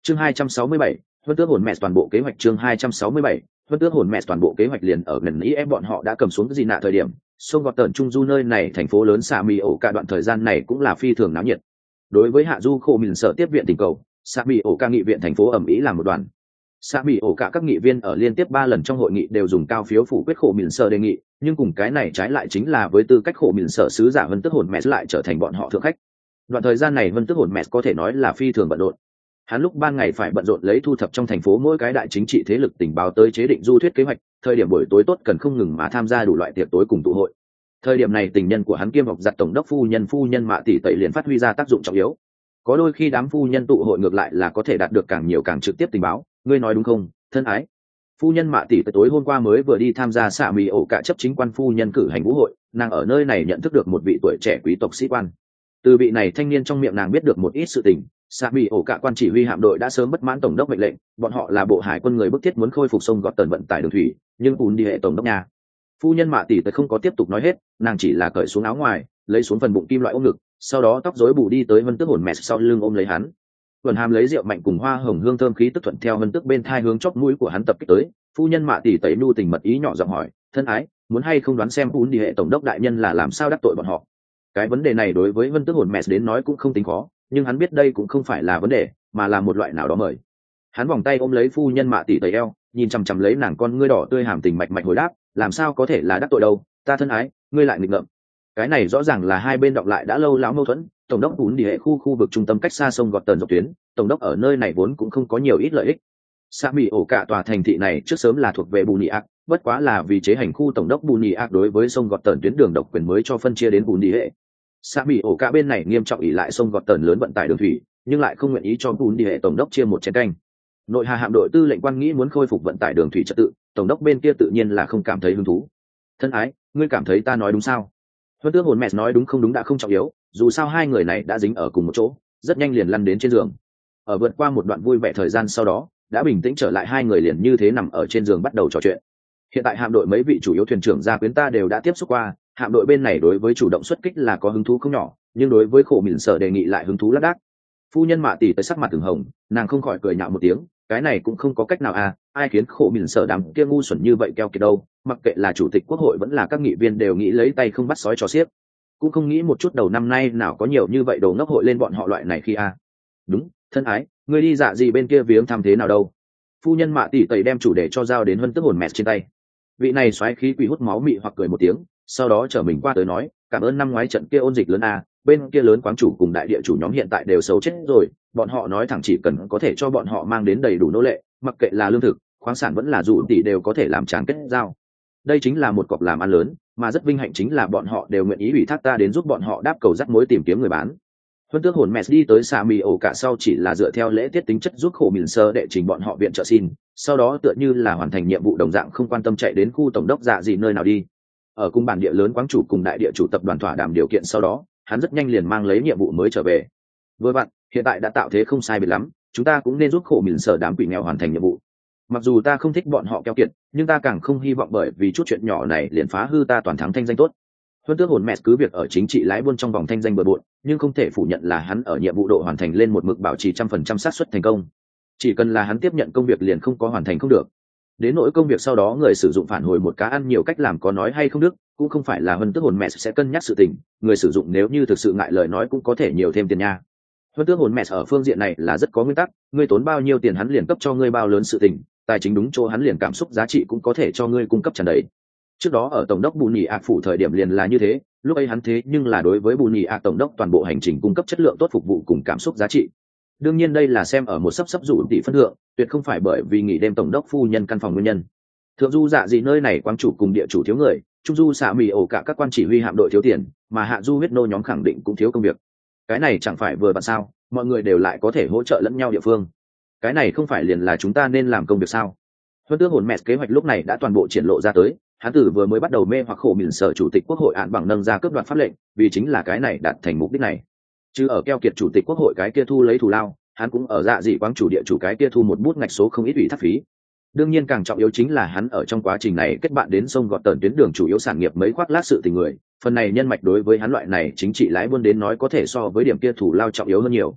Chương 267, Vân Tước hồn mẹ toàn bộ kế hoạch. Chương 267, Vân Tước hồn mẹ toàn bộ kế hoạch liền ở gần ý em bọn họ đã cầm xuống gì nạ thời điểm, sông gọt tần trung du nơi này thành phố lớn Sa Mi ổ cả đoạn thời gian này cũng là phi thường náo nhiệt. Đối với hạ du khổ mình sở tiếp viện tình cầu, Sa Mi ổ cả nghị viện thành phố ẩm ý làm một đoàn. Sa Mi ổ cả các nghị viên ở liên tiếp 3 lần trong hội nghị đều dùng cao phiếu phủ quyết khổ mình sở đề nghị, nhưng cùng cái này trái lại chính là với tư cách khổ mình sở sứ giả Vân Tước hồn mẹ lại trở thành bọn họ thượng khách. Đoạn thời gian này Vân Tước hồn mẹ có thể nói là phi thường bận rộn. Hắn lúc ban ngày phải bận rộn lấy thu thập trong thành phố mỗi cái đại chính trị thế lực tình báo tới chế định du thuyết kế hoạch, thời điểm buổi tối tốt cần không ngừng mà tham gia đủ loại tiệc tối cùng tụ hội. Thời điểm này tình nhân của hắn kiêm học giặt tổng đốc phu nhân Mạ tỷ tẩy liền phát huy ra tác dụng trọng yếu. Có đôi khi đám phu nhân tụ hội ngược lại là có thể đạt được càng nhiều càng trực tiếp tình báo, ngươi nói đúng không, thân ái? Phu nhân Mạ tỷ tối hôm qua mới vừa đi tham gia Sa Mi ổ cả chấp chính quan phu nhân cử hành vũ hội, nàng ở nơi này nhận thức được một vị tuổi trẻ quý tộc sĩ quan. Từ vị này thanh niên trong miệng nàng biết được một ít sự tình. Sa Mi ổ cả quan chỉ huy hạm đội đã sớm bất mãn tổng đốc mệnh lệnh, bọn họ là bộ hải quân người bức thiết muốn khôi phục sông gọt tần vận tải đường thủy, nhưng bùn đi hệ tổng đốc nhà. Phu nhân Mạ tỷ không có tiếp tục nói hết, nàng chỉ là cởi xuống áo ngoài, lấy xuống phần bụng kim loại ôm ngực, sau đó tóc rối bù đi tới Vân Tước hồn mẹ sau lưng ôm lấy hắn. Vân Hàm lấy rượu mạnh cùng hoa hồng hương thơm khí tức thuận theo Vân Tước bên thai hướng chóp mũi của hắn tập kích tới. Phu nhân Mạ tỷ tẩy nu tình mật ý nhỏ giọng hỏi, thân ái, muốn hay không đoán xem bùn đi hệ tổng đốc đại nhân là làm sao đắc tội bọn họ? Cái vấn đề này đối với Vân Tước hồn mẹ đến nói cũng không tính khó, nhưng hắn biết đây cũng không phải là vấn đề, mà là một loại nào đó mời. Hắn vòng tay ôm lấy phu nhân Mạ tỷ tẩy eo, nhìn chằm chằm lấy nàng con ngươi đỏ tươi hàm tình mạch mạch hồi đáp, làm sao có thể là đắc tội đâu, ta thân ái, ngươi lại nghịch ngợm. Cái này rõ ràng là hai bên đọng lại đã lâu láo mâu thuẫn. Tổng đốc bún đi hệ khu vực trung tâm cách xa sông gọt tần dọc tuyến, tổng đốc ở nơi này vốn cũng không có nhiều ít lợi ích. Sa Mi ổ cả tòa thành thị này trước sớm là thuộc về Bù Nhị Ác, bất quá là vì chế hành khu tổng đốc Bù Nhị Ác đối với sông gọt tần tuyến đường độc quyền mới cho phân chia đến Bù Nhị hệ. Sa Mi ổ cả bên này nghiêm trọng ỷ lại sông gọt tần lớn vận tải đường thủy, nhưng lại không nguyện ý cho Bù Nhị hệ tổng đốc chia một chén canh. Nội hà hạm đội tư lệnh quan nghĩ muốn khôi phục vận tải đường thủy trật tự, tổng đốc bên kia tự nhiên là không cảm thấy hứng thú. Thân ái, ngươi cảm thấy ta nói đúng sao? Vân Tước hồn mẹ nói đúng không đúng đã không trọng yếu, dù sao hai người này đã dính ở cùng một chỗ, rất nhanh liền lăn đến trên giường. Ở vượt qua một đoạn vui vẻ thời gian sau đó, đã bình tĩnh trở lại, hai người liền như thế nằm ở trên giường bắt đầu trò chuyện. Hiện tại hạm đội mấy vị chủ yếu thuyền trưởng gia quyến ta đều đã tiếp xúc qua, hạm đội bên này đối với chủ động xuất kích là có hứng thú không nhỏ, nhưng đối với khổ mịn sở đề nghị lại hứng thú lác đác. Phu nhân Mạ tỷ tới sắc mặt từng hồng, nàng không khỏi cười nhạo một tiếng, cái này cũng không có cách nào à, ai khiến khổ mịn sở đám kia ngu xuẩn như vậy keo kiệt đâu, mặc kệ là chủ tịch quốc hội vẫn là các nghị viên đều nghĩ lấy tay không bắt sói cho xiếc, cũng không nghĩ một chút đầu năm nay nào có nhiều như vậy đồ ngốc hội lên bọn họ loại này khi à. Đúng, thân ái, ngươi đi dạ gì bên kia viếng thăm thế nào đâu? Phu nhân Mạ tỷ tẩy đem chủ đề cho giao đến Vân Tước hồn mẹ trên tay. Vị này xoáy khí quỷ hút máu mị hoặc cười một tiếng, sau đó trở mình qua tới nói, cảm ơn năm ngoái trận kia ôn dịch lớn à, bên kia lớn quán chủ cùng đại địa chủ nhóm hiện tại đều xấu chết rồi, bọn họ nói thẳng chỉ cần có thể cho bọn họ mang đến đầy đủ nô lệ, mặc kệ là lương thực, khoáng sản vẫn là dụ tỷ đều có thể làm tráng kết giao. Đây chính là một cọc làm ăn lớn, mà rất vinh hạnh chính là bọn họ đều nguyện ý ủy thác ta đến giúp bọn họ đáp cầu dắt mối tìm kiếm người bán. Vân Tước hồn mẹ đi tới Sa Mi ổ cả sau chỉ là dựa theo lễ tiết tính chất giúp khổ mìn sơ đệ trình bọn họ viện trợ xin, sau đó tựa như là hoàn thành nhiệm vụ đồng dạng không quan tâm chạy đến khu tổng đốc dạ gì nơi nào đi. Ở cung bản địa lớn quán chủ cùng đại địa chủ tập đoàn thỏa đàm điều kiện sau đó, hắn rất nhanh liền mang lấy nhiệm vụ mới trở về. Vừa vặn, hiện tại đã tạo thế không sai biệt lắm, chúng ta cũng nên giúp khổ mìn sở đám quỷ nghèo hoàn thành nhiệm vụ. Mặc dù ta không thích bọn họ keo kiệt, nhưng ta càng không hy vọng bởi vì chút chuyện nhỏ này liền phá hư ta toàn thắng thanh danh tốt. Vân Tước hồn mẹ cứ việc ở chính trị lái buôn trong vòng thanh danh bừa bộn, nhưng không thể phủ nhận là hắn ở nhiệm vụ độ hoàn thành lên một mực bảo trì 100% xác suất thành công. Chỉ cần là hắn tiếp nhận công việc liền không có hoàn thành không được. Đến nỗi công việc sau đó người sử dụng phản hồi một cá ăn nhiều cách làm có nói hay không đức, cũng không phải là Vân Tước hồn mẹ sẽ cân nhắc sự tình, người sử dụng nếu như thực sự ngại lời nói cũng có thể nhiều thêm tiền nha. Vân Tước hồn mẹ ở phương diện này là rất có nguyên tắc, ngươi tốn bao nhiêu tiền hắn liền cấp cho ngươi bao lớn sự tình, tài chính đúng chỗ hắn liền cảm xúc giá trị cũng có thể cho ngươi cung cấp tràn đầy. Trước đó ở tổng đốc Bù Nhị Ác phủ thời điểm liền là như thế, lúc ấy hắn thế nhưng là đối với Bù Nhị Ác tổng đốc toàn bộ hành trình cung cấp chất lượng tốt phục vụ cùng cảm xúc giá trị. Đương nhiên đây là xem ở một sấp dụ tỷ phân thượng, tuyệt không phải bởi vì nghỉ đêm tổng đốc phu nhân căn phòng nguyên nhân. Thượng du dạ gì nơi này quang chủ cùng địa chủ thiếu người, trung du Sa Mi ổ cả các quan chỉ huy hạm đội thiếu tiền, mà hạ du huyết nô nhóm khẳng định cũng thiếu công việc. Cái này chẳng phải vừa vặn sao, mọi người đều lại có thể hỗ trợ lẫn nhau địa phương. Cái này không phải liền là chúng ta nên làm công việc sao? Vân Tước hồn mẹ kế hoạch lúc này đã toàn bộ triển lộ ra tới, hắn tử vừa mới bắt đầu mê hoặc khổ mìn sở chủ tịch quốc hội án bằng nâng ra cướp đoạt pháp lệnh, vì chính là cái này đạt thành mục đích này. Chứ ở keo kiệt chủ tịch quốc hội cái kia thu lấy thù lao, hắn cũng ở dạ dị quang chủ địa chủ cái kia thu một bút ngạch số không ít ủy thác phí. Đương nhiên càng trọng yếu chính là hắn ở trong quá trình này kết bạn đến sông gọt tần tuyến đường chủ yếu sản nghiệp mấy khoác lác sự tình người, phần này nhân mạch đối với hắn loại này chính trị lái buôn đến nói có thể so với điểm kia thủ lao trọng yếu hơn nhiều.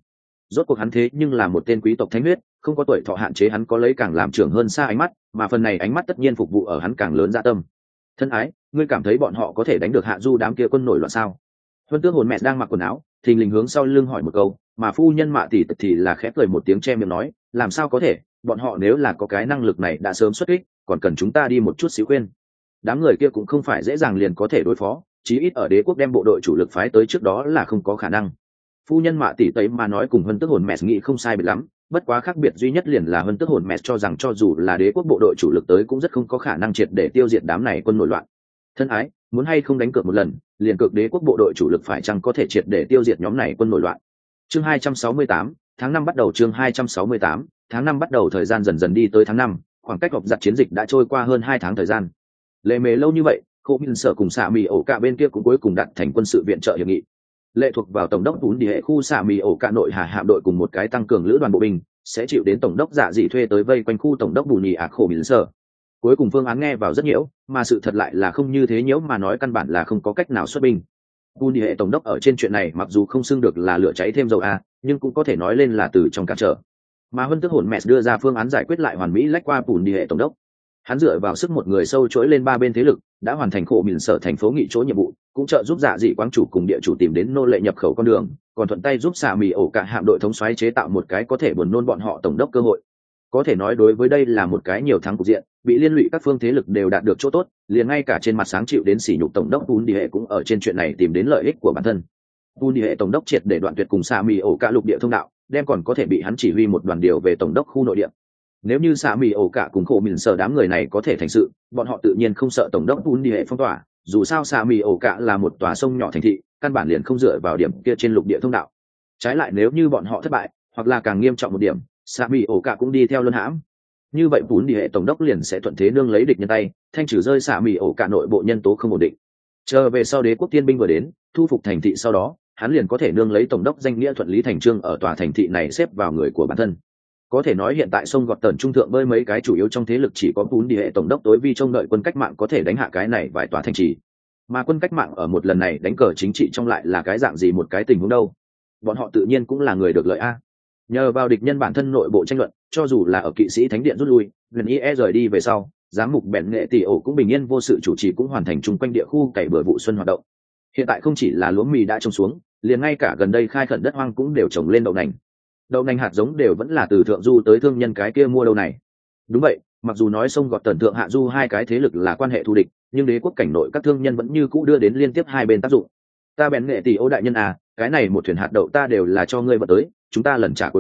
rốt cuộc hắn thế nhưng là một tên quý tộc thánh huyết, không có tuổi thọ hạn chế, hắn có lấy càng làm trưởng hơn xa ánh mắt, mà phần này ánh mắt tất nhiên phục vụ ở hắn càng lớn dạ tâm. Thân ái, ngươi cảm thấy bọn họ có thể đánh được Hạ Du đám kia quân nổi loạn sao? Huân Tước Hồn Mẹ đang mặc quần áo, thình lình hướng sau lưng hỏi một câu, mà phu nhân Mạ tỷ thì là khẽ cười một tiếng che miệng nói, làm sao có thể, bọn họ nếu là có cái năng lực này đã sớm xuất kích, còn cần chúng ta đi một chút xíu khuyên. Đám người kia cũng không phải dễ dàng liền có thể đối phó, chí ít ở đế quốc đem bộ đội chủ lực phái tới trước đó là không có khả năng. Phu nhân Mạ tỷ tấy mà nói cùng Huân Tước Hồn Mẹ nghĩ không sai biệt lắm, bất quá khác biệt duy nhất liền là Huân Tước Hồn Mẹ cho rằng cho dù là đế quốc bộ đội chủ lực tới cũng rất không có khả năng triệt để tiêu diệt đám này quân nổi loạn. Thân ái, muốn hay không đánh cược một lần, liền cược đế quốc bộ đội chủ lực phải chăng có thể triệt để tiêu diệt nhóm này quân nổi loạn. Chương 268, tháng 5 bắt đầu. Chương 268, tháng 5 bắt đầu. Thời gian dần dần đi tới tháng 5, khoảng cách họp giặt chiến dịch đã trôi qua hơn 2 tháng thời gian. Lệ mề lâu như vậy, Khô Minh Sở cùng Xạ Mì ổ cả bên kia cũng cuối cùng đạt thành quân sự viện trợ hiệp nghị. Lệ thuộc vào tổng đốc Bún Đi hệ khu Xạ Mì ổ cả nội hà hạm đội cùng một cái tăng cường lữ đoàn bộ binh sẽ chịu đến tổng đốc Dạ Dị thuê tới vây quanh khu tổng đốc Bù Nhì ạc Khô Minh Sở. Cuối cùng phương án nghe vào rất nhiễu, mà sự thật lại là không như thế nhiễu, mà nói căn bản là không có cách nào xuất binh. Bùn Đi hệ tổng đốc ở trên chuyện này mặc dù không xưng được là lửa cháy thêm dầu nhưng cũng có thể nói lên là từ trong cản trở. Mà Huân Tước Hồn Mẹ đưa ra phương án giải quyết lại hoàn mỹ lách qua Bùn Đi hệ tổng đốc. Hắn dựa vào sức một người sâu chối lên 3 bên thế lực, đã hoàn thành Khổ Mìn Sở thành phố nghị chỗ nhiệm vụ, cũng trợ giúp Dạ Dị quang chủ cùng địa chủ tìm đến nô lệ nhập khẩu con đường, còn thuận tay giúp Xạ Mì ổ cả hạm đội thống soái chế tạo một cái có thể buồn nôn bọn họ tổng đốc cơ hội. Có thể nói đối với đây là một cái nhiều thắng cục diện, bị liên lụy các phương thế lực đều đạt được chỗ tốt, liền ngay cả trên mặt sáng chịu đến sỉ nhục tổng đốc Bùn Đi hệ cũng ở trên chuyện này tìm đến lợi ích của bản thân. Bùn Đi hệ tổng đốc triệt để đoạn tuyệt cùng Xạ Mì ổ cả lục địa thông đạo, đem còn có thể bị hắn chỉ huy một đoàn điều về tổng đốc khu nội địa. Nếu như Xạ Mì ổ cả cùng Khổ Mìn Sở đám người này có thể thành sự, bọn họ tự nhiên không sợ tổng đốc Bùn Đi hệ phong tỏa, dù sao Xạ Mì ổ cả là một tòa sông nhỏ thành thị, căn bản liền không dựa vào điểm kia trên lục địa thông đạo. Trái lại nếu như bọn họ thất bại, hoặc là càng nghiêm trọng một điểm, Xạ Mì ổ cả cũng đi theo luân hãm. Như vậy Bùn Đi hệ tổng đốc liền sẽ thuận thế nương lấy địch nhân tay, thanh trừ rơi Xạ Mì ổ cả nội bộ nhân tố không ổn định. Chờ về sau đế quốc tiên binh vừa đến, thu phục thành thị sau đó, hắn liền có thể nương lấy tổng đốc danh nghĩa thuận lý thành trương ở tòa thành thị này xếp vào người của bản thân. Có thể nói hiện tại sông gọt tần trung thượng bơi mấy cái chủ yếu trong thế lực chỉ có Bùn Đi hệ tổng đốc tối vi trông đợi quân cách mạng có thể đánh hạ cái này vài tòa thành trì. Mà quân cách mạng ở một lần này đánh cờ chính trị trong lại là cái dạng gì một cái tình huống đâu? Bọn họ tự nhiên cũng là người được lợi nhờ vào địch nhân bản thân nội bộ tranh luận, cho dù là ở kỵ sĩ thánh điện rút lui, gần ie rời đi về sau, giám mục bèn nghệ tỷ ổ cũng bình yên vô sự chủ trì cũng hoàn thành chung quanh địa khu cày bừa vụ xuân hoạt động. Hiện tại không chỉ là lúa mì đã trồng xuống, liền ngay cả gần đây khai khẩn đất hoang cũng đều trồng lên đậu nành hạt giống đều vẫn là từ thượng du tới thương nhân cái kia mua đâu này. Đúng vậy, mặc dù nói sông gọt tần thượng hạ du hai cái thế lực là quan hệ thù địch, nhưng đế quốc cảnh nội các thương nhân vẫn như cũ đưa đến liên tiếp hai bên tác dụng. Ta bèn nghệ tỷ ổ đại nhân cái này một thuyền hạt đậu ta đều là cho ngươi vận tới, chúng ta lần trả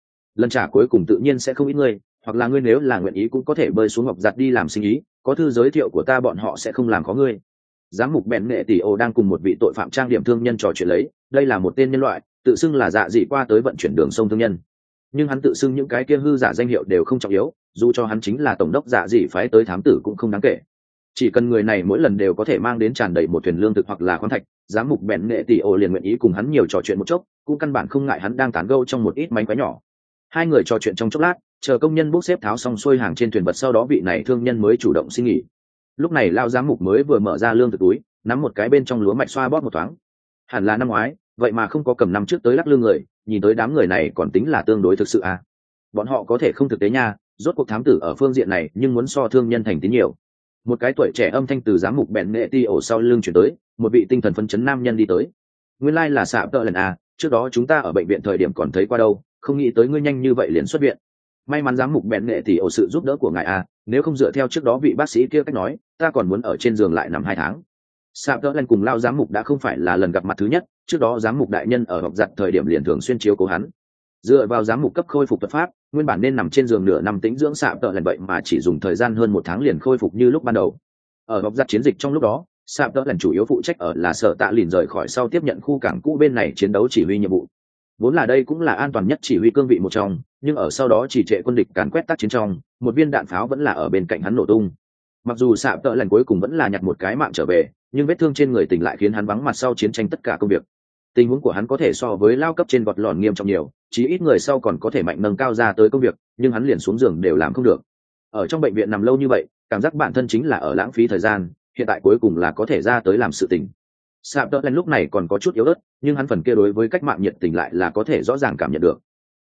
cuối cùng tự nhiên sẽ không ít ngươi, hoặc là ngươi nếu là nguyện ý cũng có thể bơi xuống ngọc giặt đi làm sinh ý, có thư giới thiệu của ta bọn họ sẽ không làm khó ngươi. Giám mục bèn nghệ tỷ ổ đang cùng một vị tội phạm trang điểm thương nhân trò chuyện lấy, đây là một tên nhân loại, tự xưng là Dạ Dị qua tới vận chuyển đường sông thương nhân, nhưng hắn tự xưng những cái kia hư giả danh hiệu đều không trọng yếu, dù cho hắn chính là tổng đốc Dạ Dị phái tới thám tử cũng không đáng kể. Chỉ cần người này mỗi lần đều có thể mang đến tràn đầy một thuyền lương thực hoặc là khoáng thạch, giám mục bèn nghệ tỷ ổ liền nguyện ý cùng hắn nhiều trò chuyện một chốc, cũng căn bản không ngại hắn đang tán gẫu trong một ít mánh khóe nhỏ. Hai người trò chuyện trong chốc lát, chờ công nhân bốc xếp tháo xong xuôi hàng trên thuyền vật, sau đó vị này thương nhân mới chủ động xin nghỉ. Lúc này lao giám mục mới vừa mở ra lương thực túi, nắm một cái bên trong lúa mạch xoa bóp một thoáng. Hẳn là năm ngoái, vậy mà không có cầm năm trước tới lắc lư người, nhìn tới đám người này còn tính là tương đối thực sự bọn họ có thể không thực tế nha, rốt cuộc thám tử ở phương diện này nhưng muốn so thương nhân thành tín nhiều. Một cái tuổi trẻ âm thanh từ giám mục bèn nghệ ti ổ sau lưng chuyển tới, một vị tinh thần phấn chấn nam nhân đi tới. Nguyên lai là Sạ Tợ lần trước đó chúng ta ở bệnh viện thời điểm còn thấy qua đâu, không nghĩ tới ngươi nhanh như vậy liền xuất viện. May mắn giám mục bèn nghệ ti ổ sự giúp đỡ của ngài nếu không dựa theo trước đó vị bác sĩ kia cách nói, ta còn muốn ở trên giường lại nằm 2 tháng. Sạ Tợ lần cùng lao giám mục đã không phải là lần gặp mặt thứ nhất, trước đó giám mục đại nhân ở học giặt thời điểm liền thường xuyên chiếu cố hắn. Dựa vào giám mục cấp khôi phục thuật pháp, nguyên bản nên nằm trên giường nửa năm tĩnh dưỡng Sạ Tợ lần vậy mà chỉ dùng thời gian hơn 1 tháng liền khôi phục như lúc ban đầu. Ở học giặt chiến dịch trong lúc đó, Sạ Tợ lần chủ yếu phụ trách ở là sở tạ lìn rời khỏi sau tiếp nhận khu cảng cũ bên này chiến đấu chỉ huy nhiệm vụ. Vốn là đây cũng là an toàn nhất chỉ huy cương vị một trong, nhưng ở sau đó chỉ trệ quân địch càn quét tác chiến trong, một viên đạn pháo vẫn là ở bên cạnh hắn nổ tung. Mặc dù Sạ Tợ lần cuối cùng vẫn là nhặt một cái mạng trở về, nhưng vết thương trên người tỉnh lại khiến hắn vắng mặt sau chiến tranh tất cả công việc. Tình huống của hắn có thể so với lao cấp trên gọt lòn nghiêm trọng nhiều, chí ít người sau còn có thể mạnh nâng cao ra tới công việc, nhưng hắn liền xuống giường đều làm không được. Ở trong bệnh viện nằm lâu như vậy, cảm giác bản thân chính là ở lãng phí thời gian, hiện tại cuối cùng là có thể ra tới làm sự tình. Sạm Tợ lần lúc này còn có chút yếu ớt, nhưng hắn phần kia đối với cách mạng nhiệt tình lại là có thể rõ ràng cảm nhận được.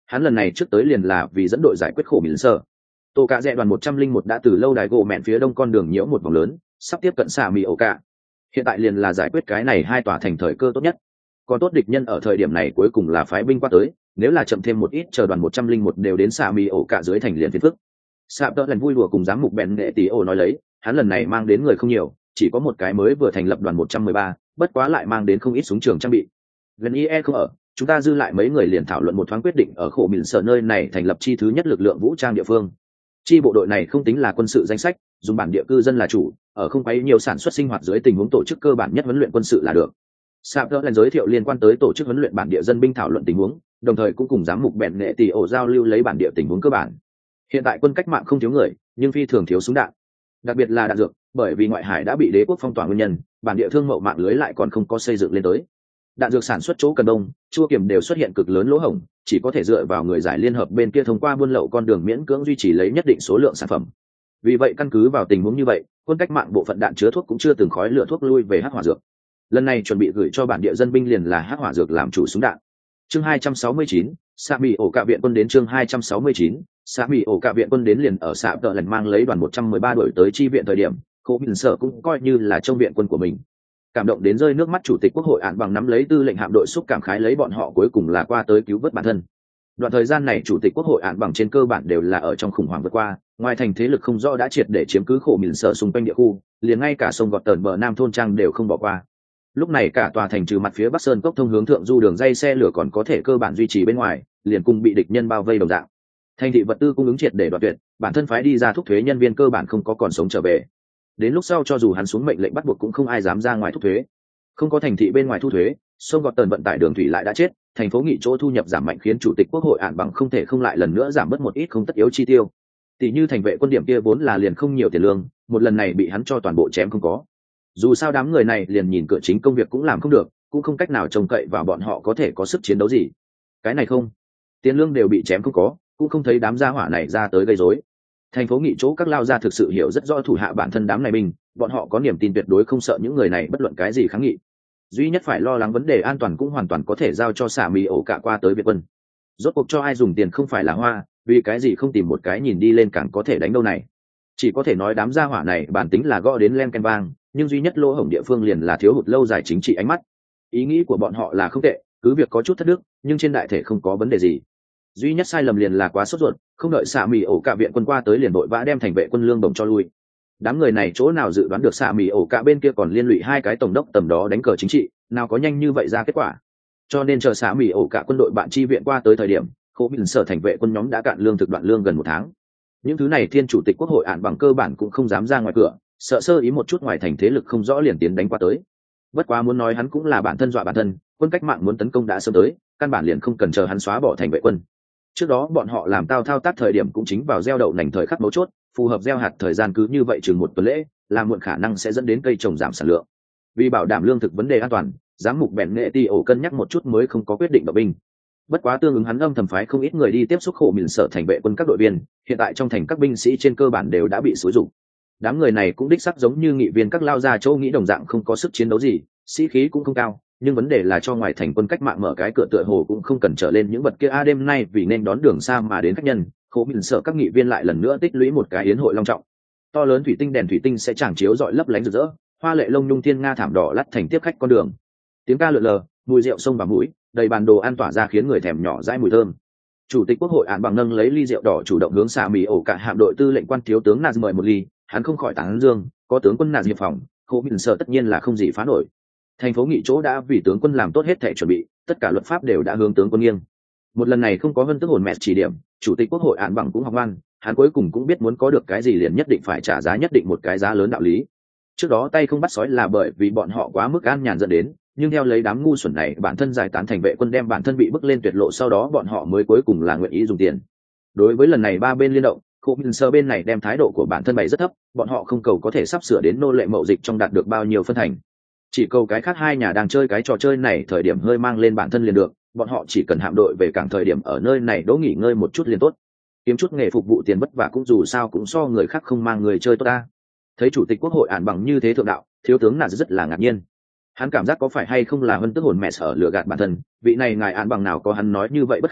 Hắn lần này trước tới liền là vì dẫn đội giải quyết khổ mình sợ. Tổ cả dẹ đoàn 101 đã từ lâu đài gỗ mẹn phía đông con đường nhiễu một vòng lớn, sắp tiếp cận xạ mì ổ cả. Hiện tại liền là giải quyết cái này hai tòa thành thời cơ tốt nhất. Còn tốt địch nhân ở thời điểm này cuối cùng là phái binh qua tới, nếu là chậm thêm một ít chờ đoàn 101 đều đến xạ mì ổ cả dưới thành liền phiền phức. Sạp đỡ lần vui đùa cùng giám mục bèn nghệ tí ổ nói lấy, hắn lần này mang đến người không nhiều, chỉ có một cái mới vừa thành lập đoàn 113, bất quá lại mang đến không ít súng trường trang bị. Gần IE không ở, chúng ta dư lại mấy người liền thảo luận một thoáng quyết định ở khổ mìn sở nơi này thành lập chi thứ nhất lực lượng vũ trang địa phương. Chi bộ đội này không tính là quân sự danh sách, dùng bản địa cư dân là chủ, ở không quấy nhiều sản xuất sinh hoạt dưới tình huống tổ chức cơ bản nhất huấn luyện quân sự là được. Sạp đỡ lần giới thiệu liên quan tới tổ chức huấn luyện bản địa dân binh thảo luận tình huống, đồng thời cũng cùng giám mục bèn nghệ tỷ ổ giao lưu lấy bản địa tình huống cơ bản. Hiện tại quân cách mạng không thiếu người, nhưng phi thường thiếu súng đạn, đặc biệt là đạn dược, bởi vì ngoại hải đã bị đế quốc phong tỏa nguyên nhân, bản địa thương mậu mạng lưới lại còn không có xây dựng lên tới. Đạn dược sản xuất chỗ cần đông, chua kiểm đều xuất hiện cực lớn lỗ hổng, chỉ có thể dựa vào người giải liên hợp bên kia thông qua buôn lậu con đường miễn cưỡng duy trì lấy nhất định số lượng sản phẩm. Vì vậy căn cứ vào tình huống như vậy, quân cách mạng bộ phận đạn chứa thuốc cũng chưa từng khói lửa thuốc lui về hắc hỏa dược. Lần này chuẩn bị gửi cho bản địa dân binh liền là hắc hỏa dược làm chủ súng đạn. Chương 269, Sạ Mị ổ cả viện quân đến chương 269, Sạ Mị ổ cả viện quân đến liền ở xã Tợ lần mang lấy đoàn 113 đội tới chi viện thời điểm, Cố Bình Sở cũng coi như là trong viện quân của mình. Cảm động đến rơi nước mắt chủ tịch quốc hội án bằng nắm lấy tư lệnh hạm đội xúc cảm khái lấy bọn họ cuối cùng là qua tới cứu vớt bản thân. Đoạn thời gian này chủ tịch quốc hội án bằng trên cơ bản đều là ở trong khủng hoảng vượt qua, ngoài thành thế lực không rõ đã triệt để chiếm cứ Khổ Bình Sở xung quanh địa khu, liền ngay cả sông gọt tờn bờ nam thôn trang đều không bỏ qua. Lúc này cả tòa thành trừ mặt phía bắc sơn cốc thông hướng thượng du đường dây xe lửa còn có thể cơ bản duy trì bên ngoài, liền cùng bị địch nhân bao vây đồng dạng. Thành thị vật tư cung ứng triệt để đoạn tuyệt, bản thân phái đi ra thúc thuế nhân viên cơ bản không có còn sống trở về. Đến lúc sau cho dù hắn xuống mệnh lệnh bắt buộc cũng không ai dám ra ngoài thúc thuế. Không có thành thị bên ngoài thu thuế, sông gọt tần vận tải đường thủy lại đã chết, thành phố nghị chỗ thu nhập giảm mạnh khiến chủ tịch quốc hội án bằng không thể không lại lần nữa giảm bớt một ít không tất yếu chi tiêu. Tỷ như thành vệ quân điểm kia vốn là liền không nhiều tiền lương, một lần này bị hắn cho toàn bộ chém không có. Dù sao đám người này liền nhìn cửa chính công việc cũng làm không được, cũng không cách nào trông cậy vào bọn họ có thể có sức chiến đấu gì. Cái này không, tiền lương đều bị chém không có, cũng không thấy đám gia hỏa này ra tới gây rối. Thành phố nghị chỗ các lao gia thực sự hiểu rất rõ thủ hạ bản thân đám này binh, bọn họ có niềm tin tuyệt đối không sợ những người này bất luận cái gì kháng nghị. Duy nhất phải lo lắng vấn đề an toàn cũng hoàn toàn có thể giao cho Sạ Mị ổ cả qua tới Việt quân. Rốt cuộc cho ai dùng tiền không phải là hoa, vì cái gì không tìm một cái nhìn đi lên càng có thể đánh đâu này. Chỉ có thể nói đám gia hỏa này bản tính là gõ đến len ken vang, nhưng duy nhất lỗ hổng địa phương liền là thiếu hụt lâu dài chính trị ánh mắt. Ý nghĩ của bọn họ là không tệ, cứ việc có chút thất đức, nhưng trên đại thể không có vấn đề gì. Duy nhất sai lầm liền là quá sốt ruột, không đợi Sạ Mị ổ cả viện quân qua tới liền vội vã đem thành vệ quân lương đồng cho lui. Đám người này chỗ nào dự đoán được Sạ Mị ổ cả bên kia còn liên lụy hai cái tổng đốc tầm đó đánh cờ chính trị, nào có nhanh như vậy ra kết quả. Cho nên chờ Sạ Mị ổ cả quân đội bạn chi viện qua tới thời điểm, Khổ Bình Sở thành vệ quân nhóm đã cạn lương thực đoạn lương gần 1 tháng. Những thứ này thiên chủ tịch quốc hội án bằng cơ bản cũng không dám ra ngoài cửa, sợ sơ ý một chút ngoài thành thế lực không rõ liền tiến đánh qua tới. Bất quá muốn nói hắn cũng là bản thân dọa bản thân, quân cách mạng muốn tấn công đã sớm tới, căn bản liền không cần chờ hắn xóa bỏ thành vệ quân. Trước đó bọn họ làm thao tác thời điểm cũng chính vào gieo đậu nành thời khắc mấu chốt, phù hợp gieo hạt thời gian cứ như vậy chừng 1 tuần lễ, làm muộn khả năng sẽ dẫn đến cây trồng giảm sản lượng. Vì bảo đảm lương thực vấn đề an toàn, giám mục bèn nghệ ti ổ cân nhắc một chút mới không có quyết định động binh. Bất quá tương ứng hắn âm thầm phái không ít người đi tiếp xúc Khổ Mìn Sở thành vệ quân các đội viên, hiện tại trong thành các binh sĩ trên cơ bản đều đã bị xúi dục. Đám người này cũng đích xác giống như nghị viên các lao ra châu nghĩ đồng dạng không có sức chiến đấu gì, sĩ khí cũng không cao, nhưng vấn đề là cho ngoài thành quân cách mạng mở cái cửa tựa hồ cũng không cần trở lên những vật kia đêm nay vì nên đón đường xa mà đến khách nhân, Khổ Mìn Sở các nghị viên lại lần nữa tích lũy một cái yến hội long trọng. To lớn thủy tinh đèn thủy tinh sẽ chàng chiếu rọi lấp lánh rực rỡ, hoa lệ lông nhung thiên nga thảm đỏ lắt thành tiếp khách con đường. Tiếng ca lượn lờ, mùi rượu sông vào mũi, đầy bàn đồ ăn tỏa ra khiến người thèm nhỏ dãi mùi thơm. Chủ tịch quốc hội án bằng nâng lấy ly rượu đỏ chủ động hướng Sạ Mị ổ cả hạm đội tư lệnh quan thiếu tướng Naz mời một ly, hắn không khỏi tán dương, có tướng quân Naz hiệp phòng, Khổ Bình Sở tất nhiên là không gì phá nổi. Thành phố nghị chỗ đã vì tướng quân làm tốt hết thể chuẩn bị, tất cả luật pháp đều đã hướng tướng quân nghiêng. Một lần này không có Vân Tức hồn mẹ chỉ điểm, chủ tịch quốc hội án bằng cũng học ngoan, hắn cuối cùng cũng biết muốn có được cái gì liền nhất định phải trả giá nhất định một cái giá lớn đạo lý. Trước đó tay không bắt sói là bởi vì bọn họ quá mức an nhàn dẫn đến, nhưng theo lấy đám ngu xuẩn này bản thân giải tán thành vệ quân đem bản thân bị bức lên tuyệt lộ, sau đó bọn họ mới cuối cùng là nguyện ý dùng tiền. Đối với lần này ba bên liên động, Khổ Bình Sở bên này đem thái độ của bản thân bày rất thấp, bọn họ không cầu có thể sắp sửa đến nô lệ mậu dịch trong đạt được bao nhiêu phân thành, chỉ cầu cái khác hai nhà đang chơi cái trò chơi này thời điểm hơi mang lên bản thân liền được, bọn họ chỉ cần hạm đội về cảng thời điểm ở nơi này đỗ nghỉ ngơi một chút liền tốt, kiếm chút nghề phục vụ tiền vất vả cũng dù sao cũng so người khác không mang người chơi tốt ta. Thấy chủ tịch quốc hội án bằng như thế thượng đạo, thiếu tướng là rất là ngạc nhiên. Hắn cảm giác có phải hay không là Vân Tức hồn mẹ sở lừa gạt bản thân, vị này ngài án bằng nào có hắn nói như vậy bất ham,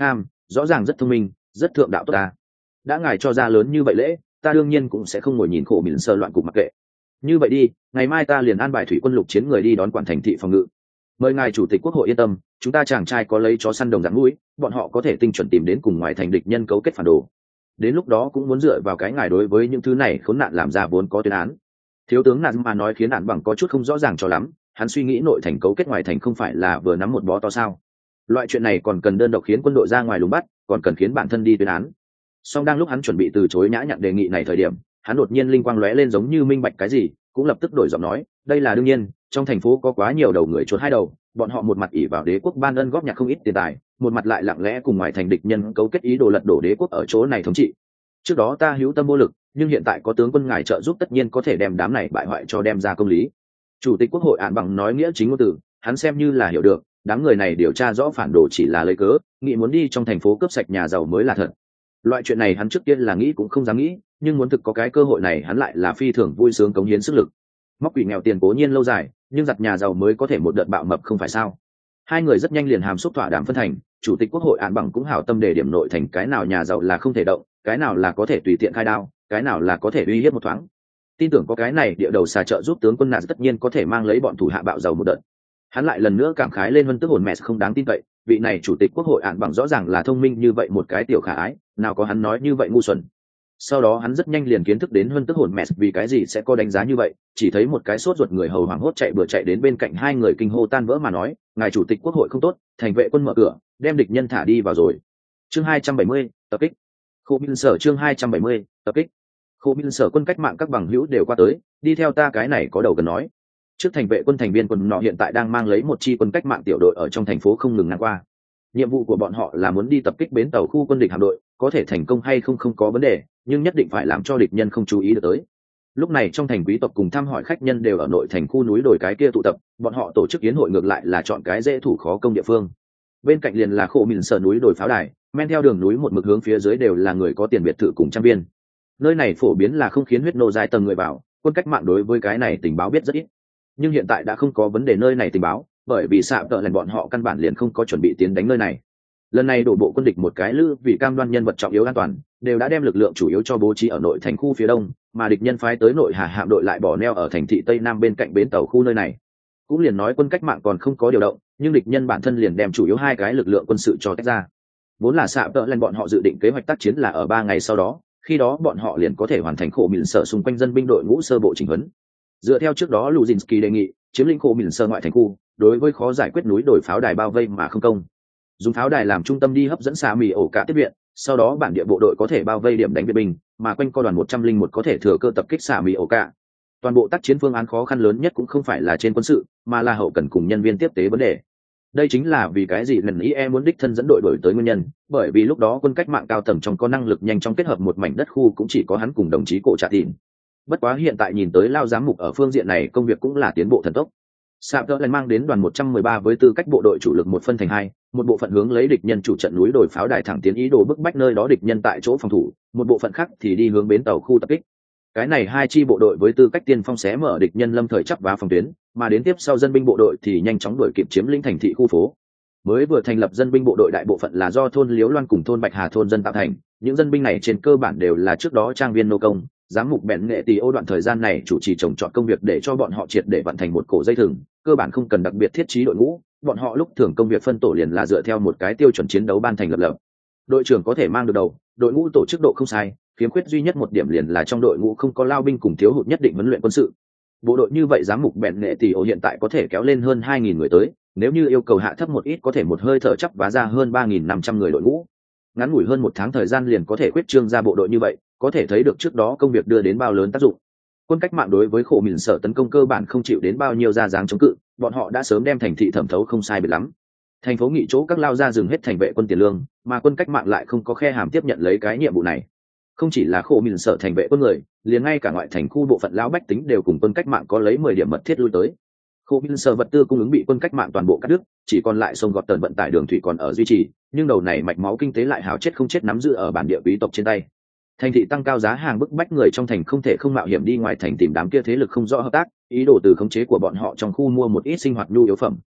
rõ ràng rất thông minh, rất thượng đạo tốt ta. Đã ngài cho ra lớn như vậy lễ, ta đương nhiên cũng sẽ không ngồi nhìn khổ mình sơ loạn cục mặc kệ. Như vậy đi, ngày mai ta liền an bài thủy quân lục chiến người đi đón quản thành thị phòng ngự. Mời ngài chủ tịch quốc hội yên tâm, chúng ta chàng trai có lấy chó săn đồng dạng mũi, bọn họ có thể tinh chuẩn tìm đến cùng ngoài thành địch nhân cấu kết phản đồ. Đến lúc đó cũng muốn dựa vào cái ngài đối với những thứ này khốn nạn làm ra vốn có tuyên án. Thiếu tướng nạn mà nói khiến nạn bằng có chút không rõ ràng cho lắm, hắn suy nghĩ nội thành cấu kết ngoài thành không phải là vừa nắm một bó to sao? Loại chuyện này còn cần đơn độc khiến quân đội ra ngoài lùng bắt, còn cần khiến bản thân đi tuyên án. Song đang lúc hắn chuẩn bị từ chối nhã nhặn đề nghị này thời điểm, hắn đột nhiên linh quang lóe lên giống như minh bạch cái gì, cũng lập tức đổi giọng nói, đây là đương nhiên, trong thành phố có quá nhiều đầu người chuột hai đầu, bọn họ một mặt ỷ vào đế quốc ban ân góp nhặt không ít tiền tài, một mặt lại lặng lẽ cùng ngoài thành địch nhân cấu kết ý đồ lật đổ đế quốc ở chỗ này thống trị. Trước đó ta hữu tâm vô lực, nhưng hiện tại có tướng quân ngài trợ giúp tất nhiên có thể đem đám này bại hoại cho đem ra công lý. Chủ tịch quốc hội án bằng nói nghĩa chính ngôn từ, hắn xem như là hiểu được, đám người này điều tra rõ phản đồ chỉ là lấy cớ, nghĩ muốn đi trong thành phố cướp sạch nhà giàu mới là thật. Loại chuyện này hắn trước tiên là nghĩ cũng không dám nghĩ, nhưng muốn thực có cái cơ hội này hắn lại là phi thường vui sướng cống hiến sức lực. Móc quỷ nghèo tiền cố nhiên lâu dài, nhưng giặt nhà giàu mới có thể một đợt bạo mập không phải sao? Hai người rất nhanh liền hàm xúc thỏa đàm phân thành, chủ tịch quốc hội án bằng cũng hảo tâm đề điểm nội thành cái nào nhà giàu là không thể động, cái nào là có thể tùy tiện khai đao, cái nào là có thể uy hiếp một thoáng. Tin tưởng có cái này địa đầu xà trợ giúp tướng quân nạn tất nhiên có thể mang lấy bọn thủ hạ bạo giàu một đợt. Hắn lại lần nữa cảm khái lên Vân Tước hồn mẹ không đáng tin cậy, vị này chủ tịch quốc hội án bằng rõ ràng là thông minh như vậy một cái tiểu khả ái, nào có hắn nói như vậy ngu xuẩn. Sau đó hắn rất nhanh liền kiến thức đến Vân Tước hồn mẹ vì cái gì sẽ có đánh giá như vậy, chỉ thấy một cái sốt ruột người hầu hoảng hốt chạy bừa chạy đến bên cạnh hai người kinh hô tan vỡ mà nói, ngài chủ tịch quốc hội không tốt, thành vệ quân mở cửa, đem địch nhân thả đi vào rồi. Chương 270, tập kích. Khu binh sở chương 270, tập kích. Khu binh sở quân cách mạng các bằng hữu đều qua tới, đi theo ta cái này có đầu cần nói. Trước thành vệ quân thành viên quân nọ hiện tại đang mang lấy một chi quân cách mạng tiểu đội ở trong thành phố không ngừng ngang qua. Nhiệm vụ của bọn họ là muốn đi tập kích bến tàu khu quân địch hạm đội, có thể thành công hay không không có vấn đề, nhưng nhất định phải làm cho địch nhân không chú ý được tới. Lúc này trong thành quý tộc cùng thăm hỏi khách nhân đều ở nội thành khu núi đồi cái kia tụ tập, bọn họ tổ chức yến hội ngược lại là chọn cái dễ thủ khó công địa phương. Bên cạnh liền là khổ mìn sở núi đồi pháo đài, men theo đường núi một mực hướng phía dưới đều là người có tiền biệt thự cùng trăm viên. Nơi này phổ biến là không khiến huyết nô dài tầng người vào, quân cách mạng đối với cái này tình báo biết rất ít. Nhưng hiện tại đã không có vấn đề nơi này tình báo, bởi vì xạ tợ lần bọn họ căn bản liền không có chuẩn bị tiến đánh nơi này. Lần này đổ bộ quân địch một cái lữ vì cam đoan nhân vật trọng yếu an toàn, đều đã đem lực lượng chủ yếu cho bố trí ở nội thành khu phía đông, mà địch nhân phái tới nội hà hạm đội lại bỏ neo ở thành thị tây nam bên cạnh bến tàu khu nơi này. Cũng liền nói quân cách mạng còn không có điều động, nhưng địch nhân bản thân liền đem chủ yếu hai cái lực lượng quân sự cho tách ra. Vốn là xạ tợ lần bọn họ dự định kế hoạch tác chiến là ở 3 ngày sau đó, khi đó bọn họ liền có thể hoàn thành khổ mìn sở xung quanh dân binh đội ngũ sơ bộ chỉnh huấn. Dựa theo trước đó Luzinski đề nghị, chiếm lĩnh khổ mìn sơ ngoại thành khu, đối với khó giải quyết núi đồi pháo đài bao vây mà không công. Dùng pháo đài làm trung tâm đi hấp dẫn xạ mì ổ cả tiếp viện, sau đó bản địa bộ đội có thể bao vây điểm đánh viện binh, mà quanh co đoàn 101 có thể thừa cơ tập kích xạ mì ổ cả. Toàn bộ tác chiến phương án khó khăn lớn nhất cũng không phải là trên quân sự, mà là hậu cần cùng nhân viên tiếp tế vấn đề. Đây chính là vì cái gì lần IE muốn đích thân dẫn đội đổi tới nguyên nhân, bởi vì lúc đó quân cách mạng cao tầng trong có năng lực nhanh chóng kết hợp một mảnh đất khu cũng chỉ có hắn cùng đồng chí Cổ Trạ Tìn. Bất quá hiện tại nhìn tới lao giám mục ở phương diện này công việc cũng là tiến bộ thần tốc. Sạp đỡ lần mang đến đoàn 113 với tư cách bộ đội chủ lực một phân thành hai, một bộ phận hướng lấy địch nhân chủ trận núi đồi pháo đài thẳng tiến ý đồ bức bách nơi đó địch nhân tại chỗ phòng thủ, một bộ phận khác thì đi hướng bến tàu khu tập kích. Cái này hai chi bộ đội với tư cách tiên phong xé mở địch nhân lâm thời chắp vá phòng tuyến, mà đến tiếp sau dân binh bộ đội thì nhanh chóng đuổi kịp chiếm lĩnh thành thị khu phố. Mới vừa thành lập dân binh bộ đội đại bộ phận là do thôn Liễu Loan cùng thôn Bạch Hà thôn dân tạo thành, những dân binh này trên cơ bản đều là trước đó trang viên nô công, giám mục bèn nghệ tì ô đoạn thời gian này chủ trì trồng trọt công việc để cho bọn họ triệt để vận thành một cổ dây thừng, cơ bản không cần đặc biệt thiết trí đội ngũ, bọn họ lúc thường công việc phân tổ liền là dựa theo một cái tiêu chuẩn chiến đấu ban thành lập. Đội trưởng có thể mang được đầu, đội ngũ tổ chức độ không sai, khiếm khuyết duy nhất một điểm liền là trong đội ngũ không có lao binh cùng thiếu hụt nhất định huấn luyện quân sự. Bộ đội như vậy giám mục bèn nghệ tì ô hiện tại có thể kéo lên hơn 2.000 người tới, nếu như yêu cầu hạ thấp một ít có thể một hơi thở chắp vá ra hơn 3.500 người đội ngũ. Ngắn ngủi hơn 1 tháng thời gian liền có thể khuyết trương ra bộ đội như vậy, có thể thấy được trước đó công việc đưa đến bao lớn tác dụng. Quân cách mạng đối với khổ mìn sở tấn công cơ bản không chịu đến bao nhiêu ra dáng chống cự, bọn họ đã sớm đem thành thị thẩm thấu không sai biệt lắm. Thành phố nghị chỗ các lao ra dừng hết thành vệ quân tiền lương, mà quân cách mạng lại không có khe hàm tiếp nhận lấy cái nhiệm vụ này. Không chỉ là khổ mìn sở thành vệ quân người, liền ngay cả ngoại thành khu bộ phận lão bách tính đều cùng quân cách mạng có lấy 10 điểm mật thiết lui tới. Khổ mìn sở vật tư cung ứng bị quân cách mạng toàn bộ cắt đứt, chỉ còn lại sông gọt tần vận tải đường thủy còn ở duy trì, nhưng đầu này mạch máu kinh tế lại hào chết không chết nắm giữ ở bản địa quý tộc trên tay. Thành thị tăng cao giá hàng bức bách người trong thành không thể không mạo hiểm đi ngoài thành tìm đám kia thế lực không rõ hợp tác, ý đồ từ khống chế của bọn họ trong khu mua một ít sinh hoạt nhu yếu phẩm.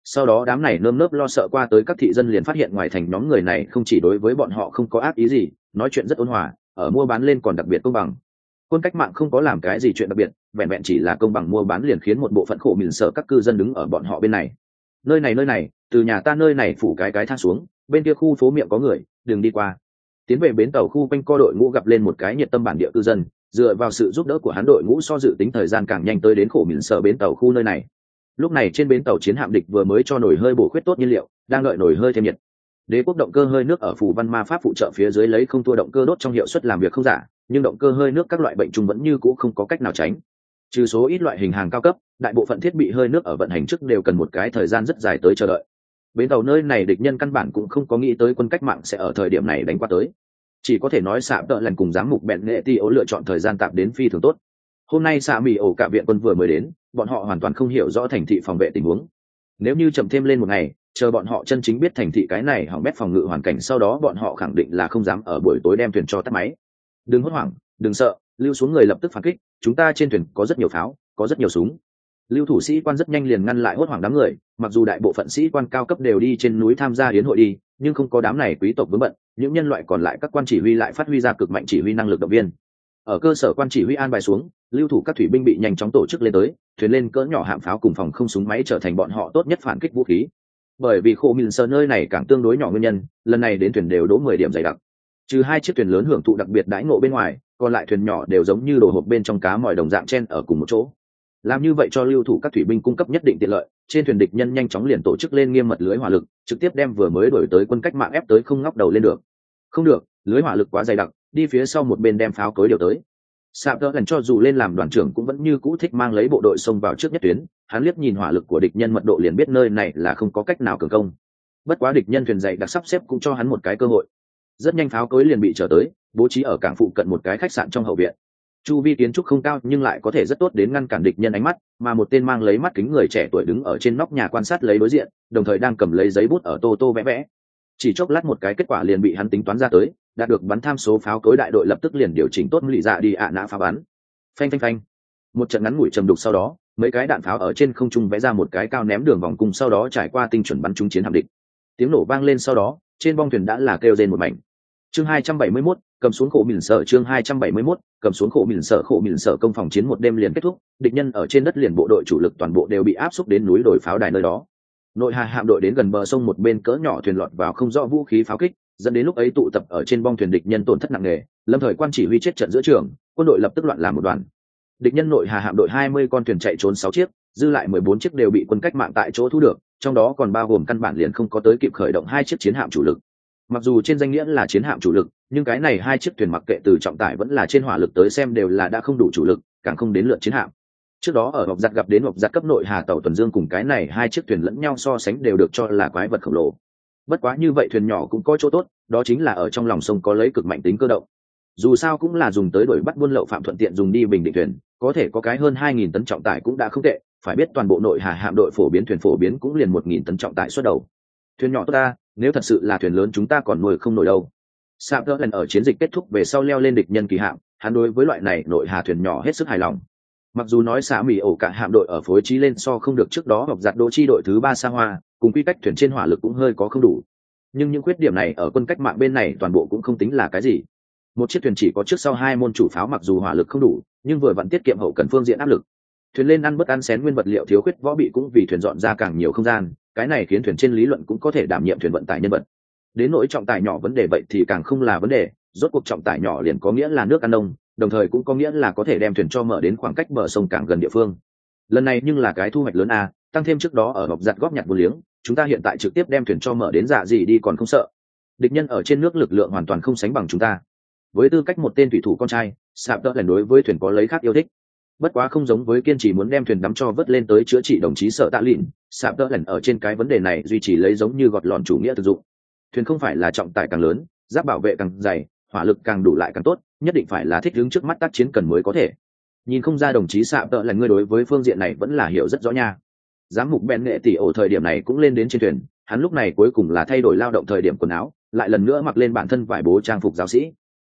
Sau đó đám này nơm nớp lo sợ qua tới các thị dân liền phát hiện ngoài thành nhóm người này không chỉ đối với bọn họ không có ác ý gì, nói chuyện rất ôn hòa, ở mua bán lên còn đặc biệt công bằng. Quân cách mạng không có làm cái gì chuyện đặc biệt, vẹn vẹn chỉ là công bằng mua bán liền khiến một bộ phận khổ mìn sợ các cư dân đứng ở bọn họ bên này. Nơi này, từ nhà ta nơi này phủ cái thang xuống, bên kia khu phố miệng có người, đừng đi qua. Tiến về bến tàu khu quanh co đội ngũ gặp lên một cái nhiệt tâm bản địa cư dân, dựa vào sự giúp đỡ của hắn đội ngũ so dự tính thời gian càng nhanh tới đến khổ mìn sợ bến tàu khu nơi này. Lúc này trên bến tàu chiến hạm địch vừa mới cho nồi hơi bổ khuyết tốt nhiên liệu, đang đợi nồi hơi thêm nhiệt. Đế quốc động cơ hơi nước ở phù văn ma pháp phụ trợ phía dưới lấy không tua động cơ đốt trong hiệu suất làm việc không giả, nhưng động cơ hơi nước các loại bệnh trùng vẫn như cũ không có cách nào tránh. Trừ số ít loại hình hàng cao cấp, đại bộ phận thiết bị hơi nước ở vận hành trước đều cần một cái thời gian rất dài tới chờ đợi. Bến tàu nơi này địch nhân căn bản cũng không có nghĩ tới quân cách mạng sẽ ở thời điểm này đánh qua tới. Chỉ có thể nói xạ tợ lần cùng giám mục bẹn nghệ ti ố lựa chọn thời gian tạm đến phi thường tốt. Hôm nay xạ mì ổ cả viện quân vừa mới đến, bọn họ hoàn toàn không hiểu rõ thành thị phòng vệ tình huống. Nếu như chậm thêm lên một ngày, chờ bọn họ chân chính biết thành thị cái này hỏng bét phòng ngự hoàn cảnh, sau đó bọn họ khẳng định là không dám ở buổi tối đem thuyền cho tắt máy. Đừng hốt hoảng, đừng sợ, lưu xuống người lập tức phản kích, chúng ta trên thuyền có rất nhiều pháo, có rất nhiều súng. Lưu thủ sĩ quan rất nhanh liền ngăn lại hốt hoảng đám người, mặc dù đại bộ phận sĩ quan cao cấp đều đi trên núi tham gia yến hội đi, nhưng không có đám này quý tộc vướng bận, những nhân loại còn lại các quan chỉ huy lại phát huy ra cực mạnh chỉ huy năng lực động viên. Ở cơ sở quan chỉ huy an bài xuống, lưu thủ các thủy binh bị nhanh chóng tổ chức lên tới, thuyền lên cỡ nhỏ hạm pháo cùng phòng không súng máy trở thành bọn họ tốt nhất phản kích vũ khí. Bởi vì khổ mìn sờ nơi này càng tương đối nhỏ nguyên nhân, lần này đến thuyền đều đỗ 10 điểm dày đặc. Trừ 2 chiếc thuyền lớn hưởng thụ đặc biệt đãi ngộ bên ngoài, còn lại thuyền nhỏ đều giống như đồ hộp bên trong cá mòi đồng dạng chen ở cùng một chỗ. Làm như vậy cho lưu thủ các thủy binh cung cấp nhất định tiện lợi, trên thuyền địch nhân nhanh chóng liền tổ chức lên nghiêm mật lưới hỏa lực, trực tiếp đem vừa mới đổi tới quân cách mạng ép tới không ngóc đầu lên được. Không được, lưới hỏa lực quá dày đặc, đi phía sau một bên đem pháo cối điều tới. Sạp đỡ lần cho dù lên làm đoàn trưởng cũng vẫn như cũ thích mang lấy bộ đội xông vào trước nhất tuyến, hắn liếc nhìn hỏa lực của địch nhân mật độ liền biết nơi này là không có cách nào cường công. Bất quá địch nhân thuyền dày đặc sắp xếp cũng cho hắn một cái cơ hội. Rất nhanh pháo cối liền bị trở tới, bố trí ở cảng phụ cận một cái khách sạn trong hậu viện. Chu vi kiến trúc không cao nhưng lại có thể rất tốt đến ngăn cản địch nhân ánh mắt, mà một tên mang lấy mắt kính người trẻ tuổi đứng ở trên nóc nhà quan sát lấy đối diện, đồng thời đang cầm lấy giấy bút ở tô vẽ vẽ. Chỉ chốc lát một cái kết quả liền bị hắn tính toán ra tới, đạt được bắn tham số pháo cối đại đội lập tức liền điều chỉnh tốt lì dạ đi nã phá bắn. Phanh. Một trận ngắn ngủi trầm đục sau đó, mấy cái đạn pháo ở trên không trung vẽ ra một cái cao ném đường vòng cung, sau đó trải qua tinh chuẩn bắn trúng chiến hạm địch. Tiếng nổ vang lên sau đó, trên bong thuyền đã là kêu rên một mảnh. Chương 271, cầm xuống khổ mìn sợ. Chương 271, cầm xuống khổ mìn sợ công phòng chiến một đêm liền kết thúc, địch nhân ở trên đất liền bộ đội chủ lực toàn bộ đều bị áp xúc đến núi đồi pháo đài nơi đó. Nội hà hạm đội đến gần bờ sông một bên cỡ nhỏ thuyền lọt vào không rõ vũ khí pháo kích, dẫn đến lúc ấy tụ tập ở trên bong thuyền địch nhân tổn thất nặng nề, lâm thời quan chỉ huy chết trận giữa trường, quân đội lập tức loạn làm một đoàn. Địch nhân nội hà hạm đội 20 con thuyền chạy trốn 6 chiếc, dư lại 14 chiếc đều bị quân cách mạng tại chỗ thu được, trong đó còn bao gồm căn bản liền không có tới kịp khởi động 2 chiếc chiến hạm chủ lực. Mặc dù trên danh nghĩa là chiến hạm chủ lực, nhưng cái này 2 chiếc thuyền mặc kệ từ trọng tải vẫn là trên hỏa lực tới xem đều là đã không đủ chủ lực, càng không đến lượt chiến hạm. Trước đó ở Ngọc Giặt gặp đến Ngọc Giặt cấp nội hà tàu tuần dương cùng cái này 2 chiếc thuyền lẫn nhau so sánh đều được cho là quái vật khổng lồ. Bất quá như vậy thuyền nhỏ cũng có chỗ tốt, đó chính là ở trong lòng sông có lấy cực mạnh tính cơ động. Dù sao cũng là dùng tới đuổi bắt buôn lậu phạm thuận tiện dùng đi bình định thuyền, có thể có cái hơn 2.000 tấn trọng tải cũng đã không tệ, phải biết toàn bộ nội hà hạm đội phổ biến thuyền phổ biến cũng liền 1.000 tấn trọng tải xuất đầu. Thuyền nhỏ tốt ta, nếu thật sự là thuyền lớn chúng ta còn nuôi không nổi đâu. Sạp đỡ lần ở chiến dịch kết thúc về sau leo lên địch nhân kỳ hạm, hắn đối với loại này nội hà thuyền nhỏ hết sức hài lòng. Mặc dù nói xã mì ổ cả hạm đội ở phối trí lên so không được trước đó, Ngọc Giặt đỗ chi đội thứ 3 xa hoa cùng quy cách thuyền trên hỏa lực cũng hơi có không đủ, nhưng những khuyết điểm này ở quân cách mạng bên này toàn bộ cũng không tính là cái gì. Một chiếc thuyền chỉ có trước sau 2 môn chủ pháo, mặc dù hỏa lực không đủ nhưng vừa vặn tiết kiệm hậu cần phương diện áp lực. Thuyền lên ăn bất ăn xén nguyên vật liệu thiếu khuyết võ bị cũng vì thuyền dọn ra càng nhiều không gian, cái này khiến thuyền trên lý luận cũng có thể đảm nhiệm thuyền vận tải nhân vật. Đến nỗi trọng tải nhỏ vấn đề vậy thì càng không là vấn đề, rốt cuộc trọng tải nhỏ liền có nghĩa là nước ăn nông, đồng thời cũng có nghĩa là có thể đem thuyền cho mở đến khoảng cách bờ sông càng gần địa phương. Lần này nhưng là cái thu hoạch lớn a, tăng thêm trước đó ở Ngọc Giặt góp nhặt vô liếng, chúng ta hiện tại trực tiếp đem thuyền cho mở đến dạ gì đi còn không sợ. Địch nhân ở trên nước lực lượng hoàn toàn không sánh bằng chúng ta. Với tư cách một tên thủy thủ con trai, Sạp đỡ lần đối với thuyền có lấy khác yêu thích. Bất quá không giống với kiên trì muốn đem thuyền đắm cho vớt lên tới chữa trị đồng chí Sở Tạ Lìn, Sạp đỡ lần ở trên cái vấn đề này duy trì lấy giống như gọt lọn chủ nghĩa thực dụng. Thuyền không phải là trọng tải càng lớn, giáp bảo vệ càng dày, hỏa lực càng đủ lại càng tốt, nhất định phải là thích ứng trước mắt tác chiến cần mới có thể. Nhìn không ra đồng chí Sạp đỡ lần ngươi đối với phương diện này vẫn là hiểu rất rõ nha. Giám mục Ben Nghệ tỷ ổ thời điểm này cũng lên đến trên thuyền, hắn lúc này cuối cùng là thay đổi lao động thời điểm quần áo, lại lần nữa mặc lên bản thân vải bố trang phục giáo sĩ.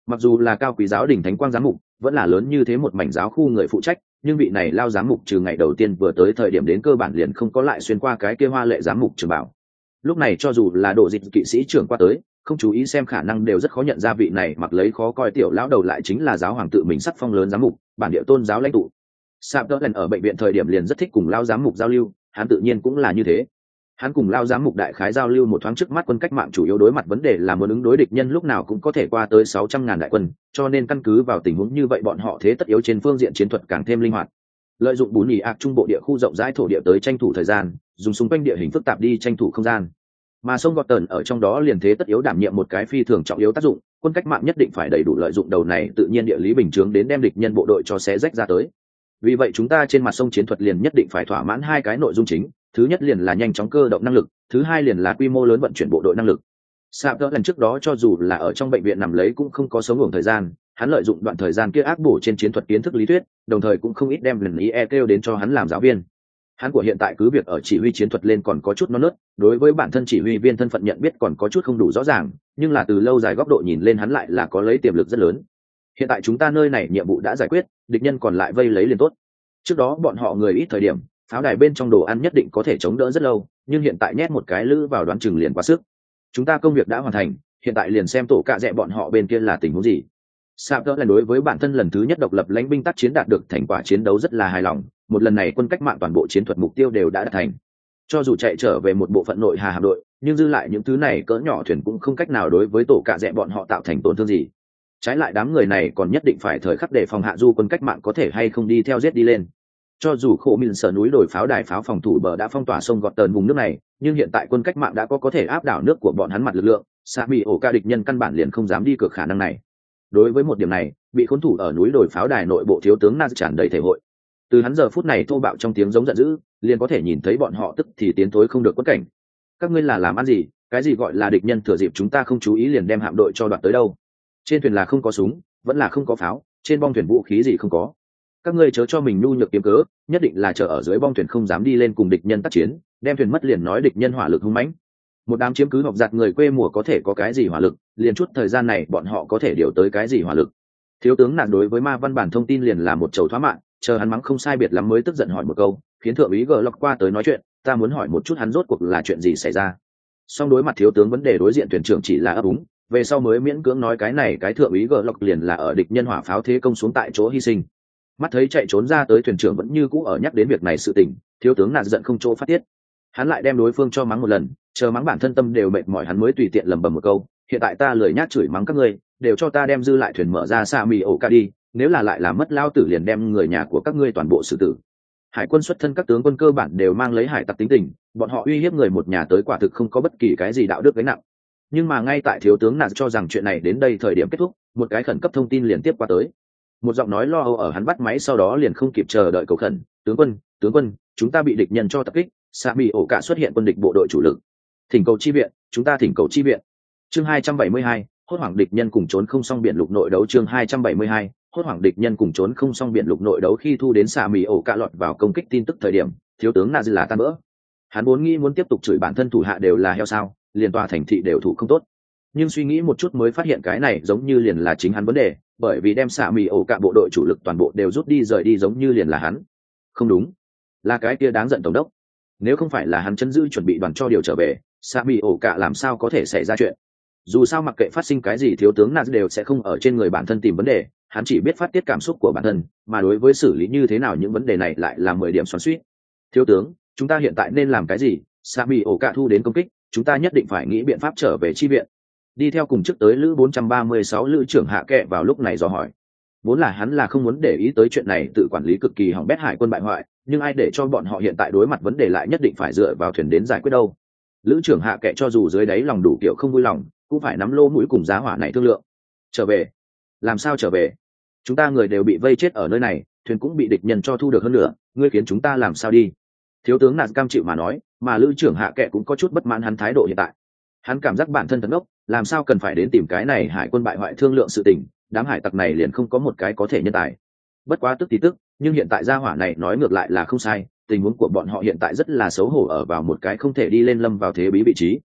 Mặc dù là cao quý giáo đình thánh quang giám mục, vẫn là lớn như thế một mảnh giáo khu người phụ trách, nhưng vị này lao giám mục trừ ngày đầu tiên vừa tới thời điểm đến cơ bản liền không có lại xuyên qua cái kia hoa lệ giám mục trường bảo. Lúc này cho dù là độ dịch kỵ sĩ trưởng qua tới, không chú ý xem khả năng đều rất khó nhận ra vị này mặc lấy khó coi tiểu lão đầu lại chính là giáo hoàng tự mình sắc phong lớn giám mục, bản địa tôn giáo lãnh tụ. Sạp đỡ lần ở bệnh viện thời điểm liền rất thích cùng lao giám mục giao lưu, hắn tự nhiên cũng là như thế. Hắn cùng lao giám mục đại khái giao lưu một thoáng, trước mắt quân cách mạng chủ yếu đối mặt vấn đề là muốn ứng đối địch nhân lúc nào cũng có thể qua tới 600.000 đại quân, cho nên căn cứ vào tình huống như vậy bọn họ thế tất yếu trên phương diện chiến thuật càng thêm linh hoạt, lợi dụng bún nhì ạc trung bộ địa khu rộng rãi thổ địa tới tranh thủ thời gian, dùng xung quanh địa hình phức tạp đi tranh thủ không gian. Mà sông gọt tần ở trong đó liền thế tất yếu đảm nhiệm một cái phi thường trọng yếu tác dụng, quân cách mạng nhất định phải đầy đủ lợi dụng đầu này tự nhiên địa lý bình chướng đến đem địch nhân bộ đội cho xé rách ra tới. Vì vậy chúng ta trên mặt sông chiến thuật liền nhất định phải thỏa mãn hai cái nội dung chính, thứ nhất liền là nhanh chóng cơ động năng lực, thứ hai liền là quy mô lớn vận chuyển bộ đội năng lực. Sạp đỡ lần trước đó cho dù là ở trong bệnh viện nằm lấy cũng không có sống ngủ thời gian, hắn lợi dụng đoạn thời gian kia áp bổ trên chiến thuật kiến thức lý thuyết, đồng thời cũng không ít đem lần ý kêu đến cho hắn làm giáo viên. Hắn của hiện tại cứ việc ở chỉ huy chiến thuật lên còn có chút non nớt, đối với bản thân chỉ huy viên thân phận nhận biết còn có chút không đủ rõ ràng, nhưng là từ lâu dài góc độ nhìn lên hắn lại là có lấy tiềm lực rất lớn. Hiện tại chúng ta nơi này nhiệm vụ đã giải quyết, địch nhân còn lại vây lấy liền tốt. Trước đó bọn họ người ít thời điểm, pháo đài bên trong đồ ăn nhất định có thể chống đỡ rất lâu, nhưng hiện tại nhét một cái lữ vào đoán chừng liền quá sức. Chúng ta công việc đã hoàn thành, hiện tại liền xem tổ cạ rẽ bọn họ bên kia là tình huống gì. Sạp đỡ là đối với bản thân lần thứ nhất độc lập lãnh binh tác chiến đạt được thành quả chiến đấu rất là hài lòng, một lần này quân cách mạng toàn bộ chiến thuật mục tiêu đều đã đạt thành. Cho dù chạy trở về một bộ phận nội hà hạm đội, nhưng dư lại những thứ này cỡ nhỏ thuyền cũng không cách nào đối với tổ cạ rẽ bọn họ tạo thành tổn thương gì. Trái lại đám người này còn nhất định phải thời khắc để phòng hạ du quân cách mạng có thể hay không đi theo giết đi lên. Cho dù khổ mình sở núi đồi pháo đài pháo phòng thủ bờ đã phong tỏa sông gọt tờn vùng nước này, nhưng hiện tại quân cách mạng đã có thể áp đảo nước của bọn hắn mặt lực lượng, xạ bị ổ ca địch nhân căn bản liền không dám đi cược khả năng này. Đối với một điểm này, bị khốn thủ ở núi đồi pháo đài nội bộ thiếu tướng Naz tràn đầy thể hội. Từ hắn giờ phút này thô bạo trong tiếng giống giận dữ, liền có thể nhìn thấy bọn họ tức thì tiến thối không được quất cảnh. Các ngươi là làm ăn gì? Cái gì gọi là địch nhân thừa dịp chúng ta không chú ý liền đem hạm đội cho đoạt tới đâu? Trên thuyền là không có súng, vẫn là không có pháo, trên bong thuyền vũ khí gì không có. Các ngươi chớ cho mình nhu nhược kiếm cớ, nhất định là chờ ở dưới bong thuyền không dám đi lên cùng địch nhân tác chiến, đem thuyền mất liền nói địch nhân hỏa lực hung mãnh. Một đám chiếm cứ học giặt người quê mùa có thể có cái gì hỏa lực, liền chút thời gian này bọn họ có thể điều tới cái gì hỏa lực. Thiếu tướng nạn đối với ma văn bản thông tin liền là một chầu thoá mạng, chờ hắn mắng không sai biệt lắm mới tức giận hỏi một câu, khiến thượng úy gờ lọc qua tới nói chuyện, ta muốn hỏi một chút hắn rốt cuộc là chuyện gì xảy ra. Song đối mặt thiếu tướng vấn đề đối diện thuyền trưởng chỉ là ấp úng, về sau mới miễn cưỡng nói cái này cái thượng úy gờ lọc liền là ở địch nhân hỏa pháo thế công xuống tại chỗ hy sinh. Mắt thấy chạy trốn ra tới thuyền trưởng vẫn như cũ ở nhắc đến việc này sự tình, thiếu tướng nạn giận không chỗ phát tiết. Hắn lại đem đối phương cho mắng một lần, chờ mắng bản thân tâm đều mệt mỏi hắn mới tùy tiện lầm bầm một câu, hiện tại ta lười nhác chửi mắng các ngươi, đều cho ta đem dư lại thuyền mở ra xa mì ổ ca đi, nếu là lại làm mất lao tử liền đem người nhà của các ngươi toàn bộ xử tử. Hải quân xuất thân các tướng quân cơ bản đều mang lấy hải tặc tính tình, bọn họ uy hiếp người một nhà tới quả thực không có bất kỳ cái gì đạo đức gánh nặng. Nhưng mà ngay tại thiếu tướng nạn cho rằng chuyện này đến đây thời điểm kết thúc, một cái khẩn cấp thông tin liền tiếp qua tới. Một giọng nói lo âu ở hắn bắt máy sau đó liền không kịp chờ đợi cầu khẩn, tướng quân, chúng ta bị địch nhân cho tập kích, xạ bị ổ cả xuất hiện quân địch bộ đội chủ lực, thỉnh cầu chi viện, chúng ta thỉnh cầu chi viện. Chương 272, hốt hoảng địch nhân cùng trốn không xong biển lục nội đấu. Chương 272, hốt hoảng địch nhân cùng trốn không xong biển lục nội đấu. Khi thu đến xạ mì ổ cả lọt vào công kích tin tức thời điểm, thiếu tướng Nazi là tan vỡ. Hắn vốn nghĩ muốn tiếp tục chửi bản thân thủ hạ đều là heo sao, liền tòa thành thị đều thủ không tốt, nhưng suy nghĩ một chút mới phát hiện cái này giống như liền là chính hắn vấn đề, bởi vì đem xạ mì ổ cả bộ đội chủ lực toàn bộ đều rút đi rời đi giống như liền là hắn. Không đúng, là cái kia đáng giận tổng đốc. Nếu không phải là hắn chân giữ chuẩn bị đoàn cho điều trở về, xạ mì ổ cả làm sao có thể xảy ra chuyện. Dù sao mặc kệ phát sinh cái gì thiếu tướng Naz đều sẽ không ở trên người bản thân tìm vấn đề, hắn chỉ biết phát tiết cảm xúc của bản thân, mà đối với xử lý như thế nào những vấn đề này lại là 10 điểm xoắn xuýt. Thiếu tướng, chúng ta hiện tại nên làm cái gì? Xạ mì ổ cả thu đến công kích, chúng ta nhất định phải nghĩ biện pháp trở về chi viện. Đi theo cùng trước tới lữ 436 lữ trưởng hạ kệ vào lúc này dò hỏi. Vốn là hắn là không muốn để ý tới chuyện này, tự quản lý cực kỳ hỏng bét hải quân bại hoại, nhưng ai để cho bọn họ hiện tại đối mặt vấn đề lại nhất định phải dựa vào thuyền đến giải quyết đâu. Lữ trưởng hạ kệ cho dù dưới đáy lòng đủ kiểu không vui lòng, cũng phải nắm lô mũi cùng giá hỏa này thương lượng. Trở về? Làm sao trở về? Chúng ta người đều bị vây chết ở nơi này, thuyền cũng bị địch nhân cho thu được hơn nữa, ngươi khiến chúng ta làm sao đi? Thiếu tướng Nạt cam chịu mà nói, mà lữ trưởng hạ kệ cũng có chút bất mãn hắn thái độ hiện tại. Hắn cảm giác bản thân thật ngốc, làm sao cần phải đến tìm cái này hải quân bại hoại thương lượng sự tình, đám hải tặc này liền không có một cái có thể nhân tài. Bất quá tức thì tức, nhưng hiện tại gia hỏa này nói ngược lại là không sai, tình huống của bọn họ hiện tại rất là xấu hổ ở vào một cái không thể đi lên lâm vào thế bí vị trí.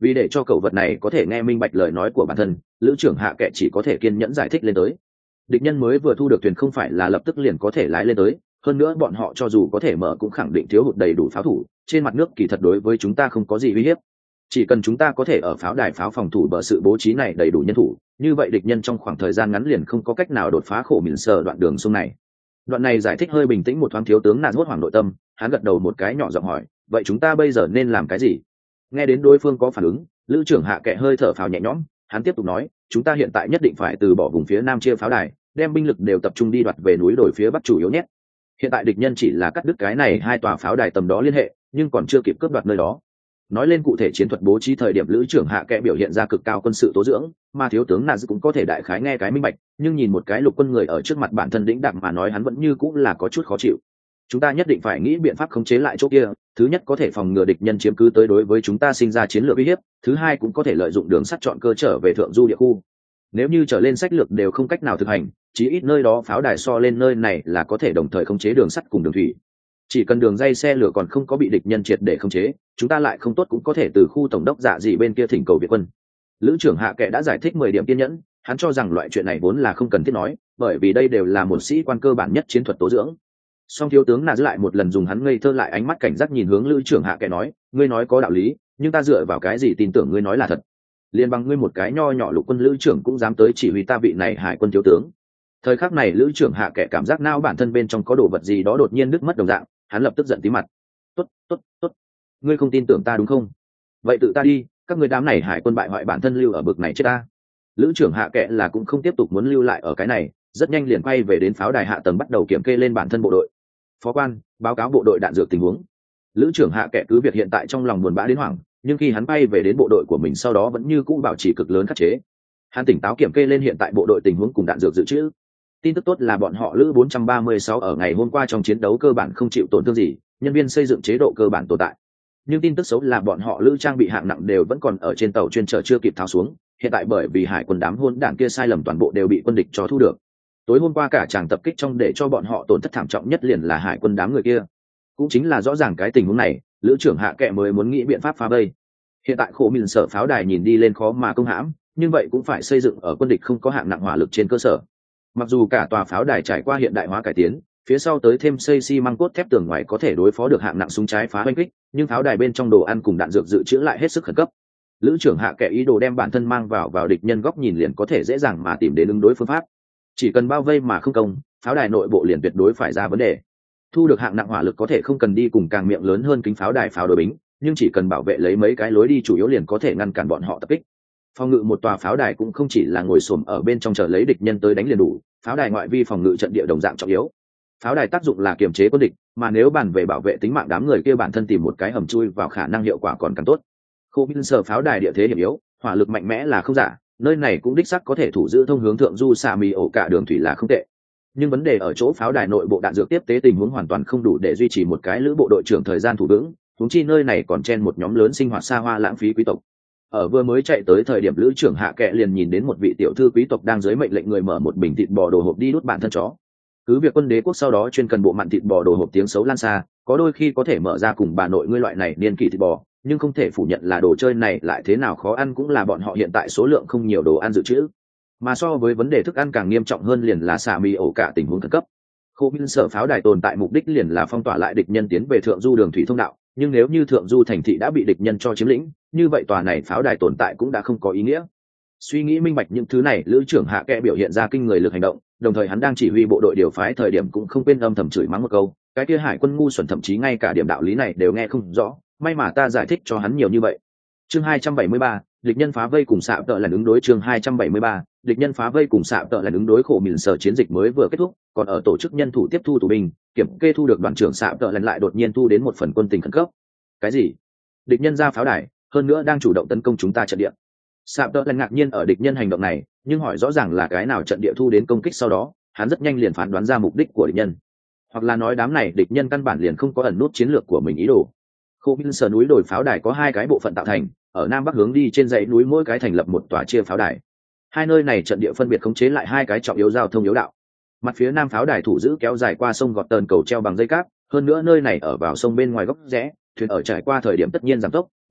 Vì để cho cậu vật này có thể nghe minh bạch lời nói của bản thân, lữ trưởng hạ kệ chỉ có thể kiên nhẫn giải thích lên tới. Địch nhân mới vừa thu được thuyền không phải là lập tức liền có thể lái lên tới, hơn nữa bọn họ cho dù có thể mở cũng khẳng định thiếu hụt đầy đủ pháo thủ, trên mặt nước kỳ thật đối với chúng ta không có gì uy hiếp. Chỉ cần chúng ta có thể ở pháo đài pháo phòng thủ bờ sự bố trí này đầy đủ nhân thủ, như vậy địch nhân trong khoảng thời gian ngắn liền không có cách nào đột phá khổ mìn sờ đoạn đường sông này. Đoạn này giải thích hơi bình tĩnh một thoáng, thiếu tướng nạt hốt hoảng nội tâm, hắn gật đầu một cái nhỏ giọng hỏi, vậy chúng ta bây giờ nên làm cái gì? Nghe đến đối phương có phản ứng, lữ trưởng hạ kệ hơi thở phào nhẹ nhõm, hắn tiếp tục nói, chúng ta hiện tại nhất định phải từ bỏ vùng phía nam chia pháo đài, đem binh lực đều tập trung đi đoạt về núi đồi phía bắc chủ yếu nhất. Hiện tại địch nhân chỉ là cắt đứt cái này hai tòa pháo đài tầm đó liên hệ, nhưng còn chưa kịp cướp đoạt nơi đó. Nói lên cụ thể chiến thuật bố trí thời điểm, lữ trưởng hạ kệ biểu hiện ra cực cao quân sự tố dưỡng, mà thiếu tướng Naz cũng có thể đại khái nghe cái minh bạch, nhưng nhìn một cái lục quân người ở trước mặt bản thân đĩnh đạc mà nói, hắn vẫn như cũng là có chút khó chịu. Chúng ta nhất định phải nghĩ biện pháp khống chế lại chỗ kia, thứ nhất có thể phòng ngừa địch nhân chiếm cứ tới đối với chúng ta sinh ra chiến lược uy hiếp, thứ hai cũng có thể lợi dụng đường sắt chọn cơ trở về thượng du địa khu. Nếu như trở lên sách lược đều không cách nào thực hành, chí ít nơi đó pháo đài so lên nơi này là có thể đồng thời khống chế đường sắt cùng đường thủy. Chỉ cần đường dây xe lửa còn không có bị địch nhân triệt để khống chế, chúng ta lại không tốt cũng có thể từ khu tổng đốc dạ dị bên kia thỉnh cầu viện quân. Lữ trưởng hạ kệ đã giải thích 10 điểm kiên nhẫn, hắn cho rằng loại chuyện này vốn là không cần thiết nói, bởi vì đây đều là một sĩ quan cơ bản nhất chiến thuật tố dưỡng. Song thiếu tướng giữ lại một lần dùng hắn ngây thơ lại ánh mắt cảnh giác nhìn hướng lữ trưởng hạ kệ nói, ngươi nói có đạo lý, nhưng ta dựa vào cái gì tin tưởng ngươi nói là thật? Liên bằng ngươi một cái nho nhỏ lục quân lữ trưởng cũng dám tới chỉ huy ta vị này hải quân thiếu tướng. Thời khắc này lữ trưởng hạ kệ cảm giác não bản thân bên trong có đồ vật gì đó đột nhiên đứt mất đồng dạng, hắn lập tức giận tí mặt. Tốt, tốt, tốt, ngươi không tin tưởng ta đúng không? Vậy tự ta đi, các ngươi đám này hải quân bại hoại bản thân lưu ở bực này chết ta. Lữ trưởng hạ kệ là cũng không tiếp tục muốn lưu lại ở cái này, rất nhanh liền quay về đến pháo đài hạ tầng bắt đầu kiểm kê lên bản thân bộ đội. Phó quan, báo cáo bộ đội đạn dược tình huống. Lữ trưởng hạ kệ cứ việc hiện tại trong lòng buồn bã đến hoảng, nhưng khi hắn bay về đến bộ đội của mình sau đó vẫn như cũ bảo trì cực lớn khắc chế. Hắn tỉnh táo kiểm kê lên hiện tại bộ đội tình huống cùng đạn dược dự trữ. Tin tức tốt là bọn họ Lữ 436 ở ngày hôm qua trong chiến đấu cơ bản không chịu tổn thương gì, nhân viên xây dựng chế độ cơ bản tồn tại. Nhưng tin tức xấu là bọn họ Lữ trang bị hạng nặng đều vẫn còn ở trên tàu chuyên chở chưa kịp tháo xuống, hiện tại bởi vì hải quân đám hôn đảng kia sai lầm toàn bộ đều bị quân địch cho thu được. Tối hôm qua cả tràng tập kích trong để cho bọn họ tổn thất thảm trọng nhất liền là hải quân đám người kia. Cũng chính là rõ ràng cái tình huống này, Lữ trưởng hạ kệ mới muốn nghĩ biện pháp phá vây. Hiện tại khổ mình sở pháo đài nhìn đi lên khó mà công hãm, nhưng vậy cũng phải xây dựng ở quân địch không có hạng nặng hỏa lực trên cơ sở. Mặc dù cả tòa pháo đài trải qua hiện đại hóa cải tiến, phía sau tới thêm xây xi măng cốt thép tường ngoài có thể đối phó được hạng nặng súng trái phá oanh kích, nhưng pháo đài bên trong đồ ăn cùng đạn dược dự trữ lại hết sức khẩn cấp. Lữ trưởng hạ kệ ý đồ đem bản thân mang vào địch nhân góc nhìn liền có thể dễ dàng mà tìm đến ứng đối phương pháp. Chỉ cần bao vây mà không công, pháo đài nội bộ liền tuyệt đối phải ra vấn đề. Thu được hạng nặng hỏa lực có thể không cần đi cùng càng miệng lớn hơn kính pháo đài pháo đối bính, nhưng chỉ cần bảo vệ lấy mấy cái lối đi chủ yếu liền có thể ngăn cản bọn họ tập kích. Phòng ngự một tòa pháo đài cũng không chỉ là ngồi xổm ở bên trong chờ lấy địch nhân tới đánh liền đủ, pháo đài ngoại vi phòng ngự trận địa đồng dạng trọng yếu. Pháo đài tác dụng là kiềm chế quân địch, mà nếu bàn về bảo vệ tính mạng đám người kia bản thân tìm một cái hầm chui vào khả năng hiệu quả còn càng tốt. Khô Bin sở pháo đài địa thế hiểm yếu, hỏa lực mạnh mẽ là không giả, nơi này cũng đích xác có thể thủ giữ thông hướng thượng du xà mì ổ cả đường thủy là không tệ. Nhưng vấn đề ở chỗ pháo đài nội bộ đạn dược tiếp tế tình huống hoàn toàn không đủ để duy trì một cái lữ bộ đội trưởng thời gian thủ vững, huống chi nơi này còn chen một nhóm lớn sinh hoạt xa hoa lãng phí quý tộc. Ở vừa mới chạy tới thời điểm lữ trưởng hạ kệ liền nhìn đến một vị tiểu thư quý tộc đang dưới mệnh lệnh người mở một bình thịt bò đồ hộp đi đút bản thân chó. Cứ việc quân đế quốc sau đó chuyên cần bộ mặn thịt bò đồ hộp tiếng xấu lan xa, có đôi khi có thể mở ra cùng bà nội ngươi loại này niên kỷ thịt bò, nhưng không thể phủ nhận là đồ chơi này lại thế nào khó ăn cũng là bọn họ hiện tại số lượng không nhiều đồ ăn dự trữ. Mà so với vấn đề thức ăn càng nghiêm trọng hơn liền là xà mì ổ cả tình huống khẩn cấp. Khô Bin sở pháo đài tồn tại mục đích liền là phong tỏa lại địch nhân tiến về thượng du đường thủy thông đạo, nhưng nếu như thượng du thành thị đã bị địch nhân cho chiếm lĩnh, như vậy tòa này pháo đài tồn tại cũng đã không có ý nghĩa. Suy nghĩ minh bạch những thứ này, lữ trưởng hạ kệ biểu hiện ra kinh người lực hành động, đồng thời hắn đang chỉ huy bộ đội điều phái thời điểm cũng không quên âm thầm chửi mắng một câu, cái kia hải quân ngu xuẩn thậm chí ngay cả điểm đạo lý này đều nghe không rõ, may mà ta giải thích cho hắn nhiều như vậy. Chương 273, địch nhân phá vây cùng xạ tợ là ứng đối. Chương 273, địch nhân phá vây cùng xạ tợ là ứng đối. Khổ mình sở chiến dịch mới vừa kết thúc, còn ở tổ chức nhân thủ tiếp thu tù binh, kiểm kê thu được đoàn trưởng xạ tợ lần lại đột nhiên thu đến một phần quân tình khẩn cấp. Cái gì? Địch nhân ra pháo đài, hơn nữa đang chủ động tấn công chúng ta trận địa. Xạ tợ lần ngạc nhiên ở địch nhân hành động này, nhưng hỏi rõ ràng là cái nào trận địa thu đến công kích sau đó, hắn rất nhanh liền phán đoán ra mục đích của địch nhân, hoặc là nói đám này địch nhân căn bản liền không có ẩn nút chiến lược của mình ý đồ. Khô Bin sở núi đồi pháo đài có hai cái bộ phận tạo thành, ở nam bắc hướng đi trên dãy núi mỗi cái thành lập một tòa chia pháo đài. Hai nơi này trận địa phân biệt khống chế lại hai cái trọng yếu giao thông yếu đạo. Mặt phía nam pháo đài thủ giữ kéo dài qua sông gọt tờn cầu treo bằng dây cáp, hơn nữa nơi này ở vào sông bên ngoài góc rẽ, thuyền ở trải qua thời điểm tất nhiên giảm tốc,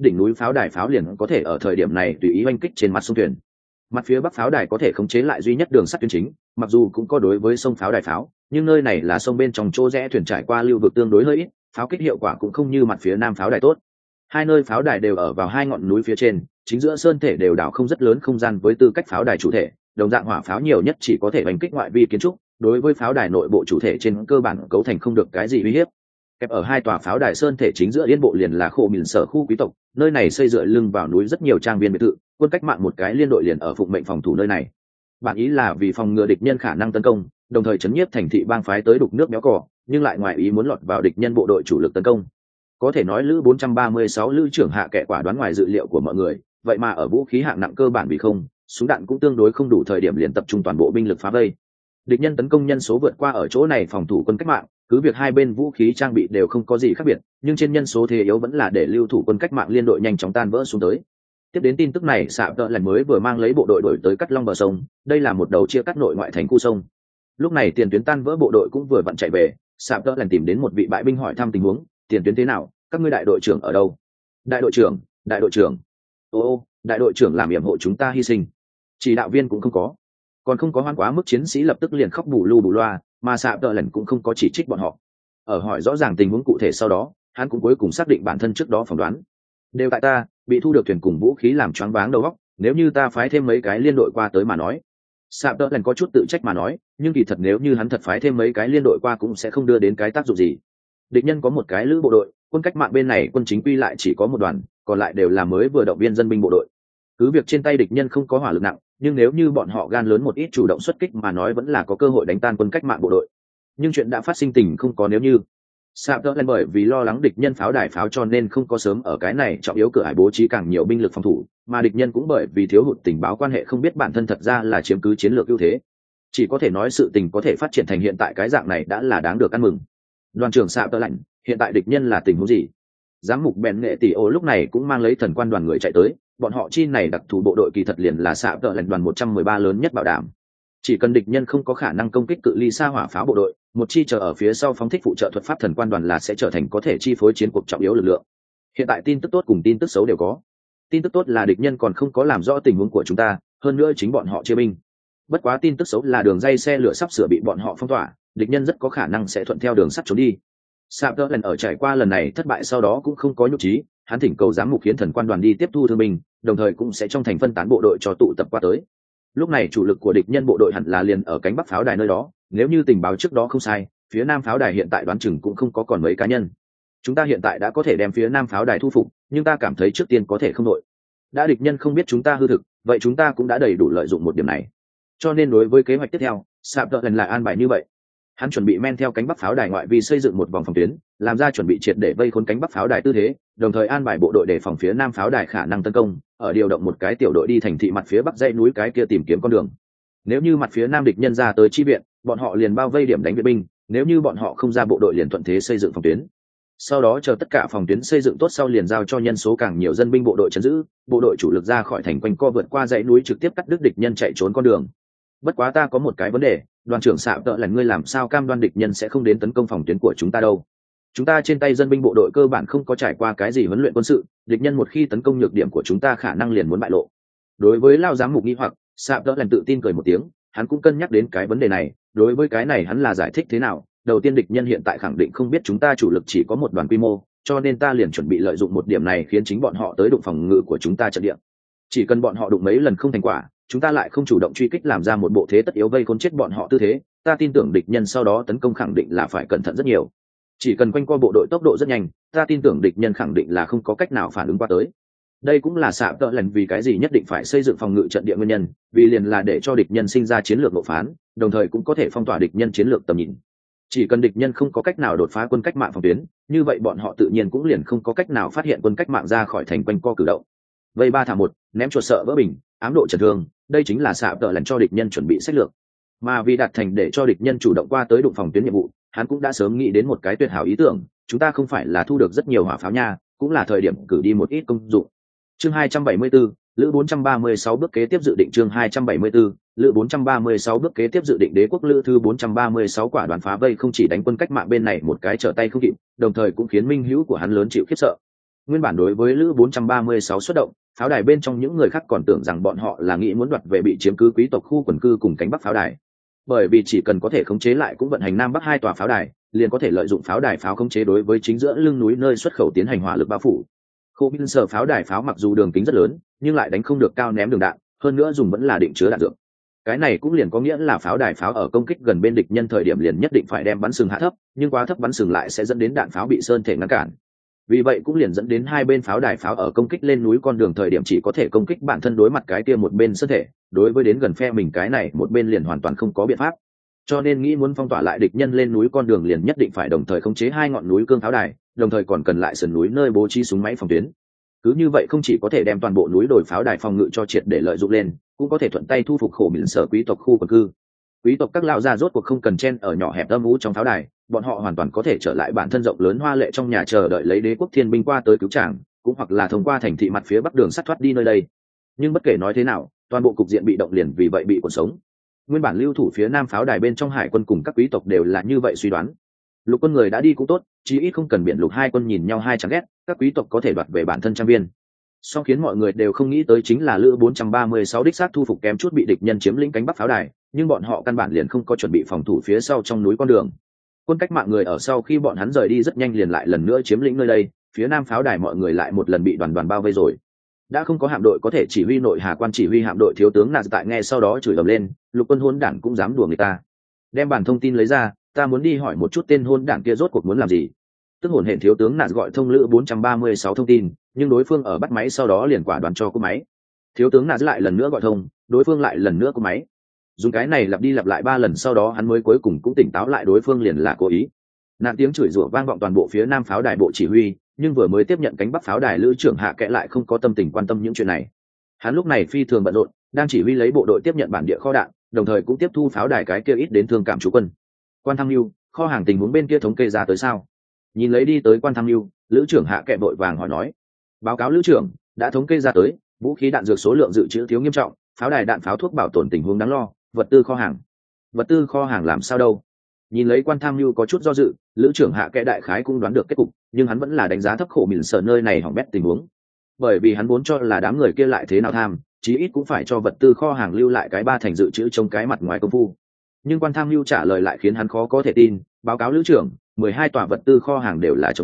đỉnh núi pháo đài pháo liền có thể ở thời điểm này tùy ý oanh kích trên mặt sông thuyền. Mặt phía bắc pháo đài có thể khống chế lại duy nhất đường sắt tuyến chính, mặc dù cũng có đối với sông pháo đài pháo, nhưng nơi này là sông bên trong chỗ rẽ thuyền trải qua lưu vực tương đối hơi ít, pháo kích hiệu quả cũng không như mặt phía nam pháo đài tốt. Hai nơi pháo đài đều ở vào hai ngọn núi phía trên, chính giữa sơn thể đều đảo không rất lớn không gian với tư cách pháo đài chủ thể, đồng dạng hỏa pháo nhiều nhất chỉ có thể đánh kích ngoại vi kiến trúc, đối với pháo đài nội bộ chủ thể trên cơ bản cấu thành không được cái gì uy hiếp. Kẹp ở hai tòa pháo đài sơn thể chính giữa yên bộ liền là khổ mìn sở khu quý tộc, nơi này xây dựa lưng vào núi rất nhiều trang viên biệt thự, quân cách mạng một cái liên đội liền ở phụng mệnh phòng thủ nơi này. Bản ý là vì phòng ngừa địch nhân khả năng tấn công, đồng thời chấn nhiếp thành thị bang phái tới đục nước béo cỏ, nhưng lại ngoài ý muốn lọt vào địch nhân bộ đội chủ lực tấn công. Có thể nói lữ 436 lữ trưởng hạ kệ quả đoán ngoài dự liệu của mọi người, vậy mà ở vũ khí hạng nặng cơ bản bị không, súng đạn cũng tương đối không đủ thời điểm liền tập trung toàn bộ binh lực phá vây. Địch nhân tấn công nhân số vượt qua ở chỗ này phòng thủ quân cách mạng, cứ việc hai bên vũ khí trang bị đều không có gì khác biệt, nhưng trên nhân số thế yếu vẫn là để lưu thủ quân cách mạng liên đội nhanh chóng tan vỡ xuống tới. Tiếp đến tin tức này, Sạm Tợ lần mới vừa mang lấy bộ đội đổi tới cắt long bờ sông, đây là một đầu chia cắt nội ngoại thành khu sông. Lúc này tiền tuyến tan vỡ bộ đội cũng vừa vặn chạy về, Sạm Tợ lần tìm đến một vị bại binh hỏi thăm tình huống, tiền tuyến thế nào, các ngươi đại đội trưởng ở đâu? Đại đội trưởng, ô, đại đội trưởng làm yểm hộ chúng ta hy sinh, chỉ đạo viên cũng không có, còn không có hoan quá mức chiến sĩ lập tức liền khóc bù lu bù loa, mà Sạm Tợ lần cũng không có chỉ trích bọn họ. Ở hỏi rõ ràng tình huống cụ thể sau đó, hắn cũng cuối cùng xác định bản thân trước đó phỏng đoán, đều tại ta bị thu được thuyền cùng vũ khí làm choáng váng đầu óc, nếu như ta phái thêm mấy cái liên đội qua tới mà nói. Sạm Tợ lần có chút tự trách mà nói, nhưng kỳ thật nếu như hắn thật phái thêm mấy cái liên đội qua cũng sẽ không đưa đến cái tác dụng gì. Địch nhân có một cái lữ bộ đội, quân cách mạng bên này quân chính quy lại chỉ có một đoàn, còn lại đều là mới vừa động viên dân binh bộ đội. Cứ việc trên tay địch nhân không có hỏa lực nặng, nhưng nếu như bọn họ gan lớn một ít chủ động xuất kích mà nói vẫn là có cơ hội đánh tan quân cách mạng bộ đội. Nhưng chuyện đã phát sinh tình không có nếu như. Sạm Tợ lần bởi vì lo lắng địch nhân pháo đài pháo cho nên không có sớm ở cái này trọng yếu cửa ải bố trí càng nhiều binh lực phòng thủ, mà địch nhân cũng bởi vì thiếu hụt tình báo quan hệ không biết bản thân thật ra là chiếm cứ chiến lược ưu thế. Chỉ có thể nói sự tình có thể phát triển thành hiện tại cái dạng này đã là đáng được ăn mừng. Đoàn trưởng Sạm Tợ lạnh, hiện tại địch nhân là tình huống gì? Giám mục bèn nghệ tỷ ô lúc này cũng mang lấy thần quan đoàn người chạy tới, bọn họ chi này đặc thù bộ đội kỳ thật liền là Sạm Tợ lạnh đoàn 113 lớn nhất bảo đảm. Chỉ cần địch nhân không có khả năng công kích cự ly xa hỏa pháo bộ đội, một chi chờ ở phía sau phóng thích phụ trợ thuật pháp thần quan đoàn là sẽ trở thành có thể chi phối chiến cuộc trọng yếu lực lượng. Hiện tại tin tức tốt cùng tin tức xấu đều có. Tin tức tốt là địch nhân còn không có làm rõ tình huống của chúng ta, hơn nữa chính bọn họ chia binh. Bất quá tin tức xấu là đường dây xe lửa sắp sửa bị bọn họ phong tỏa, địch nhân rất có khả năng sẽ thuận theo đường sắt trốn đi. Sạm Tợ lần ở trải qua lần này thất bại sau đó cũng không có nhục trí, hắn thỉnh cầu giám mục khiến thần quan đoàn đi tiếp thu thương binh, đồng thời cũng sẽ trong thành phân tán bộ đội cho tụ tập qua tới. Lúc này chủ lực của địch nhân bộ đội hẳn là liền ở cánh bắc pháo đài nơi đó, nếu như tình báo trước đó không sai, phía nam pháo đài hiện tại đoán chừng cũng không có còn mấy cá nhân. Chúng ta hiện tại đã có thể đem phía nam pháo đài thu phục, nhưng ta cảm thấy trước tiên có thể không đội. Đã địch nhân không biết chúng ta hư thực, vậy chúng ta cũng đã đầy đủ lợi dụng một điểm này. Cho nên đối với kế hoạch tiếp theo, Sạm Tợ lần lại an bài như vậy. Hắn chuẩn bị men theo cánh bắc pháo đài ngoại vi xây dựng một vòng phòng tuyến, làm ra chuẩn bị triệt để vây khốn cánh bắc pháo đài tư thế, đồng thời an bài bộ đội để phòng phía nam pháo đài khả năng tấn công, ở điều động một cái tiểu đội đi thành thị mặt phía bắc dãy núi cái kia tìm kiếm con đường. Nếu như mặt phía nam địch nhân ra tới chi viện, bọn họ liền bao vây điểm đánh viện binh, nếu như bọn họ không ra bộ đội liền thuận thế xây dựng phòng tuyến. Sau đó chờ tất cả phòng tuyến xây dựng tốt sau liền giao cho nhân số càng nhiều dân binh bộ đội trấn giữ, bộ đội chủ lực ra khỏi thành quanh co vượt qua dãy núi trực tiếp cắt đứt địch nhân chạy trốn con đường. Bất quá ta có một cái vấn đề, đoàn trưởng Sạm Tợ lần ngươi làm sao cam đoan địch nhân sẽ không đến tấn công phòng tuyến của chúng ta đâu? Chúng ta trên tay dân binh bộ đội cơ bản không có trải qua cái gì huấn luyện quân sự, địch nhân một khi tấn công nhược điểm của chúng ta khả năng liền muốn bại lộ. Đối với lao giám mục nghi hoặc, Sạm Tợ lần tự tin cười một tiếng, hắn cũng cân nhắc đến cái vấn đề này, đối với cái này hắn là giải thích thế nào? Đầu tiên địch nhân hiện tại khẳng định không biết chúng ta chủ lực chỉ có một đoàn quy mô, cho nên ta liền chuẩn bị lợi dụng một điểm này khiến chính bọn họ tới đụng phòng ngự của chúng ta trận địa. Chỉ cần bọn họ đụng mấy lần không thành quả, chúng ta lại không chủ động truy kích làm ra một bộ thế tất yếu vây khốn chết bọn họ tư thế, ta tin tưởng địch nhân sau đó tấn công khẳng định là phải cẩn thận rất nhiều. Chỉ cần quanh co bộ đội tốc độ rất nhanh, ta tin tưởng địch nhân khẳng định là không có cách nào phản ứng qua tới. Đây cũng là Sạm Tợ lần vì cái gì nhất định phải xây dựng phòng ngự trận địa nguyên nhân, vì liền là để cho địch nhân sinh ra chiến lược nộ phán, đồng thời cũng có thể phong tỏa địch nhân chiến lược tầm nhìn. Chỉ cần địch nhân không có cách nào đột phá quân cách mạng phòng tuyến, như vậy bọn họ tự nhiên cũng liền không có cách nào phát hiện quân cách mạng ra khỏi thành quanh co cử động. Vây 3-1, ném chuột sợ vỡ bình, ám độ trần thương, đây chính là Sạm Tợ lần cho địch nhân chuẩn bị sách lược. Mà vì đạt thành để cho địch nhân chủ động qua tới đụng phòng tuyến nhiệm vụ, hắn cũng đã sớm nghĩ đến một cái tuyệt hảo ý tưởng, chúng ta không phải là thu được rất nhiều hỏa pháo nha, cũng là thời điểm cử đi một ít công dụng. Chương 274, Lữ 436 bước kế tiếp dự định. Chương 274, Lữ 436 bước kế tiếp dự định. Đế quốc Lữ thứ 436 quả đoán phá vây không chỉ đánh quân cách mạng bên này một cái trở tay không kịp, đồng thời cũng khiến minh hữu của hắn lớn chịu khiếp sợ. Nguyên bản đối với lữ 436 xuất động, pháo đài bên trong những người khác còn tưởng rằng bọn họ là nghĩ muốn đoạt về bị chiếm cứ quý tộc khu quần cư cùng cánh bắc pháo đài, bởi vì chỉ cần có thể khống chế lại cũng vận hành nam bắc hai tòa pháo đài, liền có thể lợi dụng pháo đài pháo khống chế đối với chính giữa lưng núi nơi xuất khẩu tiến hành hỏa lực bao phủ. Khu biên sở pháo đài pháo mặc dù đường kính rất lớn, nhưng lại đánh không được cao ném đường đạn, hơn nữa dùng vẫn là định chứa đạn dược. Cái này cũng liền có nghĩa là pháo đài pháo ở công kích gần bên địch nhân thời điểm liền nhất định phải đem bắn sừng hạ thấp, nhưng quá thấp bắn sừng lại sẽ dẫn đến đạn pháo bị sơn thể ngăn cản. Vì vậy cũng liền dẫn đến hai bên pháo đài pháo ở công kích lên núi con đường thời điểm chỉ có thể công kích bản thân đối mặt cái kia một bên sơn thể, đối với đến gần phe mình cái này một bên liền hoàn toàn không có biện pháp. Cho nên nghĩ muốn phong tỏa lại địch nhân lên núi con đường liền nhất định phải đồng thời khống chế hai ngọn núi cương pháo đài, đồng thời còn cần lại sườn núi nơi bố trí súng máy phòng tuyến. Cứ như vậy không chỉ có thể đem toàn bộ núi đồi pháo đài phòng ngự cho triệt để lợi dụng lên, cũng có thể thuận tay thu phục khổ miễn sở quý tộc khu quần cư. Quý tộc các lão gia rốt cuộc không cần chen ở nhỏ hẹp âm u trong pháo đài, bọn họ hoàn toàn có thể trở lại bản thân rộng lớn hoa lệ trong nhà chờ đợi lấy đế quốc thiên binh qua tới cứu tràng, cũng hoặc là thông qua thành thị mặt phía bắc đường sắt thoát đi nơi đây. Nhưng bất kể nói thế nào, toàn bộ cục diện bị động liền vì vậy bị cuốn sống. Nguyên bản lưu thủ phía nam pháo đài bên trong hải quân cùng các quý tộc đều là như vậy suy đoán. Lục quân người đã đi cũng tốt, chí ít không cần biển lục hai quân nhìn nhau hai chẳng ghét, các quý tộc có thể đoạt về bản thân trang viên. Song khiến mọi người đều không nghĩ tới chính là lữ 436 đích xác thu phục kém chút bị địch nhân chiếm lĩnh cánh bắc pháo đài, nhưng bọn họ căn bản liền không có chuẩn bị phòng thủ phía sau trong núi con đường. Quân cách mạng người ở sau khi bọn hắn rời đi rất nhanh liền lại lần nữa chiếm lĩnh nơi đây, phía nam pháo đài mọi người lại một lần bị đoàn đoàn bao vây rồi. Đã không có hạm đội có thể chỉ huy nội hà quan chỉ huy hạm đội thiếu tướng Nạt tại nghe sau đó chửi ầm lên, lục quân hôn đản cũng dám đùa người ta. Đem bản thông tin lấy ra, ta muốn đi hỏi một chút tên hôn đản kia rốt cuộc muốn làm gì. Tức hồn hển thiếu tướng Nạt gọi thông lữ 436 thông tin, nhưng đối phương ở bắt máy sau đó liền quả đoán cho cú máy. Thiếu tướng Nạt lại lần nữa gọi thông, đối phương lại lần nữa cú máy. Dùng cái này lặp đi lặp lại 3 lần sau đó hắn mới cuối cùng cũng tỉnh táo lại đối phương liền là cố ý. Nạn tiếng chửi rủa vang vọng toàn bộ phía nam pháo đài bộ chỉ huy, nhưng vừa mới tiếp nhận cánh bắc pháo đài lữ trưởng Hạ Kẽ lại không có tâm tình quan tâm những chuyện này. Hắn lúc này phi thường bận rộn, đang chỉ huy lấy bộ đội tiếp nhận bản địa kho đạn, đồng thời cũng tiếp thu pháo đài cái kia ít đến thương cảm chú quân. Quan tham mưu, kho hàng tình huống bên kia thống kê ra tới sao? Nhìn lấy đi tới quan tham mưu, lữ trưởng Hạ Kẽ vội vàng hỏi nói. Báo cáo lữ trưởng, đã thống kê ra tới, vũ khí đạn dược số lượng dự trữ thiếu nghiêm trọng, pháo đài đạn pháo thuốc bảo tồn tình huống đáng lo, vật tư kho hàng làm sao đâu? Nhìn lấy quan tham mưu có chút do dự, lữ trưởng Hạ Kẽ đại khái cũng đoán được kết cục, nhưng hắn vẫn là đánh giá thấp khổ mìn sở nơi này hỏng bét tình huống, bởi vì hắn vốn cho là đám người kia lại thế nào tham, chí ít cũng phải cho vật tư kho hàng lưu lại cái 3 thành dự trữ trong cái mặt ngoài công phu. Nhưng quan tham mưu trả lời lại khiến hắn khó có thể tin, báo cáo lữ trưởng, 12 tòa vật tư kho hàng đều là trống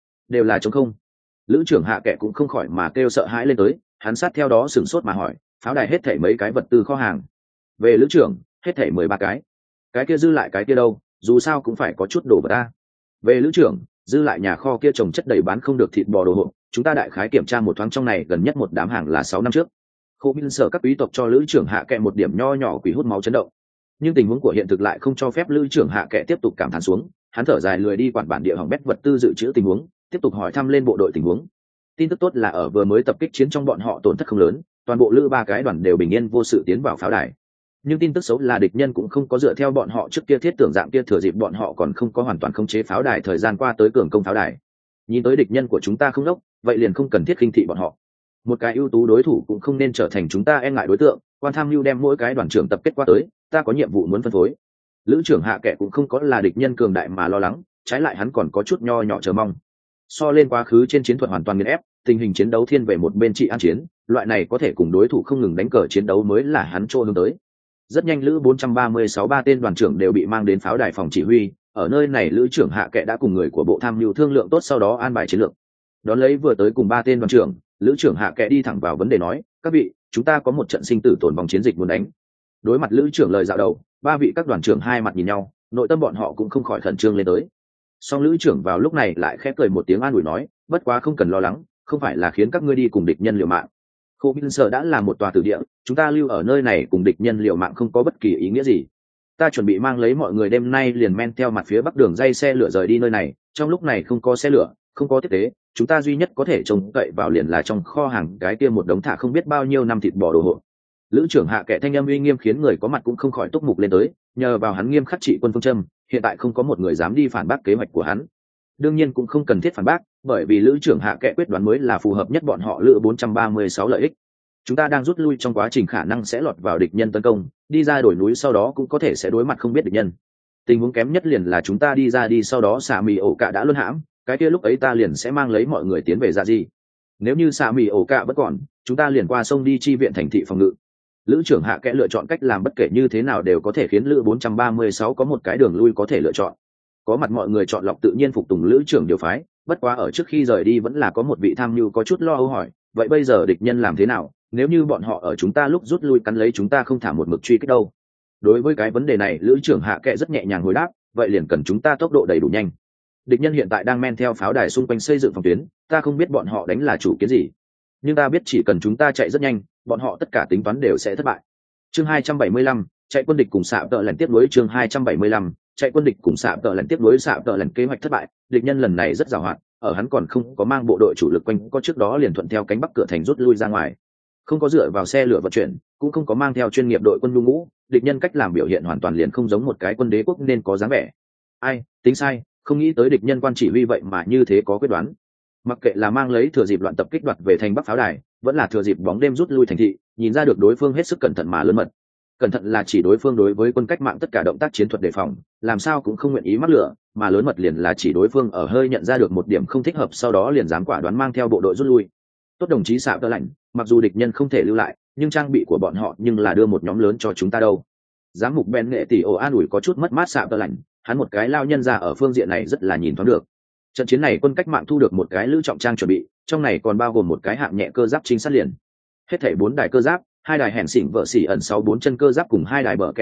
không. Lữ trưởng Hạ Kẽ cũng không khỏi mà kêu sợ hãi lên tới, hắn sát theo đó sửng sốt mà hỏi, pháo đài hết thảy mấy cái vật tư kho hàng? Về lữ trưởng, hết thảy 13 cái kia dư lại cái kia đâu, dù sao cũng phải có chút đồ vật ta. Về lữ trưởng, dư lại nhà kho kia trồng chất đầy bán không được thịt bò đồ hộp, chúng ta đại khái kiểm tra một thoáng trong này gần nhất một đám hàng là 6 năm trước. Khô Minh sở các quý tộc cho lữ trưởng Hạ Kẽ một điểm nho nhỏ quỷ hút máu chấn động. Nhưng tình huống của hiện thực lại không cho phép lữ trưởng Hạ Kẽ tiếp tục cảm thán xuống, hắn thở dài lười đi quản bản địa hỏng bét vật tư dự trữ tình huống, tiếp tục hỏi thăm lên bộ đội tình huống. Tin tức tốt là ở vừa mới tập kích chiến trong bọn họ tổn thất không lớn, toàn bộ lữ 3 cái đoàn đều bình yên vô sự tiến vào pháo đài. Nhưng tin tức xấu là địch nhân cũng không có dựa theo bọn họ trước kia thiết tưởng dạng kia thừa dịp bọn họ còn không có hoàn toàn khống chế pháo đài thời gian qua tới cường công pháo đài. Nhìn tới địch nhân của chúng ta không đốc, vậy liền không cần thiết khinh thị bọn họ. Một cái ưu tú đối thủ cũng không nên trở thành chúng ta e ngại đối tượng. Quan tham mưu đem mỗi cái đoàn trưởng tập kết qua tới, ta có nhiệm vụ muốn phân phối. Lữ trưởng Hạ Kẽ cũng không có là địch nhân cường đại mà lo lắng, trái lại hắn còn có chút nho nhỏ chờ mong. So lên quá khứ trên chiến thuật hoàn toàn nghiền ép, tình hình chiến đấu thiên về một bên trị an chiến, loại này có thể cùng đối thủ không ngừng đánh cờ chiến đấu mới là hắn trô hướng tới. Rất nhanh lữ 436 ba tên đoàn trưởng đều bị mang đến pháo đài phòng chỉ huy, ở nơi này lữ trưởng Hạ Kẽ đã cùng người của bộ tham mưu thương lượng tốt sau đó an bài chiến lược. Đón lấy vừa tới cùng 3 tên đoàn trưởng, lữ trưởng Hạ Kẽ đi thẳng vào vấn đề nói, các vị, chúng ta có một trận sinh tử tồn vong chiến dịch muốn đánh. Đối mặt lữ trưởng lời dạo đầu, 3 vị các đoàn trưởng hai mặt nhìn nhau, nội tâm bọn họ cũng không khỏi khẩn trương lên tới. Song lữ trưởng vào lúc này lại khẽ cười một tiếng an ủi nói, bất quá không cần lo lắng, không phải là khiến các ngươi đi cùng địch nhân liều mạng. Khô Minh Sở đã là một tòa tử địa, chúng ta lưu ở nơi này cùng địch nhân liều mạng không có bất kỳ ý nghĩa gì. Ta chuẩn bị mang lấy mọi người đêm nay liền men theo mặt phía bắc đường dây xe lửa rời đi nơi này, trong lúc này không có xe lửa, không có tiếp tế, chúng ta duy nhất có thể trông cậy vào liền là trong kho hàng cái kia một đống thả không biết bao nhiêu năm thịt bò đồ hộp. Lữ trưởng Hạ Kẽ thanh âm uy nghiêm khiến người có mặt cũng không khỏi túc mục lên tới, nhờ vào hắn nghiêm khắc trị quân phương châm, hiện tại không có một người dám đi phản bác kế hoạch của hắn. Đương nhiên cũng không cần thiết phản bác, bởi vì lữ trưởng Hạ Kẽ quyết đoán mới là phù hợp nhất bọn họ lữ 436 lợi ích. Chúng ta đang rút lui trong quá trình khả năng sẽ lọt vào địch nhân tấn công, đi ra đồi núi sau đó cũng có thể sẽ đối mặt không biết địch nhân. Tình huống kém nhất liền là chúng ta đi ra đi sau đó xả mì ổ cả đã luân hãm, cái kia lúc ấy ta liền sẽ mang lấy mọi người tiến về dạ di. Nếu như xạ mì ổ cạ vẫn còn, chúng ta liền qua sông đi chi viện thành thị phòng ngự. Lữ trưởng Hạ Kẽ lựa chọn cách làm bất kể như thế nào đều có thể khiến Lữ 436 có một cái đường lui có thể lựa chọn. Có mặt mọi người chọn lọc tự nhiên phục tùng Lữ trưởng điều phái, bất quá ở trước khi rời đi vẫn là có một vị tham mưu có chút lo âu hỏi, vậy bây giờ địch nhân làm thế nào, nếu như bọn họ ở chúng ta lúc rút lui cắn lấy chúng ta không thả một mực truy kích đâu? Đối với cái vấn đề này, Lữ trưởng Hạ Kẽ rất nhẹ nhàng hồi đáp, vậy liền cần chúng ta tốc độ đầy đủ nhanh. Địch nhân hiện tại đang men theo pháo đài xung quanh xây dựng phòng tuyến, ta không biết bọn họ đánh là chủ kiến gì, nhưng ta biết chỉ cần chúng ta chạy rất nhanh, bọn họ tất cả tính toán đều sẽ thất bại. Chương 275, chạy quân địch cùng xạ tợ lần tiếp nối. Chương 275, chạy quân địch cùng xạ tợ lần tiếp nối. Xạ tợ lần kế hoạch thất bại, địch nhân lần này rất giàu hoạt, ở hắn còn không có mang bộ đội chủ lực quanh có trước đó liền thuận theo cánh bắc cửa thành rút lui ra ngoài, không có dựa vào xe lửa vận chuyển, cũng không có mang theo chuyên nghiệp đội quân nhu ngũ, địch nhân cách làm biểu hiện hoàn toàn liền không giống một cái quân đế quốc nên có dáng vẻ. Ai tính sai, không nghĩ tới địch nhân quan chỉ huy vậy mà như thế có quyết đoán. Mặc kệ là mang lấy thừa dịp loạn tập kích đoạt về thành bắc pháo đài, vẫn là thừa dịp bóng đêm rút lui thành thị, nhìn ra được đối phương hết sức cẩn thận mà lớn mật. Cẩn thận là chỉ đối phương đối với quân cách mạng tất cả động tác chiến thuật đề phòng, làm sao cũng không nguyện ý mắc lửa, mà lớn mật liền là chỉ đối phương ở hơi nhận ra được một điểm không thích hợp sau đó liền dám quả đoán mang theo bộ đội rút lui. Tốt đồng chí xạ tơ lạnh, mặc dù địch nhân không thể lưu lại, nhưng trang bị của bọn họ nhưng là đưa một nhóm lớn cho chúng ta đâu. Giám mục Ben Nghệ tỷ ồ an ủi có chút mất mát xạ tơ lạnh, hắn một cái lao nhân ra ở phương diện này rất là nhìn thoáng được. Trận chiến này quân cách mạng thu được một cái lữ trọng trang chuẩn bị, trong này còn bao gồm một cái hạng nhẹ cơ giáp trinh sát liền. Hết thảy 4 đài cơ giáp, 2 đài hẹn xỉn vợ xỉ ẩn 64 chân cơ giáp cùng 2 đài bờ kẹ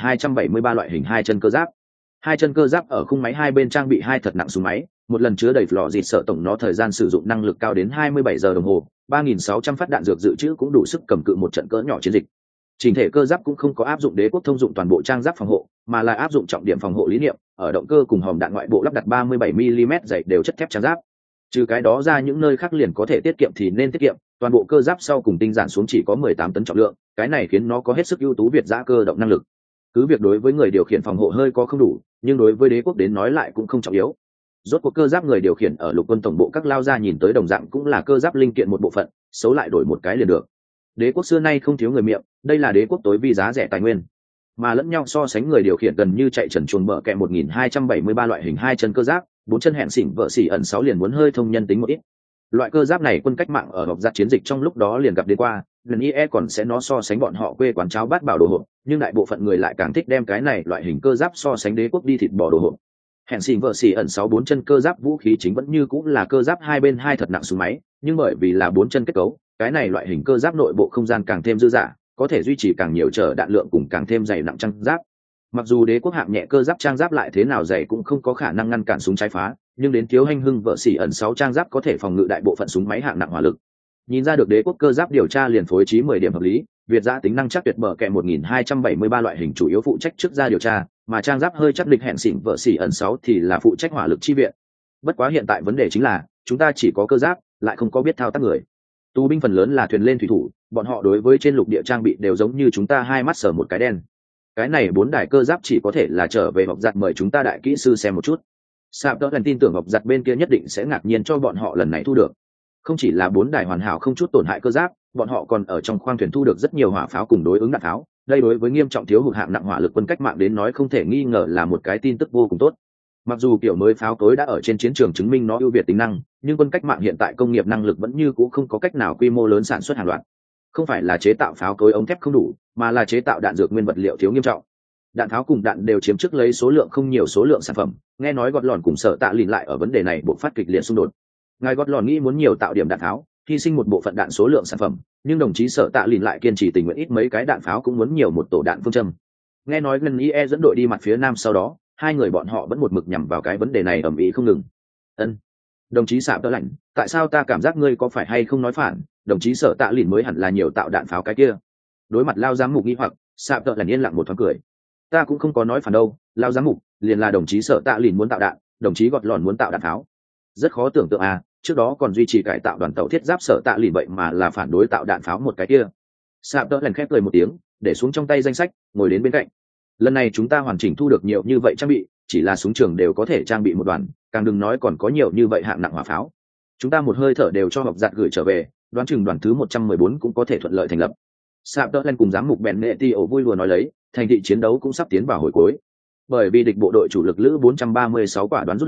1273 loại hình 2 chân cơ giáp. 2 chân cơ giáp ở khung máy hai bên trang bị 2 thật nặng súng máy, một lần chứa đầy lò dịt sợ tổng nó thời gian sử dụng năng lực cao đến 27 giờ đồng hồ, 3600 phát đạn dược dự trữ cũng đủ sức cầm cự một trận cỡ nhỏ chiến dịch. Chỉnh thể cơ giáp cũng không có áp dụng đế quốc thông dụng toàn bộ trang giáp phòng hộ, mà là áp dụng trọng điểm phòng hộ lý niệm, ở động cơ cùng hòm đạn ngoại bộ lắp đặt 37 mm dày đều chất thép trang giáp. Trừ cái đó ra những nơi khác liền có thể tiết kiệm thì nên tiết kiệm, toàn bộ cơ giáp sau cùng tinh giản xuống chỉ có 18 tấn trọng lượng, cái này khiến nó có hết sức ưu tú việt dã cơ động năng lực. Cứ việc đối với người điều khiển phòng hộ hơi có không đủ, nhưng đối với đế quốc đến nói lại cũng không trọng yếu. Rốt cuộc cơ giáp người điều khiển ở lục quân tổng bộ các lao ra nhìn tới đồng dạng cũng là cơ giáp linh kiện một bộ phận, xấu lại đổi một cái liền được. Đế quốc xưa nay không thiếu người miệng, đây là đế quốc tối vi giá rẻ tài nguyên, mà lẫn nhau so sánh người điều khiển gần như chạy trần chuồn bờ kẹ 1273 loại hình 2 chân cơ giáp, 4 chân hẹn xỉn vợ xỉ ẩn 6 liền muốn hơi thông nhân tính một ít. Loại cơ giáp này quân cách mạng ở học giáp chiến dịch trong lúc đó liền gặp đến qua, lần IE còn sẽ nó so sánh bọn họ quê quán cháo bát bảo đồ hộp, nhưng đại bộ phận người lại càng thích đem cái này loại hình cơ giáp so sánh đế quốc đi thịt bò đồ hộp. Hẹn xỉn vợ xỉ ẩn 6 4 chân cơ giáp vũ khí chính vẫn như cũng là cơ giáp hai bên hai thật nặng súng máy, nhưng bởi vì là 4 chân kết cấu, cái này loại hình cơ giáp nội bộ không gian càng thêm dư dả, có thể duy trì càng nhiều chở đạn lượng cùng càng thêm dày nặng trang giáp. Mặc dù đế quốc hạng nhẹ cơ giáp trang giáp lại thế nào dày cũng không có khả năng ngăn cản súng trái phá, nhưng đến thiếu hành hưng vợ xỉ ẩn 6 trang giáp có thể phòng ngự đại bộ phận súng máy hạng nặng hỏa lực. Nhìn ra được đế quốc cơ giáp điều tra liền phối trí 10 điểm hợp lý, việt giã tính năng chắc tuyệt bờ kẹ 1273 loại hình chủ yếu phụ trách trước ra điều tra, mà trang giáp hơi chắc địch hẹn xỉn vợ xỉ ẩn 6 thì là phụ trách hỏa lực chi viện. Bất quá hiện tại vấn đề chính là chúng ta chỉ có cơ giáp, lại không có biết thao tác người. Tù binh phần lớn là thuyền lên thủy thủ, bọn họ đối với trên lục địa trang bị đều giống như chúng ta hai mắt sở một cái đen. Cái này 4 đài cơ giáp chỉ có thể là trở về học giặt mời chúng ta đại kỹ sư xem một chút. Sạp đỡ lần tin tưởng học giặt bên kia nhất định sẽ ngạc nhiên cho bọn họ lần này thu được. Không chỉ là 4 đài hoàn hảo không chút tổn hại cơ giáp, bọn họ còn ở trong khoang thuyền thu được rất nhiều hỏa pháo cùng đối ứng đạn pháo. Đây đối với nghiêm trọng thiếu hụt hạng nặng hỏa lực quân cách mạng đến nói không thể nghi ngờ là một cái tin tức vô cùng tốt. Mặc dù kiểu mới pháo cối đã ở trên chiến trường chứng minh nó ưu việt tính năng, nhưng quân cách mạng hiện tại công nghiệp năng lực vẫn như cũ không có cách nào quy mô lớn sản xuất hàng loạt. Không phải là chế tạo pháo cối ống thép không đủ, mà là chế tạo đạn dược nguyên vật liệu thiếu nghiêm trọng. Đạn tháo cùng đạn đều chiếm trước lấy số lượng không nhiều số lượng sản phẩm, nghe nói Gọt Lòn cùng Sở Tạ Lìn lại ở vấn đề này buộc phát kịch liệt xung đột. Ngài Gọt Lòn nghĩ muốn nhiều tạo điểm đạn tháo, hy sinh một bộ phận đạn số lượng sản phẩm, nhưng đồng chí Sở Tạ Lìn lại kiên trì tình nguyện ít mấy cái đạn pháo cũng muốn nhiều một tổ đạn phương châm. Nghe nói Ngân IE dẫn đội đi mặt phía nam sau đó, hai người bọn họ vẫn một mực nhằm vào cái vấn đề này ầm ĩ không ngừng. Ân, đồng chí Sạp Tơ Lạnh, tại sao ta cảm giác ngươi có phải hay không nói phản? Đồng chí Sở Tạ Lìn mới hẳn là nhiều tạo đạn pháo cái kia. Đối mặt lao giám mục nghi hoặc, Sạp Tơ Lạnh yên lặng một thoáng cười. Ta cũng không có nói phản đâu, lao giám mục, liền là đồng chí Sở Tạ Lìn muốn tạo đạn, đồng chí Gọt Lòn muốn tạo đạn pháo. Rất khó tưởng tượng à, trước đó còn duy trì cải tạo đoàn tàu thiết giáp Sở Tạ Lìn vậy mà là phản đối tạo đạn pháo một cái kia. Sạp Tơ Lạnh khép cười một tiếng, để xuống trong tay danh sách, ngồi đến bên cạnh. Lần này chúng ta hoàn chỉnh thu được nhiều như vậy trang bị, chỉ là súng trường đều có thể trang bị một đoàn, càng đừng nói còn có nhiều như vậy hạng nặng hỏa pháo. Chúng ta một hơi thở đều cho học giặt gửi trở về, đoán chừng đoàn thứ 114 cũng có thể thuận lợi thành lập. Sạp Tơ Lên cùng giám mục bèn nệ ti ổ vui lùa nói lấy, thành thị chiến đấu cũng sắp tiến vào hồi cuối. Bởi vì địch bộ đội chủ lực lữ 436 quả đoán rút lui,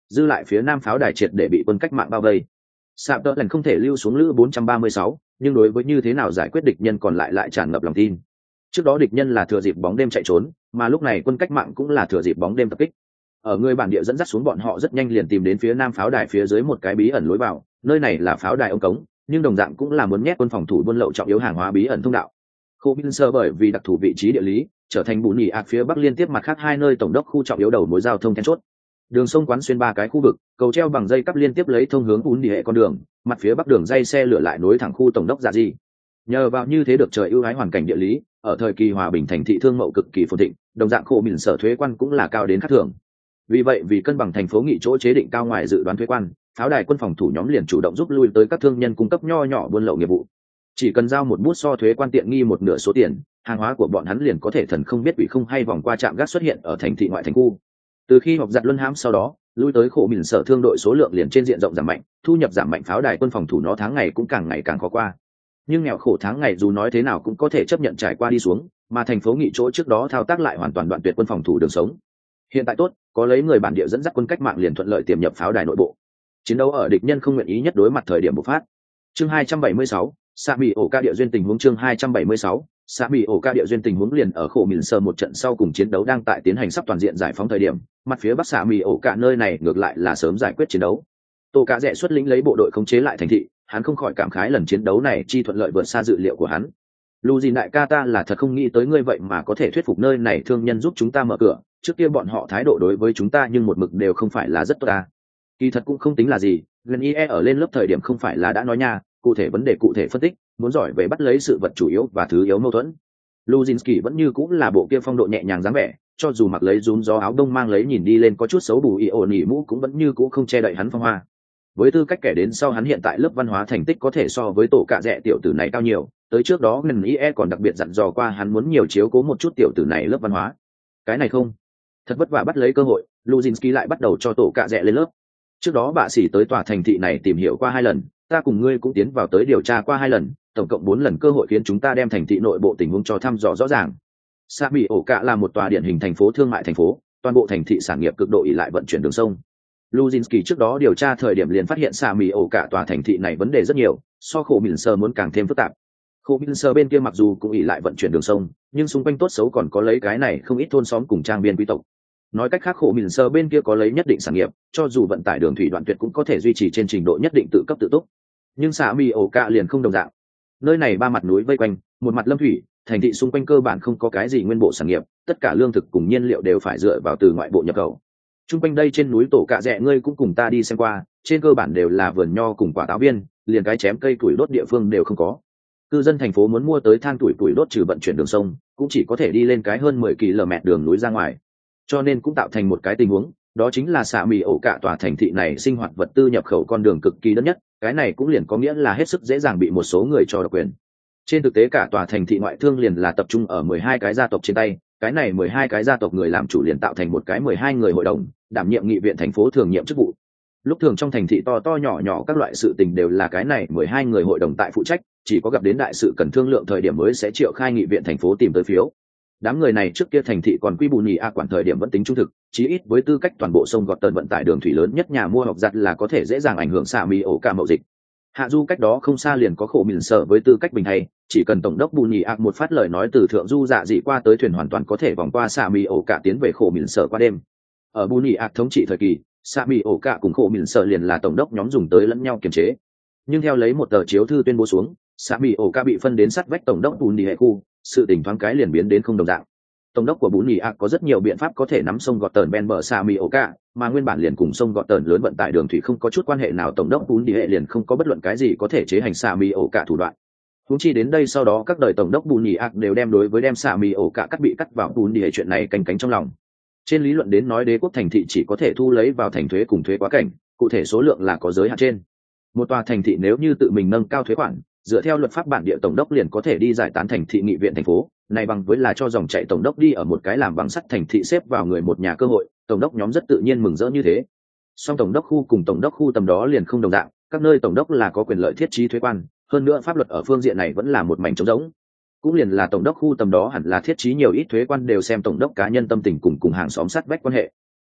dư lại phía nam pháo đài triệt để bị quân cách mạng bao vây. Sạp tợ lần không thể lưu xuống lữ 436, nhưng đối với như thế nào giải quyết địch nhân còn lại tràn ngập lòng tin. Trước đó địch nhân là thừa dịp bóng đêm chạy trốn, mà lúc này quân cách mạng cũng là thừa dịp bóng đêm tập kích. Ở người bản địa dẫn dắt xuống, bọn họ rất nhanh liền tìm đến phía nam pháo đài phía dưới một cái bí ẩn lối vào, nơi này là pháo đài ông cống, nhưng đồng dạng cũng là muốn nhét quân phòng thủ buôn lậu trọng yếu hàng hóa bí ẩn thông đạo. Khu Minster bởi vì đặc thù vị trí địa lý, trở thành bù nhì ạc phía bắc liên tiếp mặt khác hai nơi tổng đốc khu trọng yếu đầu mối giao thông then chốt. Đường sông quán xuyên ba cái khu vực, cầu treo bằng dây cắp liên tiếp lấy thông hướng bún địa hệ con đường, mặt phía bắc đường dây xe lửa lại nối thẳng khu tổng đốc Dạ Di. Nhờ vào như thế được trời ưu ái hoàn cảnh địa lý, ở thời kỳ hòa bình thành thị thương mậu cực kỳ phồn thịnh, đồng dạng khổ mìn sở thuế quan cũng là cao đến khác thường. Vì vậy, vì cân bằng thành phố nghị chỗ chế định cao ngoài dự đoán thuế quan, pháo đài quân phòng thủ nhóm liền chủ động giúp lui tới các thương nhân cung cấp nho nhỏ buôn lậu nghiệp vụ. Chỉ cần giao một bút so thuế quan tiện nghi một nửa số tiền, hàng hóa của bọn hắn liền có thể thần không biết quỷ không hay vòng qua trạm gác xuất hiện ở thành thị ngoại thành khu. Từ khi họp giặt luân hãm sau đó, lui tới khổ mìn sở thương đội số lượng liền trên diện rộng giảm mạnh, thu nhập giảm mạnh, pháo đài quân phòng thủ nó tháng ngày cũng càng ngày càng khó qua. Nhưng nghèo khổ tháng ngày dù nói thế nào cũng có thể chấp nhận trải qua đi xuống, mà thành phố nghị chỗ trước đó thao tác lại hoàn toàn đoạn tuyệt quân phòng thủ đường sống. Hiện tại tốt, có lấy người bản địa dẫn dắt quân cách mạng liền thuận lợi tiềm nhập pháo đài nội bộ. Chiến đấu ở địch nhân không nguyện ý nhất đối mặt thời điểm bộc phát. Chương 276, Sạ Mị ổ ca địa duyên tình huống. Chương 276, Sạ Mị ổ ca địa duyên tình huống. Liền ở khổ mìn sờ một trận sau cùng chiến đấu đang tại tiến hành sắp toàn diện giải phóng thời điểm, mặt phía bắc Sạ Mị ổ ca nơi này ngược lại là sớm giải quyết chiến đấu. Tô Cả Rẽ xuất lĩnh lấy bộ đội khống chế lại thành thị, hắn không khỏi cảm khái lần chiến đấu này chi thuận lợi vượt xa dự liệu của hắn. Lu Dìn đại ca, ta là thật không nghĩ tới ngươi vậy mà có thể thuyết phục nơi này thương nhân giúp chúng ta mở cửa, trước kia bọn họ thái độ đối với chúng ta nhưng một mực đều không phải là rất tốt ta. Kỳ thật cũng không tính là gì, gần IE ở lên lớp thời điểm không phải là đã nói nha, cụ thể vấn đề cụ thể phân tích, muốn giỏi về bắt lấy sự vật chủ yếu và thứ yếu mâu thuẫn. Luzinski vẫn như cũng là bộ kia phong độ nhẹ nhàng dáng vẻ, cho dù mặc lấy rúm gió áo đông mang lấy nhìn đi lên có chút xấu bù ổn ỉ mũ cũng vẫn như cũ không che đậy hắn phong hoa. Với tư cách kẻ đến sau, hắn hiện tại lớp văn hóa thành tích có thể so với Tổ Cả Rẽ tiểu tử này cao nhiều, tới trước đó ngân IE còn đặc biệt dặn dò qua hắn muốn nhiều chiếu cố một chút tiểu tử này lớp văn hóa. Cái này không, thật vất vả bắt lấy cơ hội, Luzinski lại bắt đầu cho Tổ Cả Rẽ lên lớp. Trước đó bạ sĩ tới tòa thành thị này tìm hiểu qua 2 lần, ta cùng ngươi cũng tiến vào tới điều tra qua 2 lần, tổng cộng 4 lần cơ hội khiến chúng ta đem thành thị nội bộ tình huống cho thăm dò rõ ràng. Sạ Mị ổ cả là một tòa điển hình thành phố thương mại thành phố, toàn bộ thành thị sản nghiệp cực độ ỷ lại vận chuyển đường sông. Luzinski trước đó điều tra thời điểm liền phát hiện Sạ Mị ổ cả tòa thành thị này vấn đề rất nhiều, so khổ mìn sơ muốn càng thêm phức tạp. Khổ mìn sơ bên kia mặc dù cũng ỷ lại vận chuyển đường sông, nhưng xung quanh tốt xấu còn có lấy cái này không ít thôn xóm cùng trang viên quý tộc. Nói cách khác, khổ mìn sơ bên kia có lấy nhất định sản nghiệp, cho dù vận tải đường thủy đoạn tuyệt cũng có thể duy trì trên trình độ nhất định tự cấp tự túc. Nhưng Sạ Mị ổ cả liền không đồng dạng. Nơi này 3 mặt núi vây quanh, một mặt lâm thủy, thành thị xung quanh cơ bản không có cái gì nguyên bộ sản nghiệp, tất cả lương thực cùng nhiên liệu đều phải dựa vào từ ngoại bộ nhập khẩu. Trung quanh đây trên núi Tổ Cả Rẽ ngươi cũng cùng ta đi xem qua, trên cơ bản đều là vườn nho cùng quả táo viên, liền cái chém cây tuổi đốt địa phương đều không có. Cư dân thành phố muốn mua tới than tuổi đốt trừ vận chuyển đường sông, cũng chỉ có thể đi lên cái hơn 10 km đường núi ra ngoài. Cho nên cũng tạo thành một cái tình huống, đó chính là Sạ Mị ổ cả tòa thành thị này sinh hoạt vật tư nhập khẩu con đường cực kỳ đơn nhất, cái này cũng liền có nghĩa là hết sức dễ dàng bị một số người cho độc quyền. Trên thực tế cả tòa thành thị ngoại thương liền là tập trung ở 12 cái gia tộc trên tay, cái này 12 cái gia tộc người làm chủ liền tạo thành một cái 12 người hội đồng, đảm nhiệm nghị viện thành phố thường nhiệm chức vụ. Lúc thường trong thành thị to to nhỏ nhỏ các loại sự tình đều là cái này 12 người hội đồng tại phụ trách, chỉ có gặp đến đại sự cần thương lượng thời điểm mới sẽ triệu khai nghị viện thành phố tìm tới phiếu. Đám người này trước kia thành thị còn quy bù nhì a quản thời điểm vẫn tính trung thực, chí ít với tư cách toàn bộ sông gọt tần vận tải đường thủy lớn nhất nhà mua học giặt là có thể dễ dàng ảnh hưởng Sạ Mị ổ cả mậu dịch. Hạ du cách đó không xa liền có khổ mìn sở với tư cách bình hay, chỉ cần tổng đốc bù nhì a một phát lời nói từ thượng du dạ dị qua tới thuyền hoàn toàn có thể vòng qua Sạ Mị ổ cả tiến về khổ mìn sở qua đêm. Ở bù nhì a thống trị thời kỳ, Sạ Mị ổ cả cùng khổ mìn sở liền là tổng đốc nhóm dùng tới lẫn nhau kiềm chế. Nhưng theo lấy một tờ chiếu thư tuyên bố xuống, Sạ Mị ổ cả bị phân đến sát vách tổng đốc bù nhì hệ khu, sự tình thoáng cái liền biến đến không đồng dạng. Tổng đốc của bún nhì ạc có rất nhiều biện pháp có thể nắm sông gọt tờn ven bờ Sạ Mị ổ cả, mà nguyên bản liền cùng sông gọt tờn lớn vận tải đường thủy không có chút quan hệ nào, tổng đốc bún nhì hệ liền không có bất luận cái gì có thể chế hành Sạ Mị ổ cả thủ đoạn. Huống chi đến đây sau đó các đời tổng đốc bún nhì ạc đều đem đối với đem Sạ Mị ổ cả bị cắt vào bún nhì hệ chuyện này canh cánh trong lòng. Trên lý luận đến nói đế quốc thành thị chỉ có thể thu lấy vào thành thuế cùng thuế quá cảnh, cụ thể số lượng là có giới hạn trên. Một tòa thành thị nếu như tự mình nâng cao thuế khoản, dựa theo luật pháp bản địa tổng đốc liền có thể đi giải tán thành thị nghị viện thành phố, này bằng với là cho dòng chạy tổng đốc đi ở một cái làm bằng sắt thành thị xếp vào người một nhà cơ hội, tổng đốc nhóm rất tự nhiên mừng rỡ như thế. Song tổng đốc khu cùng tổng đốc khu tầm đó liền không đồng dạng, các nơi tổng đốc là có quyền lợi thiết trí thuế quan, hơn nữa pháp luật ở phương diện này vẫn là một mảnh trống rỗng. Cũng liền là tổng đốc khu tầm đó hẳn là thiết trí nhiều ít thuế quan đều xem tổng đốc cá nhân tâm tình cùng hàng xóm sát vách quan hệ.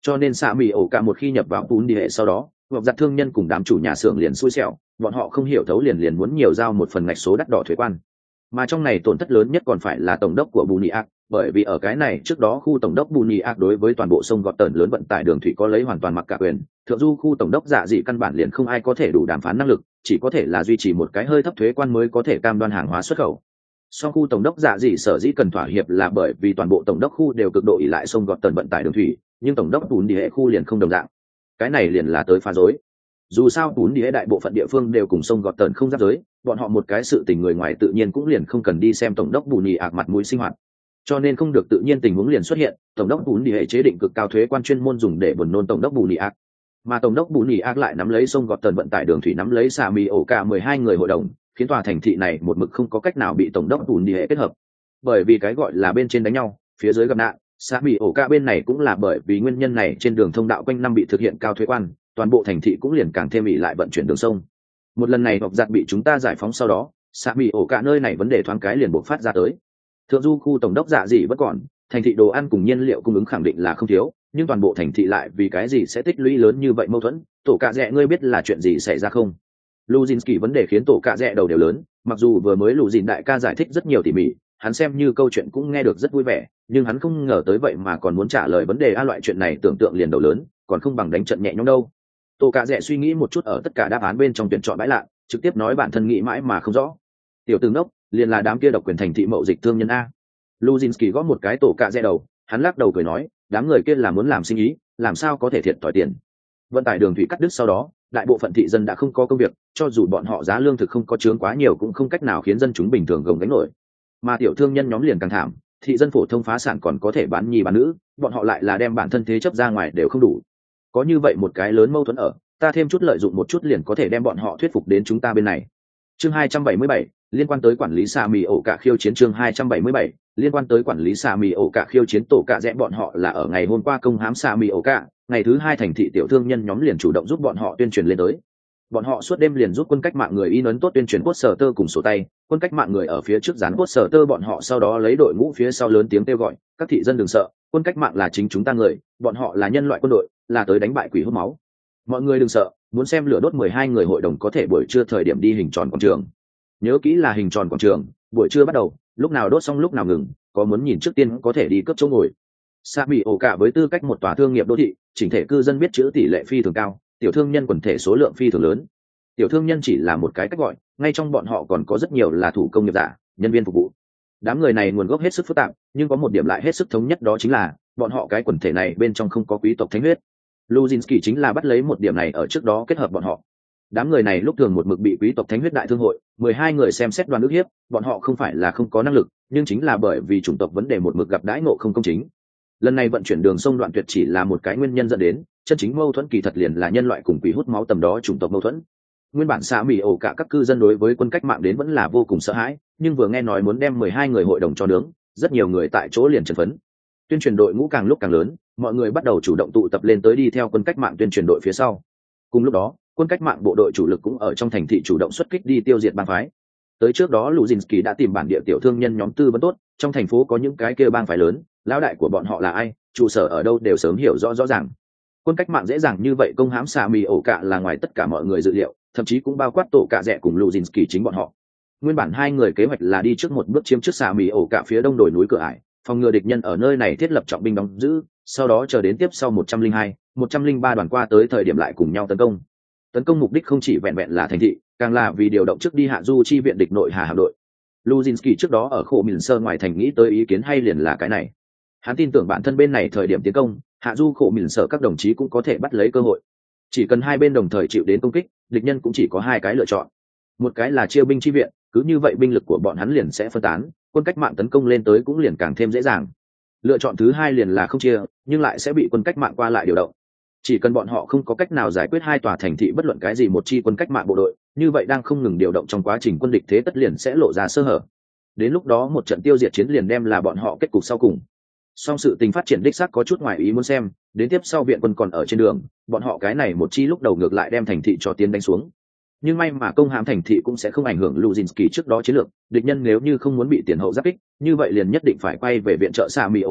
Cho nên xạ mỹ ổ cả một khi nhập vào bún đi hệ sau đó hoặc giặt thương nhân cùng đám chủ nhà xưởng liền xui xẻo, bọn họ không hiểu thấu liền muốn nhiều giao một phần ngạch số đắt đỏ thuế quan. Mà trong này tổn thất lớn nhất còn phải là tổng đốc của Buniac, bởi vì ở cái này trước đó khu tổng đốc Buniac đối với toàn bộ sông gọt tần lớn vận tải đường thủy có lấy hoàn toàn mặc cả quyền, thượng du khu tổng đốc dạ dị căn bản liền không ai có thể đủ đàm phán năng lực, chỉ có thể là duy trì một cái hơi thấp thuế quan mới có thể cam đoan hàng hóa xuất khẩu. Song khu tổng đốc dạ dị sở dĩ cần thỏa hiệp là bởi vì toàn bộ tổng đốc khu đều cực độ ỷ lại sông gọt tần vận tải đường thủy, nhưng tổng đốc bún đi hệ khu liền không đồng dạng. Cái này liền là tới phá rối. Dù sao bún đi hệ đại bộ phận địa phương đều cùng sông gọt tần không giáp giới, bọn họ một cái sự tình người ngoài tự nhiên cũng liền không cần đi xem tổng đốc bùn nhì ạc mặt mũi sinh hoạt, cho nên không được tự nhiên tình huống liền xuất hiện, tổng đốc bùn nhì hệ chế định cực cao thuế quan chuyên môn dùng để buồn nôn tổng đốc bùn nhì ạc, mà tổng đốc bùn nhì ạc lại nắm lấy sông gọt tần vận tải đường thủy, nắm lấy xà mì ổ cả 12 người hội đồng, khiến tòa thành thị này một mực không có cách nào bị tổng đốc bùn nhì hệ kết hợp. Bởi vì cái gọi là bên trên đánh nhau, phía dưới gặp nạn, xà mì ổ cả bên này cũng là bởi vì nguyên nhân này trên đường thông đạo quanh năm bị thực hiện cao thuế quan, toàn bộ thành thị cũng liền càng thêm ỷ lại vận chuyển đường sông. Một lần này hoặc giặt bị chúng ta giải phóng sau đó, xạ bị ổ cả nơi này vấn đề thoáng cái liền bộc phát ra tới. Thượng du khu tổng đốc dạ gì vẫn còn, thành thị đồ ăn cùng nhiên liệu cung ứng khẳng định là không thiếu, nhưng toàn bộ thành thị lại vì cái gì sẽ tích lũy lớn như vậy mâu thuẫn? Tổ cạ rẽ ngươi biết là chuyện gì xảy ra không? Luzinski vấn đề khiến tổ cạ rẽ đầu đều lớn, mặc dù vừa mới Luzin đại ca giải thích rất nhiều tỉ mỉ, hắn xem như câu chuyện cũng nghe được rất vui vẻ, nhưng hắn không ngờ tới vậy mà còn muốn trả lời vấn đề loại chuyện này tưởng tượng liền đầu lớn, còn không bằng đánh trận nhẹ nhõm đâu. Tổ cạ rẽ suy nghĩ một chút ở tất cả đáp án bên trong tuyển chọn bãi lạ, trực tiếp nói bản thân nghĩ mãi mà không rõ. Tiểu tướng đốc liền là đám kia độc quyền thành thị mậu dịch thương nhân a. Luzinski gõ một cái tổ cạ rẽ đầu, hắn lắc đầu cười nói, đám người kia là muốn làm sinh ý, làm sao có thể thiệt thòi tiền. Vận tải đường thủy cắt đứt sau đó, đại bộ phận thị dân đã không có công việc, cho dù bọn họ giá lương thực không có chướng quá nhiều cũng không cách nào khiến dân chúng bình thường gồng gánh nổi. Mà tiểu thương nhân nhóm liền càng thảm, thị dân phổ thông phá sản còn có thể bán nhì bán nữ, bọn họ lại là đem bản thân thế chấp ra ngoài đều không đủ. Có như vậy một cái lớn mâu thuẫn ở, ta thêm chút lợi dụng một chút liền có thể đem bọn họ thuyết phục đến chúng ta bên này. Chương 277, liên quan tới quản lý xà mì ổ cả khiêu chiến. Chương 277, liên quan tới quản lý xà mì ổ cả khiêu chiến. Tổ cạ rẽ bọn họ là ở ngày hôm qua công hãm xà mì ổ cả, ngày thứ hai thành thị tiểu thương nhân nhóm liền chủ động giúp bọn họ tuyên truyền lên tới. Bọn họ suốt đêm liền giúp quân cách mạng người in ấn tốt tuyên truyền poster cùng sổ tay, quân cách mạng người ở phía trước dán poster, bọn họ sau đó lấy đội ngũ phía sau lớn tiếng kêu gọi các thị dân đừng sợ, quân cách mạng là chính chúng ta người, bọn họ là nhân loại quân đội, là tới đánh bại quỷ hút máu. Mọi người đừng sợ, muốn xem lửa đốt 12 người hội đồng có thể buổi trưa thời điểm đi hình tròn quảng trường. Nhớ kỹ là hình tròn quảng trường, buổi trưa bắt đầu, lúc nào đốt xong lúc nào ngừng, có muốn nhìn trước tiên có thể đi cướp chỗ ngồi. Sa bị ổ cả với tư cách một tòa thương nghiệp đô thị, chỉnh thể cư dân biết chữ tỷ lệ phi thường cao, tiểu thương nhân quần thể số lượng phi thường lớn. Tiểu thương nhân chỉ là một cái cách gọi, ngay trong bọn họ còn có rất nhiều là thủ công nghiệp giả, nhân viên phục vụ. Đám người này nguồn gốc hết sức phức tạp, nhưng có một điểm lại hết sức thống nhất, đó chính là bọn họ cái quần thể này bên trong không có quý tộc thánh huyết. Luzinski chính là bắt lấy một điểm này ở trước đó kết hợp bọn họ. Đám người này lúc thường một mực bị quý tộc thánh huyết đại thương hội 12 người xem xét đoàn ức hiếp, bọn họ không phải là không có năng lực, nhưng chính là bởi vì chủng tộc vấn đề một mực gặp đãi ngộ không công chính. Lần này vận chuyển đường sông đoạn tuyệt chỉ là một cái nguyên nhân dẫn đến, chân chính mâu thuẫn kỳ thật liền là nhân loại cùng quỷ hút máu tầm đó chủng tộc mâu thuẫn. Nguyên bản xã mì ổ cả các cư dân đối với quân cách mạng đến vẫn là vô cùng sợ hãi, nhưng vừa nghe nói muốn đem 12 người hội đồng cho nướng, rất nhiều người tại chỗ liền chấn phấn. Tuyên truyền đội ngũ càng lúc càng lớn, mọi người bắt đầu chủ động tụ tập lên tới đi theo quân cách mạng tuyên truyền đội phía sau. Cùng lúc đó, quân cách mạng bộ đội chủ lực cũng ở trong thành thị chủ động xuất kích đi tiêu diệt bang phái. Tới trước đó Luzinski đã tìm bản địa tiểu thương nhân nhóm tư vấn tốt, trong thành phố có những cái kia bang phái lớn, lão đại của bọn họ là ai, trụ sở ở đâu đều sớm hiểu rõ ràng. Quân cách mạng dễ dàng như vậy công hãm xà mì ổ cả là ngoài tất cả mọi người dự liệu, thậm chí cũng bao quát tổ cạ rẽ cùng Luzinski chính bọn họ. Nguyên bản hai người kế hoạch là đi trước một bước chiếm trước xà mì ổ cả phía đông đồi núi cửa ải, phòng ngừa địch nhân ở nơi này thiết lập trọng binh đóng giữ, sau đó chờ đến tiếp sau 102, 103 đoàn qua tới thời điểm lại cùng nhau tấn công. Tấn công mục đích không chỉ vẹn vẹn là thành thị, càng là vì điều động trước đi hạ du chi viện địch nội hà hạm đội. Luzinski trước đó ở khổ mìn sơ ngoài thành nghĩ tới ý kiến hay liền là cái này. Hắn tin tưởng bản thân bên này thời điểm tiến công, hạ du khổ mìn sơ các đồng chí cũng có thể bắt lấy cơ hội. Chỉ cần hai bên đồng thời chịu đến công kích, địch nhân cũng chỉ có hai cái lựa chọn. Một cái là chiêu binh chi viện, cứ như vậy binh lực của bọn hắn liền sẽ phân tán, quân cách mạng tấn công lên tới cũng liền càng thêm dễ dàng. Lựa chọn thứ hai liền là không chia, nhưng lại sẽ bị quân cách mạng qua lại điều động. Chỉ cần bọn họ không có cách nào giải quyết hai tòa thành thị bất luận cái gì một chi quân cách mạng bộ đội, như vậy đang không ngừng điều động trong quá trình quân địch thế tất liền sẽ lộ ra sơ hở. Đến lúc đó một trận tiêu diệt chiến liền đem là bọn họ kết cục sau cùng. Song sự tình phát triển đích xác có chút ngoài ý muốn xem, đến tiếp sau viện quân còn ở trên đường, bọn họ cái này một chi lúc đầu ngược lại đem thành thị cho tiến đánh xuống. Nhưng may mà công hãm thành thị cũng sẽ không ảnh hưởng Luzinski trước đó chiến lược, địch nhân nếu như không muốn bị tiền hậu giáp kích, như vậy liền nhất định phải quay về viện trợ xạ mì ổ cả,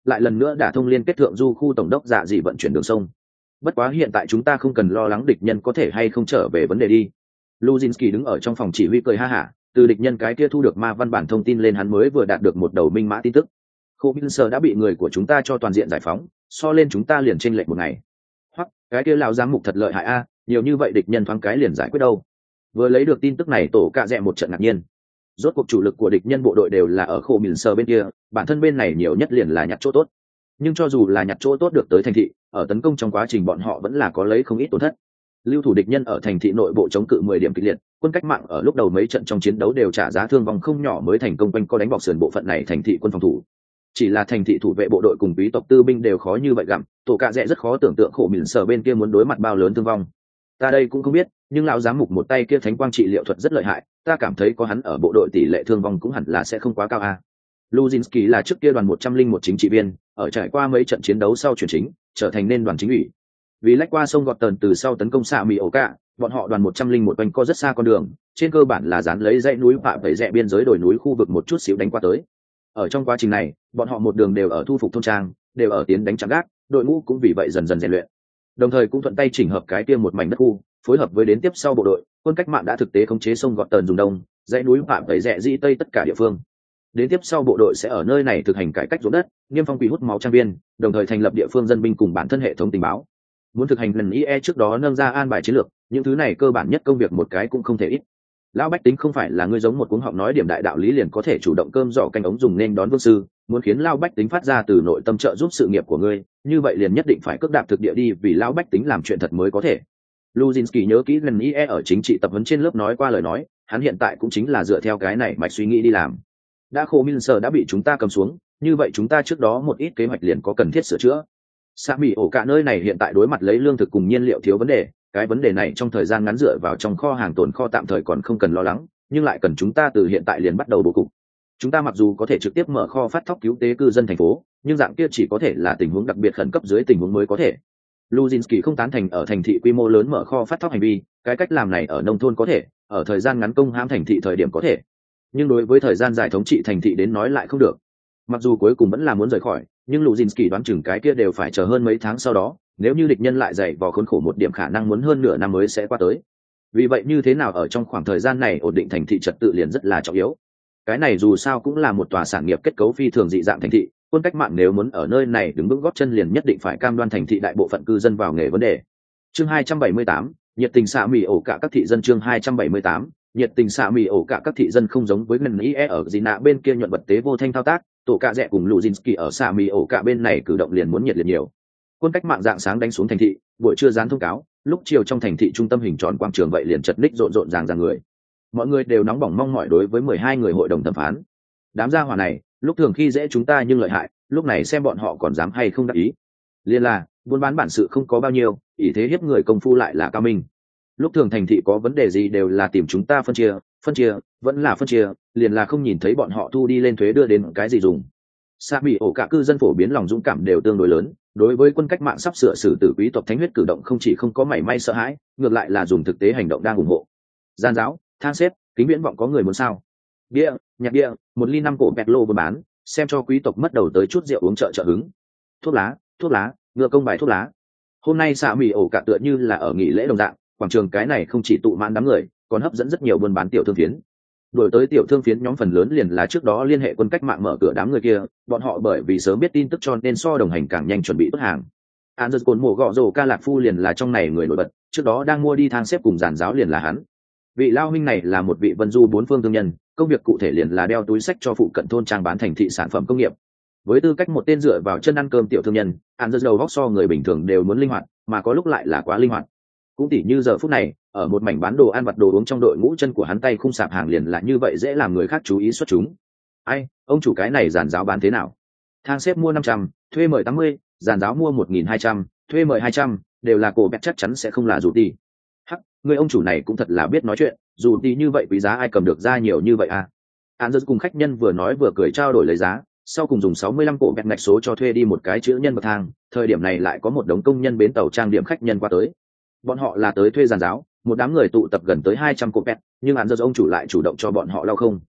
lại lần nữa đả thông liên kết thượng du khu tổng đốc dạ dị vận chuyển đường sông. Bất quá hiện tại chúng ta không cần lo lắng địch nhân có thể hay không trở về vấn đề đi. Luzinski đứng ở trong phòng chỉ huy cười ha hả, từ địch nhân cái kia thu được ma văn bản thông tin lên hắn mới vừa đạt được một đầu minh mã tin tức. Khobinser đã bị người của chúng ta cho toàn diện giải phóng, so lên chúng ta liền chênh lệch một ngày. Hoặc cái kia lão giám mục thật lợi hại a, nhiều như vậy địch nhân thoáng cái liền giải quyết đâu. Vừa lấy được tin tức này tổ cạ rẽ một trận ngạc nhiên. Rốt cuộc chủ lực của địch nhân bộ đội đều là ở Khobinser bên kia, bản thân bên này nhiều nhất liền là nhặt chỗ tốt. Nhưng cho dù là nhặt chỗ tốt được tới thành thị, ở tấn công trong quá trình bọn họ vẫn là có lấy không ít tổn thất. Lưu thủ địch nhân ở thành thị nội bộ chống cự 10 điểm kịch liệt, quân cách mạng ở lúc đầu mấy trận trong chiến đấu đều trả giá thương vong không nhỏ mới thành công quanh co đánh bọc sườn bộ phận này thành thị quân phòng thủ. Chỉ là thành thị thủ vệ bộ đội cùng quý tộc tư binh đều khó như vậy gặm, tổ cạ rẽ rất khó tưởng tượng khổ mỉn sở bên kia muốn đối mặt bao lớn thương vong. Ta đây cũng không biết, nhưng lão giám mục một tay kia thánh quang trị liệu thuật rất lợi hại, ta cảm thấy có hắn ở bộ đội tỷ lệ thương vong cũng hẳn là sẽ không quá cao a. Luzinski là trước kia đoàn 101 chính trị viên, ở trải qua mấy trận chiến đấu sau chuyển chính, trở thành nên đoàn chính ủy. Vì lách qua sông gọt tần từ sau tấn công xạ mì ổ cả, bọn họ đoàn 101 quanh co rất xa con đường, trên cơ bản là dán lấy dãy núi phạm vẩy rẽ biên giới đồi núi khu vực một chút xíu đánh qua tới. Ở trong quá trình này, bọn họ một đường đều ở thu phục thôn trang, đều ở tiến đánh chặn gác, đội ngũ cũng vì vậy dần dần rèn luyện. Đồng thời cũng thuận tay chỉnh hợp cái kia một mảnh đất khu, phối hợp với đến tiếp sau bộ đội, quân cách mạng đã thực tế khống chế sông gọt tần dùng đông, dãy núi phạm vẩy rẽ di tây tất cả địa phương. Đến tiếp sau bộ đội sẽ ở nơi này thực hành cải cách ruộng đất, niêm phong quỷ hút máu trang viên, đồng thời thành lập địa phương dân binh cùng bản thân hệ thống tình báo. Muốn thực hành lần IE trước đó nâng ra an bài chiến lược, những thứ này cơ bản nhất công việc một cái cũng không thể ít. Lão bách tính không phải là ngươi giống một cuống họng nói điểm đại đạo lý liền có thể chủ động cơm giỏ canh ống dùng nên đón vương sư, muốn khiến lão bách tính phát ra từ nội tâm trợ giúp sự nghiệp của ngươi, như vậy liền nhất định phải cước đạp thực địa đi vì lão bách tính làm chuyện thật mới có thể. Luzinski nhớ kỹ lần IE ở chính trị tập huấn trên lớp nói qua lời nói, hắn hiện tại cũng chính là dựa theo cái này mạch suy nghĩ đi làm. Đã Khobinser đã bị chúng ta cầm xuống, như vậy chúng ta trước đó một ít kế hoạch liền có cần thiết sửa chữa. Sa Mỹ ổ cả nơi này hiện tại đối mặt lấy lương thực cùng nhiên liệu thiếu vấn đề, cái vấn đề này trong thời gian ngắn dựa vào trong kho hàng tồn kho tạm thời còn không cần lo lắng, nhưng lại cần chúng ta từ hiện tại liền bắt đầu bố cục. Chúng ta mặc dù có thể trực tiếp mở kho phát thóc cứu tế cư dân thành phố, nhưng dạng kia chỉ có thể là tình huống đặc biệt khẩn cấp dưới tình huống mới có thể. Luzinski không tán thành ở thành thị quy mô lớn mở kho phát thóc hành vi, cái cách làm này ở nông thôn có thể, ở thời gian ngắn công hãm thành thị thời điểm có thể, nhưng đối với thời gian dài thống trị thành thị đến nói lại không được. Mặc dù cuối cùng vẫn là muốn rời khỏi, nhưng Luzinski đoán chừng cái kia đều phải chờ hơn mấy tháng sau đó, nếu như địch nhân lại dày vò khốn khổ một điểm khả năng muốn hơn nửa năm mới sẽ qua tới. Vì vậy như thế nào ở trong khoảng thời gian này ổn định thành thị trật tự liền rất là trọng yếu. Cái này dù sao cũng là một tòa sản nghiệp kết cấu phi thường dị dạng thành thị, quân cách mạng nếu muốn ở nơi này đứng vững gót chân liền nhất định phải cam đoan thành thị đại bộ phận cư dân vào nghề vấn đề. Chương 278, nhiệt tình xạ mì ổ cả các thị dân. Chương 278, nhiệt tình xạ mì ổ cả các thị dân không giống với ngân IE ở gì nạ bên kia nhuận vật tế vô thanh thao tác, tổ cạ rẽ cùng Luzinski ở xạ mì ổ cả bên này cử động liền muốn nhiệt liệt nhiều. Quân cách mạng dạng sáng đánh xuống thành thị, buổi trưa dán thông cáo, lúc chiều trong thành thị trung tâm hình tròn quảng trường vậy liền chật ních rộn rộn ràng ràng người. Mọi người đều nóng bỏng mong mỏi đối với 12 người hội đồng thẩm phán. Đám gia hỏa này, lúc thường khi dễ chúng ta nhưng lợi hại, lúc này xem bọn họ còn dám hay không đắc ý. Liên là, buôn bán bản sự không có bao nhiêu, ý thế hiếp người công phu lại là cao minh. Lúc thường thành thị có vấn đề gì đều là tìm chúng ta phân chia, vẫn là phân chia, liền là không nhìn thấy bọn họ thu đi lên thuế đưa đến cái gì dùng. Sa bị ổ cả cư dân phổ biến lòng dũng cảm đều tương đối lớn, đối với quân cách mạng sắp sửa xử tử quý tộc thánh huyết cử động không chỉ không có mảy may sợ hãi, ngược lại là dùng thực tế hành động đang ủng hộ. Gian giáo, thang xếp, kính viễn vọng có người muốn sao? Bia, nhạc bia, 1 ly 5 cổ bẹt lô buôn bán, xem cho quý tộc mất đầu tới chút rượu uống trợ hứng. Thuốc lá, ngựa công bài thuốc lá. Hôm nay Sa bị ổ cả tựa như là ở nghỉ lễ đồng dạng, quảng trường cái này không chỉ tụ mãn đám người, còn hấp dẫn rất nhiều buôn bán tiểu thương phiến. Đổi tới tiểu thương phiến nhóm phần lớn liền là trước đó liên hệ quân cách mạng mở cửa đám người kia, bọn họ bởi vì sớm biết tin tức cho nên so đồng hành càng nhanh chuẩn bị tốt hàng. Anders cồn mổ gọ rồ ca lạc phu liền là trong này người nổi bật, trước đó đang mua đi thang xếp cùng giàn giáo liền là hắn. Vị lao huynh này là một vị vân du bốn phương thương nhân, công việc cụ thể liền là đeo túi sách cho phụ cận thôn trang bán thành thị sản phẩm công nghiệp. Với tư cách một tên dựa vào chân ăn cơm tiểu thương nhân, Anders đầu góc so người bình thường đều muốn linh hoạt, mà có lúc lại là quá linh hoạt. Cũng tỉ như giờ phút này, ở một mảnh bán đồ ăn vặt đồ uống trong đội ngũ chân của hắn tay khung sạp hàng liền là như vậy dễ làm người khác chú ý xuất chúng. Ai, ông chủ cái này giàn giáo bán thế nào? Thang xếp mua 500, thuê mời 80, giàn giáo mua 1.200, thuê mời 200, đều là cổ bẹt chắc chắn sẽ không là dù đi. Hắc, người ông chủ này cũng thật là biết nói chuyện, dù đi như vậy quý giá ai cầm được ra nhiều như vậy à? Anders cùng khách nhân vừa nói vừa cười trao đổi lấy giá, sau cùng dùng 65 cổ bẹt ngạch số cho thuê đi một cái chữ nhân bậc thang, thời điểm này lại có một đống công nhân bến tàu trang điểm khách nhân qua tới. Bọn họ là tới thuê giàn giáo, một đám người tụ tập gần tới 200 cổ pet, nhưng hắn giờ ông chủ lại chủ động cho bọn họ lau không.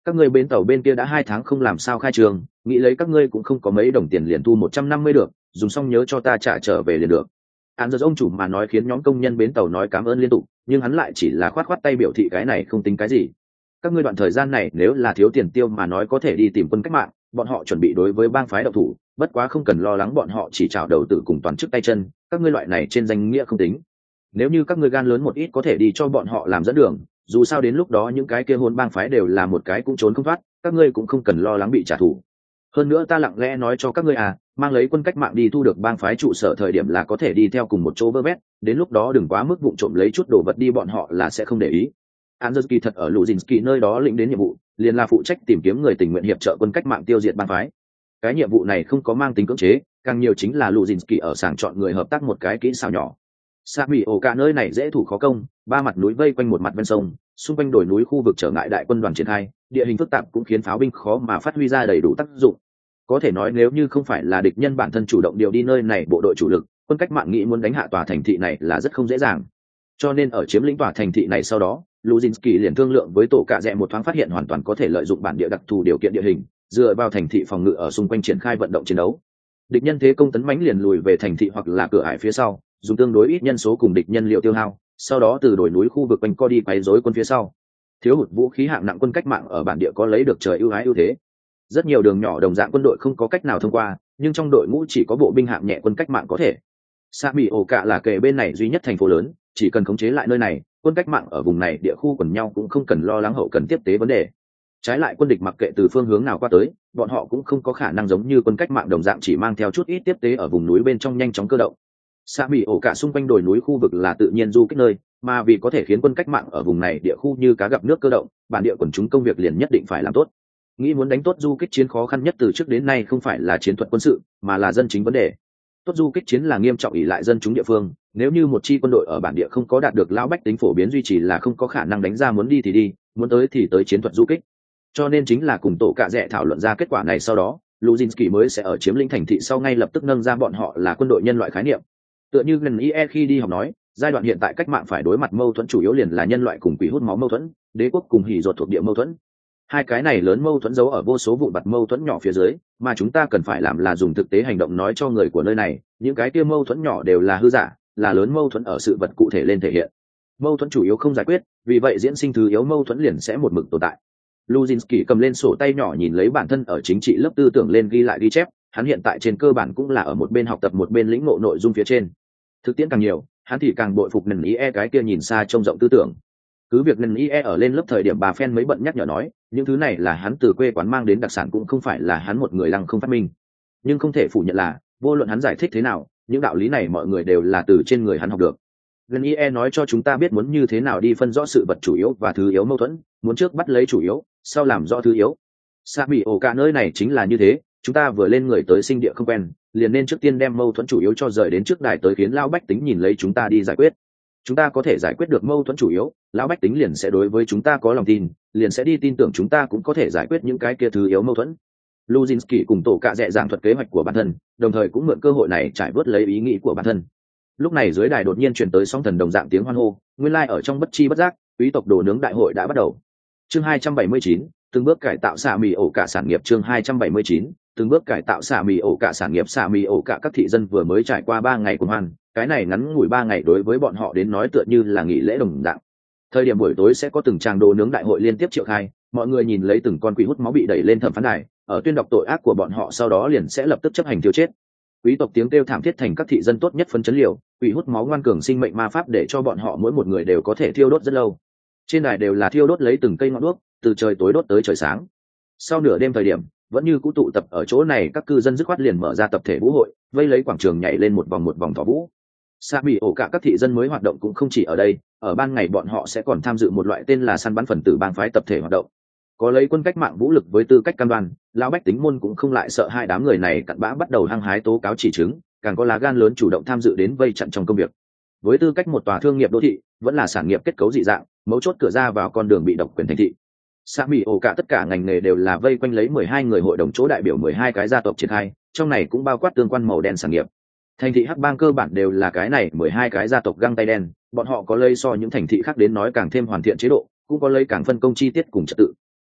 Các ngươi bến tàu bên kia đã 2 tháng không làm sao khai trường, nghĩ lấy các ngươi cũng không có mấy đồng tiền liền thu 150 được, dùng xong nhớ cho ta trả trở về liền được. Án giờ ông chủ mà nói khiến nhóm công nhân bến tàu nói cảm ơn liên tục, nhưng hắn lại chỉ là khoát khoát tay biểu thị cái này không tính cái gì. Các ngươi đoạn thời gian này nếu là thiếu tiền tiêu mà nói có thể đi tìm quân cách mạng, bọn họ chuẩn bị đối với bang phái độc thủ, bất quá không cần lo lắng bọn họ chỉ chào đầu tử cùng toàn chức tay chân, các ngươi loại này trên danh nghĩa không tính. Nếu như các ngươi gan lớn một ít có thể đi cho bọn họ làm dẫn đường, dù sao đến lúc đó những cái kia hôn bang phái đều là một cái cũng trốn không thoát, các ngươi cũng không cần lo lắng bị trả thù. Hơn nữa ta lặng lẽ nói cho các ngươi mang lấy quân cách mạng đi thu được bang phái trụ sở thời điểm là có thể đi theo cùng một chỗ vơ vét, đến lúc đó đừng quá mức vụng trộm lấy chút đồ vật đi, bọn họ là sẽ không để ý. Anzerski thật ở Luzinski nơi đó lĩnh đến nhiệm vụ, liền là phụ trách tìm kiếm người tình nguyện hiệp trợ quân cách mạng tiêu diệt bang phái. Cái nhiệm vụ này không có mang tính cưỡng chế, càng nhiều chính là Luzinski ở sàng chọn người hợp tác một cái kỹ xảo nhỏ. Samioka nơi này dễ thủ khó công, 3 mặt núi vây quanh một mặt ven sông, xung quanh đồi núi khu vực trở ngại đại quân đoàn triển khai, địa hình phức tạp cũng khiến pháo binh khó mà phát huy ra đầy đủ tác dụng. Có thể nói nếu như không phải là địch nhân bản thân chủ động điều đi nơi này bộ đội chủ lực, quân cách mạng nghĩ muốn đánh hạ tòa thành thị này là rất không dễ dàng. Cho nên ở chiếm lĩnh tòa thành thị này sau đó, Luzinski liền thương lượng với tổ cạ rẽ một thoáng phát hiện hoàn toàn có thể lợi dụng bản địa đặc thù điều kiện địa hình, dựa vào thành thị phòng ngự ở xung quanh triển khai vận động chiến đấu. Địch nhân thế công tấn mãnh liền lùi về thành thị hoặc là cửa ải phía sau, dùng tương đối ít nhân số cùng địch nhân liệu tiêu hao, sau đó từ đồi núi khu vực quanh co đi quấy rối quân phía sau. Thiếu hụt vũ khí hạng nặng quân cách mạng ở bản địa có lấy được trời ưu ái ưu thế. Rất nhiều đường nhỏ đồng dạng quân đội không có cách nào thông qua, nhưng trong đội ngũ chỉ có bộ binh hạng nhẹ quân cách mạng có thể. Samioka là kề bên này duy nhất thành phố lớn, chỉ cần khống chế lại nơi này, quân cách mạng ở vùng này địa khu quần nhau cũng không cần lo lắng hậu cần tiếp tế vấn đề. Trái lại quân địch mặc kệ từ phương hướng nào qua tới, bọn họ cũng không có khả năng giống như quân cách mạng đồng dạng chỉ mang theo chút ít tiếp tế ở vùng núi bên trong nhanh chóng cơ động. Samioka xung quanh đồi núi khu vực là tự nhiên du kích nơi, mà vì có thể khiến quân cách mạng ở vùng này địa khu như cá gặp nước cơ động, bản địa quần chúng công việc liền nhất định phải làm tốt. Nghĩ muốn đánh tốt du kích chiến khó khăn nhất từ trước đến nay không phải là chiến thuật quân sự, mà là dân chính vấn đề. Tốt du kích chiến là nghiêm trọng ỷ lại dân chúng địa phương, nếu như một chi quân đội ở bản địa không có đạt được lão bách tính phổ biến duy trì là không có khả năng đánh ra muốn đi thì đi, muốn tới thì tới chiến thuật du kích. Cho nên chính là cùng tổ cạ rẽ thảo luận ra kết quả này sau đó, Luzinski mới sẽ ở chiếm lĩnh thành thị sau ngay lập tức nâng ra bọn họ là quân đội nhân loại khái niệm. Tựa như gần IE khi đi học nói, giai đoạn hiện tại cách mạng phải đối mặt mâu thuẫn chủ yếu liền là nhân loại cùng quỷ hút máu mâu thuẫn, đế quốc cùng hỉ ruột thuộc địa mâu thuẫn. Hai cái này lớn mâu thuẫn giấu ở vô số vụn vặt mâu thuẫn nhỏ phía dưới, mà chúng ta cần phải làm là dùng thực tế hành động nói cho người của nơi này, những cái kia mâu thuẫn nhỏ đều là hư giả, là lớn mâu thuẫn ở sự vật cụ thể lên thể hiện. Mâu thuẫn chủ yếu không giải quyết, vì vậy diễn sinh thứ yếu mâu thuẫn liền sẽ một mực tồn tại. Luzinski cầm lên sổ tay nhỏ nhìn lấy bản thân ở chính trị lớp tư tưởng lên ghi lại ghi chép, hắn hiện tại trên cơ bản cũng là ở một bên học tập một bên lĩnh ngộ nội dung phía trên. Thực tiễn càng nhiều, hắn thì càng bội phục nền IE cái kia nhìn xa trông rộng tư tưởng. Cứ việc nền IE ở lên lớp thời điểm bà Phen mới bận nhắc nhở nói, những thứ này là hắn từ quê quán mang đến đặc sản cũng không phải là hắn một người lăng không phát minh. Nhưng không thể phủ nhận là, vô luận hắn giải thích thế nào, những đạo lý này mọi người đều là từ trên người hắn học được. Nền IE nói cho chúng ta biết muốn như thế nào đi phân rõ sự vật chủ yếu và thứ yếu mâu thuẫn, muốn trước bắt lấy chủ yếu, sau làm rõ thứ yếu. Samioka nơi này chính là như thế, chúng ta vừa lên người tới sinh địa không quen, liền nên trước tiên đem mâu thuẫn chủ yếu cho rời đến trước đài tới khiến lão bách tính nhìn lấy chúng ta đi giải quyết. Chúng ta có thể giải quyết được mâu thuẫn chủ yếu, lão bách tính liền sẽ đối với chúng ta có lòng tin, liền sẽ đi tin tưởng chúng ta cũng có thể giải quyết những cái kia thứ yếu mâu thuẫn. Luzinski cùng tổ cạ rẽ giảng thuật kế hoạch của bản thân, đồng thời cũng mượn cơ hội này trải vớt lấy ý nghĩ của bản thân. Lúc này dưới đài đột nhiên truyền tới sóng thần đồng dạng tiếng hoan hô, nguyên lai ở trong bất chi bất giác, quý tộc đồ nướng đại hội đã bắt đầu. Chương 279, từng bước cải tạo xạ mì ổ cả sản nghiệp. Chương 279, từng bước cải tạo xạ mì ổ cả sản nghiệp. Xạ mì ổ cả các thị dân vừa mới trải qua 3 ngày cuồng hoan, cái này ngắn ngủi 3 ngày đối với bọn họ đến nói tựa như là nghỉ lễ đồng dạng. Thời điểm buổi tối sẽ có từng tràng đồ nướng đại hội liên tiếp triệu khai, mọi người nhìn lấy từng con quỷ hút máu bị đẩy lên thẩm phán đài, ở tuyên đọc tội ác của bọn họ sau đó liền sẽ lập tức chấp hành tiêu chết. Quý tộc tiếng kêu thảm thiết thành các thị dân tốt nhất phấn chấn liều, quỷ hút máu ngoan cường sinh mệnh ma pháp để cho bọn họ mỗi một người đều có thể thiêu đốt rất lâu. Trên đài đều là thiêu đốt lấy từng cây ngọn đuốc, từ trời tối đốt tới trời sáng. Sau nửa đêm thời điểm, vẫn như cũ tụ tập ở chỗ này các cư dân dứt khoát liền mở ra tập thể vũ hội, vây lấy quảng trường nhảy lên một vòng thỏ vũ. Samioka các thị dân mới hoạt động cũng không chỉ ở đây, ở ban ngày bọn họ sẽ còn tham dự một loại tên là săn bắn phần tử bang phái tập thể hoạt động. Có lấy quân cách mạng vũ lực với tư cách cam đoan, lão bách tính môn cũng không lại sợ hai đám người này cặn bã bắt đầu hăng hái tố cáo chỉ chứng, càng có lá gan lớn chủ động tham dự đến vây chặn trong công việc. Với tư cách một tòa thương nghiệp đô thị, vẫn là sản nghiệp kết cấu dị dạng, mấu chốt cửa ra vào con đường bị độc quyền thành thị. Samioka tất cả ngành nghề đều là vây quanh lấy 12 người hội đồng chỗ đại biểu 12 cái gia tộc triển khai, trong này cũng bao quát tương quan màu đen sản nghiệp. Thành thị hắc bang cơ bản đều là cái này 12 cái gia tộc găng tay đen, bọn họ có lấy so những thành thị khác đến nói càng thêm hoàn thiện chế độ, cũng có lấy càng phân công chi tiết cùng trật tự.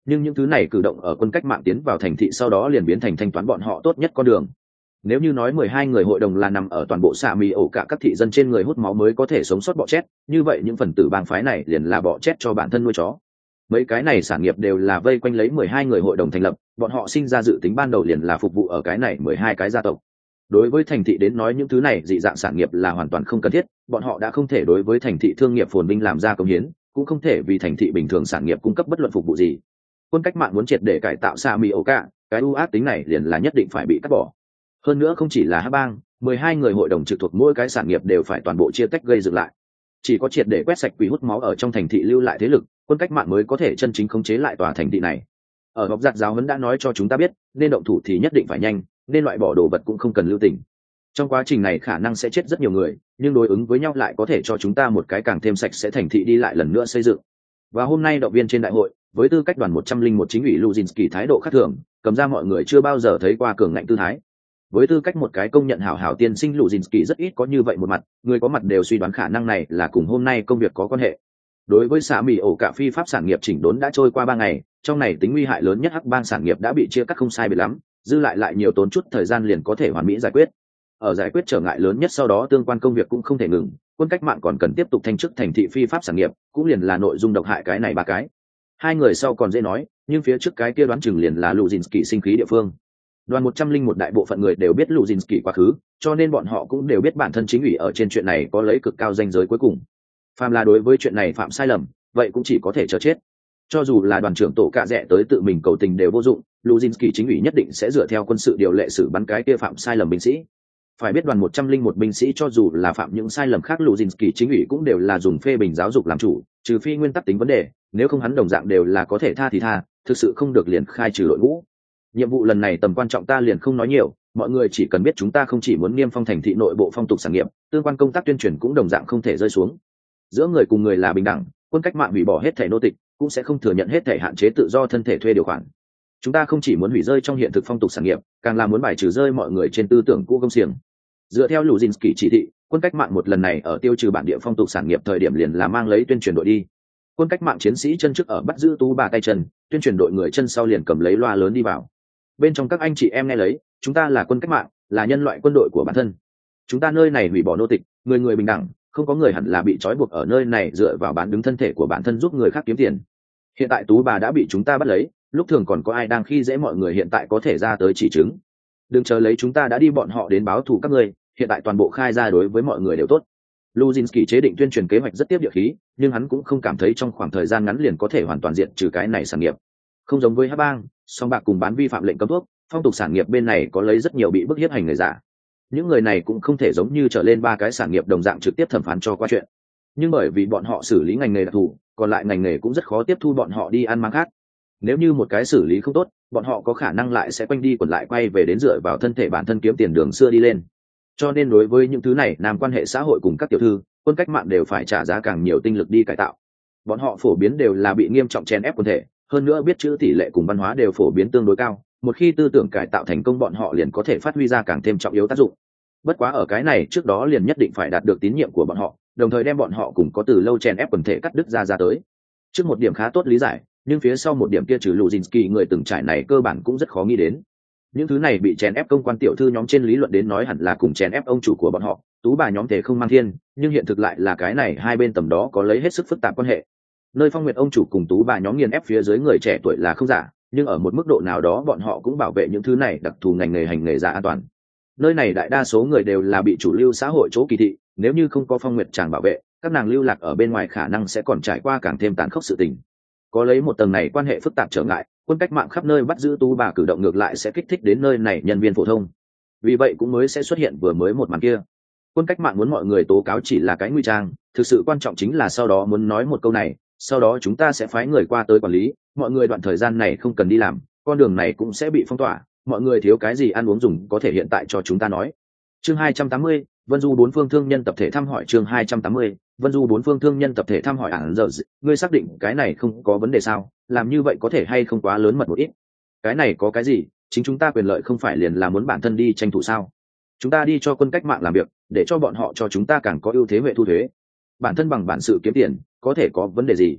nhưng những thứ này cử động ở quân cách mạng tiến vào thành thị sau đó liền biến thành thanh toán bọn họ tốt nhất con đường. Nếu như nói 12 người hội đồng là nằm ở toàn bộ xạ mì ổ cả các thị dân trên người hút máu mới có thể sống sót bọ chết, như vậy những phần tử bang phái này liền là bọ chết cho bản thân nuôi chó. Mấy cái này sản nghiệp đều là vây quanh lấy 12 người hội đồng thành lập, bọn họ sinh ra dự tính ban đầu liền là phục vụ ở cái này 12 cái gia tộc. Đối với thành thị đến nói những thứ này dị dạng sản nghiệp là hoàn toàn không cần thiết, bọn họ đã không thể đối với thành thị thương nghiệp phồn vinh làm ra công hiến, cũng không thể vì thành thị bình thường sản nghiệp cung cấp bất luận phục vụ gì. Quân cách mạng muốn triệt để cải tạo xạ mì ổ cả, cái ưu ác tính này liền là nhất định phải bị cắt bỏ. Hơn nữa không chỉ là hắc bang, 12 người hội đồng trực thuộc mỗi cái sản nghiệp đều phải toàn bộ chia tách gây dựng lại. Chỉ có triệt để quét sạch quỷ hút máu ở trong thành thị lưu lại thế lực, quân cách mạng mới có thể chân chính khống chế lại tòa thành thị này. Ở học giặt giáo huấn đã nói cho chúng ta biết, nên động thủ thì nhất định phải nhanh, nên loại bỏ đồ vật cũng không cần lưu tình. Trong quá trình này khả năng sẽ chết rất nhiều người, nhưng đối ứng với nhau lại có thể cho chúng ta một cái càng thêm sạch sẽ thành thị đi lại lần nữa xây dựng. Và hôm nay động viên trên đại hội, với tư cách đoàn 101 chính ủy Luzinski thái độ khác thường, cầm ra mọi người chưa bao giờ thấy qua cường ngạnh tư thái. Với tư cách một cái công nhận hảo hảo tiên sinh Luzinski rất ít có như vậy một mặt, người có mặt đều suy đoán khả năng này là cùng hôm nay công việc có quan hệ. Đối với xã mì ổ cả phi pháp sản nghiệp chỉnh đốn đã trôi qua 3 ngày, trong này tính nguy hại lớn nhất hắc bang sản nghiệp đã bị chia cắt không sai biệt lắm, dư lại nhiều tốn chút thời gian liền có thể hoàn mỹ giải quyết. Ở giải quyết trở ngại lớn nhất sau đó tương quan công việc cũng không thể ngừng, quân cách mạng còn cần tiếp tục thanh chức thành thị phi pháp sản nghiệp, cũng liền là nội dung độc hại cái này 3 cái. Hai người sau còn dễ nói, nhưng phía trước cái kia đoán chừng liền là Luzinski sinh khí địa phương. Đoàn 101 đại bộ phận người đều biết Luzinski quá khứ, cho nên bọn họ cũng đều biết bản thân chính ủy ở trên chuyện này có lấy cực cao danh giới cuối cùng. Phàm là đối với chuyện này phạm sai lầm, vậy cũng chỉ có thể chờ chết. Cho dù là đoàn trưởng tổ cạ rẽ tới tự mình cầu tình đều vô dụng, Luzinski chính ủy nhất định sẽ dựa theo quân sự điều lệ xử bắn cái kia phạm sai lầm binh sĩ. Phải biết đoàn 101 binh sĩ cho dù là phạm những sai lầm khác Luzinski chính ủy cũng đều là dùng phê bình giáo dục làm chủ, trừ phi nguyên tắc tính vấn đề, nếu không hắn đồng dạng đều là có thể tha thì tha, thực sự không được liền khai trừ đội ngũ. Nhiệm vụ lần này tầm quan trọng ta liền không nói nhiều, mọi người chỉ cần biết chúng ta không chỉ muốn niêm phong thành thị nội bộ phong tục sản nghiệp, tương quan công tác tuyên truyền cũng đồng dạng không thể rơi xuống. Giữa người cùng người là bình đẳng, quân cách mạng hủy bỏ hết thể nô tịch, cũng sẽ không thừa nhận hết thể hạn chế tự do thân thể thuê điều khoản. Chúng ta không chỉ muốn hủy rơi trong hiện thực phong tục sản nghiệp, càng là muốn bài trừ rơi mọi người trên tư tưởng cũ công xiềng. Dựa theo Luzinski chỉ thị, quân cách mạng một lần này ở tiêu trừ bản địa phong tục sản nghiệp thời điểm liền là mang lấy tuyên truyền đội đi. Quân cách mạng chiến sĩ chân trước ở bắt giữ tú bà tay chân, tuyên truyền đội người chân sau liền cầm lấy loa lớn đi vào. Bên trong các anh chị em nghe lấy, chúng ta là quân cách mạng, là nhân loại quân đội của bản thân. Chúng ta nơi này hủy bỏ nô tịch, người người bình đẳng, không có người hẳn là bị trói buộc ở nơi này dựa vào bán đứng thân thể của bản thân giúp người khác kiếm tiền. Hiện tại tú bà đã bị chúng ta bắt lấy, lúc thường còn có ai đang khi dễ mọi người hiện tại có thể ra tới chỉ chứng. Đừng chờ lấy chúng ta đã đi bọn họ đến báo thù các ngươi, hiện tại toàn bộ khai ra đối với mọi người đều tốt. Luzinski chế định tuyên truyền kế hoạch rất tiếp địa khí, nhưng hắn cũng không cảm thấy trong khoảng thời gian ngắn liền có thể hoàn toàn diệt trừ cái này sản nghiệp. Không giống với hắc bang, song bạc cùng bán vi phạm lệnh cấm thuốc, phong tục sản nghiệp bên này có lấy rất nhiều bị bức hiếp hành người giả. Những người này cũng không thể giống như trở lên 3 cái sản nghiệp đồng dạng trực tiếp thẩm phán cho qua chuyện. Nhưng bởi vì bọn họ xử lý ngành nghề đặc thù, còn lại ngành nghề cũng rất khó tiếp thu bọn họ đi ăn mang khác. Nếu như một cái xử lý không tốt, bọn họ có khả năng lại sẽ quanh đi quẩn lại quay về đến dựa vào thân thể bản thân kiếm tiền đường xưa đi lên. Cho nên đối với những thứ này, nam quan hệ xã hội cùng các tiểu thư, quân cách mạng đều phải trả giá càng nhiều tinh lực đi cải tạo. Bọn họ phổ biến đều là bị nghiêm trọng chèn ép quân thể, hơn nữa biết chữ tỷ lệ cùng văn hóa đều phổ biến tương đối cao. Một khi tư tưởng cải tạo thành công, bọn họ liền có thể phát huy ra càng thêm trọng yếu tác dụng. Bất quá ở cái này trước đó liền nhất định phải đạt được tín nhiệm của bọn họ, đồng thời đem bọn họ cùng có từ lâu chèn ép quần thể cắt đứt ra tới. Trước một điểm khá tốt lý giải, nhưng phía sau một điểm kia trừ Luzinski người từng trải này cơ bản cũng rất khó nghĩ đến. Những thứ này bị chèn ép công quan tiểu thư nhóm trên lý luận đến nói hẳn là cùng chèn ép ông chủ của bọn họ, tú bà nhóm thể không mang thiên, nhưng hiện thực lại là cái này hai bên tầm đó có lấy hết sức phức tạp quan hệ. Nơi Phong Nguyệt ông chủ cùng tú bà nhóm nghiền ép phía dưới người trẻ tuổi là không giả, nhưng ở một mức độ nào đó bọn họ cũng bảo vệ những thứ này đặc thù ngành nghề hành nghề giả an toàn. Nơi này đại đa số người đều là bị chủ lưu xã hội chỗ kỳ thị, nếu như không có Phong Nguyệt chàng bảo vệ, các nàng lưu lạc ở bên ngoài khả năng sẽ còn trải qua càng thêm tàn khốc sự tình. Có lấy một tầng này quan hệ phức tạp trở ngại, quân cách mạng khắp nơi bắt giữ tú bà cử động ngược lại sẽ kích thích đến nơi này nhân viên phổ thông. Vì vậy cũng mới sẽ xuất hiện vừa mới một màn kia. Quân cách mạng muốn mọi người tố cáo chỉ là cái nguy trang, thực sự quan trọng chính là sau đó muốn nói một câu này, sau đó chúng ta sẽ phái người qua tới quản lý, mọi người đoạn thời gian này không cần đi làm, con đường này cũng sẽ bị phong tỏa, mọi người thiếu cái gì ăn uống dùng có thể hiện tại cho chúng ta nói. Chương 280, Vân Du bốn phương thương nhân tập thể thăm hỏi. Chương 280, Vân Du bốn phương thương nhân tập thể thăm hỏi. Giờ ngươi xác định cái này không có vấn đề sao? Làm như vậy có thể hay không quá lớn mật một ít? Cái này có cái gì? Chính chúng ta quyền lợi không phải liền là muốn bản thân đi tranh thủ sao? Chúng ta đi cho quân cách mạng làm việc, để cho bọn họ cho chúng ta càng có ưu thế huệ thu thuế. Bản thân bằng bản sự kiếm tiền, có thể có vấn đề gì?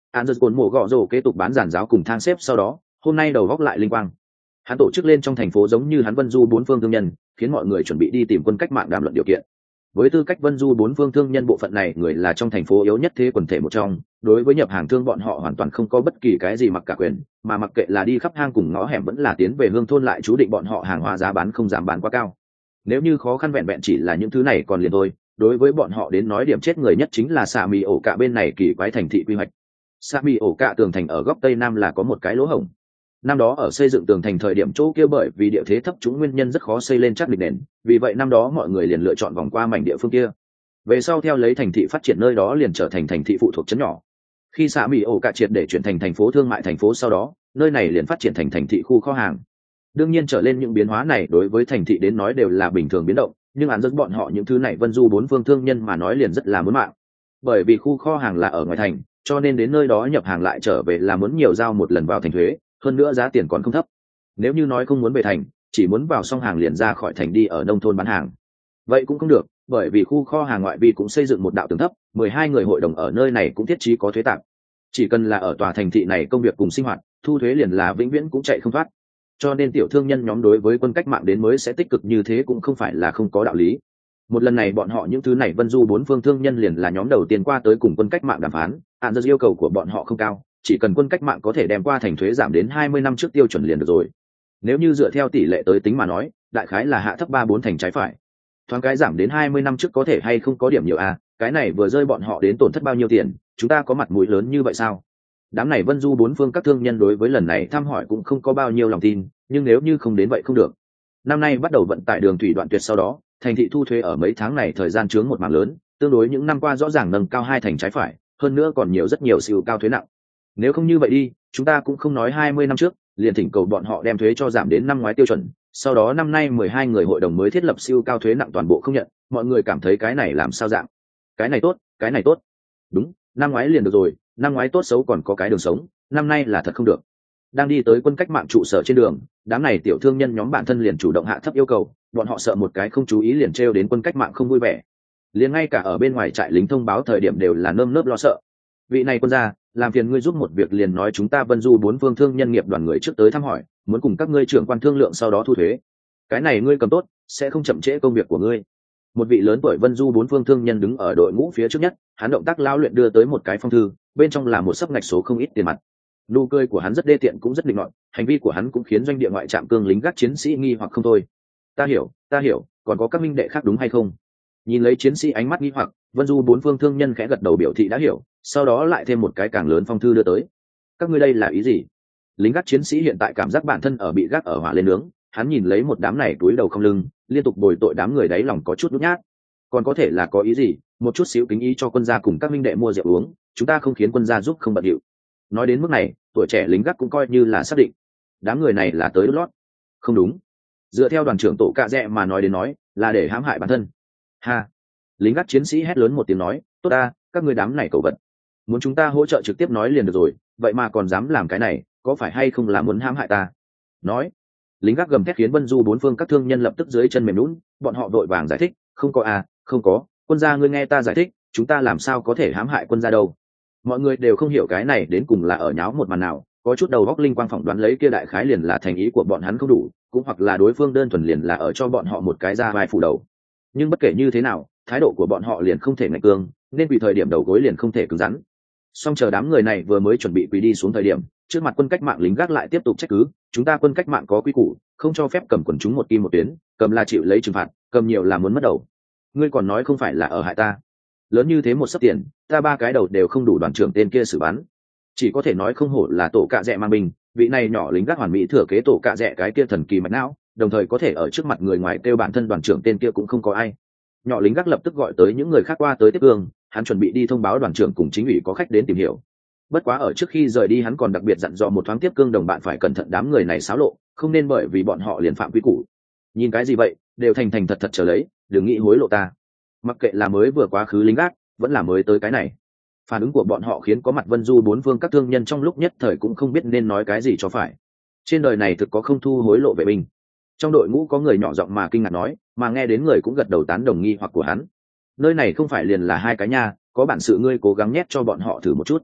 án giật cồn mổ gọ rồ kế tục bán giàn giáo cùng thang xếp, sau đó hôm nay đầu góc lại linh quang. Hắn tổ chức lên trong thành phố giống như hắn vân du bốn phương thương nhân, khiến mọi người chuẩn bị đi tìm quân cách mạng đàm luận điều kiện. Với tư cách vân du bốn phương thương nhân, bộ phận này người là trong thành phố yếu nhất thế quần thể một trong, đối với nhập hàng thương bọn họ hoàn toàn không có bất kỳ cái gì mặc cả quyền, mà mặc kệ là đi khắp hang cùng ngõ hẻm vẫn là tiến về hương thôn, lại chú định bọn họ hàng hóa giá bán không dám bán quá cao. Nếu như khó khăn vẹn vẹn chỉ là những thứ này còn liền thôi, đối với bọn họ đến nói điểm chết người nhất chính là xạ mì ổ cạ bên này kỳ quái thành thị quy hoạch. Xạ mì ổ cạ tường thành ở góc tây nam là có một cái lỗ hổng. Năm đó ở xây dựng tường thành thời điểm chỗ kia bởi vì địa thế thấp trũng nguyên nhân rất khó xây lên chắc địch nền, vì vậy năm đó mọi người liền lựa chọn vòng qua mảnh địa phương kia. Về sau theo lấy thành thị phát triển, nơi đó liền trở thành thành thị phụ thuộc trấn nhỏ. Khi xã mỹ ổ cạ triệt để chuyển thành thành phố thương mại thành phố sau đó, nơi này liền phát triển thành thành thị khu kho hàng. Đương nhiên trở lên những biến hóa này đối với thành thị đến nói đều là bình thường biến động, nhưng án dẫn bọn họ những thứ này vân du bốn phương thương nhân mà nói liền rất là muốn mạng. Bởi vì khu kho hàng là ở ngoài thành, cho nên đến nơi đó nhập hàng lại trở về là muốn nhiều giao một lần vào thành thuế, hơn nữa giá tiền còn không thấp. Nếu như nói không muốn về thành, chỉ muốn vào xong hàng liền ra khỏi thành đi ở nông thôn bán hàng, vậy cũng không được, bởi vì khu kho hàng ngoại vi cũng xây dựng một đạo tường thấp, 12 người hội đồng ở nơi này cũng thiết trí có thuế tạm. Chỉ cần là ở tòa thành thị này công việc cùng sinh hoạt, thu thuế liền là vĩnh viễn cũng chạy không thoát. Cho nên tiểu thương nhân nhóm đối với quân cách mạng đến mới sẽ tích cực như thế cũng không phải là không có đạo lý. Một lần này bọn họ những thứ này vân du bốn phương thương nhân liền là nhóm đầu tiên qua tới cùng quân cách mạng đàm phán, hạn rất yêu cầu của bọn họ không cao, chỉ cần quân cách mạng có thể đem qua thành thuế giảm đến 20 năm trước tiêu chuẩn liền được rồi. Nếu như dựa theo tỷ lệ tới tính mà nói, đại khái là hạ thấp 3-4 thành trái phải. Thoáng cái giảm đến 20 năm trước có thể hay không có điểm nhiều à, cái này vừa rơi bọn họ đến tổn thất bao nhiêu tiền, chúng ta có mặt mũi lớn như vậy sao? Đám này vân du bốn phương các thương nhân đối với lần này thăm hỏi cũng không có bao nhiêu lòng tin, nhưng nếu như không đến vậy không được. Năm nay bắt đầu vận tải đường thủy đoạn tuyệt, sau đó thành thị thu thuế ở mấy tháng này thời gian chướng một mảng lớn, tương đối những năm qua rõ ràng nâng cao 2 thành trái phải, hơn nữa còn nhiều rất nhiều siêu cao thuế nặng. Nếu không như vậy đi, chúng ta cũng không nói 20 năm trước, liền thỉnh cầu bọn họ đem thuế cho giảm đến năm ngoái tiêu chuẩn, sau đó năm nay 12 người hội đồng mới thiết lập siêu cao thuế nặng toàn bộ không nhận, mọi người cảm thấy cái này làm sao dạng? Cái này tốt, cái này tốt. Đúng, năm ngoái liền được rồi, năm ngoái tốt xấu còn có cái đường sống, năm nay là thật không được. Đang đi tới quân cách mạng trụ sở trên đường, đám này tiểu thương nhân nhóm bản thân liền chủ động hạ thấp yêu cầu, bọn họ sợ một cái không chú ý liền trêu đến quân cách mạng không vui vẻ. Liền ngay cả ở bên ngoài trại lính thông báo thời điểm đều là nơm nớp lo sợ. Vị này quân gia, làm phiền ngươi giúp một việc, liền nói chúng ta vân du bốn phương thương nhân nghiệp đoàn người trước tới thăm hỏi, muốn cùng các ngươi trưởng quan thương lượng sau đó thu thuế. Cái này ngươi cầm tốt, sẽ không chậm trễ công việc của ngươi. Một vị lớn tuổi vân du bốn phương thương nhân đứng ở đội ngũ phía trước nhất, hắn động tác lao luyện đưa tới một cái phong thư, bên trong là một sấp ngạch số không ít tiền mặt. Nụ cười của hắn rất đê tiện cũng rất định nọt, hành vi của hắn cũng khiến doanh địa ngoại trạm cương lính gác chiến sĩ nghi hoặc không thôi. Ta hiểu, còn có các minh đệ khác đúng hay không? Nhìn lấy chiến sĩ ánh mắt nghi hoặc, vân du bốn phương thương nhân khẽ gật đầu biểu thị đã hiểu, sau đó lại thêm một cái càng lớn phong thư đưa tới. Các ngươi đây là ý gì? Lính gác chiến sĩ hiện tại cảm giác bản thân ở bị gác ở hỏa lên nướng, hắn nhìn lấy một đám này túi đầu không lưng, liên tục bồi tội đám người đáy lòng có chút nhút nhát. Còn có thể là có ý gì? Một chút xíu kính ý cho quân gia cùng các minh đệ mua rượu uống, chúng ta không khiến quân gia giúp không bận điệu. Nói đến mức này, tuổi trẻ lính gác cũng coi như là xác định, đám người này là tới đốt lót. Không đúng, dựa theo đoàn trưởng tổ cạ rẽ mà nói đến nói, là để hãm hại bản thân. Ha! Lính gác chiến sĩ hét lớn một tiếng nói, tốt ta, các ngươi đám này cẩu vật, muốn chúng ta hỗ trợ trực tiếp nói liền được rồi, vậy mà còn dám làm cái này, có phải hay không là muốn hãm hại ta? Nói, lính gác gầm thét khiến vân du bốn phương các thương nhân lập tức dưới chân mềm lún, bọn họ vội vàng giải thích, không có à, không có, quân gia ngươi nghe ta giải thích, chúng ta làm sao có thể hãm hại quân gia đâu. Mọi người đều không hiểu cái này đến cùng là ở nháo một màn nào, có chút đầu góc linh quang phỏng đoán lấy kia đại khái liền là thành ý của bọn hắn không đủ, cũng hoặc là đối phương đơn thuần liền là ở cho bọn họ một cái ra vai phủ đầu. Nhưng bất kể như thế nào, thái độ của bọn họ liền không thể ngạch cương, nên vì thời điểm đầu gối liền không thể cứng rắn. Song chờ đám người này vừa mới chuẩn bị quỳ đi xuống thời điểm, trước mặt quân cách mạng lính gác lại tiếp tục trách cứ, chúng ta quân cách mạng có quy củ, không cho phép cầm quần chúng một kim một tuyến, cầm là chịu lấy trừng phạt, cầm nhiều là muốn mất đầu. Ngươi còn nói không phải là ở hại ta? Lớn như thế một sấp tiền, ta 3 cái đầu đều không đủ đoàn trưởng tên kia xử bắn. Chỉ có thể nói không hổ là tổ cạ rẽ mang binh, vị này nhỏ lính gác hoàn mỹ thừa kế tổ cạ rẽ cái kia thần kỳ mạch não, đồng thời có thể ở trước mặt người ngoài kêu bản thân đoàn trưởng tên kia cũng không có ai. Nhỏ lính gác lập tức gọi tới những người khác qua tới tiếp cương, hắn chuẩn bị đi thông báo đoàn trưởng cùng chính ủy có khách đến tìm hiểu. Bất quá ở trước khi rời đi hắn còn đặc biệt dặn dò một thoáng tiếp cương đồng bạn phải cẩn thận đám người này xáo lộ, không nên bởi vì bọn họ liền phạm quy củ. Nhìn cái gì vậy, đều thành thành thật thật trở lấy, đừng nghĩ hối lộ ta. Mặc kệ là mới vừa quá khứ lính gác, vẫn là mới tới cái này. Phản ứng của bọn họ khiến có mặt vân du bốn phương các thương nhân trong lúc nhất thời cũng không biết nên nói cái gì cho phải. Trên đời này thực có không thu hối lộ vệ binh. Trong đội ngũ có người nhỏ giọng mà kinh ngạc nói, mà nghe đến người cũng gật đầu tán đồng nghi hoặc của hắn. Nơi này không phải liền là 2 cái nha, có bản sự ngươi cố gắng nhét cho bọn họ thử một chút.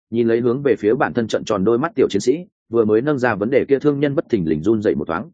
nhìn lấy hướng về phía bản thân trận tròn đôi mắt tiểu chiến sĩ, vừa mới nâng ra vấn đề kia thương nhân bất thình lình run dậy một thoáng.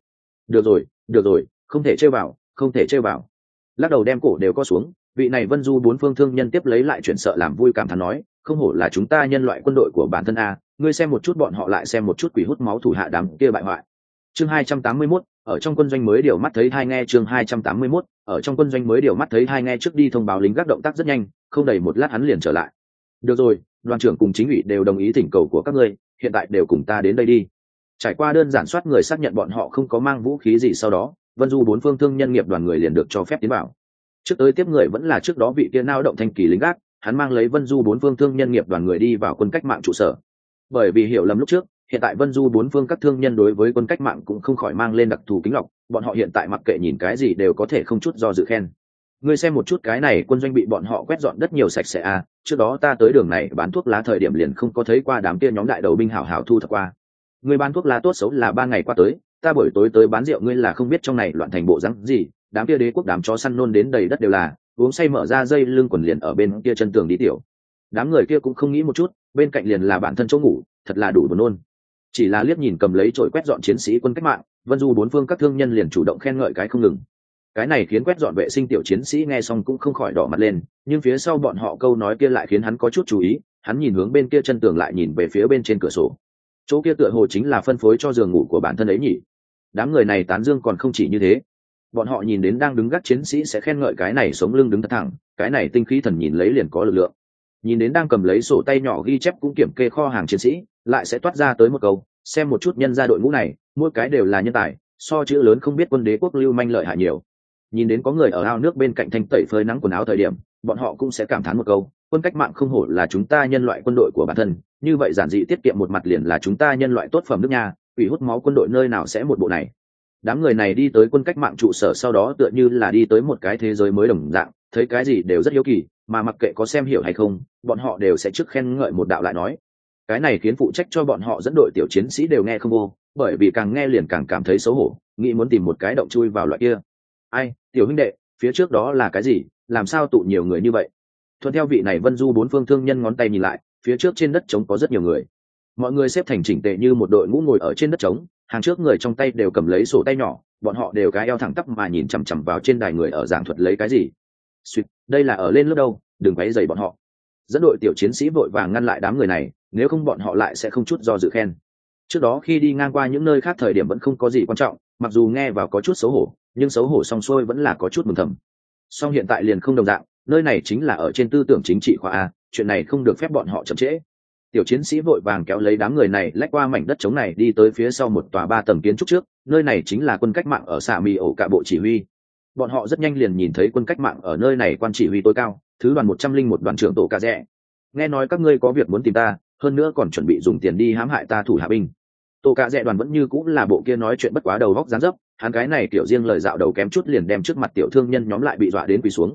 Được rồi, không thể chơi vào, không thể chơi vào. Lắc đầu đem cổ đều co xuống, vị này Vân Du bốn phương thương nhân tiếp lấy lại chuyện sợ làm vui cảm thán nói, không hổ là chúng ta nhân loại quân đội của bản thân a, ngươi xem một chút bọn họ lại xem một chút quỷ hút máu thủ hạ đám kia bại hoại. Chương 281, ở trong quân doanh mới điều mắt thấy hai nghe. Chương 281, ở trong quân doanh mới điều mắt thấy hai nghe. Trước đi thông báo lính gác động tác rất nhanh, không đầy một lát hắn liền trở lại. Được rồi, đoàn trưởng cùng chính ủy đều đồng ý thỉnh cầu của các ngươi, hiện tại đều cùng ta đến đây đi. Trải qua đơn giản soát người xác nhận bọn họ không có mang vũ khí gì, sau đó Vân Du bốn phương thương nhân nghiệp đoàn người liền được cho phép tiến vào. Trước tới tiếp người vẫn là trước đó vị kia nao động thanh kỳ lính gác, hắn mang lấy Vân Du bốn phương thương nhân nghiệp đoàn người đi vào quân cách mạng trụ sở. Bởi vì hiểu lầm lúc trước, hiện tại Vân Du bốn phương các thương nhân đối với quân cách mạng cũng không khỏi mang lên đặc thù kính lọc, bọn họ hiện tại mặc kệ nhìn cái gì đều có thể không chút do dự khen. Ngươi xem một chút cái này quân doanh bị bọn họ quét dọn đất nhiều sạch sẽ à, trước đó ta tới đường này bán thuốc lá thời điểm liền không có thấy qua đám kia nhóm đại đầu binh hảo hảo thu thập qua. Ngươi bán thuốc lá tốt xấu là 3 ngày qua tới, ta buổi tối tới bán rượu ngươi là không biết trong này loạn thành bộ rắn gì, đám kia đế quốc đám chó săn nôn đến đầy đất đều là, uống say mở ra dây lưng quần liền ở bên kia chân tường đi tiểu. Đám người kia cũng không nghĩ một chút, bên cạnh liền là bản thân chỗ ngủ, thật là đủ buồn nôn. Chỉ là liếc nhìn cầm lấy chổi quét dọn chiến sĩ quân cách mạng, Vân Du bốn phương các thương nhân liền chủ động khen ngợi cái không ngừng. Cái này khiến quét dọn vệ sinh tiểu chiến sĩ nghe xong cũng không khỏi đỏ mặt lên, nhưng phía sau bọn họ câu nói kia lại khiến hắn có chút chú ý, hắn nhìn hướng bên kia chân tường lại nhìn về phía bên trên cửa sổ. Chỗ kia tựa hồ chính là phân phối cho giường ngủ của bản thân ấy nhỉ. Đám người này tán dương còn không chỉ như thế, bọn họ nhìn đến đang đứng gác chiến sĩ sẽ khen ngợi cái này sống lưng đứng thật thẳng, cái này tinh khí thần nhìn lấy liền có lực lượng. Nhìn đến đang cầm lấy sổ tay nhỏ ghi chép cũng kiểm kê kho hàng chiến sĩ, lại sẽ toát ra tới một câu, xem một chút nhân gia đội ngũ này, mỗi cái đều là nhân tài, so chữ lớn không biết quân đế quốc lưu manh lợi hại nhiều. Nhìn đến có người ở ao nước bên cạnh thanh tẩy phơi nắng quần áo thời điểm, bọn họ cũng sẽ cảm thán một câu, quân cách mạng không hổ là chúng ta nhân loại quân đội của bản thân, như vậy giản dị tiết kiệm một mặt liền là chúng ta nhân loại tốt phẩm nước nha, ủy hút máu quân đội nơi nào sẽ một bộ này. Đám người này đi tới quân cách mạng trụ sở sau đó tựa như là đi tới một cái thế giới mới đồng dạng, thấy cái gì đều rất hiếu kỳ, mà mặc kệ có xem hiểu hay không, bọn họ đều sẽ trước khen ngợi một đạo lại nói. Cái này khiến phụ trách cho bọn họ dẫn đội tiểu chiến sĩ đều nghe không vô, bởi vì càng nghe liền càng cảm thấy xấu hổ, nghĩ muốn tìm một cái động chui vào loại kia. Ai, tiểu huynh đệ, phía trước đó là cái gì, làm sao tụ nhiều người như vậy? Thuận theo vị này Vân Du bốn phương thương nhân ngón tay nhìn lại, phía trước trên đất trống có rất nhiều người. Mọi người xếp thành chỉnh tề như một đội ngũ ngồi ở trên đất trống, hàng trước người trong tay đều cầm lấy sổ tay nhỏ, bọn họ đều cái eo thẳng tắp mà nhìn chằm chằm vào trên đài người ở giảng thuật lấy cái gì. Xuyệt, đây là ở lên lớp đâu, đừng quấy rầy bọn họ. Dẫn đội tiểu chiến sĩ vội vàng ngăn lại đám người này, nếu không bọn họ lại sẽ không chút do dự khen. Trước đó khi đi ngang qua những nơi khác thời điểm vẫn không có gì quan trọng, mặc dù nghe vào có chút xấu hổ, nhưng xấu hổ xong xuôi vẫn là có chút mừng thầm. Song hiện tại liền không đồng dạng, nơi này chính là ở trên tư tưởng chính trị khoa A, chuyện này không được phép bọn họ chậm trễ. Tiểu chiến sĩ vội vàng kéo lấy đám người này lách qua mảnh đất trống này đi tới phía sau một tòa 3 tầng kiến trúc trước, nơi này chính là quân cách mạng ở Xạ Mì ổ cả bộ chỉ huy. Bọn họ rất nhanh liền nhìn thấy quân cách mạng ở nơi này quan chỉ huy tối cao, thứ đoàn 101 đoàn trưởng Tổ Cạ Rẽ. Nghe nói các ngươi có việc muốn tìm ta, hơn nữa còn chuẩn bị dùng tiền đi hãm hại ta thủ hạ binh. Tổ Cạ Rẽ đoàn vẫn như cũng là bộ kia nói chuyện bất quá đầu góc dán dấp, hắn cái này kiểu riêng lời dạo đầu kém chút liền đem trước mặt tiểu thương nhân nhóm lại bị dọa đến quỳ xuống.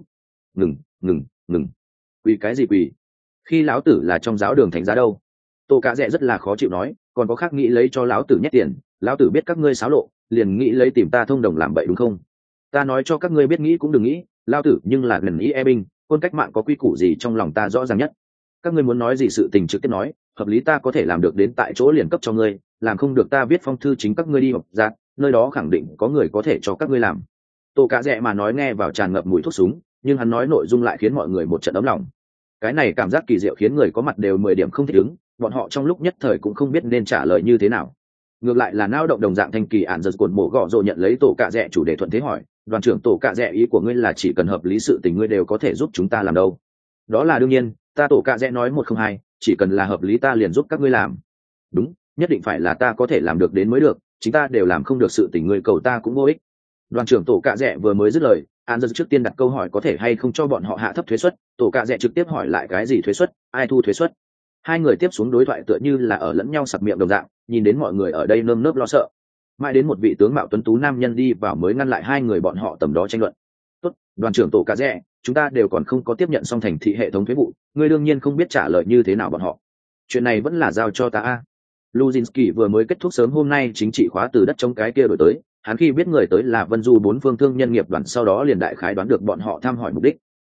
Ngừng, quỳ cái gì quỳ? Khi lão tử là trong giáo đường thánh giá đâu? Tổ Cạ Rẽ rất là khó chịu nói, còn có khác nghĩ lấy cho lão tử nhét tiền, lão tử biết các ngươi xáo lộ, liền nghĩ lấy tìm ta thông đồng làm bậy đúng không? Ta nói cho các ngươi biết nghĩ cũng đừng nghĩ, lão tử nhưng là lần ý e binh, quân cách mạng có quy củ gì trong lòng ta rõ ràng nhất. Các ngươi muốn nói gì sự tình trực tiếp nói, hợp lý ta có thể làm được đến tại chỗ liền cấp cho ngươi, làm không được ta viết phong thư chính các ngươi đi học ra, nơi đó khẳng định có người có thể cho các ngươi làm. Tổ Cạ Rẽ mà nói nghe vào tràn ngập mùi thuốc súng, nhưng hắn nói nội dung lại khiến mọi người một trận ấm lòng. Cái này cảm giác kỳ diệu khiến người có mặt đều 10 điểm không thích ứng, bọn họ trong lúc nhất thời cũng không biết nên trả lời như thế nào. Ngược lại là nao động đồng dạng thanh kỳ ản giật cuộn mổ gõ rồ nhận lấy Tổ Cạ Rẽ chủ đề thuận thế hỏi, đoàn trưởng Tổ Cạ Rẽ ý của ngươi là chỉ cần hợp lý sự tình ngươi đều có thể giúp chúng ta làm đâu? Đó là đương nhiên, ta Tổ Cạ Rẽ nói 102, chỉ cần là hợp lý ta liền giúp các ngươi làm. Đúng, nhất định phải là ta có thể làm được đến mới được, chúng ta đều làm không được sự tình ngươi cầu ta cũng vô ích. Đoàn trưởng Tổ Cạ Rẽ vừa mới dứt lời, an dân trước tiên đặt câu hỏi có thể hay không cho bọn họ hạ thấp thuế suất. Tổ Cạ Rẽ trực tiếp hỏi lại cái gì thuế suất, ai thu thuế suất. Hai người tiếp xuống đối thoại tựa như là ở lẫn nhau sặc miệng đồng dạng, nhìn đến mọi người ở đây nơm nớp lo sợ. Mãi đến một vị tướng mạo tuấn tú nam nhân đi vào mới ngăn lại hai người bọn họ tầm đó tranh luận. Tốt, đoàn trưởng Tổ Cạ Rẽ, chúng ta đều còn không có tiếp nhận xong thành thị hệ thống thuế vụ, ngươi đương nhiên không biết trả lời như thế nào bọn họ. Chuyện này vẫn là giao cho ta. Luzinski vừa mới kết thúc sớm hôm nay chính trị khóa từ đất trống cái kia đổi tới, hắn khi biết người tới là Vân Du bốn phương thương nhân nghiệp đoàn sau đó liền đại khái đoán được bọn họ thăm hỏi mục đích.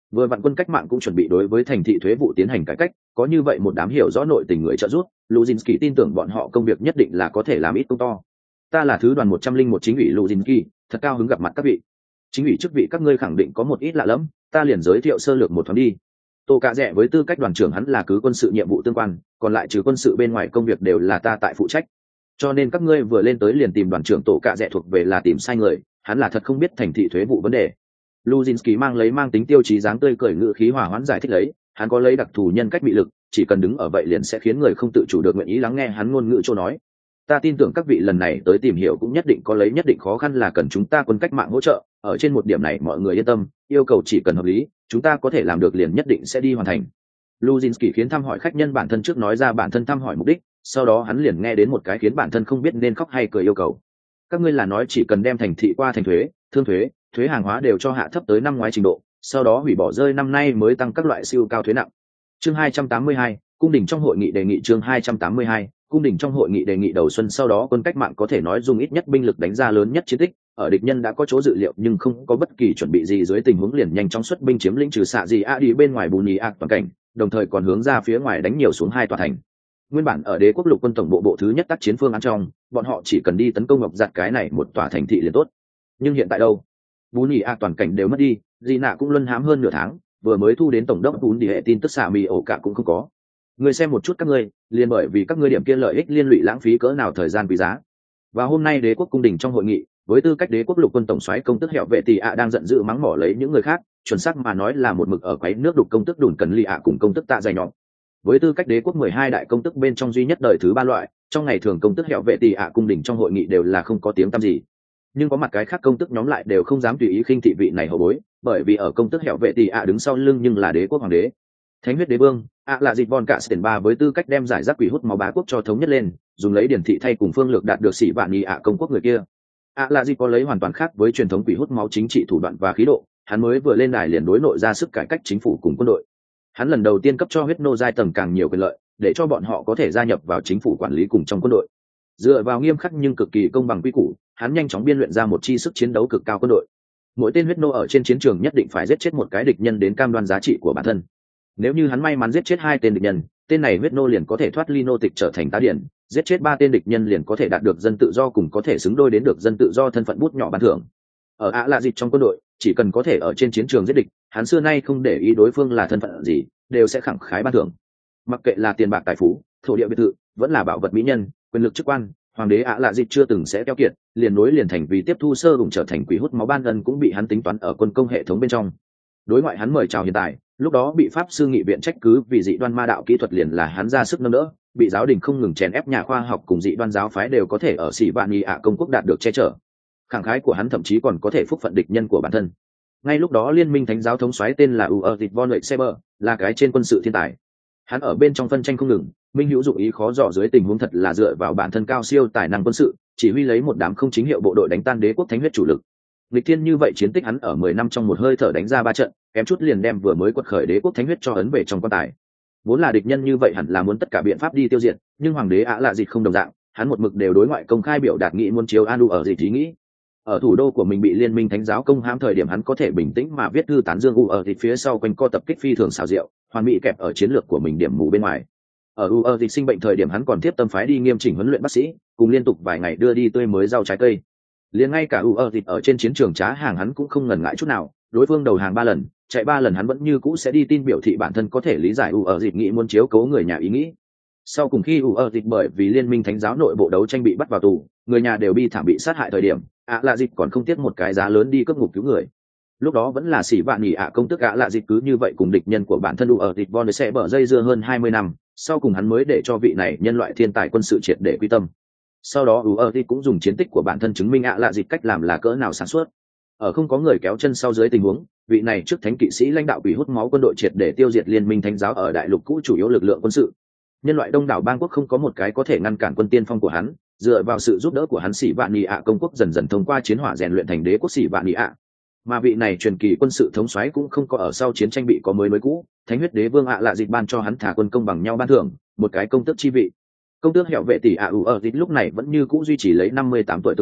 Vừa vạn quân cách mạng cũng chuẩn bị đối với thành thị thuế vụ tiến hành cải cách, có như vậy một đám hiểu rõ nội tình người trợ giúp, Luzinski tin tưởng bọn họ công việc nhất định là có thể làm ít công to. Ta là thứ đoàn 101 chính ủy Luzinski, thật cao hứng gặp mặt các vị. Chính ủy chức vị các ngươi khẳng định có một ít lạ lẫm, ta liền giới thiệu sơ lược một thoáng đi. Tô Cạ Rẽ với tư cách đoàn trưởng hắn là cứ quân sự nhiệm vụ tương quan, còn lại trừ quân sự bên ngoài công việc đều là ta tại phụ trách. Cho nên các ngươi vừa lên tới liền tìm đoàn trưởng Tô Cạ Rẽ thuộc về là tìm sai người, hắn là thật không biết thành thị thuế vụ vấn đề. Luzinski mang tính tiêu chí dáng tươi cười ngữ khí hòa hoãn giải thích lấy, hắn có lấy đặc thù nhân cách bị lực, chỉ cần đứng ở vậy liền sẽ khiến người không tự chủ được nguyện ý lắng nghe hắn ngôn ngữ chỗ nói. Ta tin tưởng các vị lần này tới tìm hiểu cũng nhất định có lấy nhất định khó khăn là cần chúng ta quân cách mạng hỗ trợ, ở trên một điểm này mọi người yên tâm, yêu cầu chỉ cần hợp lý, chúng ta có thể làm được liền nhất định sẽ đi hoàn thành. Luzinski khiến thăm hỏi khách nhân bản thân trước nói ra bản thân thăm hỏi mục đích, sau đó hắn liền nghe đến một cái khiến bản thân không biết nên khóc hay cười yêu cầu. Các ngươi là nói chỉ cần đem thành thị qua thành thuế, thương thuế, thuế hàng hóa đều cho hạ thấp tới năm ngoái trình độ, sau đó hủy bỏ rơi năm nay mới tăng các loại siêu cao thuế nặng. Chương 282, cung đình trong hội nghị đề nghị chương 282, cung đình trong hội nghị đề nghị đầu xuân sau đó quân cách mạng có thể nói dùng ít nhất binh lực đánh ra lớn nhất chiến tích, ở địch nhân đã có chỗ dự liệu nhưng không có bất kỳ chuẩn bị gì dưới tình huống liền nhanh chóng xuất binh chiếm lĩnh trừ xạ gì a đi bên ngoài bù nhì ạc toàn cảnh, đồng thời còn hướng ra phía ngoài đánh nhiều xuống hai tòa thành. Nguyên bản ở đế quốc lục quân tổng bộ bộ thứ nhất tác chiến phương án trong, bọn họ chỉ cần đi tấn công ngọc giặt cái này một tòa thành thị liền tốt. Nhưng hiện tại đâu? Bù nhì ạc toàn cảnh đều mất đi, gì nạ cũng luân hãm hơn nửa tháng, vừa mới thu đến tổng đốc bún đi hệ tin tức xả mì ổ cả cũng không có. Người xem một chút các ngươi, liền bởi vì các ngươi điểm kia lợi ích liên lụy lãng phí cỡ nào thời gian quý giá. Và hôm nay đế quốc cung đình trong hội nghị, với tư cách đế quốc lục quân tổng soái công tức hẹo vệ tỷ ạ đang giận dữ mắng mỏ lấy những người khác, chuẩn xác mà nói là một mực ở quấy nước đục công tức đùn cần lì ạ cùng công tức tạ dày nhọn. Với tư cách đế quốc 12 đại công tức bên trong duy nhất đời thứ ba loại, trong ngày thường công tức hẹo vệ tỷ ạ cung đình trong hội nghị đều là không có tiếng tăm gì. Nhưng có mặt cái khác công tức nhóm lại đều không dám tùy ý khinh thị vị này hậu bối, bởi vì ở công tức hẹo vệ tỷ ạ đứng sau lưng nhưng là đế quốc hoàng đế. Thánh huyết đế vương là dịp von cả tiền ba với tư cách đem giải rác quỷ hút máu bá quốc cho thống nhất lên, dùng lấy điển thị thay cùng phương lược đạt được sĩ vạn nhị ạ công quốc người kia. Là dịp có lấy hoàn toàn khác với truyền thống quỷ hút máu chính trị thủ đoạn và khí độ, hắn mới vừa lên đài liền đối nội ra sức cải cách chính phủ cùng quân đội. Hắn lần đầu tiên cấp cho huyết nô giai tầng càng nhiều quyền lợi, để cho bọn họ có thể gia nhập vào chính phủ quản lý cùng trong quân đội. Dựa vào nghiêm khắc nhưng cực kỳ công bằng quy củ, hắn nhanh chóng biên luyện ra một chi sức chiến đấu cực cao quân đội. Mỗi tên huyết nô ở trên chiến trường nhất định phải giết chết một cái địch nhân đến cam đoan giá trị của bản thân. Nếu như hắn may mắn giết chết 2 tên địch nhân, tên này huyết nô liền có thể thoát ly nô tịch trở thành tá điển, giết chết 3 tên địch nhân liền có thể đạt được dân tự do cùng có thể xứng đôi đến được dân tự do thân phận bút nhỏ ban thưởng. Ở là dịp trong quân đội, chỉ cần có thể ở trên chiến trường giết địch, hắn xưa nay không để ý đối phương là thân phận gì, đều sẽ khẳng khái ban thưởng. Mặc kệ là tiền bạc tài phú, thổ địa biệt thự, vẫn là bảo vật mỹ nhân, quyền lực chức quan, hoàng đế là dịp chưa từng sẽ keo kiệt, liền nối liền thành vì tiếp thu sơ vùng trở thành quỷ hút máu ban ân cũng bị hắn tính toán ở quân công hệ thống bên trong. Đối ngoại hắn mời chào hiện tại, lúc đó bị pháp sư nghị viện trách cứ vì dị đoan ma đạo kỹ thuật liền là hắn ra sức nâng đỡ, bị giáo đình không ngừng chèn ép nhà khoa học cùng dị đoan giáo phái đều có thể ở sĩ vạn nhị ạ công quốc đạt được che chở. Khẳng khái của hắn thậm chí còn có thể phúc phận địch nhân của bản thân. Ngay lúc đó liên minh thánh giáo thống soái tên là Ulrich von Leixeber, là cái trên quân sự thiên tài. Hắn ở bên trong phân tranh không ngừng, minh hữu dụng ý khó dò dưới tình huống thật là dựa vào bản thân cao siêu tài năng quân sự, chỉ huy lấy một đám không chính hiệu bộ đội đánh tan đế quốc thánh huyết chủ lực. Lịch thiên như vậy chiến tích hắn ở 10 năm trong một hơi thở đánh ra 3 trận, kém chút liền đem vừa mới quật khởi đế quốc thánh huyết cho ấn về trong quan tài. Vốn là địch nhân như vậy hẳn là muốn tất cả biện pháp đi tiêu diệt, nhưng hoàng đế là dịch không đồng dạng, hắn một mực đều đối ngoại công khai biểu đạt nghị muốn chiếu Anu ở dịch ý nghĩ. Ở thủ đô của mình bị liên minh thánh giáo công hãm thời điểm hắn có thể bình tĩnh mà viết thư tán dương ở dịch phía sau quanh co tập kích phi thường xảo diệu, hoàn mỹ kẹp ở chiến lược của mình điểm mù bên ngoài. Ở dịch sinh bệnh thời điểm hắn còn tiếp tâm phái đi nghiêm chỉnh huấn luyện bác sĩ, cùng liên tục vài ngày đưa đi tươi mới rau trái cây. Liền ngay cả dịch ở trên chiến trường trá hàng hắn cũng không ngần ngại chút nào, đối phương đầu hàng 3 lần, chạy 3 lần hắn vẫn như cũ sẽ đi tin biểu thị bản thân có thể lý giải dịch nghĩ muốn chiếu cố người nhà ý nghĩ. Sau cùng khi dịch bởi vì liên minh thánh giáo nội bộ đấu tranh bị bắt vào tù, người nhà đều bi thảm bị sát hại thời điểm, là dịch còn không tiếc một cái giá lớn đi cướp ngục cứu người. Lúc đó vẫn là sĩ vạn nhị ạ công tức là dịch cứ như vậy cùng địch nhân của bản thân dịch von sẽ bở dây dưa hơn 20 năm, sau cùng hắn mới để cho vị này nhân loại thiên tài quân sự triệt để quy tâm. Sau đó dịch cũng dùng chiến tích của bản thân chứng minh là dịch cách làm là cỡ nào sáng suốt. Ở không có người kéo chân sau dưới tình huống, vị này trước thánh kỵ sĩ lãnh đạo quỷ hút máu quân đội triệt để tiêu diệt liên minh thánh giáo ở đại lục cũ chủ yếu lực lượng quân sự. Nhân loại đông đảo bang quốc không có một cái có thể ngăn cản quân tiên phong của hắn, dựa vào sự giúp đỡ của hắn sĩ vạn nhị ạ công quốc dần dần thông qua chiến hỏa rèn luyện thành đế quốc sĩ vạn nhị ạ. Mà vị này truyền kỳ quân sự thống soái cũng không có ở sau chiến tranh bị có mới cũ, thánh huyết đế vương là dịch ban cho hắn thả quân công bằng nhau ban thưởng, một cái công tước chi vị. Công tước hẹo vệ tỷ dịch lúc này vẫn như cũ duy trì lấy 58 tuổi tướng mạo,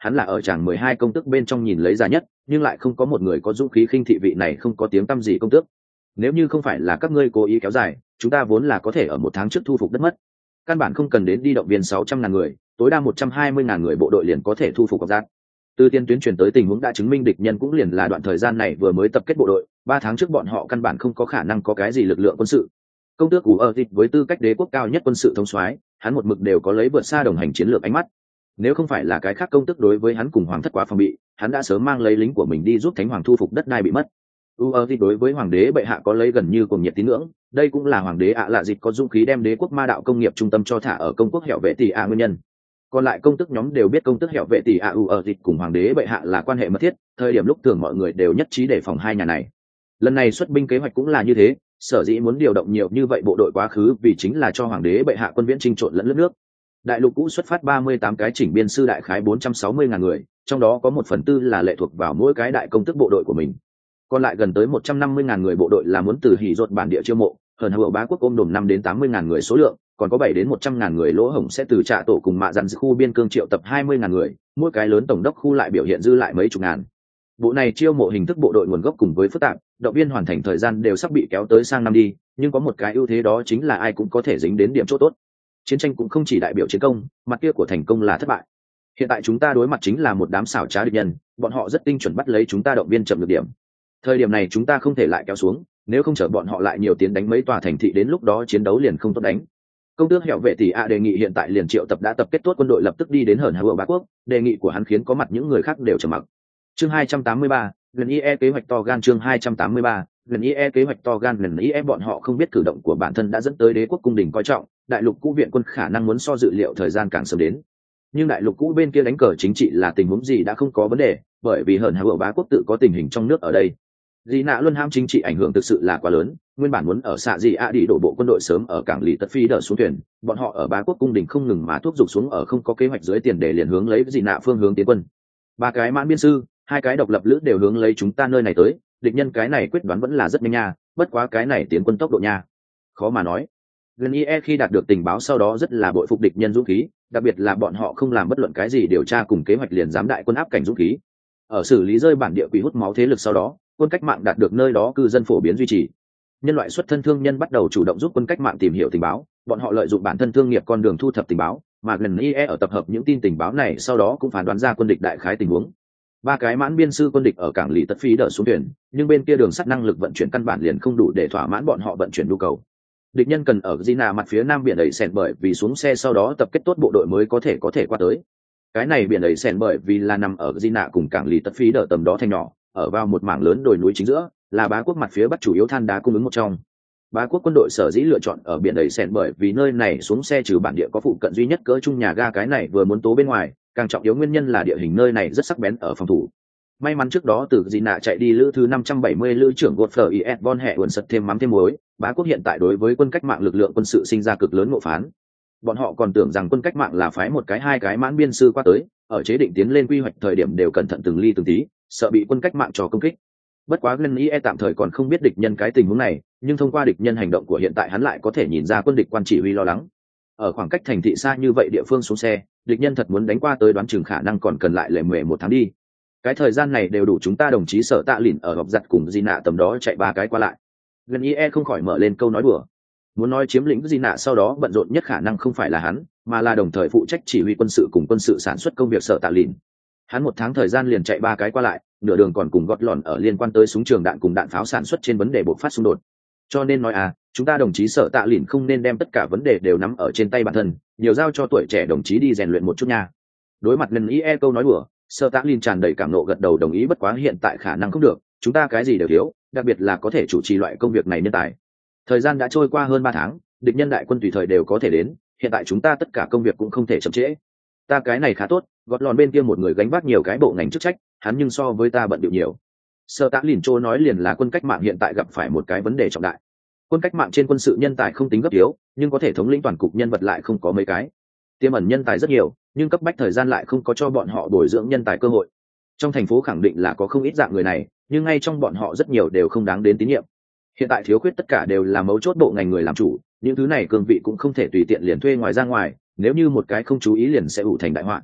hắn là ở tràng 12 công tước bên trong nhìn lấy giá nhất, nhưng lại không có một người có dũng khí khinh thị vị này không có tiếng tăm gì công tước. Nếu như không phải là các ngươi cố ý kéo dài, chúng ta vốn là có thể ở 1 tháng trước thu phục đất mất. Căn bản không cần đến đi động viên 600.000 người, tối đa 120.000 người bộ đội liền có thể thu phục Giặt. Từ tiên tuyến truyền tới tình huống đã chứng minh địch nhân cũng liền là đoạn thời gian này vừa mới tập kết bộ đội, 3 tháng trước bọn họ căn bản không có khả năng có cái gì lực lượng quân sự. Công tước Cú ở Thịt với tư cách đế quốc cao nhất quân sự thống soái, hắn một mực đều có lấy vượt xa đồng hành chiến lược ánh mắt. Nếu không phải là cái khác công tước đối với hắn cùng hoàng thất quá phòng bị, hắn đã sớm mang lấy lính của mình đi giúp thánh hoàng thu phục đất đai bị mất. Thì đối với hoàng đế bệ hạ có lấy gần như cuồng nhiệt tín ngưỡng, đây cũng là hoàng đế ạ lạ dịch có dũng khí đem đế quốc ma đạo công nghiệp trung tâm cho thả ở công quốc hẻo vệ tỷ ạ nguyên nhân. Còn lại công tước nhóm đều biết công tước hẻo vệ tỷ ạ dịch cùng hoàng đế bệ hạ là quan hệ mật thiết, thời điểm lúc thường mọi người đều nhất trí đề phòng hai nhà này. Lần này xuất binh kế hoạch cũng là như thế, sở dĩ muốn điều động nhiều như vậy bộ đội quá khứ vì chính là cho hoàng đế bệ hạ quân viễn chinh trộn lẫn lướt nước. Đại lục cũ xuất phát 38 cái chỉnh biên sư đại khái 460.000 người, trong đó có 1/4 là lệ thuộc vào mỗi cái đại công tước bộ đội của mình. Còn lại gần tới 150.000 người bộ đội là muốn từ hỉ rột bản địa chiêu mộ, hơn hậu bá quốc ôm đồm 5 đến 80.000 người số lượng, còn có 7 đến 100.000 người lỗ hổng sẽ từ trạ tổ cùng mạ dặn khu biên cương triệu tập 20.000 người, mỗi cái lớn tổng đốc khu lại biểu hiện dư lại mấy chục ngàn. Bộ này chiêu mộ hình thức bộ đội nguồn gốc cùng với phức tạp, động viên hoàn thành thời gian đều sắp bị kéo tới sang năm đi, nhưng có một cái ưu thế đó chính là ai cũng có thể dính đến điểm chỗ tốt. Chiến tranh cũng không chỉ đại biểu chiến công, mặt kia của thành công là thất bại. Hiện tại chúng ta đối mặt chính là một đám xảo trá địch nhân, bọn họ rất tinh chuẩn bắt lấy chúng ta động viên chậm được điểm. Thời điểm này chúng ta không thể lại kéo xuống, nếu không chở bọn họ lại nhiều tiến đánh mấy tòa thành thị đến lúc đó chiến đấu liền không tốt đánh. Công tước hẻo vệ tỷ ạ đề nghị hiện tại liền triệu tập đã tập kết tốt quân đội lập tức đi đến hởn hậu bá quốc, đề nghị của hắn khiến có mặt những người khác đều trầm mặc. Chương 283, lần IE kế hoạch to gan. Chương 283, lần IE kế hoạch to gan. Lần IE bọn họ không biết cử động của bản thân đã dẫn tới đế quốc cung đình coi trọng, đại lục cũ viện quân khả năng muốn so dự liệu thời gian càng sớm đến. Nhưng đại lục cũ bên kia đánh cờ chính trị là tình huống gì đã không có vấn đề, bởi vì hởn hậu bá quốc tự có tình hình trong nước ở đây. Dị nạ luân ham chính trị ảnh hưởng thực sự là quá lớn, nguyên bản muốn ở xạ dị a đi đổ bộ quân đội sớm ở cảng lì tật phi đỡ xuống thuyền, bọn họ ở bá quốc cung đình không ngừng mà thúc giục xuống ở không có kế hoạch dưới tiền để liền hướng lấy dị nạ phương hướng tiến quân. 3 cái mãn biên sư, 2 cái độc lập lữ đều hướng lấy chúng ta nơi này tới, địch nhân cái này quyết đoán vẫn là rất nhanh nha, bất quá cái này tiến quân tốc độ nha, khó mà nói. Genie khi đạt được tình báo sau đó rất là bội phục địch nhân dũng khí, đặc biệt là bọn họ không làm bất luận cái gì điều tra cùng kế hoạch liền dám đại quân áp cảnh dũng khí. Ở xử lý rơi bản địa quỷ hút máu thế lực sau đó, quân cách mạng đạt được nơi đó cư dân phổ biến duy trì. Nhân loại xuất thân thương nhân bắt đầu chủ động giúp quân cách mạng tìm hiểu tình báo, bọn họ lợi dụng bản thân thương nghiệp con đường thu thập tình báo, mà Genie ở tập hợp những tin tình báo này sau đó cũng phán đoán ra quân địch đại khái tình huống. 3 cái mãn biên sư quân địch ở cảng lì tật phi đỡ xuống thuyền, nhưng bên kia đường sắt năng lực vận chuyển căn bản liền không đủ để thỏa mãn bọn họ vận chuyển nhu cầu. Địch nhân cần ở Gina mặt phía nam biển đẩy sèn bởi vì xuống xe sau đó tập kết tốt bộ đội mới có thể qua tới. Cái này biển đẩy sèn bởi vì là nằm ở Gina cùng cảng lì tật phi đỡ tầm đó thành nhỏ, ở vào một mảng lớn đồi núi chính giữa, là bá quốc mặt phía bắc chủ yếu than đá cung ứng một trong. Bá quốc quân đội sở dĩ lựa chọn ở biển đẩy sèn bởi vì nơi này xuống xe trừ bản địa có phụ cận duy nhất cỡ trung nhà ga cái này vừa muốn tố bên ngoài, càng trọng yếu nguyên nhân là địa hình nơi này rất sắc bén ở phòng thủ. May mắn trước đó từ Gina chạy đi lữ thứ 570 lữ trưởng Godfrey is von hệ uẩn sật thêm mắm thêm muối, bá quốc hiện tại đối với quân cách mạng lực lượng quân sự sinh ra cực lớn ngộ phán. Bọn họ còn tưởng rằng quân cách mạng là phái một cái 2 cái mãn biên sư qua tới, ở chế định tiến lên quy hoạch thời điểm đều cẩn thận từng ly từng tí, sợ bị quân cách mạng cho công kích. Bất quá Genie tạm thời còn không biết địch nhân cái tình huống này, nhưng thông qua địch nhân hành động của hiện tại hắn lại có thể nhìn ra quân địch quan chỉ huy lo lắng. Ở khoảng cách thành thị xa như vậy địa phương xuống xe, địch nhân thật muốn đánh qua tới đoán chừng khả năng còn cần lại lệ mề 1 tháng đi. Cái thời gian này đều đủ chúng ta đồng chí sở tạ lìn ở họp giặt cùng Gina tầm đó chạy 3 cái qua lại. Genie không khỏi mở lên câu nói đùa. Muốn nói chiếm lĩnh Gina sau đó bận rộn nhất khả năng không phải là hắn, mà là đồng thời phụ trách chỉ huy quân sự cùng quân sự sản xuất công việc sở tạ lìn. Hắn 1 tháng thời gian liền chạy 3 cái qua lại, nửa đường còn cùng gót lòn ở liên quan tới súng trường đạn cùng đạn pháo sản xuất trên vấn đề bộc phát xung đột. Cho nên nói chúng ta đồng chí sở tạ lìn không nên đem tất cả vấn đề đều nắm ở trên tay bản thân, nhiều giao cho tuổi trẻ đồng chí đi rèn luyện một chút nha. Đối mặt Genie câu nói đùa, sở tạ lìn tràn đầy cảm nộ gật đầu đồng ý, bất quá hiện tại khả năng không được, chúng ta cái gì đều thiếu, đặc biệt là có thể chủ trì loại công việc này nhân tài. Thời gian đã trôi qua hơn 3 tháng, địch nhân đại quân tùy thời đều có thể đến, hiện tại chúng ta tất cả công việc cũng không thể chậm trễ. Ta cái này khá tốt, gót lòn bên kia một người gánh vác nhiều cái bộ ngành chức trách, hắn nhưng so với ta bận bịu nhiều. Sở tạ lìn trô nói liền là quân cách mạng hiện tại gặp phải một cái vấn đề trọng đại. Quân cách mạng trên quân sự nhân tài không tính gấp yếu, nhưng có thể thống lĩnh toàn cục nhân vật lại không có mấy cái. Tiềm ẩn nhân tài rất nhiều, nhưng cấp bách thời gian lại không có cho bọn họ bồi dưỡng nhân tài cơ hội. Trong thành phố khẳng định là có không ít dạng người này, nhưng ngay trong bọn họ rất nhiều đều không đáng đến tín nhiệm. Hiện tại thiếu khuyết tất cả đều là mấu chốt bộ ngành người làm chủ, những thứ này cương vị cũng không thể tùy tiện liền thuê ngoài ra ngoài, nếu như một cái không chú ý liền sẽ ủ thành đại họa.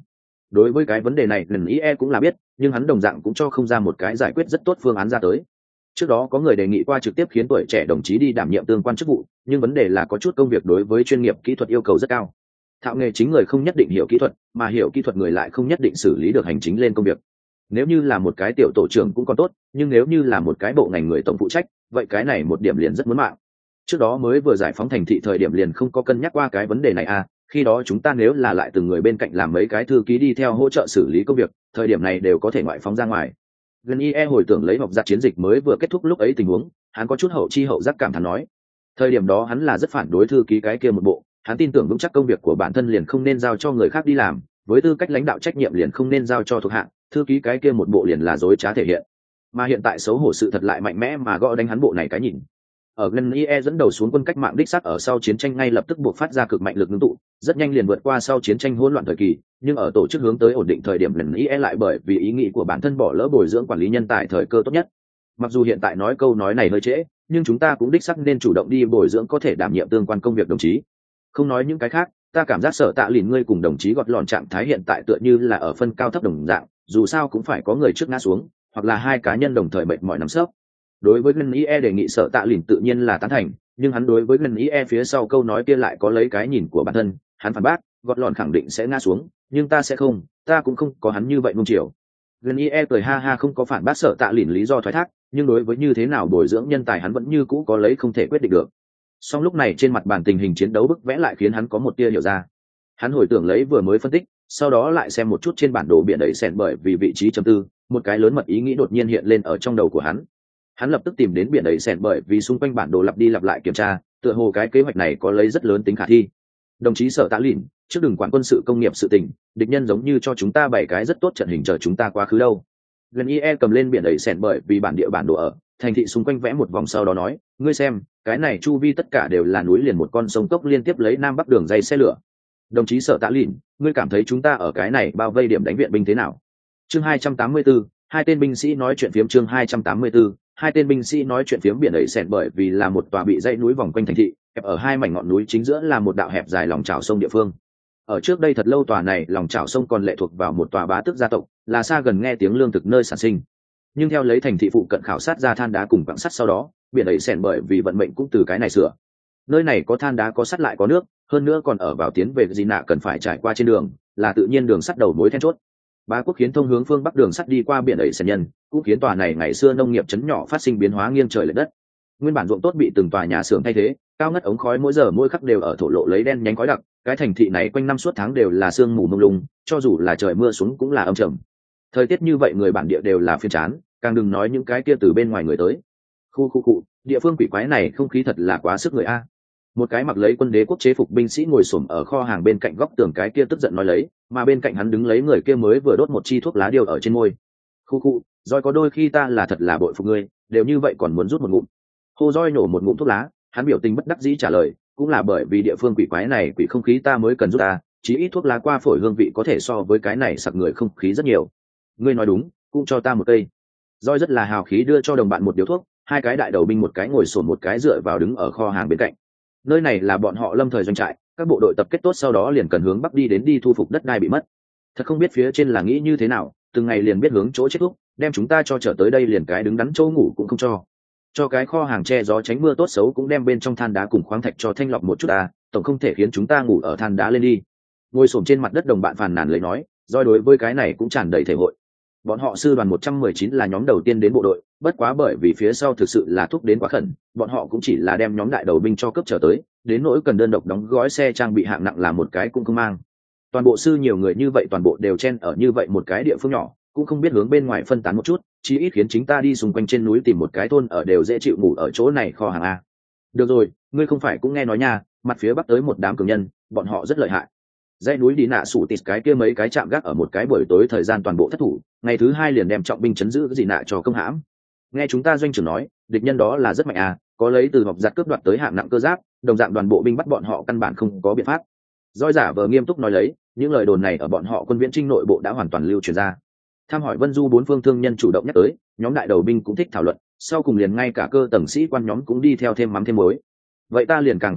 Đối với cái vấn đề này lần ý cũng là biết, nhưng hắn đồng dạng cũng cho không ra một cái giải quyết rất tốt phương án ra tới. Trước đó có người đề nghị qua trực tiếp khiến tuổi trẻ đồng chí đi đảm nhiệm tương quan chức vụ, nhưng vấn đề là có chút công việc đối với chuyên nghiệp kỹ thuật yêu cầu rất cao. Thạo nghề chính người không nhất định hiểu kỹ thuật, mà hiểu kỹ thuật người lại không nhất định xử lý được hành chính lên công việc. Nếu như là một cái tiểu tổ trưởng cũng còn tốt, nhưng nếu như là một cái bộ ngành người tổng phụ trách, vậy cái này một điểm liền rất muốn mạng. Trước đó mới vừa giải phóng thành thị thời điểm liền không có cân nhắc qua cái vấn đề này à, khi đó chúng ta nếu là lại từng người bên cạnh làm mấy cái thư ký đi theo hỗ trợ xử lý công việc, thời điểm này đều có thể ngoại phóng ra ngoài. Gần IE hồi tưởng lấy học giặc chiến dịch mới vừa kết thúc lúc ấy tình huống, hắn có chút hậu chi hậu giác cảm thán nói. Thời điểm đó hắn là rất phản đối thư ký cái kia một bộ, hắn tin tưởng vững chắc công việc của bản thân liền không nên giao cho người khác đi làm, với tư cách lãnh đạo trách nhiệm liền không nên giao cho thuộc hạ, thư ký cái kia một bộ liền là dối trá thể hiện. Mà hiện tại xấu hổ sự thật lại mạnh mẽ mà gõ đánh hắn bộ này cái nhìn. Ở gần IE dẫn đầu xuống quân cách mạng đích xác ở sau chiến tranh ngay lập tức buộc phát ra cực mạnh lực ngưng tụ, rất nhanh liền vượt qua sau chiến tranh hỗn loạn thời kỳ, nhưng ở tổ chức hướng tới ổn định thời điểm lần IE lại bởi vì ý nghĩ của bản thân bỏ lỡ bồi dưỡng quản lý nhân tài thời cơ tốt nhất. Mặc dù hiện tại nói câu nói này hơi trễ, nhưng chúng ta cũng đích xác nên chủ động đi bồi dưỡng có thể đảm nhiệm tương quan công việc đồng chí. Không nói những cái khác, ta cảm giác Sở Tạ Lìn ngươi cùng đồng chí gọt lọn trạng thái hiện tại tựa như là ở phân cao thấp đồng dạng, dù sao cũng phải có người trước ngã xuống, hoặc là hai cá nhân đồng thời mệt mỏi nắm sấp. Đối với Ngân IE đề nghị Sở Tạ Lìn tự nhiên là tán thành, nhưng hắn đối với Ngân IE phía sau câu nói kia lại có lấy cái nhìn của bản thân, hắn phản bác, gọt lọn khẳng định sẽ ngã xuống, nhưng ta sẽ không, ta cũng không có hắn như vậy nung chiều. Ngân IE cười ha ha không có phản bác Sở Tạ Lìn lý do thoái thác, nhưng đối với như thế nào bồi dưỡng nhân tài hắn vẫn như cũ có lấy không thể quyết định được. Song lúc này trên mặt bàn tình hình chiến đấu bức vẽ lại khiến hắn có một tia hiểu ra. Hắn hồi tưởng lấy vừa mới phân tích, sau đó lại xem một chút trên bản đồ biển đẩy sèn bởi vì vị trí chấm tư, một cái lớn mật ý nghĩ đột nhiên hiện lên ở trong đầu của hắn. Hắn lập tức tìm đến biển đẩy sèn bởi vì xung quanh bản đồ lặp đi lặp lại kiểm tra, tựa hồ cái kế hoạch này có lấy rất lớn tính khả thi. Đồng chí Sở Tạ Lìn, trước đừng quản quân sự công nghiệp sự tình, địch nhân giống như cho chúng ta bảy cái rất tốt trận hình chờ chúng ta quá khứ đâu. Gần IE cầm lên biển đẩy sèn bởi vì bản địa bản đồ ở thành thị xung quanh vẽ một vòng sau đó nói, ngươi xem, cái này chu vi tất cả đều là núi liền một con sông cốc liên tiếp lấy nam bắc đường dây xe lửa. Đồng chí Sở Tạ Lìn, ngươi cảm thấy chúng ta ở cái này bao vây điểm đánh viện binh thế nào? Chương 284, hai tên binh sĩ nói chuyện phiếm. Chương 284, hai tên binh sĩ nói chuyện phiếm biển đẩy sèn bởi vì là một tòa bị dãy núi vòng quanh thành thị, ở hai mảnh ngọn núi chính giữa là một đạo hẹp dài lòng chảo sông địa phương. Ở trước đây thật lâu tòa này lòng chảo sông còn lệ thuộc vào một tòa bá tước gia tộc, là xa gần nghe tiếng lương thực nơi sản sinh. Nhưng theo lấy thành thị phụ cận khảo sát ra than đá cùng quặng sắt sau đó, biển đẩy sèn bởi vì vận mệnh cũng từ cái này sửa. Nơi này có than đá có sắt lại có nước, hơn nữa còn ở vào tiến về gì nạ cần phải trải qua trên đường, là tự nhiên đường sắt đầu mối then chốt. Bá quốc khiến thông hướng phương bắc đường sắt đi qua biển đẩy sèn nhân, cũng khiến tòa này ngày xưa nông nghiệp trấn nhỏ phát sinh biến hóa nghiêng trời lệch đất. Nguyên bản ruộng tốt bị từng tòa nhà xưởng thay thế, cao ngất ống khói mỗi giờ mỗi khắc đều ở thổ lộ lấy đen nhánh khói đặc, cái thành thị này quanh năm suốt tháng đều là sương mù mông lung, cho dù là trời mưa xuống cũng là âm trầm. Thời tiết như vậy người bản địa đều là phiền chán, càng đừng nói những cái kia từ bên ngoài người tới. Khu, địa phương quỷ quái này không khí thật là quá sức người a. Một cái mặc lấy quân đế quốc chế phục binh sĩ ngồi xổm ở kho hàng bên cạnh góc tường cái kia tức giận nói lấy, mà bên cạnh hắn đứng lấy người kia mới vừa đốt một chi thuốc lá điều ở trên môi. Khu, Roi có đôi khi ta là thật là bội phục ngươi, đều như vậy còn muốn rút một ngụm. Hồ Roi nổ một ngụm thuốc lá, hắn biểu tình bất đắc dĩ trả lời, cũng là bởi vì địa phương quỷ quái này quỷ không khí ta mới cần rút ta, chí ít thuốc lá qua phổi hương vị có thể so với cái này sặc người không khí rất nhiều. Ngươi nói đúng, cũng cho ta một cây. Roi rất là hào khí đưa cho đồng bạn một điếu thuốc, hai cái đại đầu binh một cái ngồi xổm một cái dựa vào đứng ở kho hàng bên cạnh. Nơi này là bọn họ lâm thời doanh trại, các bộ đội tập kết tốt sau đó liền cần hướng bắc đi đến đi thu phục đất đai bị mất. Thật không biết phía trên là nghĩ như thế nào, từng ngày liền biết hướng chỗ chết thúc, đem chúng ta cho trở tới đây liền cái đứng đắn chỗ ngủ cũng không cho cái kho hàng che gió tránh mưa tốt xấu cũng đem bên trong than đá cùng khoáng thạch cho thanh lọc một chút tổng không thể khiến chúng ta ngủ ở than đá lên đi. Ngồi xổm trên mặt đất đồng bạn phàn nàn lấy nói, Doi đối với cái này cũng tràn đầy thể hội. Bọn họ sư đoàn 119 là nhóm đầu tiên đến bộ đội, bất quá bởi vì phía sau thực sự là thúc đến quá khẩn, bọn họ cũng chỉ là đem nhóm đại đầu binh cho cấp trở tới, đến nỗi cần đơn độc đóng gói xe trang bị hạng nặng là một cái cũng không mang. Toàn bộ sư nhiều người như vậy toàn bộ đều chen ở như vậy một cái địa phương nhỏ, cũng không biết hướng bên ngoài phân tán một chút, chí ít khiến chính ta đi xung quanh trên núi tìm một cái thôn ở đều dễ chịu ngủ ở chỗ này kho hàng a. Được rồi, ngươi không phải cũng nghe nói nha, mặt phía bắc tới một đám cường nhân, bọn họ rất lợi hại. Dãy núi đi nạ sủ tịt cái kia mấy cái chạm gác ở một cái buổi tối thời gian toàn bộ thất thủ, ngày thứ hai liền đem trọng binh chấn giữ cái gì nạ cho công hãm. Nghe chúng ta doanh trưởng nói, địch nhân đó là rất mạnh à, có lấy từ họp giặt cướp đoạt tới hạng nặng cơ giáp, đồng dạng đoàn bộ binh bắt bọn họ căn bản không có biện pháp. Doi giả vờ nghiêm túc nói lấy, những lời đồn này ở bọn họ quân viễn trinh nội bộ đã hoàn toàn lưu truyền ra. Tham hỏi Vân Du bốn phương thương nhân chủ động nhắc tới, nhóm đại đầu binh cũng thích thảo luận, sau cùng liền ngay cả cơ tầng sĩ quan nhóm cũng đi theo thêm mắm thêm muối. Vậy ta liền càng không hiểu,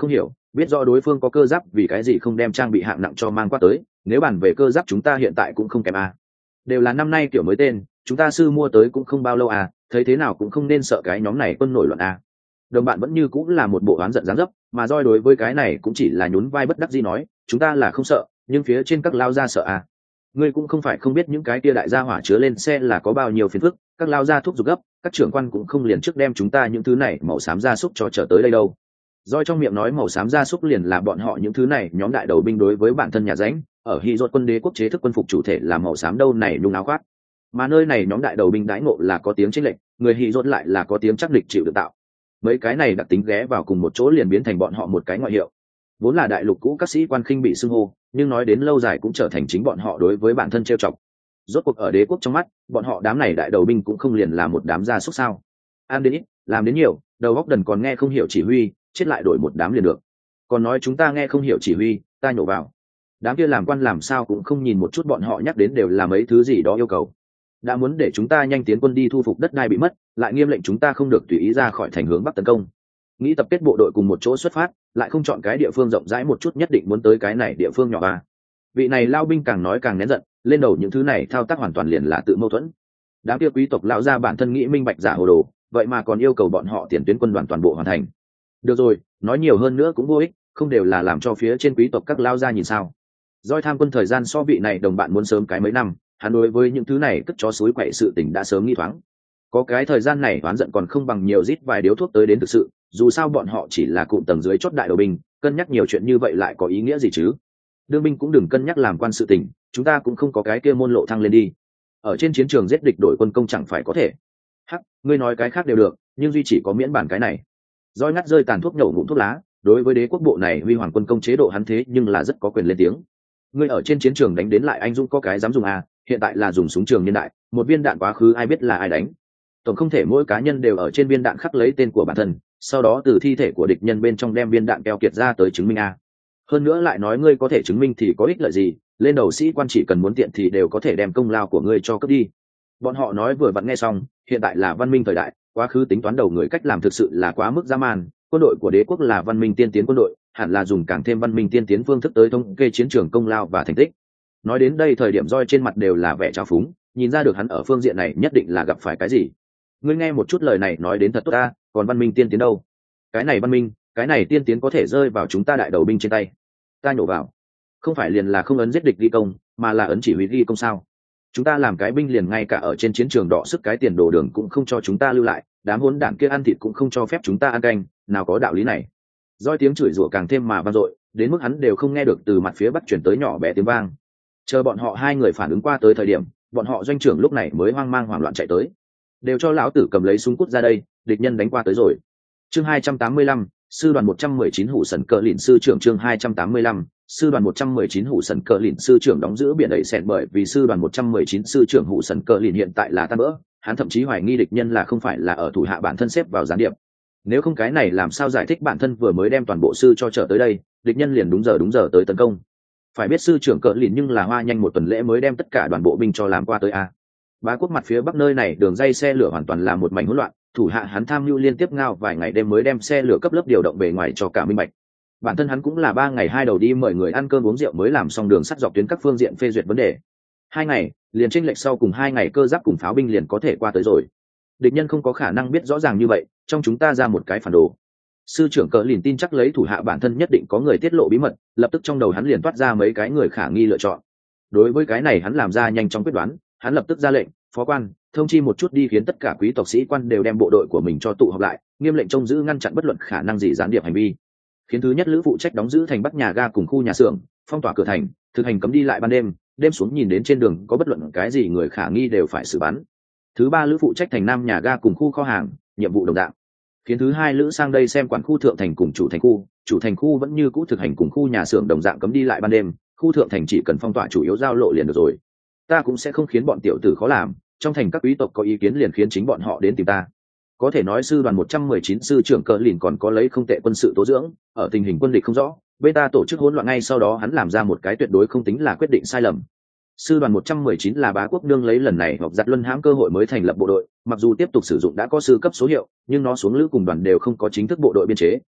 biết rõ đối phương có cơ giáp vì cái gì không đem trang bị hạng nặng cho mang qua tới, nếu bàn về cơ giáp chúng ta hiện tại cũng không kém à. Đều là năm nay kiểu mới tên, chúng ta sư mua tới cũng không bao lâu à, thấy thế nào cũng không nên sợ cái nhóm này quân nổi loạn à. Đồng bạn vẫn như cũng là một bộ oán giận dáng dấp, mà roi đối với cái này cũng chỉ là nhún vai bất đắc dĩ nói, chúng ta là không sợ, nhưng phía trên các lao gia sợ à. Ngươi cũng không phải không biết những cái kia đại gia hỏa chứa lên xe là có bao nhiêu phiền phức, các lao gia thúc giục gấp, các trưởng quan cũng không liền trước đem chúng ta những thứ này màu xám gia súc cho trở tới đây đâu. Roi trong miệng nói màu xám gia súc liền là bọn họ những thứ này nhóm đại đầu binh đối với bản thân nhà ránh, ở Hy Rốt quân đế quốc chế thức quân phục chủ thể là màu xám đâu này nhung áo khoác. Mà nơi này nhóm đại đầu binh đãi ngộ là có tiếng chênh lệch, người Hy Rốt lại là có tiếng chắc địch chịu được tạo. Mấy cái này đặc tính ghé vào cùng một chỗ liền biến thành bọn họ một cái ngoại hiệu. Vốn là đại lục cũ các sĩ quan khinh bị xưng hô, nhưng nói đến lâu dài cũng trở thành chính bọn họ đối với bản thân trêu chọc. Rốt cuộc ở đế quốc trong mắt, bọn họ đám này đại đầu binh cũng không liền là một đám gia súc sao? Ăn đến ít, làm đến nhiều, đầu óc đần còn nghe không hiểu chỉ huy, chết lại đổi một đám liền được. Còn nói chúng ta nghe không hiểu chỉ huy, ta nhổ vào. Đám kia làm quan làm sao cũng không nhìn một chút bọn họ nhắc đến đều là mấy thứ gì đó yêu cầu. Đã muốn để chúng ta nhanh tiến quân đi thu phục đất đai bị mất, lại nghiêm lệnh chúng ta không được tùy ý ra khỏi thành hướng bắc tấn công. Nghĩ tập kết bộ đội cùng một chỗ xuất phát, lại không chọn cái địa phương rộng rãi một chút nhất định muốn tới cái này địa phương nhỏ à. Vị này lao binh càng nói càng nén giận, lên đầu những thứ này thao tác hoàn toàn liền là tự mâu thuẫn. Đám kia quý tộc lão gia bản thân nghĩ minh bạch giả hồ đồ, vậy mà còn yêu cầu bọn họ tiền tuyến quân đoàn toàn bộ hoàn thành. Được rồi, nói nhiều hơn nữa cũng vô ích, không đều là làm cho phía trên quý tộc các lao gia nhìn sao? Doi tham quân thời gian so vị này đồng bạn muốn sớm cái mấy năm, hắn đối với những thứ này cất chó suối quậy sự tình đã sớm nghi thoáng. Có cái thời gian này oán giận còn không bằng nhiều rít vài điếu thuốc tới đến thực sự, dù sao bọn họ chỉ là cụm tầng dưới chót đại đầu binh, cân nhắc nhiều chuyện như vậy lại có ý nghĩa gì chứ? Đương binh cũng đừng cân nhắc làm quan sự tình, chúng ta cũng không có cái kia môn lộ thăng lên đi. Ở trên chiến trường giết địch đổi quân công chẳng phải có thể. Hắc, ngươi nói cái khác đều được, nhưng duy chỉ có miễn bản cái này. Doi ngắt rơi tàn thuốc nhổ ngụm thuốc lá, đối với đế quốc bộ này huy hoàng quân công chế độ hắn thế nhưng là rất có quyền lên tiếng. Ngươi ở trên chiến trường đánh đến lại anh dũng có cái dám dùng à, hiện tại là dùng súng trường niên đại, một viên đạn quá khứ ai biết là ai đánh. Tổng không thể mỗi cá nhân đều ở trên viên đạn khắc lấy tên của bản thân, sau đó từ thi thể của địch nhân bên trong đem viên đạn keo kiệt ra tới chứng minh à. Hơn nữa lại nói ngươi có thể chứng minh thì có ích lợi gì, lên đầu sĩ quan chỉ cần muốn tiện thì đều có thể đem công lao của ngươi cho cướp đi. Bọn họ nói vừa vặn nghe xong, hiện tại là văn minh thời đại, quá khứ tính toán đầu người cách làm thực sự là quá mức dã man, quân đội của đế quốc là văn minh tiên tiến quân đội, hẳn là dùng càng thêm văn minh tiên tiến phương thức tới thống kê chiến trường công lao và thành tích. Nói đến đây thời điểm roi trên mặt đều là vẻ trào phúng, nhìn ra được hắn ở phương diện này nhất định là gặp phải cái gì. Ngươi nghe một chút lời này nói đến thật tốt ta, còn văn minh tiên tiến đâu? Cái này văn minh, cái này tiên tiến có thể rơi vào chúng ta đại đầu binh trên tay. Ta nhổ vào, không phải liền là không ấn giết địch ghi công, mà là ấn chỉ huy ghi công sao? Chúng ta làm cái binh liền ngay cả ở trên chiến trường đọ sức cái tiền đồ đường cũng không cho chúng ta lưu lại, đám hỗn đản kia ăn thịt cũng không cho phép chúng ta ăn canh, nào có đạo lý này. Doi tiếng chửi rủa càng thêm mà vang dội, đến mức hắn đều không nghe được từ mặt phía bắc chuyển tới nhỏ bé tiếng vang. Chờ bọn họ hai người phản ứng qua tới thời điểm, bọn họ doanh trưởng lúc này mới hoang mang hoảng loạn chạy tới. Đều cho lão tử cầm lấy súng cút ra đây, địch nhân đánh qua tới rồi. Chương 285, sư đoàn 119 hủ sần cờ lìn sư trưởng. Chương 285, sư đoàn 119 hủ sần cờ lìn sư trưởng đóng giữ biển đẩy sẹn, bởi vì sư đoàn 119 sư trưởng hủ sần cờ lìn hiện tại là tan vỡ, hắn thậm chí hoài nghi địch nhân là không phải là ở thủ hạ bản thân xếp vào gián điệp. Nếu không cái này làm sao giải thích bản thân vừa mới đem toàn bộ sư cho trở tới đây, địch nhân liền đúng giờ tới tấn công. Phải biết sư trưởng cờ lìn nhưng là hoa nhanh một tuần lễ mới đem tất cả đoàn bộ binh cho làm qua tới a. Bá quốc mặt phía bắc nơi này đường dây xe lửa hoàn toàn là một mảnh hỗn loạn, thủ hạ hắn tham mưu liên tiếp ngao vài ngày đêm mới đem xe lửa cấp lớp điều động bề ngoài cho cả minh bạch. Bản thân hắn cũng là 3 ngày 2 đầu đi mời người ăn cơm uống rượu mới làm xong đường sắt dọc tuyến các phương diện phê duyệt vấn đề. 2 ngày, liền chênh lệch sau cùng 2 ngày cơ giáp cùng pháo binh liền có thể qua tới rồi. Địch nhân không có khả năng biết rõ ràng như vậy, trong chúng ta ra một cái phản đồ. Sư trưởng cờ lìn tin chắc lấy thủ hạ bản thân nhất định có người tiết lộ bí mật, lập tức trong đầu hắn liền toát ra mấy cái người khả nghi lựa chọn. Đối với cái này hắn làm ra nhanh chóng quyết đoán, hắn lập tức ra lệnh, phó quan, thông chi một chút đi khiến tất cả quý tộc sĩ quan đều đem bộ đội của mình cho tụ họp lại, nghiêm lệnh trông giữ ngăn chặn bất luận khả năng gì gián điệp hành vi. Khiến thứ nhất lữ phụ trách đóng giữ thành bắc nhà ga cùng khu nhà xưởng, phong tỏa cửa thành, thực hành cấm đi lại ban đêm, đêm xuống nhìn đến trên đường có bất luận cái gì người khả nghi đều phải xử bắn. Thứ ba lữ phụ trách thành nam nhà ga cùng khu kho hàng, nhiệm vụ đồng dạng. Khiến thứ hai lữ sang đây xem quản khu thượng thành cùng chủ thành khu vẫn như cũ thực hành cùng khu nhà xưởng đồng dạng cấm đi lại ban đêm, khu thượng thành chỉ cần phong tỏa chủ yếu giao lộ liền được rồi. Ta cũng sẽ không khiến bọn tiểu tử khó làm, trong thành các quý tộc có ý kiến liền khiến chính bọn họ đến tìm ta. Có thể nói sư đoàn 119 sư trưởng cờ lìn còn có lấy không tệ quân sự tố dưỡng, ở tình hình quân địch không rõ, bên ta tổ chức hỗn loạn ngay sau đó hắn làm ra một cái tuyệt đối không tính là quyết định sai lầm. Sư đoàn 119 là bá quốc đương lấy lần này hoặc giặt luân hãm cơ hội mới thành lập bộ đội, mặc dù tiếp tục sử dụng đã có sư cấp số hiệu, nhưng nó xuống lữ cùng đoàn đều không có chính thức bộ đội biên chế.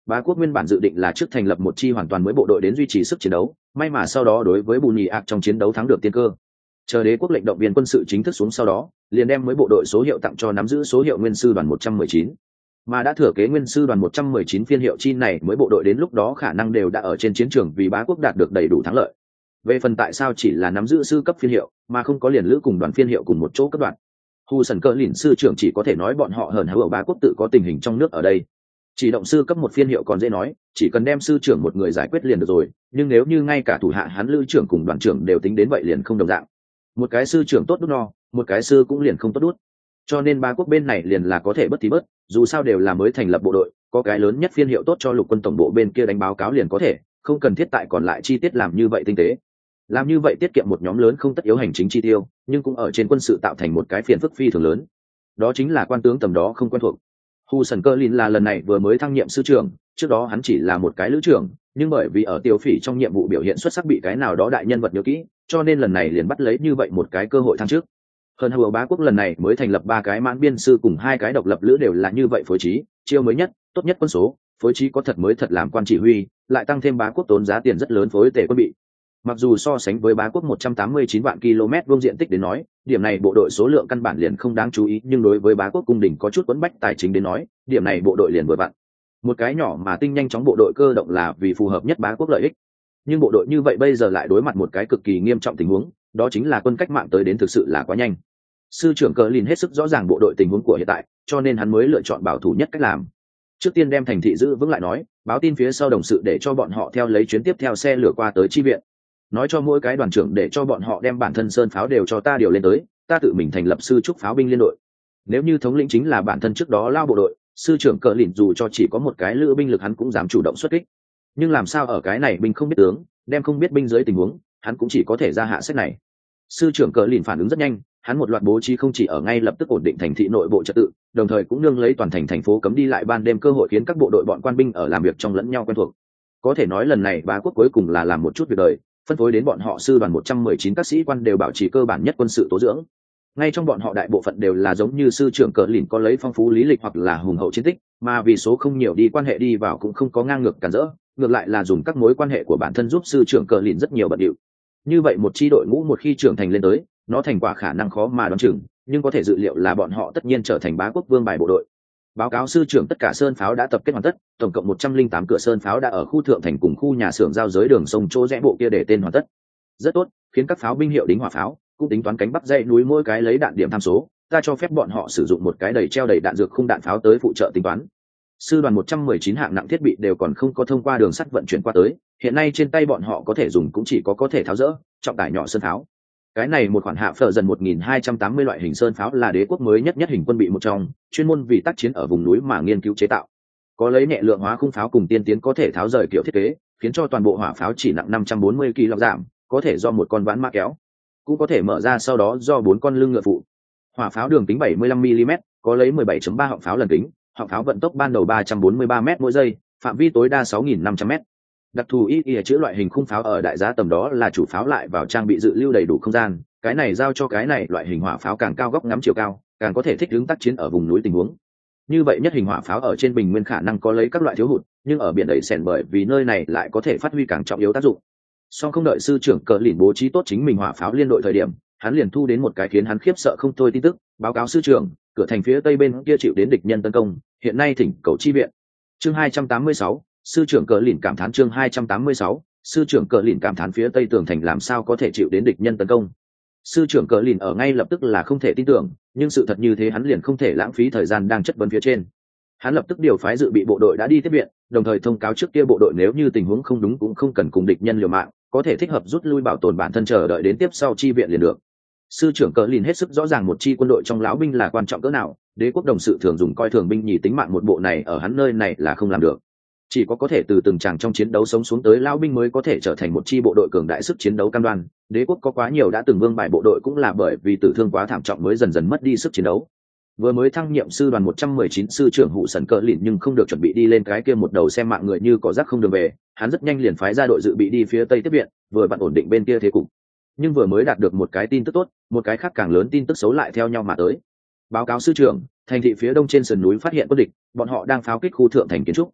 Bá quốc nguyên bản dự định là trước thành lập một chi hoàn toàn mới bộ đội đến duy trì sức chiến đấu, may mà sau đó đối với bù nhì ạc trong chiến đấu thắng được tiên cơ. Chờ đế quốc lệnh động viên quân sự chính thức xuống sau đó, liền đem mới bộ đội số hiệu tặng cho nắm giữ số hiệu nguyên sư đoàn 119. Mà đã thừa kế nguyên sư đoàn 119 phiên hiệu chi này mới bộ đội đến lúc đó khả năng đều đã ở trên chiến trường vì bá quốc đạt được đầy đủ thắng lợi. Về phần tại sao chỉ là nắm giữ sư cấp phiên hiệu mà không có liền lữ cùng đoàn phiên hiệu cùng một chỗ cấp đoạn, Hu Sần Cờ Lìn sư trưởng chỉ có thể nói bọn họ hờn hữu bá quốc tự có tình hình trong nước ở đây. Chỉ động sư cấp một phiên hiệu còn dễ nói, chỉ cần đem sư trưởng một người giải quyết liền được rồi, nhưng nếu như ngay cả thủ hạ hắn lữ trưởng cùng đoàn trưởng đều tính đến vậy liền không đồng dạng. Một cái sư trưởng tốt đút no, một cái sư cũng liền không tốt đút. Cho nên bá quốc bên này liền là có thể bất thì bớt, dù sao đều là mới thành lập bộ đội, có cái lớn nhất phiên hiệu tốt cho lục quân tổng bộ bên kia đánh báo cáo liền có thể, không cần thiết tại còn lại chi tiết làm như vậy tinh tế. Làm như vậy tiết kiệm một nhóm lớn không tất yếu hành chính chi tiêu, nhưng cũng ở trên quân sự tạo thành một cái phiền phức phi thường lớn. Đó chính là quan tướng tầm đó không quen thuộc. Hu Sần Cơ Lin là lần này vừa mới thăng nhiệm sư trưởng, trước đó hắn chỉ là một cái lữ trưởng, nhưng bởi vì ở Tiêu Phỉ trong nhiệm vụ biểu hiện xuất sắc bị cái nào đó đại nhân vật nhớ kỹ, cho nên lần này liền bắt lấy như vậy một cái cơ hội thăng chức. Hơn hầu bá quốc lần này mới thành lập 3 cái mãn biên sư cùng 2 cái độc lập lữ đều là như vậy phối trí, chiêu mới nhất, tốt nhất quân số, phối trí có thật mới thật làm quan chỉ huy, lại tăng thêm bá quốc tốn giá tiền rất lớn phối tể quân bị. Mặc dù so sánh với bá quốc 189 vạn km vuông diện tích đến nói, điểm này bộ đội số lượng căn bản liền không đáng chú ý, nhưng đối với bá quốc cung đình có chút quấn bách tài chính đến nói, điểm này bộ đội liền vừa vặn. Một cái nhỏ mà tinh nhanh chóng bộ đội cơ động là vì phù hợp nhất bá quốc lợi ích. Nhưng bộ đội như vậy bây giờ lại đối mặt một cái cực kỳ nghiêm trọng tình huống, đó chính là quân cách mạng tới đến thực sự là quá nhanh. Sư trưởng Cờ Lìn hết sức rõ ràng bộ đội tình huống của hiện tại, cho nên hắn mới lựa chọn bảo thủ nhất cách làm. Trước tiên đem thành thị giữ vững lại nói, báo tin phía sau đồng sự để cho bọn họ theo lấy chuyến tiếp theo xe lửa qua tới chi viện. Nói cho mỗi cái đoàn trưởng để cho bọn họ đem bản thân sơn pháo đều cho ta điều lên tới, ta tự mình thành lập sư trúc pháo binh liên đội. Nếu như thống lĩnh chính là bản thân trước đó lao bộ đội, sư trưởng Cờ Lìn dù cho chỉ có một cái lữ binh lực hắn cũng dám chủ động xuất kích. Nhưng làm sao ở cái này binh không biết tướng, đem không biết binh dưới tình huống, hắn cũng chỉ có thể ra hạ sách này. Sư trưởng Cờ Lìn phản ứng rất nhanh, hắn một loạt bố trí không chỉ ở ngay lập tức ổn định thành thị nội bộ trật tự, đồng thời cũng nương lấy toàn thành phố cấm đi lại ban đêm cơ hội khiến các bộ đội bọn quan binh ở làm việc trong lẫn nhau quen thuộc. Có thể nói lần này bá quốc cuối cùng là làm một chút việc đời, phân phối đến bọn họ sư đoàn 119 các sĩ quan đều bảo trì cơ bản nhất quân sự tố dưỡng. Ngay trong bọn họ đại bộ phận đều là giống như sư trưởng Cờ Lìn có lấy phong phú lý lịch hoặc là hùng hậu chiến tích, mà vì số không nhiều đi quan hệ đi vào cũng không có ngang ngược cản rỡ, ngược lại là dùng các mối quan hệ của bản thân giúp sư trưởng Cờ Lìn rất nhiều bận điệu. Như vậy một chi đội ngũ một khi trưởng thành lên tới, nó thành quả khả năng khó mà đoán chừng, nhưng có thể dự liệu là bọn họ tất nhiên trở thành bá quốc vương bài bộ đội. Báo cáo sư trưởng tất cả sơn pháo đã tập kết hoàn tất, tổng cộng 108 cửa sơn pháo đã ở khu thượng thành cùng khu nhà xưởng giao giới đường sông chỗ rẽ bộ kia để tên hoàn tất. Rất tốt, khiến các pháo binh hiệu đính hỏa pháo, cũng tính toán cánh bắc dãy núi mỗi cái lấy đạn điểm tham số, ta cho phép bọn họ sử dụng một cái đầy treo đầy đạn dược khung đạn pháo tới phụ trợ tính toán. Sư đoàn 119 hạng nặng thiết bị đều còn không có thông qua đường sắt vận chuyển qua tới, hiện nay trên tay bọn họ có thể dùng cũng chỉ có thể tháo dỡ, trọng tải nhỏ sơn pháo. Cái này một khoản hạ phở dần 1280 loại hình sơn pháo là đế quốc mới nhất hình quân bị một trong, chuyên môn vì tác chiến ở vùng núi mà nghiên cứu chế tạo. Có lấy nhẹ lượng hóa khung pháo cùng tiên tiến có thể tháo rời kiểu thiết kế, khiến cho toàn bộ hỏa pháo chỉ nặng 540 kg giảm, có thể do một con ván mã kéo, cũng có thể mở ra sau đó do 4 con lưng ngựa phụ. Hỏa pháo đường kính 75 mm, có lấy 17.3 họng pháo lần kính, họng pháo vận tốc ban đầu 343 m mỗi giây, phạm vi tối đa 6.500 m. Đặc thù ý chữ loại hình khung pháo ở đại giá tầm đó là chủ pháo lại vào trang bị dự lưu đầy đủ không gian, cái này giao cho cái này loại hình hỏa pháo càng cao góc ngắm chiều cao, càng có thể thích ứng tác chiến ở vùng núi tình huống. Như vậy nhất hình hỏa pháo ở trên bình nguyên khả năng có lấy các loại thiếu hụt, nhưng ở biển đầy sèn bởi vì nơi này lại có thể phát huy càng trọng yếu tác dụng. Song không đợi sư trưởng Cờ Lìn bố trí tốt chính mình hỏa pháo liên đội thời điểm, hắn liền thu đến một cái khiến hắn khiếp sợ không thôi tin tức, báo cáo sư trưởng, cửa thành phía tây bên kia chịu đến địch nhân tấn công, hiện nay thỉnh cầu chi viện. Chương 286, sư trưởng Cờ Lìn cảm thán. Chương 286, sư trưởng Cờ Lìn cảm thán phía tây tường thành làm sao có thể chịu đến địch nhân tấn công. Sư trưởng Cờ Lìn ở ngay lập tức là không thể tin tưởng, nhưng sự thật như thế hắn liền không thể lãng phí thời gian đang chất vấn phía trên. Hắn lập tức điều phái dự bị bộ đội đã đi tiếp viện, đồng thời thông cáo trước kia bộ đội nếu như tình huống không đúng cũng không cần cùng địch nhân liều mạng, có thể thích hợp rút lui bảo tồn bản thân chờ đợi đến tiếp sau chi viện liền được. Sư trưởng Cờ Lìn hết sức rõ ràng một chi quân đội trong lão binh là quan trọng cỡ nào, đế quốc đồng sự thường dùng coi thường binh nhì tính mạng một bộ này ở hắn nơi này là không làm được. Chỉ có thể từ từng tràng trong chiến đấu sống xuống tới lão binh mới có thể trở thành một chi bộ đội cường đại sức chiến đấu cam đoan. Đế quốc có quá nhiều đã từng vương bại bộ đội cũng là bởi vì tử thương quá thảm trọng mới dần dần mất đi sức chiến đấu. Vừa mới thăng nhiệm sư đoàn 119 sư trưởng Hụ Sần Cờ Lìn nhưng không được chuẩn bị đi lên cái kia một đầu xem mạng người như cỏ rác không đường về, hắn rất nhanh liền phái ra đội dự bị đi phía tây tiếp viện, vừa vặn ổn định bên kia thế cục. Nhưng vừa mới đạt được một cái tin tức tốt, một cái khác càng lớn tin tức xấu lại theo nhau mà tới. Báo cáo sư trưởng, thành thị phía đông trên sườn núi phát hiện quân địch, bọn họ đang pháo kích khu thượng thành kiến trúc.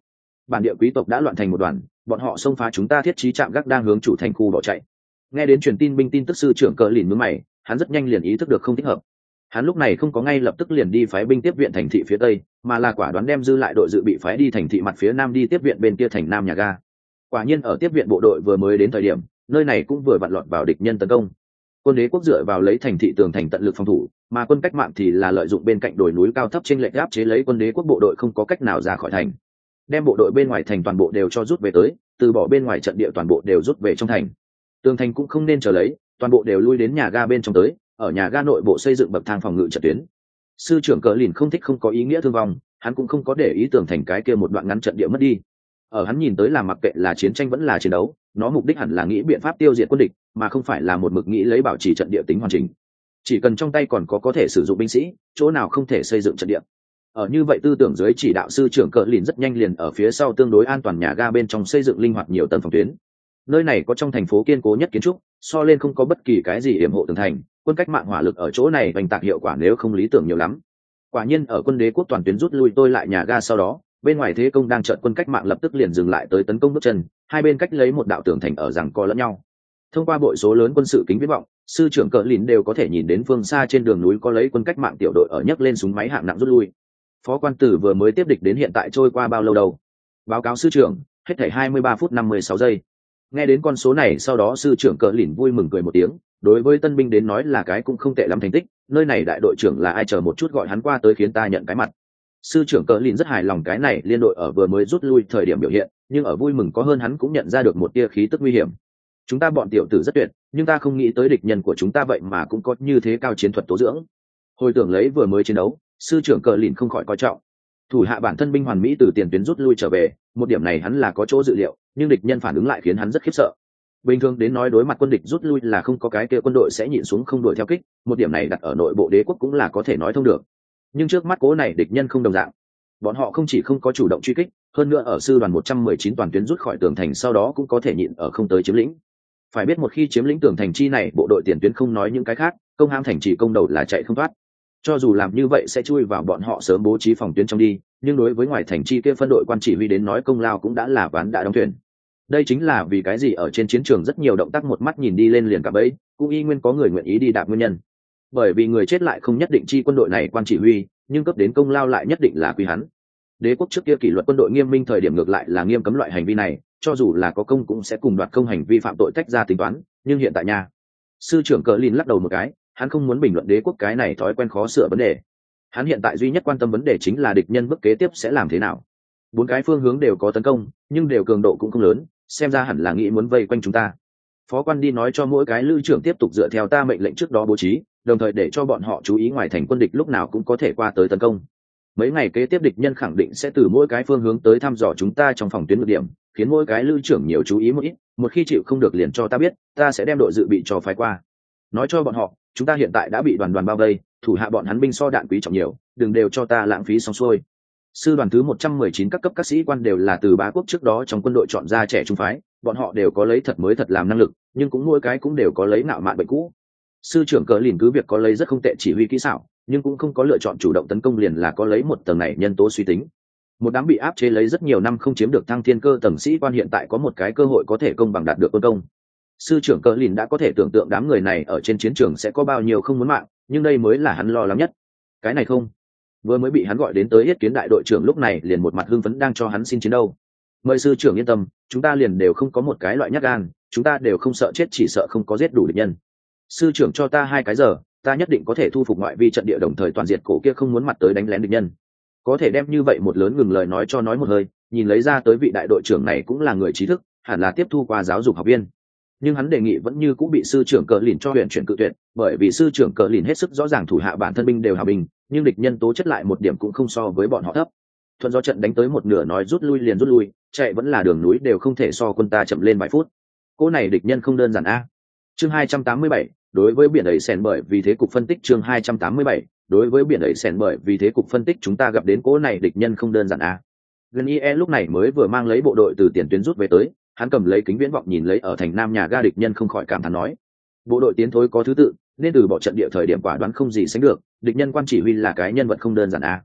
bản địa quý tộc đã loạn thành một đoàn, bọn họ xông phá chúng ta thiết trí trạm gác đang hướng chủ thành khu bỏ chạy. Nghe đến truyền tin binh tin tức, sư trưởng cờ lìn mướn mày, hắn rất nhanh liền ý thức được không thích hợp. Hắn lúc này không có ngay lập tức liền đi phái binh tiếp viện thành thị phía tây, mà là quả đoán đem dư lại đội dự bị phái đi thành thị mặt phía nam đi tiếp viện bên kia thành nam nhà ga. Quả nhiên ở tiếp viện bộ đội vừa mới đến thời điểm, nơi này cũng vừa vặn lọt vào địch nhân tấn công. Quân đế quốc dựa vào lấy thành thị tường thành tận lực phòng thủ, mà quân cách mạng thì là lợi dụng bên cạnh đồi núi cao thấp chênh lệch áp chế lấy quân đế quốc bộ đội không có cách nào ra khỏi thành, đem bộ đội bên ngoài thành toàn bộ đều cho rút về tới, từ bỏ bên ngoài trận địa toàn bộ đều rút về trong thành. Tường thành cũng không nên chờ lấy, toàn bộ đều lui đến nhà ga bên trong tới, ở nhà ga nội bộ xây dựng bậc thang phòng ngự trận tuyến. Sư trưởng cờ lìn không thích không có ý nghĩa thương vong, hắn cũng không có để ý tường thành cái kia một đoạn ngắn trận địa mất đi. Ở hắn nhìn tới là mặc kệ là chiến tranh vẫn là chiến đấu, nó mục đích hẳn là nghĩ biện pháp tiêu diệt quân địch, mà không phải là một mực nghĩ lấy bảo trì trận địa tính hoàn chỉnh. Chỉ cần trong tay còn có thể sử dụng binh sĩ, chỗ nào không thể xây dựng trận địa. Ở như vậy tư tưởng dưới chỉ đạo, sư trưởng cờ lìn rất nhanh liền ở phía sau tương đối an toàn nhà ga bên trong xây dựng linh hoạt nhiều tầng phòng tuyến. Nơi này có trong thành phố kiên cố nhất kiến trúc, so lên không có bất kỳ cái gì yểm hộ tường thành, quân cách mạng hỏa lực ở chỗ này hoành tạc hiệu quả nếu không lý tưởng nhiều lắm. Quả nhiên ở quân đế quốc toàn tuyến rút lui tôi lại nhà ga sau đó, bên ngoài thế công đang trận quân cách mạng lập tức liền dừng lại tới tấn công bước chân, hai bên cách lấy một đạo tường thành ở giằng co lẫn nhau. Thông qua bội số lớn quân sự kính viễn vọng, sư trưởng cờ lìn đều có thể nhìn đến phương xa trên đường núi có lấy quân cách mạng tiểu đội ở nhấc lên súng máy hạng nặng rút lui. Phó quan tử vừa mới tiếp địch đến hiện tại trôi qua bao lâu đâu? Báo cáo sư trưởng, hết thảy 23 phút 56 giây. Nghe đến con số này sau đó sư trưởng cờ lìn vui mừng cười một tiếng, đối với tân binh đến nói là cái cũng không tệ lắm thành tích, nơi này đại đội trưởng là ai, chờ một chút gọi hắn qua tới khiến ta nhận cái mặt. Sư trưởng cờ lìn rất hài lòng cái này liên đội ở vừa mới rút lui thời điểm biểu hiện, nhưng ở vui mừng có hơn hắn cũng nhận ra được một tia khí tức nguy hiểm. Chúng ta bọn tiểu tử rất tuyệt, nhưng ta không nghĩ tới địch nhân của chúng ta vậy mà cũng có như thế cao chiến thuật tố dưỡng. Hồi tưởng lấy vừa mới chiến đấu, sư trưởng cờ lìn không khỏi coi trọng. Thủ hạ bản thân binh hoàn mỹ từ tiền tuyến rút lui trở về, một điểm này hắn là có chỗ dự liệu, nhưng địch nhân phản ứng lại khiến hắn rất khiếp sợ. Bình thường đến nói đối mặt quân địch rút lui là không có cái kia quân đội sẽ nhịn xuống không đuổi theo kích, một điểm này đặt ở nội bộ đế quốc cũng là có thể nói thông được. Nhưng trước mắt cố này địch nhân không đồng dạng, bọn họ không chỉ không có chủ động truy kích, hơn nữa ở sư đoàn 119 toàn tuyến rút khỏi tường thành sau đó cũng có thể nhịn ở không tới chiếm lĩnh. Phải biết một khi chiếm lĩnh tường thành chi này, bộ đội tiền tuyến không nói những cái khác, công hãm thành chỉ công đầu là chạy không thoát. Cho dù làm như vậy sẽ chui vào bọn họ sớm bố trí phòng tuyến trong đi, nhưng đối với ngoài thành chi kia phân đội quan chỉ huy đến nói công lao cũng đã là ván đã đóng thuyền. Đây chính là vì cái gì ở trên chiến trường rất nhiều động tác một mắt nhìn đi lên liền cả bẫy, cũng y nguyên có người nguyện ý đi đạp nguyên nhân. Bởi vì người chết lại không nhất định chi quân đội này quan chỉ huy, nhưng cấp đến công lao lại nhất định là quý hắn. Đế quốc trước kia kỷ luật quân đội nghiêm minh thời điểm ngược lại là nghiêm cấm loại hành vi này, cho dù là có công cũng sẽ cùng đoạt công hành vi phạm tội tách ra tính toán, nhưng hiện tại nha. Sư trưởng cờ lìn lắc đầu một cái, hắn không muốn bình luận đế quốc cái này thói quen khó sửa vấn đề. Hắn hiện tại duy nhất quan tâm vấn đề chính là địch nhân bước kế tiếp sẽ làm thế nào. Bốn cái phương hướng đều có tấn công, nhưng đều cường độ cũng không lớn, xem ra hẳn là nghĩ muốn vây quanh chúng ta. Phó quan đi nói cho mỗi cái lữ trưởng tiếp tục dựa theo ta mệnh lệnh trước đó bố trí, đồng thời để cho bọn họ chú ý ngoài thành quân địch lúc nào cũng có thể qua tới tấn công. Mấy ngày kế tiếp địch nhân khẳng định sẽ từ mỗi cái phương hướng tới thăm dò chúng ta trong phòng tuyến ngược điểm, khiến mỗi cái lữ trưởng nhiều chú ý một ít, một khi chịu không được liền cho ta biết, ta sẽ đem đội dự bị cho phái qua. Nói cho bọn họ, chúng ta hiện tại đã bị đoàn bao vây, thủ hạ bọn hắn binh so đạn quý trọng nhiều, đừng đều cho ta lãng phí xong xuôi. Sư đoàn thứ 119 các cấp các sĩ quan đều là từ bá quốc trước đó trong quân đội chọn ra trẻ trung phái, bọn họ đều có lấy thật mới thật làm năng lực, nhưng cũng mỗi cái cũng đều có lấy nạo mạn bệnh cũ. Sư trưởng cờ lìn cứ việc có lấy rất không tệ chỉ huy kỹ xảo, nhưng cũng không có lựa chọn chủ động tấn công, liền là có lấy một tầng này nhân tố suy tính. Một đám bị áp chế lấy rất nhiều năm không chiếm được thăng thiên cơ tầng sĩ quan hiện tại có một cái cơ hội có thể công bằng đạt được quân công. Sư trưởng cờ lìn đã có thể tưởng tượng đám người này ở trên chiến trường sẽ có bao nhiêu không muốn mạng, nhưng đây mới là hắn lo lắng nhất. Cái này không, vừa mới bị hắn gọi đến tới yết kiến đại đội trưởng lúc này liền một mặt hưng phấn đang cho hắn xin chiến đâu. Mời sư trưởng yên tâm, chúng ta liền đều không có một cái loại nhát gan, chúng ta đều không sợ chết, chỉ sợ không có giết đủ địch nhân. Sư trưởng cho ta 2 cái giờ, ta nhất định có thể thu phục ngoại vi trận địa, đồng thời toàn diệt cổ kia không muốn mặt tới đánh lén địch nhân. Có thể đem như vậy một lớn ngừng lời nói cho nói một hơi, nhìn lấy ra tới vị đại đội trưởng này cũng là người trí thức, hẳn là tiếp thu qua giáo dục học viên. Nhưng hắn đề nghị vẫn như cũng bị sư trưởng cờ lìn cho huyện chuyển cự tuyệt, bởi vì sư trưởng cờ lìn hết sức rõ ràng thủ hạ bản thân binh đều hào binh, nhưng địch nhân tố chất lại một điểm cũng không so với bọn họ thấp. Thuận do trận đánh tới một nửa nói rút lui liền rút lui, chạy vẫn là đường núi đều không thể so quân ta chậm lên vài phút. Cỗ này địch nhân không đơn giản a. Chương 287, đối với biển ấy sèn bởi vì thế cục phân tích. Chương 287, đối với biển ấy sèn bởi vì thế cục phân tích, chúng ta gặp đến cỗ này địch nhân không đơn giản a. Gần ie lúc này mới vừa mang lấy bộ đội từ tiền tuyến rút về tới, hắn cầm lấy kính viễn vọng nhìn lấy ở thành nam nhà ga địch nhân, không khỏi cảm thán nói: bộ đội tiến thối có thứ tự, nên từ bỏ trận địa thời điểm quả đoán không gì sánh được, địch nhân quan chỉ huy là cái nhân vật không đơn giản a.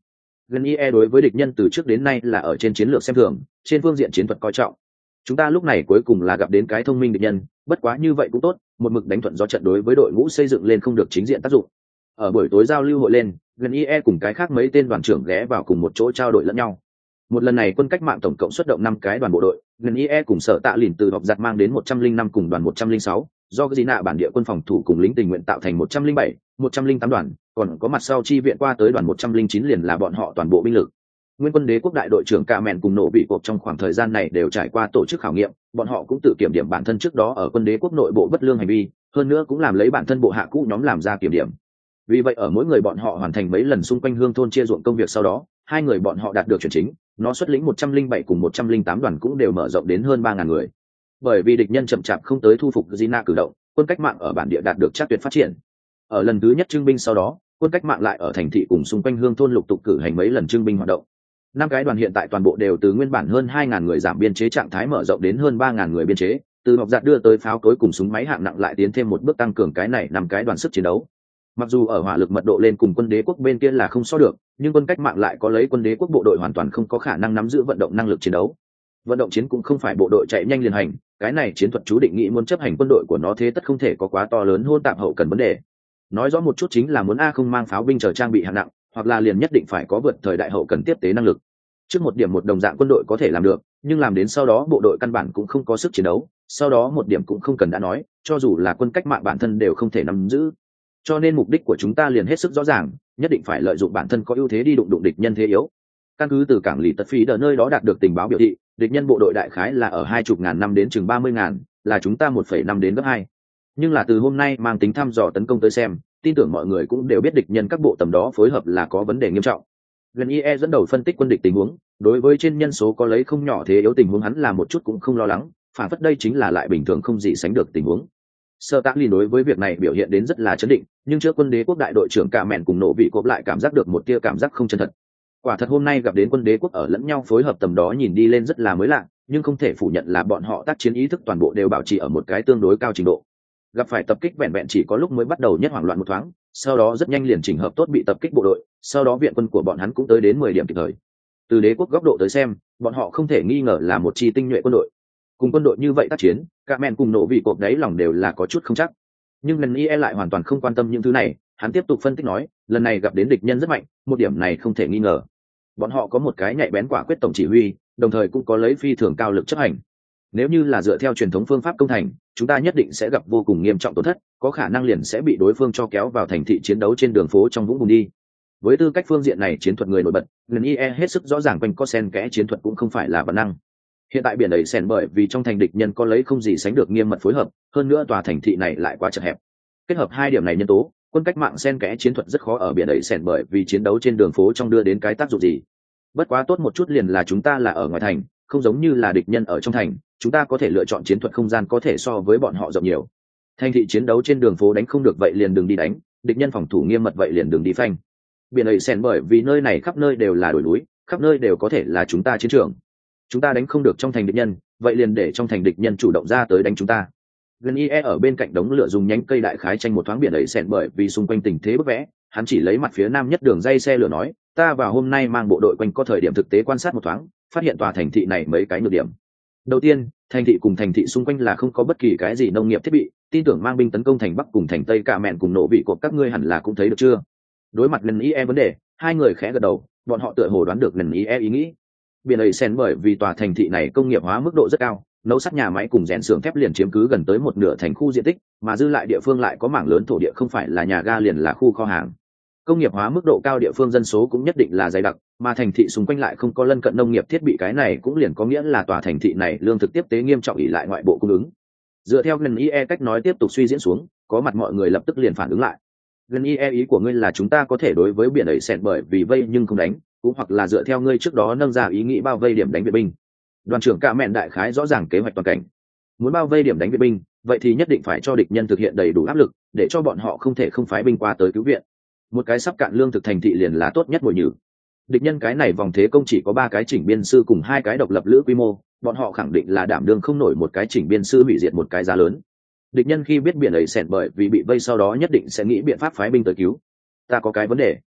GNIE đối với địch nhân từ trước đến nay là ở trên chiến lược xem thường, trên phương diện chiến thuật coi trọng. Chúng ta lúc này cuối cùng là gặp đến cái thông minh địch nhân, bất quá như vậy cũng tốt, một mực đánh thuận gió trận đối với đội ngũ xây dựng lên không được chính diện tác dụng. Ở buổi tối giao lưu hội lên, GNIE cùng cái khác mấy tên đoàn trưởng ghé vào cùng một chỗ trao đổi lẫn nhau. Một lần này quân cách mạng tổng cộng xuất động 5 cái đoàn bộ đội, GNIE cùng sở tạ lìn từ họp giặt mang đến 105 cùng đoàn 106, do Gina bản địa quân phòng thủ cùng lính tình nguyện tạo thành 107, 108 đoàn, còn có mặt sau chi viện qua tới đoàn 109 liền là bọn họ toàn bộ binh lực. Nguyên quân đế quốc đại đội trưởng Cả Mẹn cùng nổ bị cuộc trong khoảng thời gian này đều trải qua tổ chức khảo nghiệm, bọn họ cũng tự kiểm điểm bản thân trước đó ở quân đế quốc nội bộ bất lương hành vi, hơn nữa cũng làm lấy bản thân bộ hạ cũ nhóm làm ra kiểm điểm. Vì vậy ở mỗi người bọn họ hoàn thành mấy lần xung quanh hương thôn chia ruộng công việc sau đó, hai người bọn họ đạt được chuyển chính, nó xuất lĩnh 107 cùng 108 đoàn cũng đều mở rộng đến hơn 3000 người. Bởi vì địch nhân chậm chạp không tới thu phục Gina cử động, quân cách mạng ở bản địa đạt được chắc tuyệt phát triển. Ở lần thứ nhất trưng binh sau đó, quân cách mạng lại ở thành thị cùng xung quanh hương thôn lục tục cử hành mấy lần trưng binh hoạt động. 5 cái đoàn hiện tại toàn bộ đều từ nguyên bản hơn 2000 người giảm biên chế trạng thái mở rộng đến hơn 3000 người biên chế, từ học giặt đưa tới pháo cối cùng súng máy hạng nặng lại tiến thêm một bước tăng cường cái này 5 cái đoàn sức chiến đấu. Mặc dù ở hỏa lực mật độ lên cùng quân đế quốc bên kia là không so được, nhưng quân cách mạng lại có lấy quân đế quốc bộ đội hoàn toàn không có khả năng nắm giữ vận động năng lực chiến đấu. Vận động chiến cũng không phải bộ đội chạy nhanh liền hành, cái này chiến thuật chú định nghĩ muốn chấp hành quân đội của nó thế tất không thể có quá to lớn hôn tạp hậu cần vấn đề. Nói rõ một chút chính là muốn không mang pháo binh chờ trang bị hạng nặng, hoặc là liền nhất định phải có vượt thời đại hậu cần tiếp tế năng lực. Trước một điểm một đồng dạng quân đội có thể làm được, nhưng làm đến sau đó bộ đội căn bản cũng không có sức chiến đấu, sau đó một điểm cũng không cần đã nói, cho dù là quân cách mạng bản thân đều không thể nắm giữ. Cho nên mục đích của chúng ta liền hết sức rõ ràng, nhất định phải lợi dụng bản thân có ưu thế đi đụng địch nhân thế yếu. Căn cứ từ cảng lì tật phí ở nơi đó đạt được tình báo biểu thị, địch nhân bộ đội đại khái là ở 20.000 năm đến chừng 30.000, là chúng ta 1,5 đến gấp 2. Nhưng là từ hôm nay mang tính thăm dò tấn công tới xem, tin tưởng mọi người cũng đều biết địch nhân các bộ tầm đó phối hợp là có vấn đề nghiêm trọng. GNIE dẫn đầu phân tích quân địch tình huống, đối với trên nhân số có lấy không nhỏ thế yếu tình huống hắn là một chút cũng không lo lắng, phản phất đây chính là lại bình thường không gì sánh được tình huống. Sơ Tác Lin đối với việc này biểu hiện đến rất là chấn định, nhưng trước quân đế quốc đại đội trưởng Cả Mẹn cùng nổ vị cộp lại cảm giác được một tia cảm giác không chân thật. Quả thật hôm nay gặp đến quân đế quốc ở lẫn nhau phối hợp tầm đó nhìn đi lên rất là mới lạ, nhưng không thể phủ nhận là bọn họ tác chiến ý thức toàn bộ đều bảo trì ở một cái tương đối cao trình độ. Gặp phải tập kích vẹn vẹn chỉ có lúc mới bắt đầu nhất hoảng loạn một thoáng, sau đó rất nhanh liền chỉnh hợp tốt bị tập kích bộ đội, sau đó viện quân của bọn hắn cũng tới đến 10 điểm kịp thời. Từ đế quốc góc độ tới xem, bọn họ không thể nghi ngờ là một chi tinh nhuệ quân đội. Cùng quân đội như vậy tác chiến, Cả Mẹn cùng nổ vị cộp đấy lòng đều là có chút không chắc. Nhưng lần IE lại hoàn toàn không quan tâm những thứ này, hắn tiếp tục phân tích nói, lần này gặp đến địch nhân rất mạnh, một điểm này không thể nghi ngờ. Bọn họ có một cái nhạy bén quả quyết tổng chỉ huy, đồng thời cũng có lấy phi thường cao lực chấp hành. Nếu như là dựa theo truyền thống phương pháp công thành, chúng ta nhất định sẽ gặp vô cùng nghiêm trọng tổn thất, có khả năng liền sẽ bị đối phương cho kéo vào thành thị chiến đấu trên đường phố trong vũng bùn đi. Với tư cách phương diện này chiến thuật người nổi bật, GNIE hết sức rõ ràng quanh co sen kẽ chiến thuật cũng không phải là bản năng. Hiện tại biển đầy sèn bởi vì trong thành địch nhân có lấy không gì sánh được nghiêm mật phối hợp, hơn nữa tòa thành thị này lại quá chật hẹp. Kết hợp hai điểm này nhân tố, quân cách mạng sen kẽ chiến thuật rất khó ở biển đầy sèn bởi vì chiến đấu trên đường phố trong đưa đến cái tác dụng gì. Bất quá tốt một chút liền là chúng ta là ở ngoài thành, không giống như là địch nhân ở trong thành, chúng ta có thể lựa chọn chiến thuật không gian có thể so với bọn họ rộng nhiều. Thành thị chiến đấu trên đường phố đánh không được vậy liền đừng đi đánh, địch nhân phòng thủ nghiêm mật vậy liền đừng đi phanh. Biển đầy sèn bởi vì nơi này khắp nơi đều là đồi núi, khắp nơi đều có thể là chúng ta chiến trường. Chúng ta đánh không được trong thành địch nhân, vậy liền để trong thành địch nhân chủ động ra tới đánh chúng ta. GNIE ở bên cạnh đống lửa dùng nhánh cây đại khái tranh một thoáng biển đầy sèn bởi vì xung quanh tình thế bức vẽ, hắn chỉ lấy mặt phía nam nhất đường dây xe lửa nói, ta vào hôm nay mang bộ đội quanh co thời điểm thực tế quan sát một thoáng, phát hiện tòa thành thị này mấy cái nhược điểm. Đầu tiên, thành thị cùng thành thị xung quanh là không có bất kỳ cái gì nông nghiệp thiết bị, tin tưởng mang binh tấn công thành bắc cùng thành tây Cả Mẹn cùng nổ vị của các ngươi hẳn là cũng thấy được chưa. Đối mặt GNIE vấn đề, hai người khẽ gật đầu, bọn họ tựa hồ đoán được GNIE ý nghĩ. Biển ấy sen bởi vì tòa thành thị này công nghiệp hóa mức độ rất cao, nấu sắt nhà máy cùng rèn xưởng thép liền chiếm cứ gần tới một nửa thành khu diện tích, mà dư lại địa phương lại có mảng lớn thổ địa không phải là nhà ga liền là khu kho hàng. Công nghiệp hóa mức độ cao địa phương dân số cũng nhất định là dày đặc, mà thành thị xung quanh lại không có lân cận nông nghiệp thiết bị, cái này cũng liền có nghĩa là tòa thành thị này lương thực tiếp tế nghiêm trọng ỷ lại ngoại bộ cung ứng. Dựa theo GNIE cách nói tiếp tục suy diễn xuống, có mặt mọi người lập tức liền phản ứng lại. GNIE ý của ngươi là chúng ta có thể đối với biển ấy sẹn bởi vì vây nhưng không đánh, cũng hoặc là dựa theo ngươi trước đó nâng ra ý nghĩ bao vây điểm đánh viện binh. Đoàn trưởng Cả Mẹn đại khái rõ ràng kế hoạch toàn cảnh. Muốn bao vây điểm đánh viện binh, vậy thì nhất định phải cho địch nhân thực hiện đầy đủ áp lực, để cho bọn họ không thể không phái binh qua tới cứu viện. Một cái sắp cạn lương thực thành thị liền là tốt nhất mồi nhử. Địch nhân cái này vòng thế công chỉ có 3 cái chỉnh biên sư cùng 2 cái độc lập lữ quy mô, bọn họ khẳng định là đảm đương không nổi một cái chỉnh biên sư hủy diệt một cái giá lớn. Địch nhân khi biết biển ấy sẹn bởi vì bị vây sau đó nhất định sẽ nghĩ biện pháp phái binh tới cứu. Ta có cái vấn đề.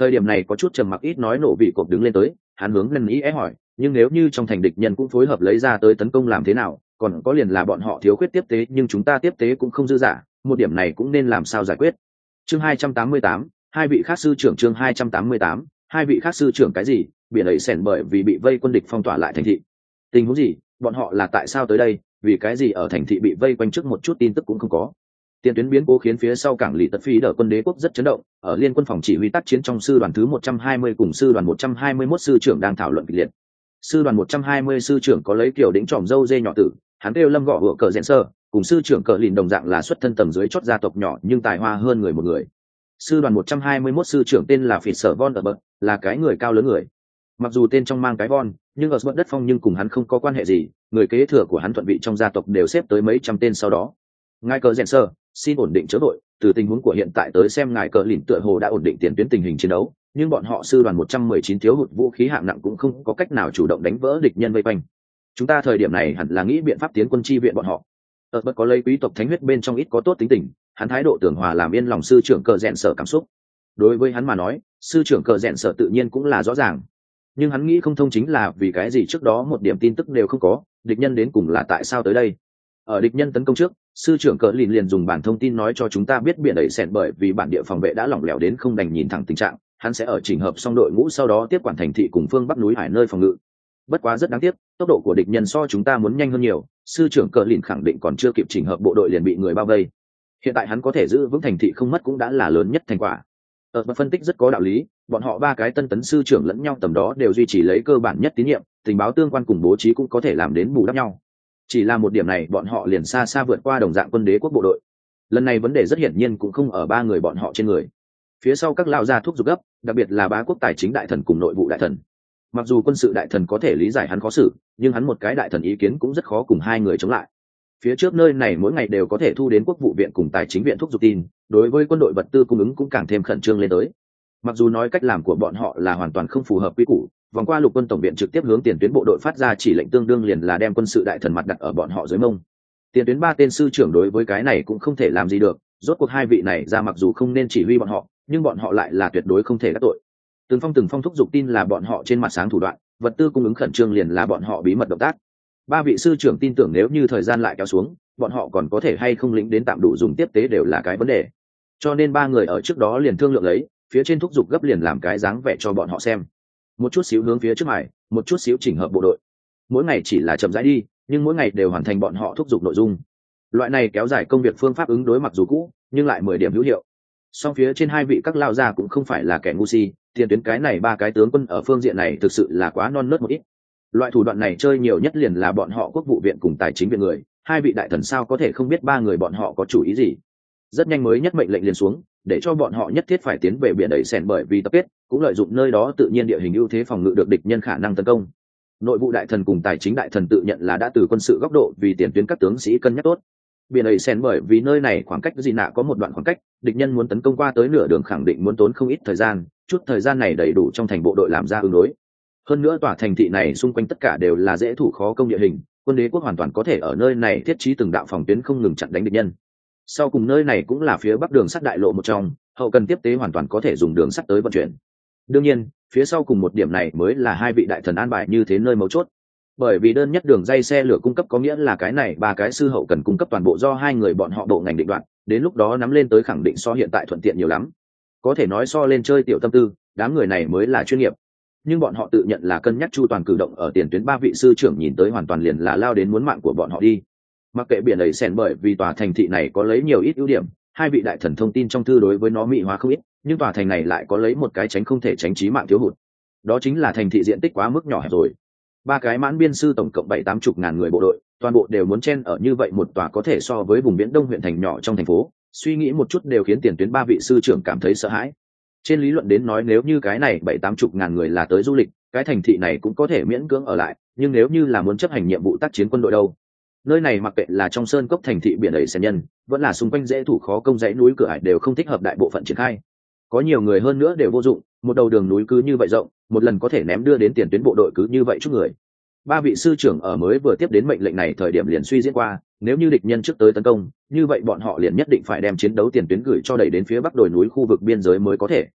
Thời điểm này có chút trầm mặc ít nói nổ vị cộp đứng lên tới, hắn hướng ngân ý hỏi, nhưng nếu như trong thành địch nhân cũng phối hợp lấy ra tới tấn công làm thế nào, còn có liền là bọn họ thiếu khuyết tiếp tế nhưng chúng ta tiếp tế cũng không dư dả, một điểm này cũng nên làm sao giải quyết. Chương 288, hai vị khác sư trưởng. Chương 288, hai vị khác sư trưởng cái gì? Biển ấy sèn bởi vì bị vây quân địch phong tỏa lại thành thị. Tình huống gì? Bọn họ là tại sao tới đây? Vì cái gì ở thành thị bị vây quanh trước một chút tin tức cũng không có. Tiền tuyến biến cố khiến phía sau cảng lì tật phi đỡ quân đế quốc rất chấn động, ở liên quân phòng chỉ huy tác chiến trong sư đoàn thứ 120 cùng sư đoàn 121 sư trưởng đang thảo luận kịch liệt. Sư đoàn 120 sư trưởng có lấy kiểu đỉnh tròm dâu dê nhỏ tử, hắn kêu Lâm Gọ Hựa Cờ Rèn Sơ, cùng sư trưởng Cờ Lìn đồng dạng là xuất thân tầng dưới chót gia tộc nhỏ nhưng tài hoa hơn người một người. Sư đoàn 121 sư trưởng tên là Phỉ Sở Von ở bậc, là cái người cao lớn người. Mặc dù tên trong mang cái von, nhưng ở đất phong nhưng cùng hắn không có quan hệ gì, người kế thừa của hắn thuận vị trong gia tộc đều xếp tới mấy trăm tên sau đó. Ngài Cờ Rèn Sơ, xin ổn định chớ vội, từ tình huống của hiện tại tới xem ngài Cờ Lìn tựa hồ đã ổn định tiền tuyến tình hình chiến đấu, nhưng bọn họ sư đoàn 119 thiếu hụt vũ khí hạng nặng cũng không có cách nào chủ động đánh vỡ địch nhân vây quanh. Chúng ta thời điểm này hẳn là nghĩ biện pháp tiến quân chi viện bọn họ. Bất có lấy quý tộc thánh huyết bên trong ít có tốt tính tình, hắn thái độ tưởng hòa làm yên lòng sư trưởng Cờ Rèn Sở cảm xúc. Đối với hắn mà nói, sư trưởng Cờ Rèn Sở tự nhiên cũng là rõ ràng, nhưng hắn nghĩ không thông chính là vì cái gì trước đó một điểm tin tức đều không có, địch nhân đến cùng là tại sao tới đây. Ở địch nhân tấn công trước, sư trưởng Cờ Lìn liền dùng bản thông tin nói cho chúng ta biết biển đẩy sẹn bởi vì bản địa phòng vệ đã lỏng lẻo đến không đành nhìn thẳng tình trạng, hắn sẽ ở chỉnh hợp xong đội ngũ sau đó tiếp quản thành thị cùng phương bắc núi hải nơi phòng ngự. Bất quá rất đáng tiếc, tốc độ của địch nhân so chúng ta muốn nhanh hơn nhiều, sư trưởng Cờ Lìn khẳng định còn chưa kịp chỉnh hợp bộ đội liền bị người bao vây. Hiện tại hắn có thể giữ vững thành thị không mất cũng đã là lớn nhất thành quả. Phân tích rất có đạo lý, bọn họ ba cái tân tấn sư trưởng lẫn nhau tầm đó đều duy trì lấy cơ bản nhất tín nhiệm, tình báo tương quan cùng bố trí cũng có thể làm đến bù đắp nhau. Chỉ là một điểm này bọn họ liền xa xa vượt qua đồng dạng quân đế quốc bộ đội. Lần này vấn đề rất hiển nhiên cũng không ở ba người bọn họ trên người. Phía sau các lão gia thúc giục gấp, đặc biệt là bá quốc tài chính đại thần cùng nội vụ đại thần. Mặc dù quân sự đại thần có thể lý giải hắn khó xử, nhưng hắn một cái đại thần ý kiến cũng rất khó cùng hai người chống lại. Phía trước nơi này mỗi ngày đều có thể thu đến quốc vụ viện cùng tài chính viện thúc giục tin, đối với quân đội vật tư cung ứng cũng càng thêm khẩn trương lên tới. Mặc dù nói cách làm của bọn họ là hoàn toàn không phù hợp quy củ, vòng qua lục quân tổng viện trực tiếp hướng tiền tuyến bộ đội phát ra chỉ lệnh tương đương liền là đem quân sự đại thần mặt đặt ở bọn họ dưới mông. Tiền tuyến ba tên sư trưởng đối với cái này cũng không thể làm gì được, rốt cuộc hai vị này ra mặc dù không nên chỉ huy bọn họ, nhưng bọn họ lại là tuyệt đối không thể đắc tội. Từng phong thúc giục tin là bọn họ trên mặt sáng thủ đoạn, vật tư cung ứng khẩn trương liền là bọn họ bí mật động tác. Ba vị sư trưởng tin tưởng nếu như thời gian lại kéo xuống, bọn họ còn có thể hay không lĩnh đến tạm đủ dùng tiếp tế đều là cái vấn đề. Cho nên ba người ở trước đó liền thương lượng lấy, phía trên thúc giục gấp liền làm cái dáng vẻ cho bọn họ xem. Một chút xíu hướng phía trước mài, một chút xíu chỉnh hợp bộ đội. Mỗi ngày chỉ là chậm rãi đi, nhưng mỗi ngày đều hoàn thành bọn họ thúc giục nội dung. Loại này kéo dài công việc phương pháp ứng đối mặc dù cũ, nhưng lại 10 điểm hữu hiệu. Song phía trên hai vị các lao gia cũng không phải là kẻ ngu si, tiền tuyến cái này ba cái tướng quân ở phương diện này thực sự là quá non nớt một ít. Loại thủ đoạn này chơi nhiều nhất liền là bọn họ quốc vụ viện cùng tài chính viện người, hai vị đại thần sao có thể không biết ba người bọn họ có chủ ý gì. Rất nhanh mới nhất mệnh lệnh liền xuống, để cho bọn họ nhất thiết phải tiến về biển đẩy sèn bởi vì tập kết, cũng lợi dụng nơi đó tự nhiên địa hình ưu thế phòng ngự được địch nhân khả năng tấn công. Nội vụ đại thần cùng tài chính đại thần tự nhận là đã từ quân sự góc độ vì tiền tuyến các tướng sĩ cân nhắc tốt. Biển đẩy sèn bởi vì nơi này khoảng cách gì nạ có một đoạn khoảng cách, địch nhân muốn tấn công qua tới nửa đường khẳng định muốn tốn không ít thời gian, chút thời gian này đầy đủ trong thành bộ đội làm ra ứng đối. Hơn nữa tòa thành thị này xung quanh tất cả đều là dễ thủ khó công địa hình, quân đế quốc hoàn toàn có thể ở nơi này thiết trí từng đạo phòng tuyến không ngừng chặn đánh địch nhân. Sau cùng nơi này cũng là phía bắc đường sắt đại lộ một trong, hậu cần tiếp tế hoàn toàn có thể dùng đường sắt tới vận chuyển. Đương nhiên, phía sau cùng một điểm này mới là hai vị đại thần an bài như thế nơi mấu chốt. Bởi vì đơn nhất đường dây xe lửa cung cấp có nghĩa là cái này ba cái sư hậu cần cung cấp toàn bộ do hai người bọn họ bộ ngành định đoạt, đến lúc đó nắm lên tới khẳng định so hiện tại thuận tiện nhiều lắm. Có thể nói so lên chơi tiểu tâm tư, đám người này mới là chuyên nghiệp. Nhưng bọn họ tự nhận là cân nhắc chu toàn cử động ở tiền tuyến ba vị sư trưởng nhìn tới hoàn toàn liền là lao đến muốn mạng của bọn họ đi. Mặc kệ biển ấy sèn bởi vì tòa thành thị này có lấy nhiều ít ưu điểm, hai vị đại thần thông tin trong thư đối với nó mỹ hóa không ít, nhưng tòa thành này lại có lấy một cái tránh không thể tránh chí mạng thiếu hụt. Đó chính là thành thị diện tích quá mức nhỏ hẹp rồi. Ba cái mãn biên sư tổng cộng 70-80 ngàn người bộ đội, toàn bộ đều muốn chen ở như vậy một tòa có thể so với vùng viễn đông huyện thành nhỏ trong thành phố, suy nghĩ một chút đều khiến tiền tuyến ba vị sư trưởng cảm thấy sợ hãi. Trên lý luận đến nói nếu như cái này 70-80 ngàn người là tới du lịch, cái thành thị này cũng có thể miễn cưỡng ở lại, nhưng nếu như là muốn chấp hành nhiệm vụ tác chiến quân đội đâu? Nơi này mặc kệ là trong sơn cốc thành thị biển đầy xen nhân, vẫn là xung quanh dễ thủ khó công dãy núi cửa ải đều không thích hợp đại bộ phận triển khai. Có nhiều người hơn nữa đều vô dụng, một đầu đường núi cứ như vậy rộng, một lần có thể ném đưa đến tiền tuyến bộ đội cứ như vậy chút người. Ba vị sư trưởng ở mới vừa tiếp đến mệnh lệnh này thời điểm liền suy diễn qua, nếu như địch nhân trước tới tấn công, như vậy bọn họ liền nhất định phải đem chiến đấu tiền tuyến gửi cho đẩy đến phía bắc đồi núi khu vực biên giới mới có thể.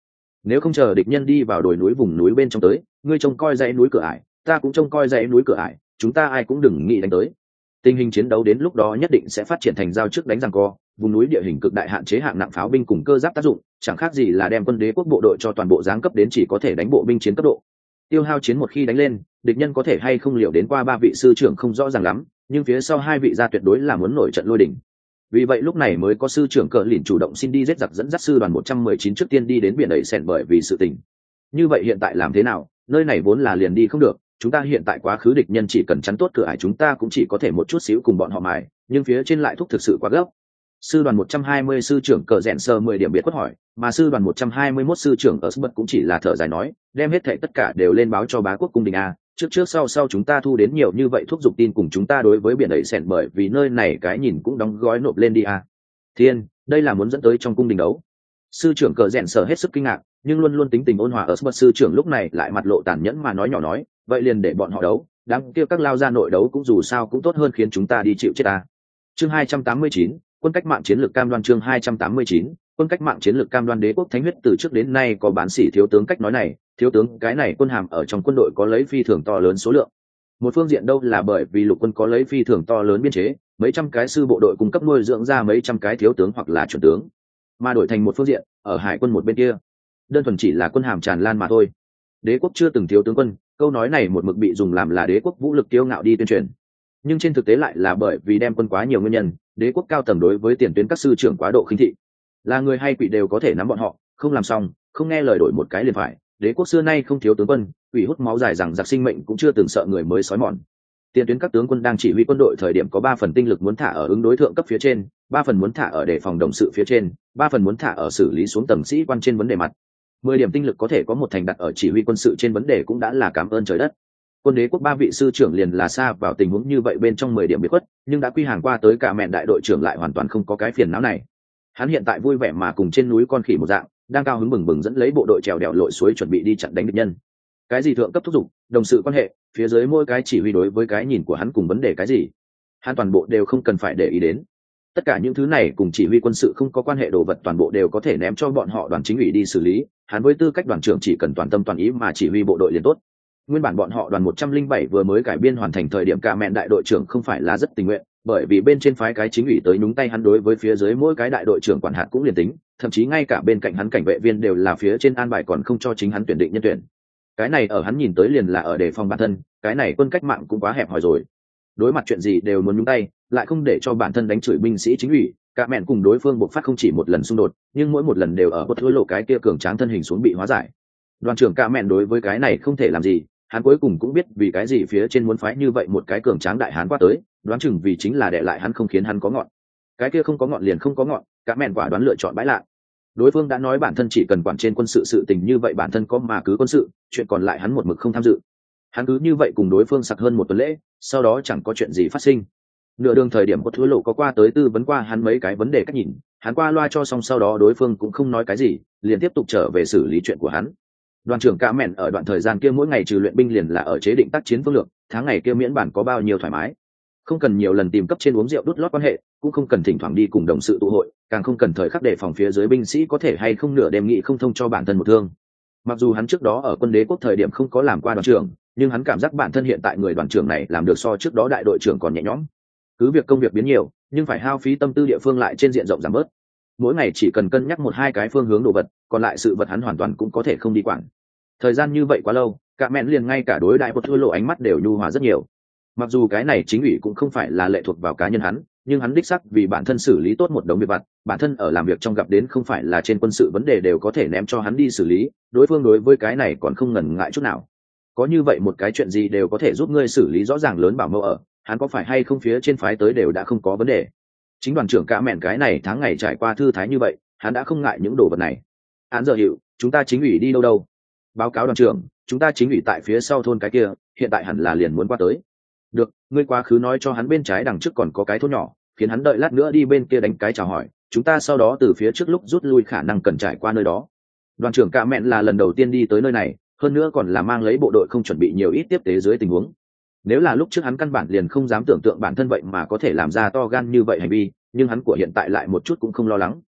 nếu không chờ địch nhân đi vào đồi núi vùng núi bên trong tới, ngươi trông coi dãy núi cửa ải, ta cũng trông coi dãy núi cửa ải, chúng ta ai cũng đừng nghĩ đánh tới. Tình hình chiến đấu đến lúc đó nhất định sẽ phát triển thành giao trước đánh giằng co, vùng núi địa hình cực đại hạn chế hạng nặng pháo binh cùng cơ giáp tác dụng, chẳng khác gì là đem quân đế quốc bộ đội cho toàn bộ giáng cấp đến chỉ có thể đánh bộ binh chiến cấp độ. Tiêu hao chiến một khi đánh lên, địch nhân có thể hay không liều đến qua ba vị sư trưởng không rõ ràng lắm, nhưng phía sau hai vị gia tuyệt đối là muốn nổi trận lôi đỉnh. Vì vậy lúc này mới có sư trưởng Cờ Lìn chủ động xin đi giết giặc, dẫn dắt sư đoàn 119 trước tiên đi đến biển đẩy sẹn bởi vì sự tình. Như vậy hiện tại làm thế nào, nơi này vốn là liền đi không được, chúng ta hiện tại quá khứ địch nhân chỉ cần chắn tốt cửa ải chúng ta cũng chỉ có thể một chút xíu cùng bọn họ mài, nhưng phía trên lại thúc thực sự quá gấp. Sư đoàn 120 sư trưởng Cờ Rèn sơ 10 điểm biệt quất hỏi, mà sư đoàn 121 sư trưởng ở Sbut cũng chỉ là thở dài nói, đem hết thảy tất cả đều lên báo cho bá quốc cung đình a, trước sau chúng ta thu đến nhiều như vậy thuốc dục tin cùng chúng ta đối với biển đẩy sẹn bởi vì nơi này cái nhìn cũng đóng gói nộp lên đi a. Thiên, đây là muốn dẫn tới trong cung đình đấu. Sư trưởng Cờ Rèn sơ hết sức kinh ngạc, nhưng luôn luôn tính tình ôn hòa ở Sbut sư trưởng lúc này lại mặt lộ tàn nhẫn mà nói nhỏ nói, vậy liền để bọn họ đấu, đáng kia các lao ra nội đấu cũng dù sao cũng tốt hơn khiến chúng ta đi chịu chết ta. Chương 289, quân cách mạng chiến lược cam đoan. Chương 289, quân cách mạng chiến lược cam đoan. Đế quốc thánh huyết từ trước đến nay có bán sỉ thiếu tướng cách nói này, thiếu tướng cái này quân hàm ở trong quân đội có lấy phi thường to lớn số lượng. Một phương diện đâu là bởi vì lục quân có lấy phi thường to lớn biên chế, mấy trăm cái sư bộ đội cung cấp nuôi dưỡng ra mấy trăm cái thiếu tướng hoặc là chuẩn tướng, mà đổi thành một phương diện, ở hải quân một bên kia, đơn thuần chỉ là quân hàm tràn lan mà thôi. Đế quốc chưa từng thiếu tướng quân, câu nói này một mực bị dùng làm là đế quốc vũ lực kiêu ngạo đi tuyên truyền, nhưng trên thực tế lại là bởi vì đem quân quá nhiều nguyên nhân, đế quốc cao tầng đối với tiền tuyến các sư trưởng quá độ khinh thị, là người hay quỷ đều có thể nắm bọn họ, không làm xong không nghe lời đổi một cái liền phải. Đế quốc xưa nay không thiếu tướng quân, quỷ hút máu dài rằng giặc sinh mệnh cũng chưa từng sợ người mới sói mòn. Tiền tuyến các tướng quân đang chỉ huy quân đội thời điểm có 3 phần tinh lực muốn thả ở ứng đối thượng cấp phía trên, 3 phần muốn thả ở đề phòng đồng sự phía trên, 3 phần muốn thả ở xử lý xuống tầng sĩ quan trên vấn đề mặt. 10 điểm tinh lực có thể có một thành đặt ở chỉ huy quân sự trên vấn đề cũng đã là cảm ơn trời đất. Quân đế quốc 3 vị sư trưởng liền là xa vào tình huống như vậy bên trong 10 điểm biệt khuất, nhưng đã quy hàng qua tới cả mẹn đại đội trưởng lại hoàn toàn không có cái phiền não này. Hắn hiện tại vui vẻ mà cùng trên núi con khỉ một dạng, đang cao hứng bừng bừng dẫn lấy bộ đội trèo đèo lội suối chuẩn bị đi chặn đánh địch nhân. Cái gì thượng cấp thúc giục, đồng sự quan hệ, phía dưới mỗi cái chỉ huy đối với cái nhìn của hắn cùng vấn đề cái gì, hắn toàn bộ đều không cần phải để ý đến. Tất cả những thứ này cùng chỉ huy quân sự không có quan hệ đồ vật toàn bộ đều có thể ném cho bọn họ đoàn chính ủy đi xử lý, hắn với tư cách đoàn trưởng chỉ cần toàn tâm toàn ý mà chỉ huy bộ đội liền tốt. Nguyên bản bọn họ đoàn 107 vừa mới cải biên hoàn thành thời điểm cả mẹn đại đội trưởng không phải là rất tình nguyện, bởi vì bên trên phái cái chính ủy tới nhúng tay hắn đối với phía dưới mỗi cái đại đội trưởng quản hạt cũng liền tính, thậm chí ngay cả bên cạnh hắn cảnh vệ viên đều là phía trên an bài còn không cho chính hắn tuyển định nhân tuyển. Cái này ở hắn nhìn tới liền là ở đề phòng bản thân, cái này quân cách mạng cũng quá hẹp hòi rồi. Đối mặt chuyện gì đều muốn nhúng tay, lại không để cho bản thân đánh chửi binh sĩ chính ủy, cả mẹn cùng đối phương buộc phát không chỉ một lần xung đột, nhưng mỗi một lần đều ở bất thối lộ cái kia cường tráng thân hình xuống bị hóa giải. Đoàn trưởng cả mẹn đối với cái này không thể làm gì, hắn cuối cùng cũng biết vì cái gì phía trên muốn phái như vậy một cái cường tráng đại hán qua tới, đoán chừng vì chính là để lại hắn không khiến hắn có ngọn. Cái kia không có ngọn liền không có ngọn, cả mẹn quả đoán lựa chọn bãi lạ. Đối phương đã nói bản thân chỉ cần quản trên quân sự sự tình như vậy bản thân có mà cứ quân sự, chuyện còn lại hắn một mực không tham dự. Hắn cứ như vậy cùng đối phương sặc hơn một tuần lễ, sau đó chẳng có chuyện gì phát sinh. Nửa đường thời điểm có thối lộ có qua tới tư vấn qua hắn mấy cái vấn đề cách nhìn, hắn qua loa cho xong sau đó đối phương cũng không nói cái gì, liền tiếp tục trở về xử lý chuyện của hắn. Đoàn trưởng cả mẹn ở đoạn thời gian kia mỗi ngày trừ luyện binh liền là ở chế định tác chiến phương lược, tháng ngày kia miễn bản có bao nhiêu thoải mái, không cần nhiều lần tìm cấp trên uống rượu đút lót quan hệ, cũng không cần thỉnh thoảng đi cùng đồng sự tụ hội, càng không cần thời khắc đề phòng phía dưới binh sĩ có thể hay không nửa đêm nghị không thông cho bản thân một thương. Mặc dù hắn trước đó ở quân đế quốc thời điểm không có làm qua đoàn trưởng, nhưng hắn cảm giác bản thân hiện tại người đoàn trưởng này làm được so trước đó đại đội trưởng còn nhẹ nhõm. Cứ việc công việc biến nhiều, nhưng phải hao phí tâm tư địa phương lại trên diện rộng giảm bớt. Mỗi ngày chỉ cần cân nhắc 1-2 cái phương hướng đồ vật, còn lại sự vật hắn hoàn toàn cũng có thể không đi quản. Thời gian như vậy quá lâu, cả mẹn liền ngay cả đối đại một thua lộ ánh mắt đều nhu hòa rất nhiều. Mặc dù cái này chính ủy cũng không phải là lệ thuộc vào cá nhân hắn, nhưng hắn đích sắc vì bản thân xử lý tốt một đống việc vặt, bản thân ở làm việc trong gặp đến không phải là trên quân sự vấn đề đều có thể ném cho hắn đi xử lý, đối phương đối với cái này còn không ngần ngại chút nào. Có như vậy một cái chuyện gì đều có thể giúp ngươi xử lý rõ ràng lớn bảo mẫu ở, hắn có phải hay không phía trên phái tới đều đã không có vấn đề. Chính đoàn trưởng cả mẹn cái này tháng ngày trải qua thư thái như vậy, hắn đã không ngại những đồ vật này. Án giờ hiệu, chúng ta chính ủy đi đâu đâu? Báo cáo đoàn trưởng, chúng ta chính ủy tại phía sau thôn cái kia, hiện tại hẳn là liền muốn qua tới. Được, ngươi quá khứ nói cho hắn bên trái đằng trước còn có cái thôn nhỏ, khiến hắn đợi lát nữa đi bên kia đánh cái chào hỏi, chúng ta sau đó từ phía trước lúc rút lui khả năng cần trải qua nơi đó. Đoàn trưởng cả mẹn là lần đầu tiên đi tới nơi này, hơn nữa còn là mang lấy bộ đội không chuẩn bị nhiều ít tiếp tế dưới tình huống. Nếu là lúc trước hắn căn bản liền không dám tưởng tượng bản thân vậy mà có thể làm ra to gan như vậy hành vi, nhưng hắn của hiện tại lại một chút cũng không lo lắng.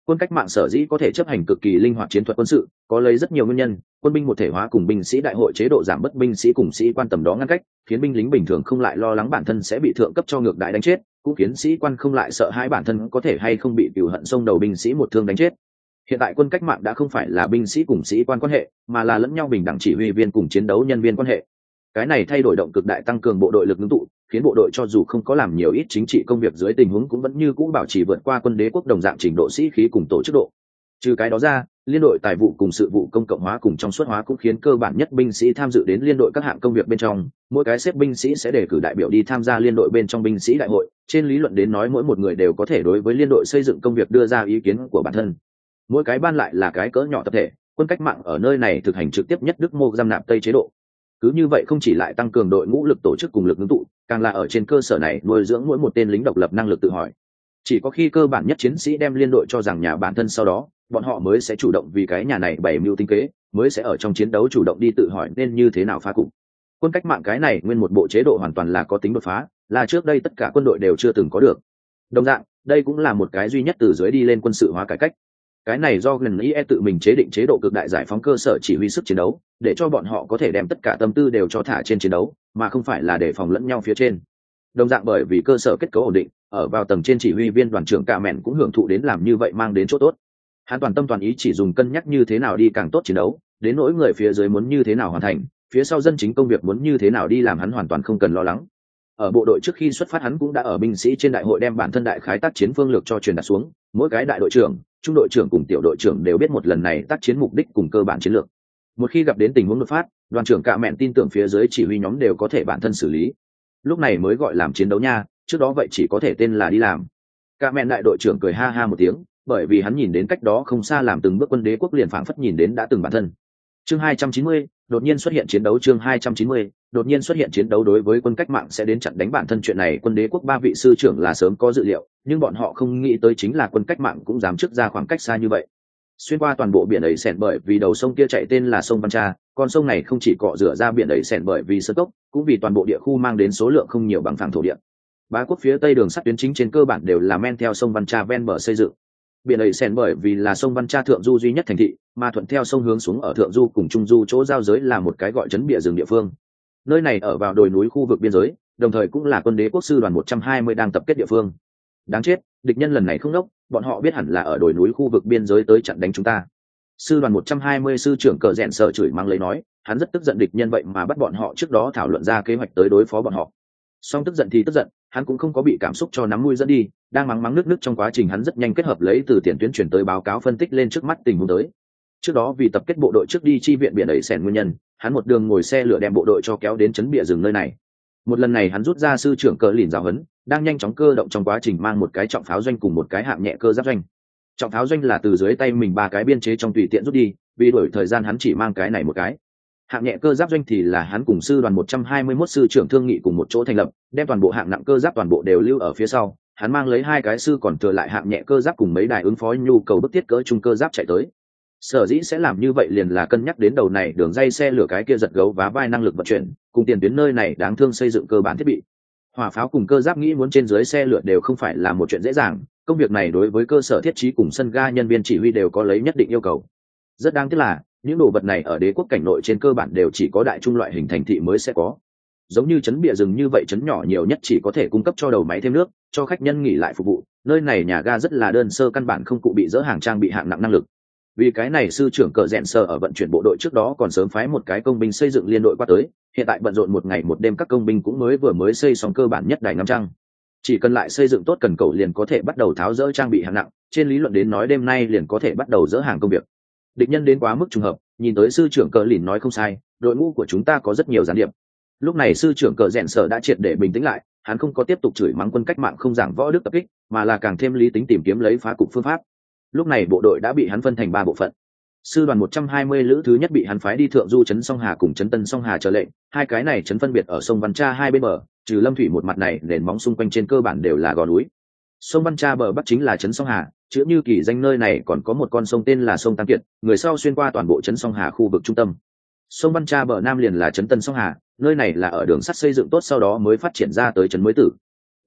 Quân cách mạng sở dĩ có thể chấp hành cực kỳ linh hoạt chiến thuật quân sự, có lấy rất nhiều nguyên nhân. Quân binh một thể hóa cùng binh sĩ đại hội chế độ giảm bớt binh sĩ cùng sĩ quan tầm đó ngăn cách, khiến binh lính bình thường không lại lo lắng bản thân sẽ bị thượng cấp cho ngược đãi đánh chết, cũng khiến sĩ quan không lại sợ hãi bản thân có thể hay không bị cừu hận xông đầu binh sĩ một thương đánh chết. Hiện tại quân cách mạng đã không phải là binh sĩ cùng sĩ quan quan hệ, mà là lẫn nhau bình đẳng chỉ huy viên cùng chiến đấu nhân viên quan hệ. Cái này thay đổi động cực đại, tăng cường bộ đội lực ngưng tụ, khiến bộ đội cho dù không có làm nhiều ít chính trị công việc dưới tình huống cũng vẫn như cũ bảo trì vượt qua quân đế quốc đồng dạng trình độ sĩ khí cùng tổ chức độ. Trừ cái đó ra, liên đội tài vụ cùng sự vụ công cộng hóa cùng trong suốt hóa cũng khiến cơ bản nhất binh sĩ tham dự đến liên đội các hạng công việc bên trong. Mỗi cái xếp binh sĩ sẽ đề cử đại biểu đi tham gia liên đội bên trong binh sĩ đại hội. Trên lý luận đến nói, mỗi một người đều có thể đối với liên đội xây dựng công việc đưa ra ý kiến của bản thân. Mỗi cái ban lại là cái cỡ nhỏ tập thể. Quân cách mạng ở nơi này thực hành trực tiếp nhất Đức mô giam nạp Tây chế độ. Cứ như vậy không chỉ lại tăng cường đội ngũ lực tổ chức cùng lực ngưng tụ, càng là ở trên cơ sở này nuôi dưỡng mỗi một tên lính độc lập năng lực tự hỏi. Chỉ có khi cơ bản nhất chiến sĩ đem liên đội cho rằng nhà bản thân, sau đó bọn họ mới sẽ chủ động vì cái nhà này bày mưu tính kế, mới sẽ ở trong chiến đấu chủ động đi tự hỏi nên như thế nào phá cục. Quân cách mạng cái này nguyên một bộ chế độ hoàn toàn là có tính đột phá, là trước đây tất cả quân đội đều chưa từng có được. Đồng dạng, đây cũng là một cái duy nhất từ dưới đi lên quân sự hóa cải cách. Cái này do GNIE tự mình chế định chế độ cực đại giải phóng cơ sở chỉ huy sức chiến đấu, để cho bọn họ có thể đem tất cả tâm tư đều cho thả trên chiến đấu, mà không phải là để phòng lẫn nhau phía trên. Đồng dạng bởi vì cơ sở kết cấu ổn định, ở vào tầng trên chỉ huy viên đoàn trưởng Cả Mẹn cũng hưởng thụ đến làm như vậy mang đến chỗ tốt. Hắn toàn tâm toàn ý chỉ dùng cân nhắc như thế nào đi càng tốt chiến đấu, đến nỗi người phía dưới muốn như thế nào hoàn thành, phía sau dân chính công việc muốn như thế nào đi làm, hắn hoàn toàn không cần lo lắng. Ở bộ đội trước khi xuất phát, hắn cũng đã ở binh sĩ trên đại hội đem bản thân đại khái tác chiến phương lược cho truyền đạt xuống, mỗi cái đại đội trưởng, trung đội trưởng cùng tiểu đội trưởng đều biết một lần này tác chiến mục đích cùng cơ bản chiến lược. Một khi gặp đến tình huống đột phát, đoàn trưởng Cả Mẹn tin tưởng phía dưới chỉ huy nhóm đều có thể bản thân xử lý. Lúc này mới gọi làm chiến đấu nha, trước đó vậy chỉ có thể tên là đi làm. Cả Mẹn đại đội trưởng cười ha ha một tiếng, bởi vì hắn nhìn đến cách đó không xa làm từng bước quân đế quốc liền phảng phất nhìn đến đã từng bản thân. Chương 290, đột nhiên xuất hiện chiến đấu. Chương 290, đột nhiên xuất hiện chiến đấu. Đối với quân cách mạng sẽ đến chặn đánh bản thân chuyện này, quân đế quốc ba vị sư trưởng là sớm có dự liệu, nhưng bọn họ không nghĩ tới chính là quân cách mạng cũng dám trước ra khoảng cách xa như vậy. Xuyên qua toàn bộ biển ấy sẹn, bởi vì đầu sông kia chạy tên là sông Văn Cha, con sông này không chỉ cọ rửa ra biển ấy sẹn bởi vì sơ cốc, cũng vì toàn bộ địa khu mang đến số lượng không nhiều bằng phẳng thổ địa. Bá quốc phía tây đường sắt tuyến chính trên cơ bản đều là men theo sông Văn Cha ven bờ xây dựng. Biển ấy sẹn bởi vì là sông Văn Cha thượng du duy nhất thành thị, mà thuận theo sông hướng xuống ở thượng du cùng trung du chỗ giao giới là một cái gọi trấn bìa rừng địa phương. Nơi này ở vào đồi núi khu vực biên giới, đồng thời cũng là quân đế quốc sư đoàn 120 đang tập kết địa phương. Đáng chết, địch nhân lần này không đốc, bọn họ biết hẳn là ở đồi núi khu vực biên giới tới chặn đánh chúng ta. Sư đoàn 120 sư trưởng Cờ Rẽn sợ chửi mắng lấy nói, hắn rất tức giận địch nhân vậy mà bắt bọn họ trước đó thảo luận ra kế hoạch tới đối phó bọn họ. Song tức giận thì tức giận, hắn cũng không có bị cảm xúc cho nắm mũi dẫn đi, đang mắng mắng nước trong quá trình hắn rất nhanh kết hợp lấy từ tiền tuyến chuyển tới báo cáo phân tích lên trước mắt tình huống tới. Trước đó vì tập kết bộ đội trước đi chi viện biển ấy sèn nguyên nhân, hắn một đường ngồi xe lửa đem bộ đội cho kéo đến trấn bìa rừng nơi này. Một lần này hắn rút ra sư trưởng Cờ Lìn giáo huấn, đang nhanh chóng cơ động trong quá trình mang một cái trọng pháo doanh cùng một cái hạng nhẹ cơ giáp doanh. Trọng pháo doanh là từ dưới tay mình ba cái biên chế trong tùy tiện rút đi, vì đổi thời gian hắn chỉ mang cái này một cái. Hạng nhẹ cơ giáp doanh thì là hắn cùng sư đoàn 121 sư trưởng thương nghị cùng một chỗ thành lập, đem toàn bộ hạng nặng cơ giáp toàn bộ đều lưu ở phía sau, hắn mang lấy hai cái sư còn thừa lại hạng nhẹ cơ giáp cùng mấy đài ứng phó nhu cầu bức thiết cỡ trung cơ giáp chạy tới. Sở dĩ sẽ làm như vậy liền là cân nhắc đến đầu này đường dây xe lửa cái kia giật gấu vá vai năng lực vận chuyển, cùng tiền tuyến nơi này đáng thương xây dựng cơ bản thiết bị. Hỏa pháo cùng cơ giáp nghĩ muốn trên dưới xe lửa đều không phải là một chuyện dễ dàng, công việc này đối với cơ sở thiết trí cùng sân ga nhân viên chỉ huy đều có lấy nhất định yêu cầu. Rất đáng tiếc là những đồ vật này ở đế quốc cảnh nội trên cơ bản đều chỉ có đại trung loại hình thành thị mới sẽ có. Giống như trấn bìa rừng như vậy, trấn nhỏ nhiều nhất chỉ có thể cung cấp cho đầu máy thêm nước, cho khách nhân nghỉ lại phục vụ. Nơi này nhà ga rất là đơn sơ, căn bản không cụ bị dỡ hàng trang bị hạng nặng năng lực. Vì cái này sư trưởng Cờ Rẽn sợ ở vận chuyển bộ đội trước đó còn sớm phái một cái công binh xây dựng liên đội qua tới, hiện tại bận rộn một ngày một đêm, các công binh cũng mới xây xong cơ bản nhất đài ngắm trăng. Chỉ cần lại xây dựng tốt cần cầu liền có thể bắt đầu tháo dỡ trang bị hạng nặng, trên lý luận đến nói đêm nay liền có thể bắt đầu dỡ hàng công việc. Địch nhân đến quá mức trùng hợp, nhìn tới sư trưởng Cờ Lìn nói không sai, đội ngũ của chúng ta có rất nhiều gián điệp. Lúc này sư trưởng Cờ Rẽn sợ đã triệt để bình tĩnh lại, hắn không có tiếp tục chửi mắng quân cách mạng không giảng võ đức tập kích, mà là càng thêm lý tính tìm kiếm lấy phá cục phương pháp. Lúc này bộ đội đã bị hắn phân thành 3 bộ phận. Sư đoàn 120 lữ thứ nhất bị hắn phái đi thượng du trấn Song Hà cùng trấn Tân Song Hà chờ lệnh, hai cái này trấn phân biệt ở sông Văn Cha hai bên bờ, trừ Lâm Thủy một mặt này, nền móng xung quanh trên cơ bản đều là gò núi. Sông Văn Cha bờ bắc chính là trấn Song Hà, chữ như kỳ danh nơi này còn có một con sông tên là sông Tam Kiệt, người sau xuyên qua toàn bộ trấn Song Hà khu vực trung tâm. Sông Văn Cha bờ nam liền là trấn Tân Song Hà, nơi này là ở đường sắt xây dựng tốt sau đó mới phát triển ra tới trấn mới tử.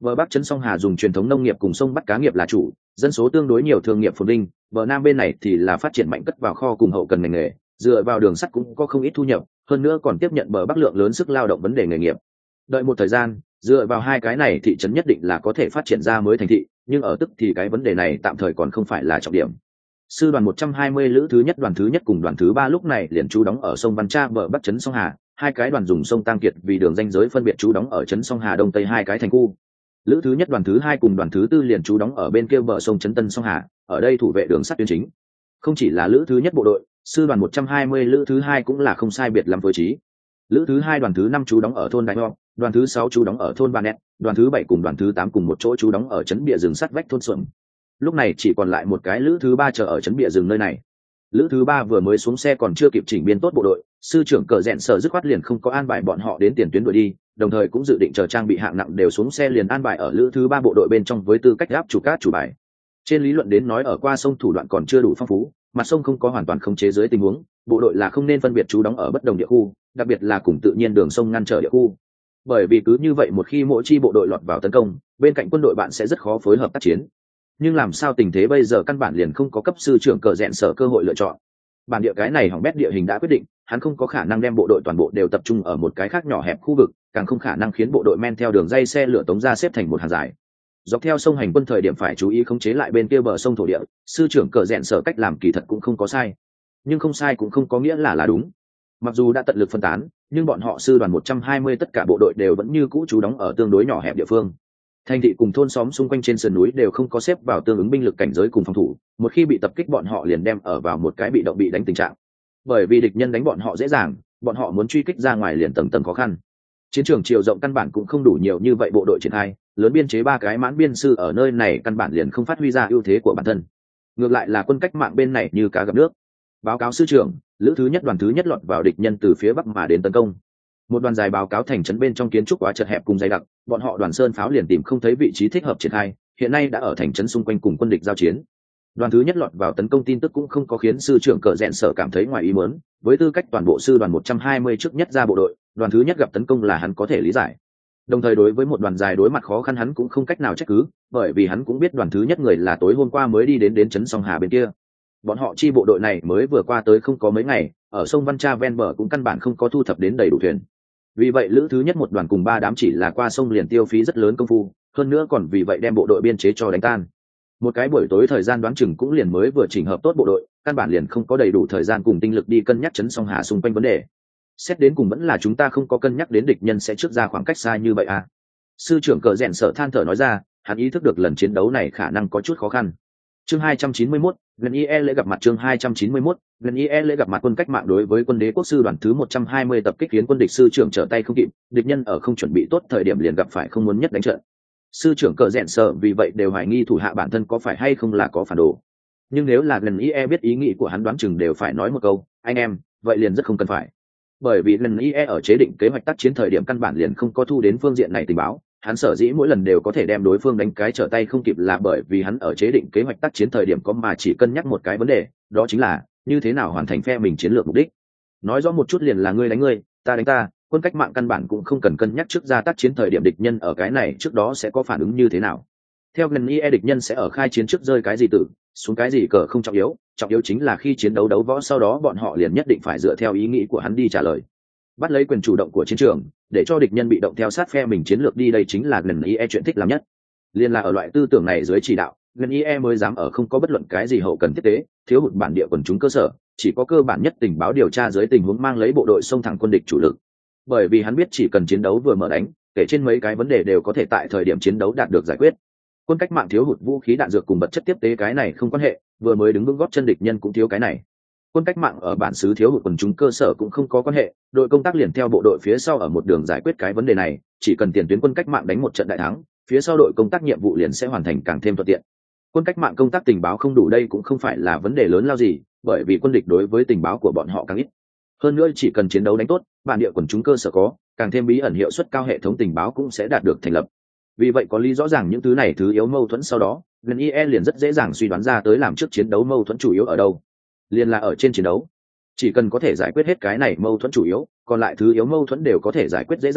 Bờ Bắc trấn Song Hà dùng truyền thống nông nghiệp cùng sông bắt cá nghiệp là chủ, dân số tương đối nhiều thương nghiệp phồn vinh, bờ Nam bên này thì là phát triển mạnh cất vào kho cùng hậu cần ngành nghề, dựa vào đường sắt cũng có không ít thu nhập, hơn nữa còn tiếp nhận bờ Bắc lượng lớn sức lao động vấn đề nghề nghiệp. Đợi một thời gian, dựa vào hai cái này thị trấn nhất định là có thể phát triển ra mới thành thị, nhưng ở tức thì cái vấn đề này tạm thời còn không phải là trọng điểm. Sư đoàn 120 lữ thứ nhất đoàn thứ nhất cùng đoàn thứ ba lúc này liền trú đóng ở sông Văn Tra bờ Bắc trấn Song Hà, hai cái đoàn dùng sông Tăng Kiệt vì đường ranh giới phân biệt trú đóng ở trấn Song Hà đông tây hai cái thành khu. Lữ thứ nhất đoàn thứ hai cùng đoàn thứ tư liền trú đóng ở bên kia bờ sông trấn Tân Song Hà, ở đây thủ vệ đường sắt tuyến chính. Không chỉ là lữ thứ nhất bộ đội, sư đoàn 120 lữ thứ hai cũng là không sai biệt lắm phối trí. Lữ thứ hai đoàn thứ năm trú đóng ở thôn Đại Ho, đoàn thứ sáu trú đóng ở thôn Ba Nét, đoàn thứ bảy cùng đoàn thứ tám cùng một chỗ trú đóng ở trấn bìa rừng sắt vách thôn Xuồng. Lúc này chỉ còn lại một cái lữ thứ ba chờ ở trấn bìa rừng nơi này. Lữ thứ ba vừa mới xuống xe còn chưa kịp chỉnh biên tốt bộ đội, sư trưởng Cờ Rẽn Sở dứt khoát liền không có an bài bọn họ đến tiền tuyến đuổi đi, đồng thời cũng dự định chờ trang bị hạng nặng đều xuống xe liền an bài ở lữ thứ ba bộ đội bên trong với tư cách áp chủ cát chủ bài. Trên lý luận đến nói ở qua sông thủ đoạn còn chưa đủ phong phú, mặt sông không có hoàn toàn khống chế dưới tình huống, bộ đội là không nên phân biệt trú đóng ở bất đồng địa khu, đặc biệt là cùng tự nhiên đường sông ngăn trở địa khu. Bởi vì cứ như vậy một khi mỗi chi bộ đội lọt vào tấn công, bên cạnh quân đội bạn sẽ rất khó phối hợp tác chiến. Nhưng làm sao tình thế bây giờ căn bản liền không có cấp sư trưởng Cờ Rẽn Sở cơ hội lựa chọn. Bản địa cái này hỏng bét địa hình đã quyết định, hắn không có khả năng đem bộ đội toàn bộ đều tập trung ở một cái khác nhỏ hẹp khu vực, càng không khả năng khiến bộ đội men theo đường dây xe lửa tống ra xếp thành một hàng dài. Dọc theo sông hành quân thời điểm phải chú ý khống chế lại bên kia bờ sông thổ địa, sư trưởng Cờ Rẽn Sở cách làm kỳ thật cũng không có sai, nhưng không sai cũng không có nghĩa là đúng. Mặc dù đã tận lực phân tán, nhưng bọn họ sư đoàn 120 tất cả bộ đội đều vẫn như cũ trú đóng ở tương đối nhỏ hẹp địa phương. Thành thị cùng thôn xóm xung quanh trên sườn núi đều không có xếp vào tương ứng binh lực cảnh giới cùng phòng thủ, một khi bị tập kích bọn họ liền đem ở vào một cái bị động bị đánh tình trạng. Bởi vì địch nhân đánh bọn họ dễ dàng, bọn họ muốn truy kích ra ngoài liền tầng tầng khó khăn. Chiến trường chiều rộng căn bản cũng không đủ nhiều như vậy bộ đội triển khai, lớn biên chế ba cái mãn biên sư ở nơi này căn bản liền không phát huy ra ưu thế của bản thân. Ngược lại là quân cách mạng bên này như cá gặp nước. Báo cáo sư trưởng, lữ thứ nhất đoàn thứ nhất lọt vào địch nhân từ phía bắc mà đến tấn công. Một đoàn dài báo cáo thành trấn bên trong kiến trúc quá chật hẹp cùng dày đặc, bọn họ đoàn sơn pháo liền tìm không thấy vị trí thích hợp triển khai, hiện nay đã ở thành trấn xung quanh cùng quân địch giao chiến. Đoàn thứ nhất lọt vào tấn công tin tức cũng không có khiến sư trưởng Cờ Rẽn Sở cảm thấy ngoài ý muốn, với tư cách toàn bộ sư đoàn 120 trước nhất ra bộ đội, đoàn thứ nhất gặp tấn công là hắn có thể lý giải. Đồng thời đối với một đoàn dài đối mặt khó khăn hắn cũng không cách nào trách cứ, bởi vì hắn cũng biết đoàn thứ nhất người là tối hôm qua mới đi đến trấn Song Hà bên kia. Bọn họ chi bộ đội này mới vừa qua tới không có mấy ngày, ở sông Văn Tra ven bờ cũng căn bản không có thu thập đến đầy đủ thuyền. Vì vậy lữ thứ nhất một đoàn cùng ba đám chỉ là qua sông liền tiêu phí rất lớn công phu, hơn nữa còn vì vậy đem bộ đội biên chế cho đánh tan. Một cái buổi tối thời gian đoán chừng cũng liền mới vừa chỉnh hợp tốt bộ đội, căn bản liền không có đầy đủ thời gian cùng tinh lực đi cân nhắc trấn Song Hà xung quanh vấn đề. Xét đến cùng vẫn là chúng ta không có cân nhắc đến địch nhân sẽ trước ra khoảng cách xa như vậy à. Sư trưởng Cờ Rẽn Sở than thở nói ra, hắn ý thức được lần chiến đấu này khả năng có chút khó khăn. Chương 291, Gần IE lễ gặp mặt chương 291, Gần IE lễ gặp mặt quân cách mạng đối với quân đế quốc sư đoàn thứ 120 tập kích khiến quân địch sư trưởng trở tay không kịp, địch nhân ở không chuẩn bị tốt thời điểm liền gặp phải không muốn nhất đánh trận. Sư trưởng Cờ Rẽn Sở vì vậy đều hoài nghi thủ hạ bản thân có phải hay không là có phản đồ. Nhưng nếu là Gần IE biết ý nghĩ của hắn đoán chừng đều phải nói một câu, anh em, vậy liền rất không cần phải. Bởi vì Gần IE ở chế định kế hoạch tác chiến thời điểm căn bản liền không có thu đến phương diện này tình báo. Hắn sở dĩ mỗi lần đều có thể đem đối phương đánh cái trở tay không kịp là bởi vì hắn ở chế định kế hoạch tác chiến thời điểm có mà chỉ cân nhắc một cái vấn đề, đó chính là như thế nào hoàn thành phe mình chiến lược mục đích. Nói rõ một chút liền là ngươi đánh ngươi, ta đánh ta, quân cách mạng căn bản cũng không cần cân nhắc trước ra tác chiến thời điểm địch nhân ở cái này trước đó sẽ có phản ứng như thế nào. Theo Gần IE địch nhân sẽ ở khai chiến trước rơi cái gì tử, xuống cái gì cờ không trọng yếu chính là khi chiến đấu đấu võ sau đó bọn họ liền nhất định phải dựa theo ý nghĩ của hắn đi trả lời. Bắt lấy quyền chủ động của chiến trường, để cho địch nhân bị động theo sát phe mình chiến lược đi, đây chính là Gần IE chuyện thích làm nhất. Liên là ở loại tư tưởng này dưới chỉ đạo, Gần IE mới dám ở không có bất luận cái gì hậu cần tiếp tế, thiếu hụt bản địa quần chúng cơ sở, chỉ có cơ bản nhất tình báo điều tra dưới tình huống mang lấy bộ đội xông thẳng quân địch chủ lực. Bởi vì hắn biết chỉ cần chiến đấu vừa mở đánh, kể trên mấy cái vấn đề đều có thể tại thời điểm chiến đấu đạt được giải quyết. Quân cách mạng thiếu hụt vũ khí đạn dược cùng vật chất tiếp tế cái này không quan hệ, vừa mới đứng vững gót chân địch nhân cũng thiếu cái này. Quân cách mạng ở bản xứ thiếu hụt quần chúng cơ sở cũng không có quan hệ, đội công tác liền theo bộ đội phía sau ở một đường giải quyết cái vấn đề này, chỉ cần tiền tuyến quân cách mạng đánh một trận đại thắng, phía sau đội công tác nhiệm vụ liền sẽ hoàn thành càng thêm thuận tiện. Quân cách mạng công tác tình báo không đủ đây cũng không phải là vấn đề lớn lao gì, bởi vì quân địch đối với tình báo của bọn họ càng ít. Hơn nữa chỉ cần chiến đấu đánh tốt, bản địa quần chúng cơ sở có, càng thêm bí ẩn hiệu suất cao hệ thống tình báo cũng sẽ đạt được thành lập. Vì vậy có lý rõ ràng những thứ này thứ yếu mâu thuẫn sau đó, Gần IE liền rất dễ dàng suy đoán ra tới làm trước chiến đấu mâu thuẫn chủ yếu ở đâu. Liền là ở trên chiến đấu. Chỉ cần có thể giải quyết hết cái này mâu thuẫn chủ yếu, còn lại thứ yếu mâu thuẫn đều có thể giải quyết dễ dàng,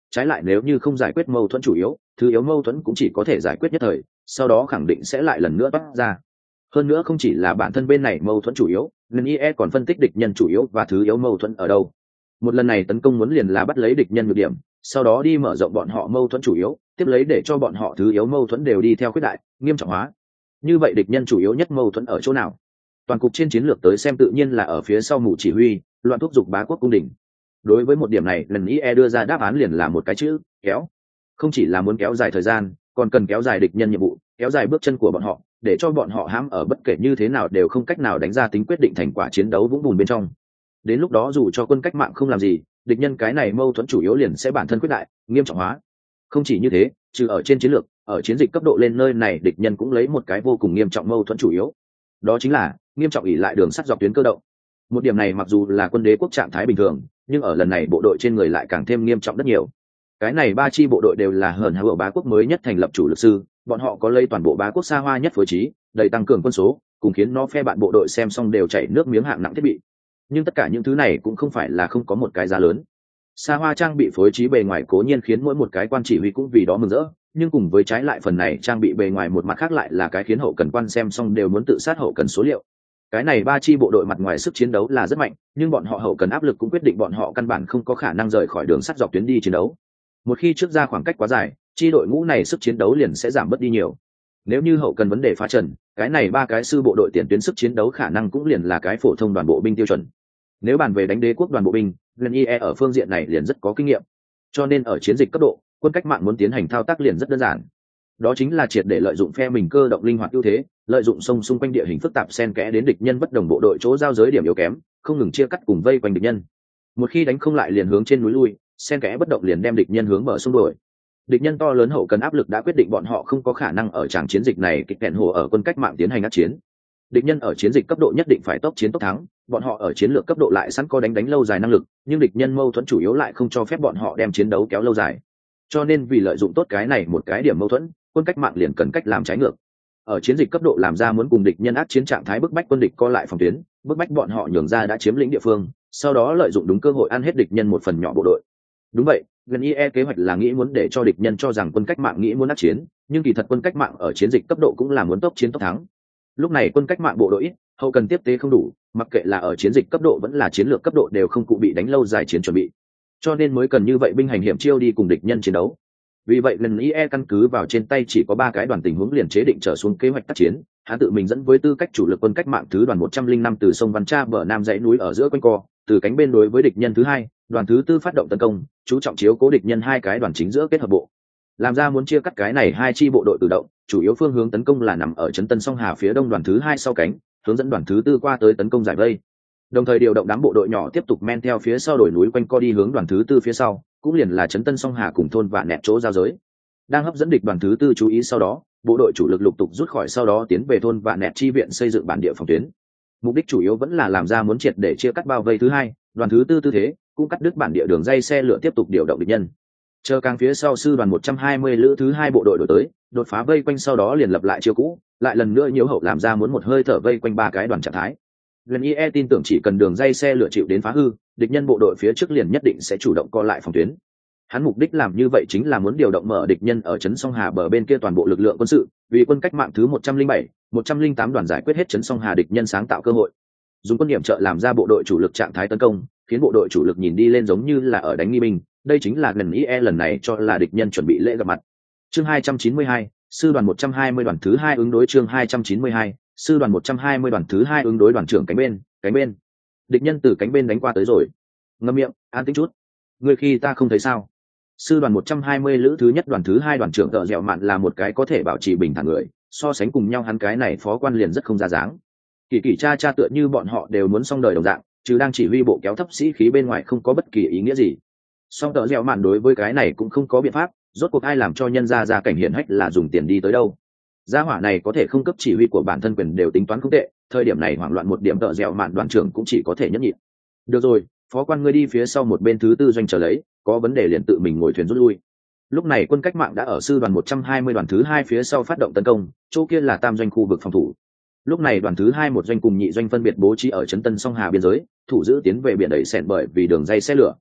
trái lại nếu như không giải quyết mâu thuẫn chủ yếu, thứ yếu mâu thuẫn cũng chỉ có thể giải quyết nhất thời, sau đó khẳng định sẽ lại lần nữa toát ra. Hơn nữa không chỉ là bản thân bên này mâu thuẫn chủ yếu, NIE còn phân tích địch nhân chủ yếu và thứ yếu mâu thuẫn ở đâu. Một lần này tấn công muốn liền là bắt lấy địch nhân nhược điểm, sau đó đi mở rộng bọn họ mâu thuẫn chủ yếu, tiếp lấy để cho bọn họ thứ yếu mâu thuẫn đều đi theo khuyết đại, nghiêm trọng hóa. Như vậy địch nhân chủ yếu nhất mâu thuẫn ở chỗ nào? Toàn cục trên chiến lược tới xem tự nhiên là ở phía sau mù chỉ huy, loạn thúc giục bá quốc cung đình. Đối với một điểm này, NIE đưa ra đáp án liền là một cái chữ: kéo. Không chỉ là muốn kéo dài thời gian, còn cần kéo dài địch nhân nhiệm vụ, kéo dài bước chân của bọn họ, để cho bọn họ hãm ở bất kể như thế nào đều không cách nào đánh ra tính quyết định thành quả chiến đấu vũng bùn bên trong. Đến lúc đó dù cho quân cách mạng không làm gì, địch nhân cái này mâu thuẫn chủ yếu liền sẽ bản thân quyết đại, nghiêm trọng hóa. Không chỉ như thế, trừ ở trên chiến lược, ở chiến dịch cấp độ lên nơi này địch nhân cũng lấy một cái vô cùng nghiêm trọng mâu thuẫn chủ yếu, đó chính là nghiêm trọng ỷ lại đường sắt dọc tuyến cơ động. Một điểm này mặc dù là quân đế quốc trạng thái bình thường, nhưng ở lần này bộ đội trên người lại càng thêm nghiêm trọng rất nhiều. Cái này ba chi bộ đội đều là hởn hở bá quốc mới nhất thành lập chủ lực sư, bọn họ có lấy toàn bộ bá quốc xa hoa nhất phối trí, đầy tăng cường quân số, cùng khiến nó phe bạn bộ đội xem xong đều chảy nước miếng hạng nặng thiết bị. Nhưng tất cả những thứ này cũng không phải là không có một cái giá lớn. Xa hoa trang bị phối trí bề ngoài cố nhiên khiến mỗi một cái quan chỉ huy cũng vì đó mừng rỡ, nhưng cùng với trái lại phần này trang bị bề ngoài một mặt khác lại là cái khiến hậu cần quan xem xong đều muốn tự sát hậu cần số liệu. Cái này ba chi bộ đội mặt ngoài sức chiến đấu là rất mạnh, nhưng bọn họ hậu cần áp lực cũng quyết định bọn họ căn bản không có khả năng rời khỏi đường sắt dọc tuyến đi chiến đấu. Một khi trước ra khoảng cách quá dài, chi đội ngũ này sức chiến đấu liền sẽ giảm bớt đi nhiều. Nếu như hậu cần vấn đề phá trần, cái này ba cái sư bộ đội tiền tuyến sức chiến đấu khả năng cũng liền là cái phổ thông đoàn bộ binh tiêu chuẩn. Nếu bàn về đánh đế quốc đoàn bộ binh, NIE ở phương diện này liền rất có kinh nghiệm. Cho nên ở chiến dịch cấp độ, quân cách mạng muốn tiến hành thao tác liền rất đơn giản. Đó chính là triệt để lợi dụng phe mình cơ động linh hoạt ưu thế, lợi dụng sông xung quanh địa hình phức tạp xen kẽ đến địch nhân bất đồng bộ đội chỗ giao giới điểm yếu kém, không ngừng chia cắt cùng vây quanh địch nhân. Một khi đánh không lại liền hướng trên núi lui, xen kẽ bất động liền đem địch nhân hướng bờ sông đuổi. Địch nhân to lớn hậu cần áp lực đã quyết định bọn họ không có khả năng ở tràng chiến dịch này kịch kẹn hồ ở quân cách mạng tiến hành ác chiến. Địch nhân ở chiến dịch cấp độ nhất định phải tốc chiến tốc thắng, bọn họ ở chiến lược cấp độ lại sẵn có đánh lâu dài năng lực, nhưng địch nhân mâu thuẫn chủ yếu lại không cho phép bọn họ đem chiến đấu kéo lâu dài. Cho nên vì lợi dụng tốt cái này một cái điểm mâu thuẫn, quân cách mạng liền cần cách làm trái ngược. Ở chiến dịch cấp độ làm ra muốn cùng địch nhân ác chiến trạng thái bức bách quân địch co lại phòng tuyến, bức bách bọn họ nhường ra đã chiếm lĩnh địa phương, sau đó lợi dụng đúng cơ hội ăn hết địch nhân một phần nhỏ bộ đội. Đúng vậy, NIE kế hoạch là nghĩ muốn để cho địch nhân cho rằng quân cách mạng nghĩ muốn ác chiến, nhưng kỳ thật quân cách mạng ở chiến dịch cấp độ cũng là muốn tốc chiến tốc thắng. Lúc này quân cách mạng bộ đội ít, hậu cần tiếp tế không đủ, mặc kệ là ở chiến dịch cấp độ vẫn là chiến lược cấp độ đều không cụ bị đánh lâu dài chiến chuẩn bị, cho nên mới cần như vậy binh hành hiểm chiêu đi cùng địch nhân chiến đấu. Vì vậy NIE căn cứ vào trên tay chỉ có 3 cái đoàn tình huống liền chế định trở xuống kế hoạch tác chiến, hắn tự mình dẫn với tư cách chủ lực quân cách mạng thứ đoàn 105 từ sông Văn Tra bờ nam dãy núi ở giữa quanh co, từ cánh bên đối với địch nhân thứ 2, đoàn thứ 4 phát động tấn công, chú trọng chiếu cố địch nhân 2 cái đoàn chính giữa kết hợp bộ. Làm ra muốn chia cắt cái này 2 chi bộ đội tự động, chủ yếu phương hướng tấn công là nằm ở trấn Tân Song Hà phía đông đoàn thứ 2 sau cánh, hướng dẫn đoàn thứ 4 qua tới tấn công giải vây. Đồng thời điều động đám bộ đội nhỏ tiếp tục men theo phía sau đồi núi quanh co đi hướng đoàn thứ 4 phía sau, cũng liền là trấn Tân Song Hà cùng thôn Vạn Nẹt chỗ giao giới. Đang hấp dẫn địch đoàn thứ 4 chú ý sau đó, bộ đội chủ lực lục tục rút khỏi sau đó tiến về thôn Vạn Nẹt chi viện xây dựng bản địa phòng tuyến. Mục đích chủ yếu vẫn là làm ra muốn triệt để chia cắt bao vây thứ 2, đoàn thứ 4 tư thế, cũng cắt đứt bản địa đường dây xe lửa tiếp tục điều động địch nhân. Chờ càng phía sau sư đoàn 120 lữ thứ 2 bộ đội đổi tới, đột phá vây quanh sau đó liền lập lại chiêu cũ, lại lần nữa nhiễu hậu làm ra muốn một hơi thở vây quanh 3 cái đoàn trạng thái. NIE tin tưởng chỉ cần đường dây xe lửa chịu đến phá hư, địch nhân bộ đội phía trước liền nhất định sẽ chủ động co lại phòng tuyến. Hắn mục đích làm như vậy chính là muốn điều động mở địch nhân ở trấn Song Hà bờ bên kia toàn bộ lực lượng quân sự, vì quân cách mạng thứ 107, 108 đoàn giải quyết hết trấn Song Hà địch nhân sáng tạo cơ hội. Dùng quân điểm trợ làm ra bộ đội chủ lực trạng thái tấn công, khiến bộ đội chủ lực nhìn đi lên giống như là ở đánh nghi binh, đây chính là NIE lần này cho là địch nhân chuẩn bị lễ gặp mặt. Chương 292, sư đoàn 120 đoàn thứ 2 ứng đối chương 292, sư đoàn 120 đoàn thứ 2 ứng đối đoàn trưởng cánh bên. Địch nhân từ cánh bên đánh qua tới rồi. Ngậm miệng, an tĩnh chút. Người khi ta không thấy sao? Sư đoàn 120 lữ thứ nhất đoàn thứ 2 đoàn trưởng Tợ Dẹo Mạn là một cái có thể bảo trì bình thản người, so sánh cùng nhau hắn cái này phó quan liền rất không ra dáng. Kỳ cha tựa như bọn họ đều muốn xong đời đồng dạng, chứ đang chỉ huy bộ kéo thấp sĩ khí bên ngoài không có bất kỳ ý nghĩa gì. Song Tợ Dẹo Mạn đối với cái này cũng không có biện pháp, rốt cuộc ai làm cho nhân gia cảnh hiển hách là dùng tiền đi tới đâu. Gia hỏa này có thể không cấp chỉ huy của bản thân quyền đều tính toán không tệ, thời điểm này hoảng loạn một điểm Tợ Dẹo Mạn đoàn trưởng cũng chỉ có thể nhẫn nhịn. Được rồi, phó quan ngươi đi phía sau một bên thứ 4 doanh chờ lấy, có vấn đề liền tự mình ngồi thuyền rút lui. Lúc này quân cách mạng đã ở sư đoàn 120 đoàn thứ 2 phía sau phát động tấn công, chỗ kia là tam doanh khu vực phòng thủ. Lúc này đoàn thứ 2 một doanh cùng nhị doanh phân biệt bố trí ở trấn Tân Song Hà biên giới, thủ giữ tiến về biển đẩy xẻn bởi vì đường dây xe lửa.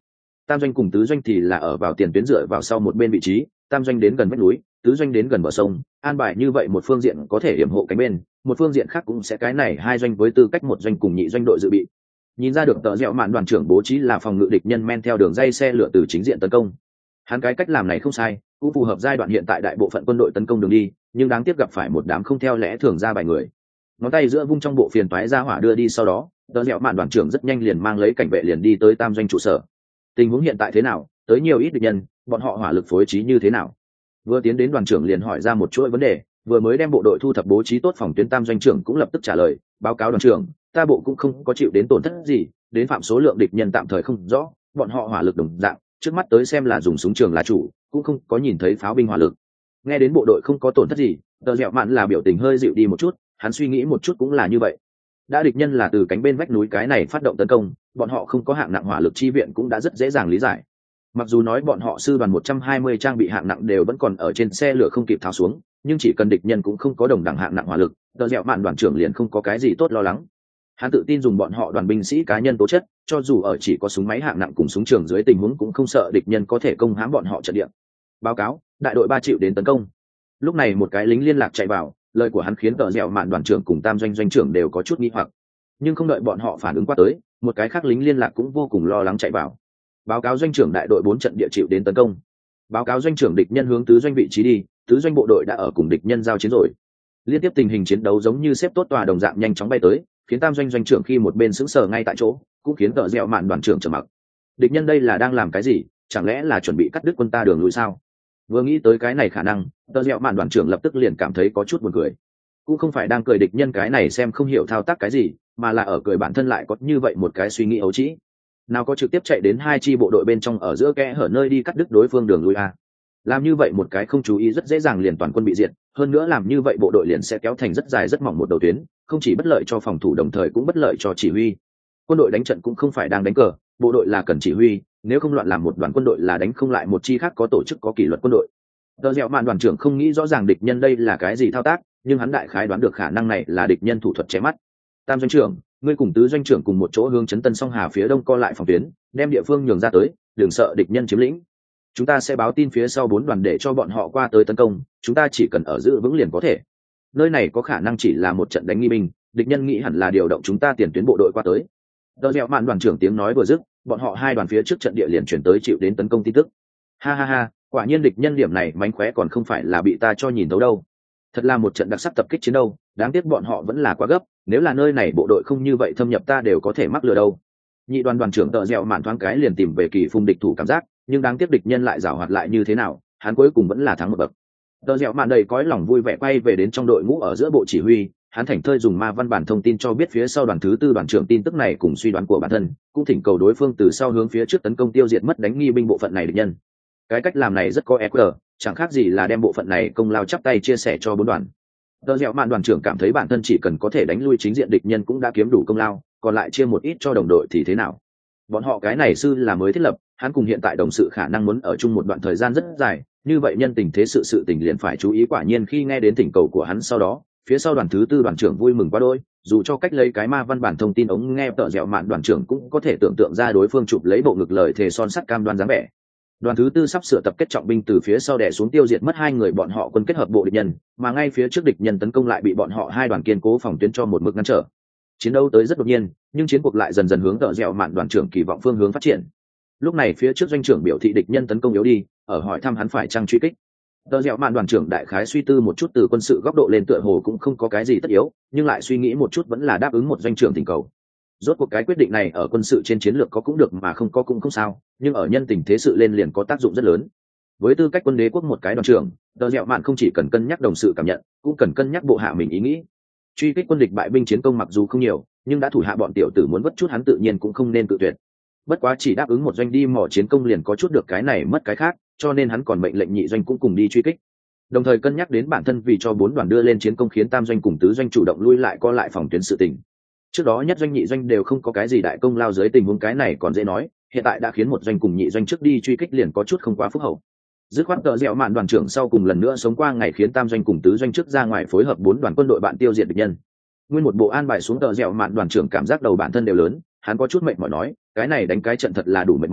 tam doanh cùng tứ doanh thì là ở vào tiền tuyến dựa vào sau một bên vị trí, tam doanh đến gần vách núi, tứ doanh đến gần bờ sông, an bài như vậy một phương diện có thể yểm hộ cánh bên, một phương diện khác cũng sẽ cái này hai doanh với tư cách một doanh cùng nhị doanh đội dự bị. Nhìn ra được tờ dẻo mạn đoàn trưởng bố trí là phòng ngự địch nhân men theo đường dây xe lửa từ chính diện tấn công. Hắn cái cách làm này không sai, cũng phù hợp giai đoạn hiện tại đại bộ phận quân đội tấn công đường đi, nhưng đáng tiếc gặp phải một đám không theo lẽ thường ra bài người. Ngón tay giữa vung trong bộ phiền toái ra hỏa đưa đi, sau đó tờ dẻo mạn đoàn trưởng rất nhanh liền mang lấy cảnh vệ liền đi tới tam doanh trụ sở. Tình huống hiện tại thế nào, tới nhiều ít địch nhân, bọn họ hỏa lực phối trí như thế nào? Vừa tiến đến đoàn trưởng liền hỏi ra một chuỗi vấn đề, vừa mới đem bộ đội thu thập bố trí tốt, phòng tuyến tam doanh trưởng cũng lập tức trả lời, báo cáo đoàn trưởng, ta bộ cũng không có chịu đến tổn thất gì, đến phạm số lượng địch nhân tạm thời không rõ, bọn họ hỏa lực đồng dạng, trước mắt tới xem là dùng súng trường là chủ, cũng không có nhìn thấy pháo binh hỏa lực. Nghe đến bộ đội không có tổn thất gì, tờ dẻo mạn là biểu tình hơi dịu đi một chút, hắn suy nghĩ một chút cũng là như vậy. Đã địch nhân là từ cánh bên vách núi cái này phát động tấn công, bọn họ không có hạng nặng hỏa lực chi viện cũng đã rất dễ dàng lý giải. Mặc dù nói bọn họ sư đoàn 120 trang bị hạng nặng đều vẫn còn ở trên xe lửa không kịp tháo xuống, nhưng chỉ cần địch nhân cũng không có đồng đẳng hạng nặng hỏa lực, tờ dẻo mạn đoàn trưởng liền không có cái gì tốt lo lắng. Hắn tự tin dùng bọn họ đoàn binh sĩ cá nhân tố chất, cho dù ở chỉ có súng máy hạng nặng cùng súng trường dưới tình huống cũng không sợ địch nhân có thể công hãm bọn họ trận địa. Báo cáo, đại đội 3 chịu đến tấn công. Lúc này một cái lính liên lạc chạy vào, lời của hắn khiến tờ dẻo mạn đoàn trưởng cùng tam doanh doanh trưởng đều có chút nghi hoặc, nhưng không đợi bọn họ phản ứng qua tới, một cái khác lính liên lạc cũng vô cùng lo lắng chạy vào. Báo cáo doanh trưởng, đại đội 4 trận địa chịu đến tấn công. Báo cáo doanh trưởng, địch nhân hướng tứ doanh vị trí đi, tứ doanh bộ đội đã ở cùng địch nhân giao chiến rồi. Liên tiếp tình hình chiến đấu giống như xếp tốt tòa đồng dạng nhanh chóng bay tới, khiến tam doanh doanh trưởng khi một bên sững sờ ngay tại chỗ, cũng khiến tờ dẻo mạn đoàn trưởng trầm mặc. Địch nhân đây là đang làm cái gì, chẳng lẽ là chuẩn bị cắt đứt quân ta đường lui sao? Vừa nghĩ tới cái này khả năng, tờ dẻo mạn đoàn trưởng lập tức liền cảm thấy có chút buồn cười. Cũng không phải đang cười địch nhân cái này xem không hiểu thao tác cái gì, mà là ở cười bản thân lại có như vậy một cái suy nghĩ ấu trĩ. Nào có trực tiếp chạy đến hai chi bộ đội bên trong ở giữa kẽ hở nơi đi cắt đứt đối phương đường lui a. Làm như vậy một cái không chú ý rất dễ dàng liền toàn quân bị diệt, hơn nữa làm như vậy bộ đội liền sẽ kéo thành rất dài rất mỏng một đầu tuyến, không chỉ bất lợi cho phòng thủ đồng thời cũng bất lợi cho chỉ huy. Quân đội đánh trận cũng không phải đang đánh cờ, bộ đội là cần chỉ huy, nếu không loạn làm một đoàn quân đội là đánh không lại một chi khác có tổ chức có kỷ luật quân đội. Tờ dẻo mạn đoàn trưởng không nghĩ rõ ràng địch nhân đây là cái gì thao tác, nhưng hắn đại khái đoán được khả năng này là địch nhân thủ thuật che mắt. Tam doanh trưởng, ngươi cùng tứ doanh trưởng cùng một chỗ hướng trấn Tân Song Hà phía đông co lại phòng tuyến, đem địa phương nhường ra tới, đừng sợ địch nhân chiếm lĩnh. Chúng ta sẽ báo tin phía sau 4 đoàn để cho bọn họ qua tới tấn công, chúng ta chỉ cần ở giữ vững liền có thể. Nơi này có khả năng chỉ là một trận đánh nghi binh, địch nhân nghĩ hẳn là điều động chúng ta tiền tuyến bộ đội qua tới. Tờ dẻo mạn đoàn trưởng tiếng nói vừa dứt, bọn họ hai đoàn phía trước trận địa liền chuyển tới chịu đến tấn công tin tức. Ha ha ha, quả nhiên địch nhân điểm này mánh khóe còn không phải là bị ta cho nhìn thấu đâu. Thật là một trận đặc sắc tập kích chiến đâu, đáng tiếc bọn họ vẫn là quá gấp, nếu là nơi này bộ đội không như vậy thâm nhập ta đều có thể mắc lừa đâu. Nhị đoàn đoàn trưởng tờ dẻo mạn thoáng cái liền tìm về kỳ phùng địch thủ cảm giác, nhưng đáng tiếc địch nhân lại giảo hoạt lại như thế nào, hắn cuối cùng vẫn là thắng một bậc. Tờ dẻo mạn đầy cõi lòng vui vẻ quay về đến trong đội ngũ ở giữa bộ chỉ huy, hắn thảnh thơi dùng ma văn bản thông tin cho biết phía sau đoàn thứ tư đoàn trưởng tin tức này cùng suy đoán của bản thân, cũng thỉnh cầu đối phương từ sau hướng phía trước tấn công tiêu diệt mất đánh nghi binh bộ phận này địch nhân. Cái cách làm này rất có EQ, chẳng khác gì là đem bộ phận này công lao chắp tay chia sẻ cho 4 đoàn. Tờ dẻo mạn đoàn trưởng cảm thấy bản thân chỉ cần có thể đánh lui chính diện địch nhân cũng đã kiếm đủ công lao, còn lại chia một ít cho đồng đội thì thế nào? Bọn họ cái này sư là mới thiết lập, hắn cùng hiện tại đồng sự khả năng muốn ở chung một đoạn thời gian rất dài, như vậy nhân tình thế sự tình liền phải chú ý. Quả nhiên khi nghe đến thỉnh cầu của hắn sau đó, phía sau đoàn thứ tư đoàn trưởng vui mừng quá đôi, dù cho cách lấy cái ma văn bản thông tin ống nghe tờ dẻo mạn đoàn trưởng cũng có thể tưởng tượng ra đối phương chụp lấy bộ ngực lời thề son sắt cam đoan dáng vẻ. Đoàn thứ tư sắp sửa tập kết trọng binh từ phía sau đè xuống tiêu diệt mất 2 người bọn họ quân kết hợp bộ địch nhân, mà ngay phía trước địch nhân tấn công lại bị bọn họ 2 đoàn kiên cố phòng tuyến cho một mực ngăn trở. Chiến đấu tới rất đột nhiên, nhưng chiến cuộc lại dần dần hướng tờ dẻo mạn đoàn trưởng kỳ vọng phương hướng phát triển. Lúc này phía trước doanh trưởng biểu thị địch nhân tấn công yếu đi, ở hỏi thăm hắn phải chăng truy kích. Tờ dẻo mạn đoàn trưởng đại khái suy tư một chút, từ quân sự góc độ lên tựa hồ cũng không có cái gì tất yếu, nhưng lại suy nghĩ một chút vẫn là đáp ứng một doanh trưởng thỉnh cầu. Rốt cuộc cái quyết định này ở quân sự trên chiến lược có cũng được mà không có cũng không sao, nhưng ở nhân tình thế sự lên liền có tác dụng rất lớn. Với tư cách quân đế quốc một cái đoàn trưởng, tờ dẻo mạn không chỉ cần cân nhắc đồng sự cảm nhận, cũng cần cân nhắc bộ hạ mình ý nghĩ. Truy kích quân địch bại binh chiến công mặc dù không nhiều, nhưng đã thủ hạ bọn tiểu tử muốn vất chút hắn tự nhiên cũng không nên cự tuyệt. Bất quá chỉ đáp ứng một doanh đi mỏ chiến công liền có chút được cái này mất cái khác, cho nên hắn còn mệnh lệnh nhị doanh cũng cùng đi truy kích. Đồng thời cân nhắc đến bản thân vì cho 4 đoàn đưa lên chiến công khiến tam doanh cùng tứ doanh chủ động lui lại co lại phòng tuyến sự tình. Trước đó nhất doanh nhị doanh đều không có cái gì đại công lao dưới tình huống cái này còn dễ nói, hiện tại đã khiến một doanh cùng nhị doanh trước đi truy kích liền có chút không quá phúc hậu. Dứt khoát tờ dẻo mạn đoàn trưởng sau cùng lần nữa sống qua ngày khiến tam doanh cùng tứ doanh trước ra ngoài phối hợp 4 đoàn quân đội bạn tiêu diệt địch nhân. Nguyên một bộ an bài xuống, tờ dẻo mạn đoàn trưởng cảm giác đầu bản thân đều lớn, hắn có chút mệt mỏi nói, cái này đánh cái trận thật là đủ mệt mỏi,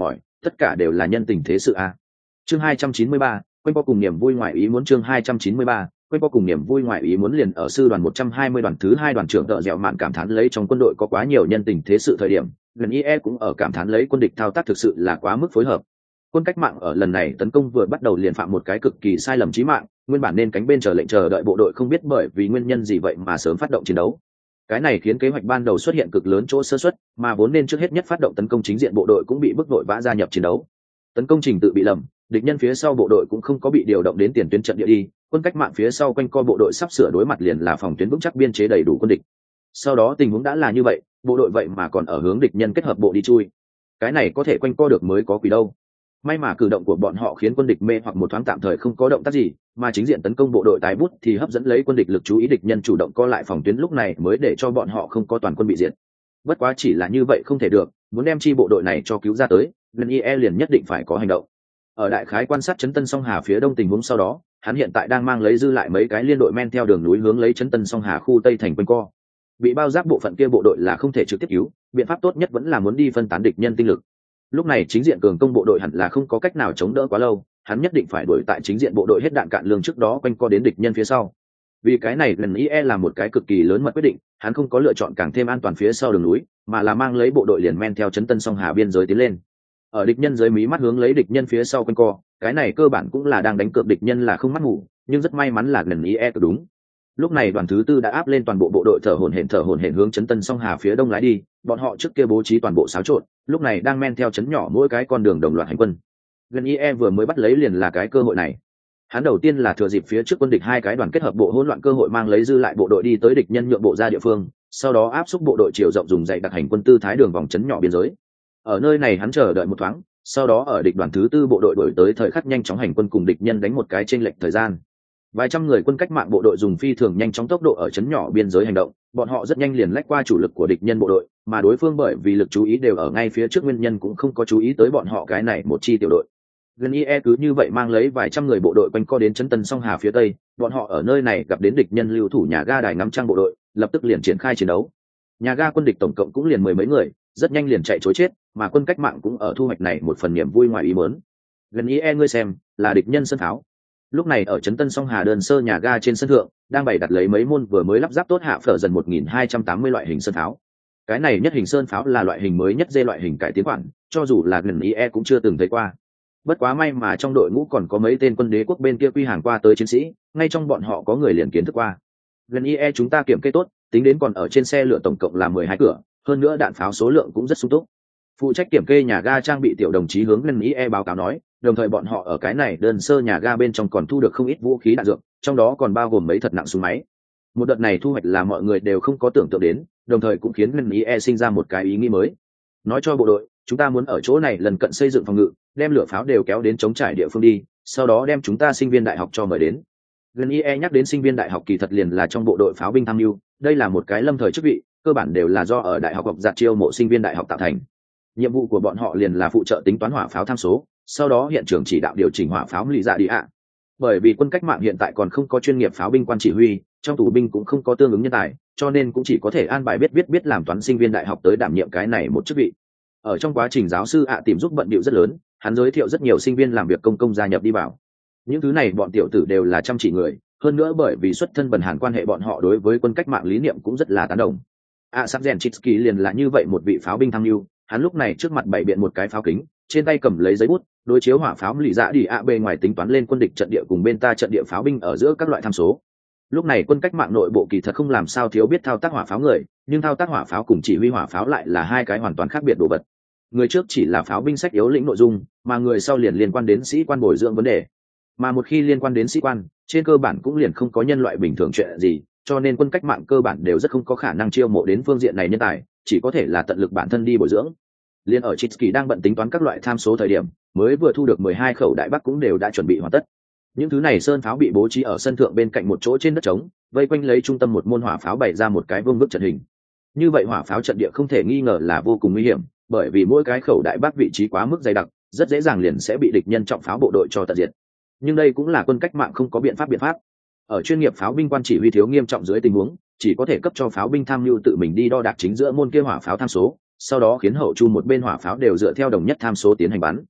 tất cả đều là nhân tình thế sự a. Chương 293, quanh co cùng niềm vui ngoại ý muốn. Chương 293, quanh co cùng niềm vui ngoại ý muốn. Liền ở sư đoàn 120 đoàn thứ 2 đoàn trưởng Tợ Dẻo Mạn cảm thán lấy trong quân đội có quá nhiều nhân tình thế sự thời điểm, gần IE cũng ở cảm thán lấy quân địch thao tác thực sự là quá mức phối hợp. Quân cách mạng ở lần này tấn công vừa bắt đầu liền phạm một cái cực kỳ sai lầm chí mạng, nguyên bản nên cánh bên chờ lệnh chờ đợi bộ đội không biết bởi vì nguyên nhân gì vậy mà sớm phát động chiến đấu. Cái này khiến kế hoạch ban đầu xuất hiện cực lớn chỗ sơ suất, mà vốn nên trước hết nhất phát động tấn công chính diện bộ đội cũng bị bức vội vã gia nhập chiến đấu. Tấn công trình tự bị lầm, địch nhân phía sau bộ đội cũng không có bị điều động đến tiền tuyến trận địa đi, quân cách mạng phía sau quanh co bộ đội sắp sửa đối mặt liền là phòng tuyến vững chắc biên chế đầy đủ quân địch. Sau đó tình huống đã là như vậy, bộ đội vậy mà còn ở hướng địch nhân kết hợp bộ đi chui. Cái này có thể quanh co được mới có quỷ đâu. May mà cử động của bọn họ khiến quân địch mê hoặc một thoáng tạm thời không có động tác gì, mà chính diện tấn công bộ đội tái bút thì hấp dẫn lấy quân địch lực chú ý, địch nhân chủ động co lại phòng tuyến lúc này mới để cho bọn họ không có toàn quân bị diệt. Bất quá chỉ là như vậy không thể được, muốn đem chi bộ đội này cho cứu ra tới, nên IE liền nhất định phải có hành động. Ở đại khái quan sát trấn Tân Song Hà phía đông tình huống sau đó, hắn hiện tại đang mang lấy dư lại mấy cái liên đội men theo đường núi hướng lấy trấn Tân Song Hà khu tây thành quanh co. Bị bao giáp bộ phận kia bộ đội là không thể trực tiếp cứu, biện pháp tốt nhất vẫn là muốn đi phân tán địch nhân tinh lực. Lúc này chính diện cường công bộ đội hẳn là không có cách nào chống đỡ quá lâu, hắn nhất định phải đuổi tại chính diện bộ đội hết đạn cạn lương trước đó quanh co đến địch nhân phía sau. Vì cái này lần IE là một cái cực kỳ lớn mật quyết định, hắn không có lựa chọn càng thêm an toàn phía sau đường núi, mà là mang lấy bộ đội liền men theo trấn Tân Song Hà biên giới tiến lên. Ở địch nhân dưới mí mắt hướng lấy địch nhân phía sau quanh co, cái này cơ bản cũng là đang đánh cược địch nhân là không mắt ngủ, nhưng rất may mắn là lần IE đúng. Lúc này đoàn thứ tư đã áp lên toàn bộ bộ đội thở hổn hển hướng trấn Tân Song Hà phía đông lái đi, bọn họ trước kia bố trí toàn bộ xáo trộn, lúc này đang men theo trấn nhỏ mỗi cái con đường đồng loạt hành quân. Gần IE vừa mới bắt lấy liền là cái cơ hội này. Hắn đầu tiên là thừa dịp phía trước quân địch hai cái đoàn kết hợp bộ hỗn loạn cơ hội mang lấy dư lại bộ đội đi tới địch nhân nhượng bộ ra địa phương, sau đó áp xúc bộ đội chiều rộng dùng dày đặc hành quân tư thái đường vòng trấn nhỏ biên giới. Ở nơi này hắn chờ đợi một thoáng, sau đó ở địch đoàn thứ tư bộ đội đổi tới thời khắc nhanh chóng hành quân cùng địch nhân đánh một cái chênh lệch thời gian. Vài trăm người quân cách mạng bộ đội dùng phi thường nhanh chóng tốc độ ở trấn nhỏ biên giới hành động, bọn họ rất nhanh liền lách qua chủ lực của địch nhân bộ đội, mà đối phương bởi vì lực chú ý đều ở ngay phía trước nguyên nhân cũng không có chú ý tới bọn họ cái này một chi tiểu đội. Gần IE cứ như vậy mang lấy vài trăm người bộ đội quanh co đến trấn Tân Song Hà phía tây, bọn họ ở nơi này gặp đến địch nhân lưu thủ nhà ga đài ngắm trăng bộ đội, lập tức liền triển khai chiến đấu. Nhà ga quân địch tổng cộng cũng liền mười mấy người, rất nhanh liền chạy trối chết, mà quân cách mạng cũng ở thu hoạch này một phần niềm vui ngoài ý muốn. Gần IE ngươi xem, là địch nhân sân pháo. Lúc này ở trấn Tân Song Hà đơn sơ nhà ga trên sân thượng, đang bày đặt lấy mấy môn vừa mới lắp ráp tốt hạ phở dần 1280 loại hình sơn pháo. Cái này nhất hình sơn pháo là loại hình mới nhất dê loại hình cải tiến bản, cho dù là gần IE cũng chưa từng thấy qua. Bất quá may mà trong đội ngũ còn có mấy tên quân đế quốc bên kia quy hàng qua tới chiến sĩ, ngay trong bọn họ có người liền kiến thức qua. Gần IE chúng ta kiểm kê tốt, tính đến còn ở trên xe lửa tổng cộng là 12 cửa, hơn nữa đạn pháo số lượng cũng rất sung túc. Phụ trách kiểm kê nhà ga trang bị tiểu đồng chí hướng gần IE báo cáo nói, đồng thời bọn họ ở cái này đơn sơ nhà ga bên trong còn thu được không ít vũ khí đạn dược, trong đó còn bao gồm mấy thật nặng súng máy. Một đợt này thu hoạch là mọi người đều không có tưởng tượng đến, đồng thời cũng khiến gần IE sinh ra một cái ý nghĩ mới. Nói cho bộ đội, chúng ta muốn ở chỗ này lần cận xây dựng phòng ngự, đem lửa pháo đều kéo đến chống trải địa phương đi, sau đó đem chúng ta sinh viên đại học cho mời đến. Gần IE nhắc đến sinh viên đại học kỳ thật liền là trong bộ đội pháo binh tham mưu, đây là một cái lâm thời chức vị, cơ bản đều là do ở đại học học giạt chiêu mộ sinh viên đại học tạo thành. Nhiệm vụ của bọn họ liền là phụ trợ tính toán hỏa pháo tham số, sau đó hiện trường chỉ đạo điều chỉnh hỏa pháo lì dạ đi ạ. Bởi vì quân cách mạng hiện tại còn không có chuyên nghiệp pháo binh quan chỉ huy, trong tù binh cũng không có tương ứng nhân tài, cho nên cũng chỉ có thể an bài biết làm toán sinh viên đại học tới đảm nhiệm cái này một chức vị. Ở trong quá trình giáo sư tìm giúp bận bịu rất lớn, hắn giới thiệu rất nhiều sinh viên làm việc công gia nhập đi vào. Những thứ này bọn tiểu tử đều là chăm chỉ người, hơn nữa bởi vì xuất thân bần hàn quan hệ bọn họ đối với quân cách mạng lý niệm cũng rất là tán đồng. Sapzenchitsky liền là như vậy một vị pháo binh tham mưu, hắn lúc này trước mặt bày biện một cái pháo kính, trên tay cầm lấy giấy bút, đối chiếu hỏa pháo lì dạ đi ạ bề ngoài tính toán lên quân địch trận địa cùng bên ta trận địa pháo binh ở giữa các loại tham số. Lúc này quân cách mạng nội bộ kỳ thật không làm sao thiếu biết thao tác hỏa pháo người, nhưng thao tác hỏa pháo cùng chỉ huy hỏa pháo lại là hai cái hoàn toàn khác biệt đồ vật. Người trước chỉ là pháo binh sách yếu lĩnh nội dung, mà người sau liền liên quan đến sĩ quan bồi dưỡng vấn đề. Mà một khi liên quan đến sĩ quan, trên cơ bản cũng liền không có nhân loại bình thường chuyện gì, cho nên quân cách mạng cơ bản đều rất không có khả năng chiêu mộ đến phương diện này nhân tài, chỉ có thể là tận lực bản thân đi bồi dưỡng. Liên ở Chitsky đang bận tính toán các loại tham số thời điểm, mới vừa thu được 12 khẩu đại bắc cũng đều đã chuẩn bị hoàn tất. Những thứ này sơn pháo bị bố trí ở sân thượng bên cạnh một chỗ trên đất trống, vây quanh lấy trung tâm một môn hỏa pháo bày ra một cái vương vức trận hình. Như vậy hỏa pháo trận địa không thể nghi ngờ là vô cùng nguy hiểm, bởi vì mỗi cái khẩu đại bắc vị trí quá mức dày đặc, rất dễ dàng liền sẽ bị địch nhân trọng pháo bộ đội cho tận diệt. Nhưng đây cũng là quân cách mạng không có biện pháp. Ở chuyên nghiệp pháo binh quan chỉ huy thiếu nghiêm trọng dưới tình huống, chỉ có thể cấp cho pháo binh tham mưu tự mình đi đo đạc chính giữa môn kia hỏa pháo tham số, sau đó khiến hậu chu một bên hỏa pháo đều dựa theo đồng nhất tham số tiến hành bắn,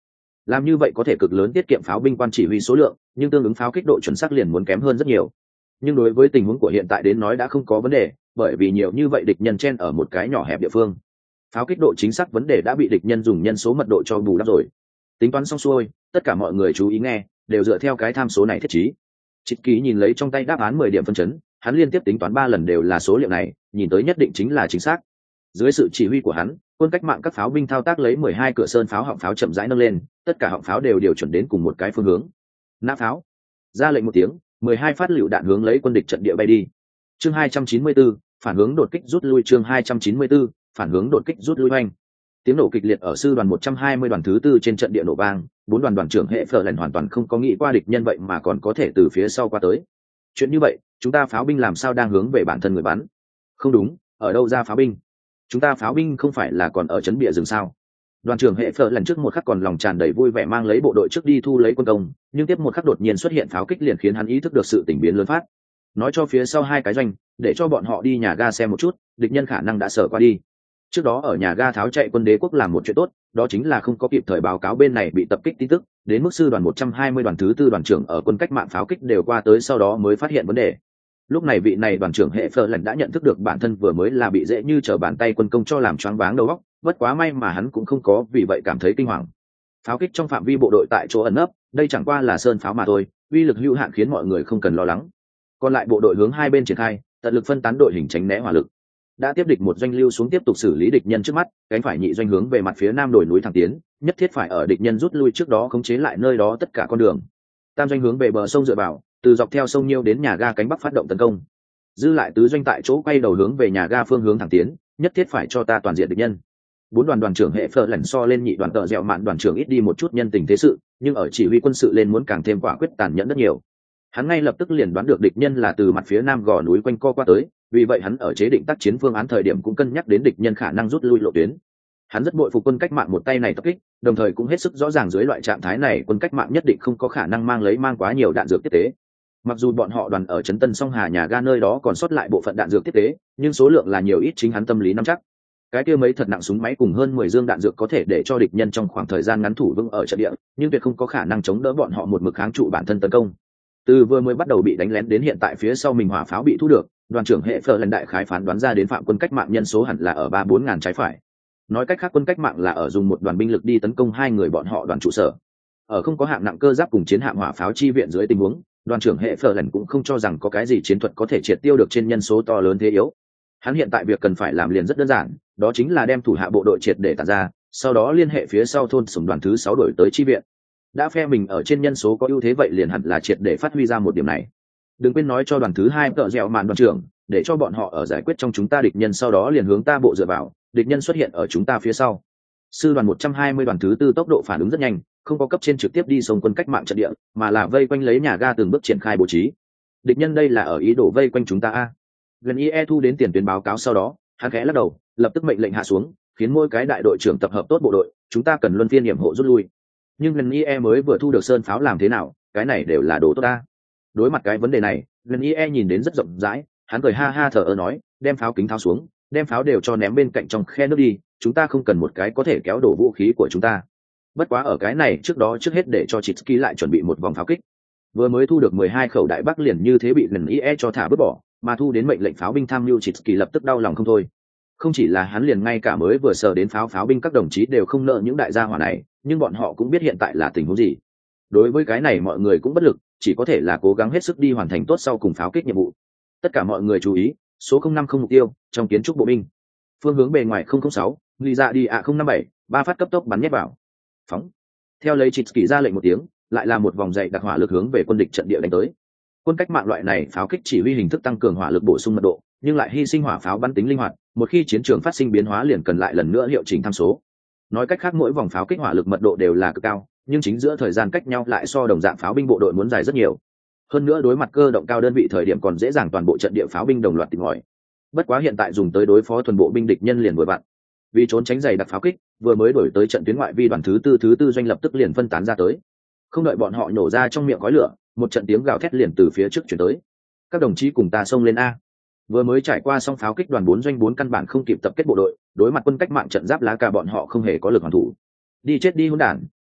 Làm như vậy có thể cực lớn tiết kiệm pháo binh quan chỉ huy số lượng, nhưng tương ứng pháo kích độ chuẩn xác liền muốn kém hơn rất nhiều. Nhưng đối với tình huống của hiện tại đến nói đã không có vấn đề, bởi vì nhiều như vậy địch nhân chen ở một cái nhỏ hẹp địa phương. Pháo kích độ chính xác vấn đề đã bị địch nhân dùng nhân số mật độ cho bù đắp rồi. Tính toán xong xuôi, tất cả mọi người chú ý nghe, đều dựa theo cái tham số này thiết trí. Trịt Ký nhìn lấy trong tay đáp án 10 điểm phân chấn, hắn liên tiếp tính toán 3 lần đều là số liệu này, nhìn tới nhất định chính là chính xác. Dưới sự chỉ huy của hắn, quân cách mạng các pháo binh thao tác lấy 12 cửa sơn pháo họng pháo chậm rãi nâng lên, tất cả họng pháo đều điều chuẩn đến cùng một cái phương hướng. Nã pháo. Ra lệnh một tiếng, 12 phát lựu đạn hướng lấy quân địch trận địa bay đi. Chương 294, phản hướng đột kích rút lui. Chương 294, phản hướng đột kích rút lui hoành. Tiếng nổ kịch liệt ở sư đoàn 120 đoàn thứ tư trên trận địa nổ vang, bốn đoàn đoàn trưởng hệ phở lệnh hoàn toàn không có nghĩ qua địch nhân vậy mà còn có thể từ phía sau qua tới. Chuyện như vậy, chúng ta pháo binh làm sao đang hướng về bản thân người bắn? Không đúng, ở đâu ra pháo binh? Chúng ta pháo binh không phải là còn ở trấn bịa rừng sao? Đoàn trưởng hệ phở lần trước một khắc còn lòng tràn đầy vui vẻ mang lấy bộ đội trước đi thu lấy quân công, nhưng tiếp một khắc đột nhiên xuất hiện pháo kích liền khiến hắn ý thức được sự tình biến lớn phát. Nói cho phía sau hai cái doanh, để cho bọn họ đi nhà ga xem một chút, địch nhân khả năng đã sở qua đi. Trước đó ở nhà ga tháo chạy quân đế quốc làm một chuyện tốt, đó chính là không có kịp thời báo cáo bên này bị tập kích tin tức, đến mức sư đoàn 120 đoàn thứ tư đoàn trưởng ở quân cách mạng pháo kích đều qua tới sau đó mới phát hiện vấn đề. Lúc này vị này đoàn trưởng hệ phở lần đã nhận thức được bản thân vừa mới là bị dễ như trở bàn tay quân công cho làm choáng váng đầu óc, bất quá may mà hắn cũng không có vì vậy cảm thấy kinh hoàng. Pháo kích trong phạm vi bộ đội tại chỗ ẩn nấp, đây chẳng qua là sơn pháo mà thôi, uy lực hữu hạn khiến mọi người không cần lo lắng. Còn lại bộ đội hướng hai bên triển khai, tận lực phân tán đội hình tránh né hỏa lực. Đã tiếp địch một doanh lưu xuống tiếp tục xử lý địch nhân trước mắt, cánh phải nhị doanh hướng về mặt phía nam đồi núi thẳng tiến, nhất thiết phải ở địch nhân rút lui trước đó khống chế lại nơi đó tất cả con đường. Tam doanh hướng về bờ sông dựa vào, từ dọc theo sông Nhiêu đến nhà ga cánh bắc phát động tấn công. Dư lại tứ doanh tại chỗ quay đầu hướng về nhà ga phương hướng thẳng tiến, nhất thiết phải cho ta toàn diện địch nhân. Bốn đoàn đoàn trưởng hệ phở lẩn so lên nhị đoàn tợ dẻo mạn đoàn trưởng ít đi một chút nhân tình thế sự, nhưng ở chỉ huy quân sự lên muốn càng thêm quả quyết tàn nhẫn rất nhiều. Hắn ngay lập tức liền đoán được địch nhân là từ mặt phía nam gò núi quanh co qua tới, vì vậy hắn ở chế định tác chiến phương án thời điểm cũng cân nhắc đến địch nhân khả năng rút lui lộ tuyến. Hắn rất bội phục quân cách mạng một tay này tập kích, đồng thời cũng hết sức rõ ràng dưới loại trạng thái này quân cách mạng nhất định không có khả năng mang quá nhiều đạn dược tiếp tế. Mặc dù bọn họ đoàn ở trấn Tân Song Hà nhà ga nơi đó còn sót lại bộ phận đạn dược tiếp tế, nhưng số lượng là nhiều ít chính hắn tâm lý nắm chắc. Cái kia mấy thật nặng súng máy cùng hơn 10 dương đạn dược có thể để cho địch nhân trong khoảng thời gian ngắn thủ vững ở trận địa, nhưng tuyệt không có khả năng chống đỡ bọn họ một mực kháng trụ bản thân tấn công. Từ vừa mới bắt đầu bị đánh lén đến hiện tại phía sau mình hỏa pháo bị thu được, đoàn trưởng hệ phở lần đại khái phán đoán ra đến phạm quân cách mạng nhân số hẳn là ở 3-4 ngàn trái phải. Nói cách khác quân cách mạng là ở dùng một đoàn binh lực đi tấn công hai người bọn họ đoàn trụ sở. Ở không có hạng nặng cơ giáp cùng chiến hạm hỏa pháo chi viện dưới tình huống, đoàn trưởng hệ phở lần cũng không cho rằng có cái gì chiến thuật có thể triệt tiêu được trên nhân số to lớn thế yếu. Hắn hiện tại việc cần phải làm liền rất đơn giản, đó chính là đem thủ hạ bộ đội triệt để tản ra, sau đó liên hệ phía sau thôn sủng đoàn thứ 6 đổi tới chi viện. Đã phe mình ở trên nhân số có ưu thế vậy liền hẳn là triệt để phát huy ra một điểm này. Đừng quên nói cho đoàn thứ 2 tợ dẻo màn đoàn trưởng, để cho bọn họ ở giải quyết trong chúng ta địch nhân sau đó liền hướng ta bộ dựa vào, địch nhân xuất hiện ở chúng ta phía sau. Sư đoàn 120 đoàn thứ tư tốc độ phản ứng rất nhanh, không có cấp trên trực tiếp đi sông quân cách mạng trận địa, mà là vây quanh lấy nhà ga từng bước triển khai bố trí. Địch nhân đây là ở ý đồ vây quanh chúng ta a. Gần IE thu đến tiền tuyến báo cáo sau đó, hắn khẽ lắc đầu, lập tức mệnh lệnh hạ xuống, khiến mỗi cái đại đội trưởng tập hợp tốt bộ đội, chúng ta cần luân phiên nhiệm hộ rút lui. Nhưng gần IE mới vừa thu được sơn pháo làm thế nào, cái này đều là đồ tốt ta. Đối mặt cái vấn đề này, gần IE nhìn đến rất rộng rãi, hắn cười ha ha thở ơ nói, đem pháo kính tháo xuống, đem pháo đều cho ném bên cạnh trong khe nước đi, chúng ta không cần một cái có thể kéo đổ vũ khí của chúng ta. Bất quá ở cái này trước đó trước hết để cho Chitsky lại chuẩn bị một vòng pháo kích. Vừa mới thu được 12 khẩu đại bắc liền như thế bị gần IE cho thả vứt bỏ, mà thu đến mệnh lệnh pháo binh tham mưu Chitsky lập tức đau lòng không thôi. Không chỉ là hắn liền ngay cả mới vừa sờ đến pháo binh các đồng chí đều không nợ những đại gia hỏa này, nhưng bọn họ cũng biết hiện tại là tình huống gì. Đối với cái này mọi người cũng bất lực, chỉ có thể là cố gắng hết sức đi hoàn thành tốt sau cùng pháo kích nhiệm vụ. Tất cả mọi người chú ý, số 050 mục tiêu, trong kiến trúc bộ binh. Phương hướng bề ngoài 006, lì dạ đi ạ 057, 3 phát cấp tốc bắn nhét vào. Phóng. Theo lấy Chitsky ra lệnh một tiếng, lại là một vòng dày đặc hỏa lực hướng về quân địch trận địa đánh tới. Quân cách mạng loại này pháo kích chỉ huy hình thức tăng cường hỏa lực bổ sung mật độ, nhưng lại hy sinh hỏa pháo bắn tính linh hoạt, một khi chiến trường phát sinh biến hóa liền cần lại lần nữa hiệu chỉnh tham số. Nói cách khác mỗi vòng pháo kích hỏa lực mật độ đều là cực cao, nhưng chính giữa thời gian cách nhau lại so đồng dạng pháo binh bộ đội muốn dài rất nhiều. Hơn nữa đối mặt cơ động cao đơn vị thời điểm còn dễ dàng toàn bộ trận địa pháo binh đồng loạt tìm ngòi. Bất quá hiện tại dùng tới đối phó thuần bộ binh địch nhân liền vừa vặn. Vì trốn tránh dày đặc pháo kích, vừa mới đổi tới trận tuyến ngoại vi đoàn thứ tư doanh lập tức liền phân tán ra tới. Không đợi bọn họ nổ ra trong miệng khói lửa, một trận tiếng gào thét liền từ phía trước chuyển tới. Các đồng chí cùng ta xông lên a. Vừa mới trải qua xong pháo kích đoàn 4 doanh 4 căn bản không kịp tập kết bộ đội, đối mặt quân cách mạng trận giáp lá cà bọn họ không hề có lực hoàn thủ. Đi chết đi hỗn đản,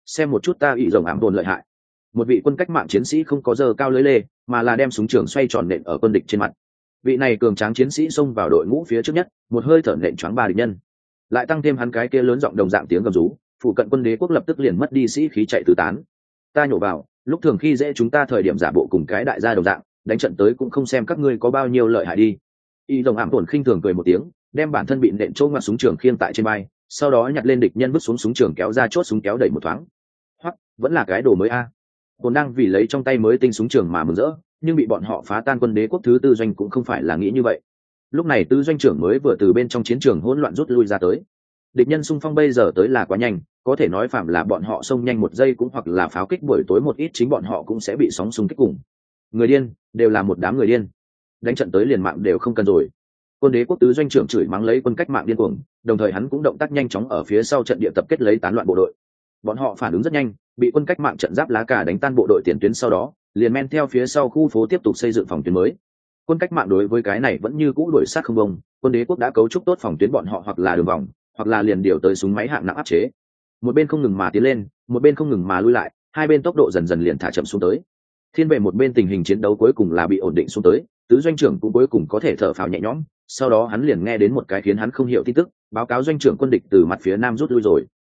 xem một chút ta ỵ rồng ảm đồn lợi hại. Một vị quân cách mạng chiến sĩ không có giơ cao lưới lê, mà là đem súng trường xoay tròn nện ở quân địch trên mặt. Vị này cường tráng chiến sĩ xông vào đội ngũ phía trước nhất, một hơi thở nện choáng ba địch nhân, lại tăng thêm hắn cái kia lớn giọng đồng dạng tiếng gầm rú, phụ cận quân đế quốc lập tức liền mất đi sĩ khí chạy tứ tán. Ta nhổ vào, lúc thường khi dễ chúng ta thời điểm giả bộ cùng cái đại gia đồng dạng, đánh trận tới cũng không xem các ngươi có bao nhiêu lợi hại đi. Y rồng ảm tổn khinh thường cười một tiếng, đem bản thân bị nện chỗ ngoặt súng trường khiêng tại trên bay, sau đó nhặt lên địch nhân vứt xuống súng trường, kéo ra chốt súng kéo đẩy một thoáng. Hoặc vẫn là cái đồ mới a. Còn đang vì lấy trong tay mới tinh súng trường mà mừng rỡ, nhưng bị bọn họ phá tan quân đế quốc thứ tư doanh cũng không phải là nghĩ như vậy. Lúc này tư doanh trưởng mới vừa từ bên trong chiến trường hỗn loạn rút lui ra tới. Địch nhân xung phong bây giờ tới là quá nhanh, có thể nói phạm là bọn họ xông nhanh một giây cũng hoặc là pháo kích buổi tối một ít chính bọn họ cũng sẽ bị sóng xung kích cùng. Người điên, đều là một đám người điên. Đánh trận tới liền mạng đều không cần rồi. Quân đế quốc tứ doanh trưởng chửi mắng lấy quân cách mạng điên cuồng, đồng thời hắn cũng động tác nhanh chóng ở phía sau trận địa tập kết lấy tán loạn bộ đội. Bọn họ phản ứng rất nhanh, bị quân cách mạng trận giáp lá cà đánh tan bộ đội tiền tuyến, sau đó liền men theo phía sau khu phố tiếp tục xây dựng phòng tuyến mới. Quân cách mạng đối với cái này vẫn như cũ đuổi sát không bông, quân đế quốc đã cấu trúc tốt phòng tuyến bọn họ, hoặc là đường vòng, hoặc là liền điều tới súng máy hạng nặng áp chế. Một bên không ngừng mà tiến lên, một bên không ngừng mà lui lại, hai bên tốc độ dần dần liền thả chậm xuống tới. Thiên về một bên tình hình chiến đấu cuối cùng là bị ổn định xuống tới, tứ doanh trưởng cũng cuối cùng có thể thở phào nhẹ nhõm. Sau đó hắn liền nghe đến một cái khiến hắn không hiểu tin tức, báo cáo doanh trưởng quân địch từ mặt phía nam rút lui rồi.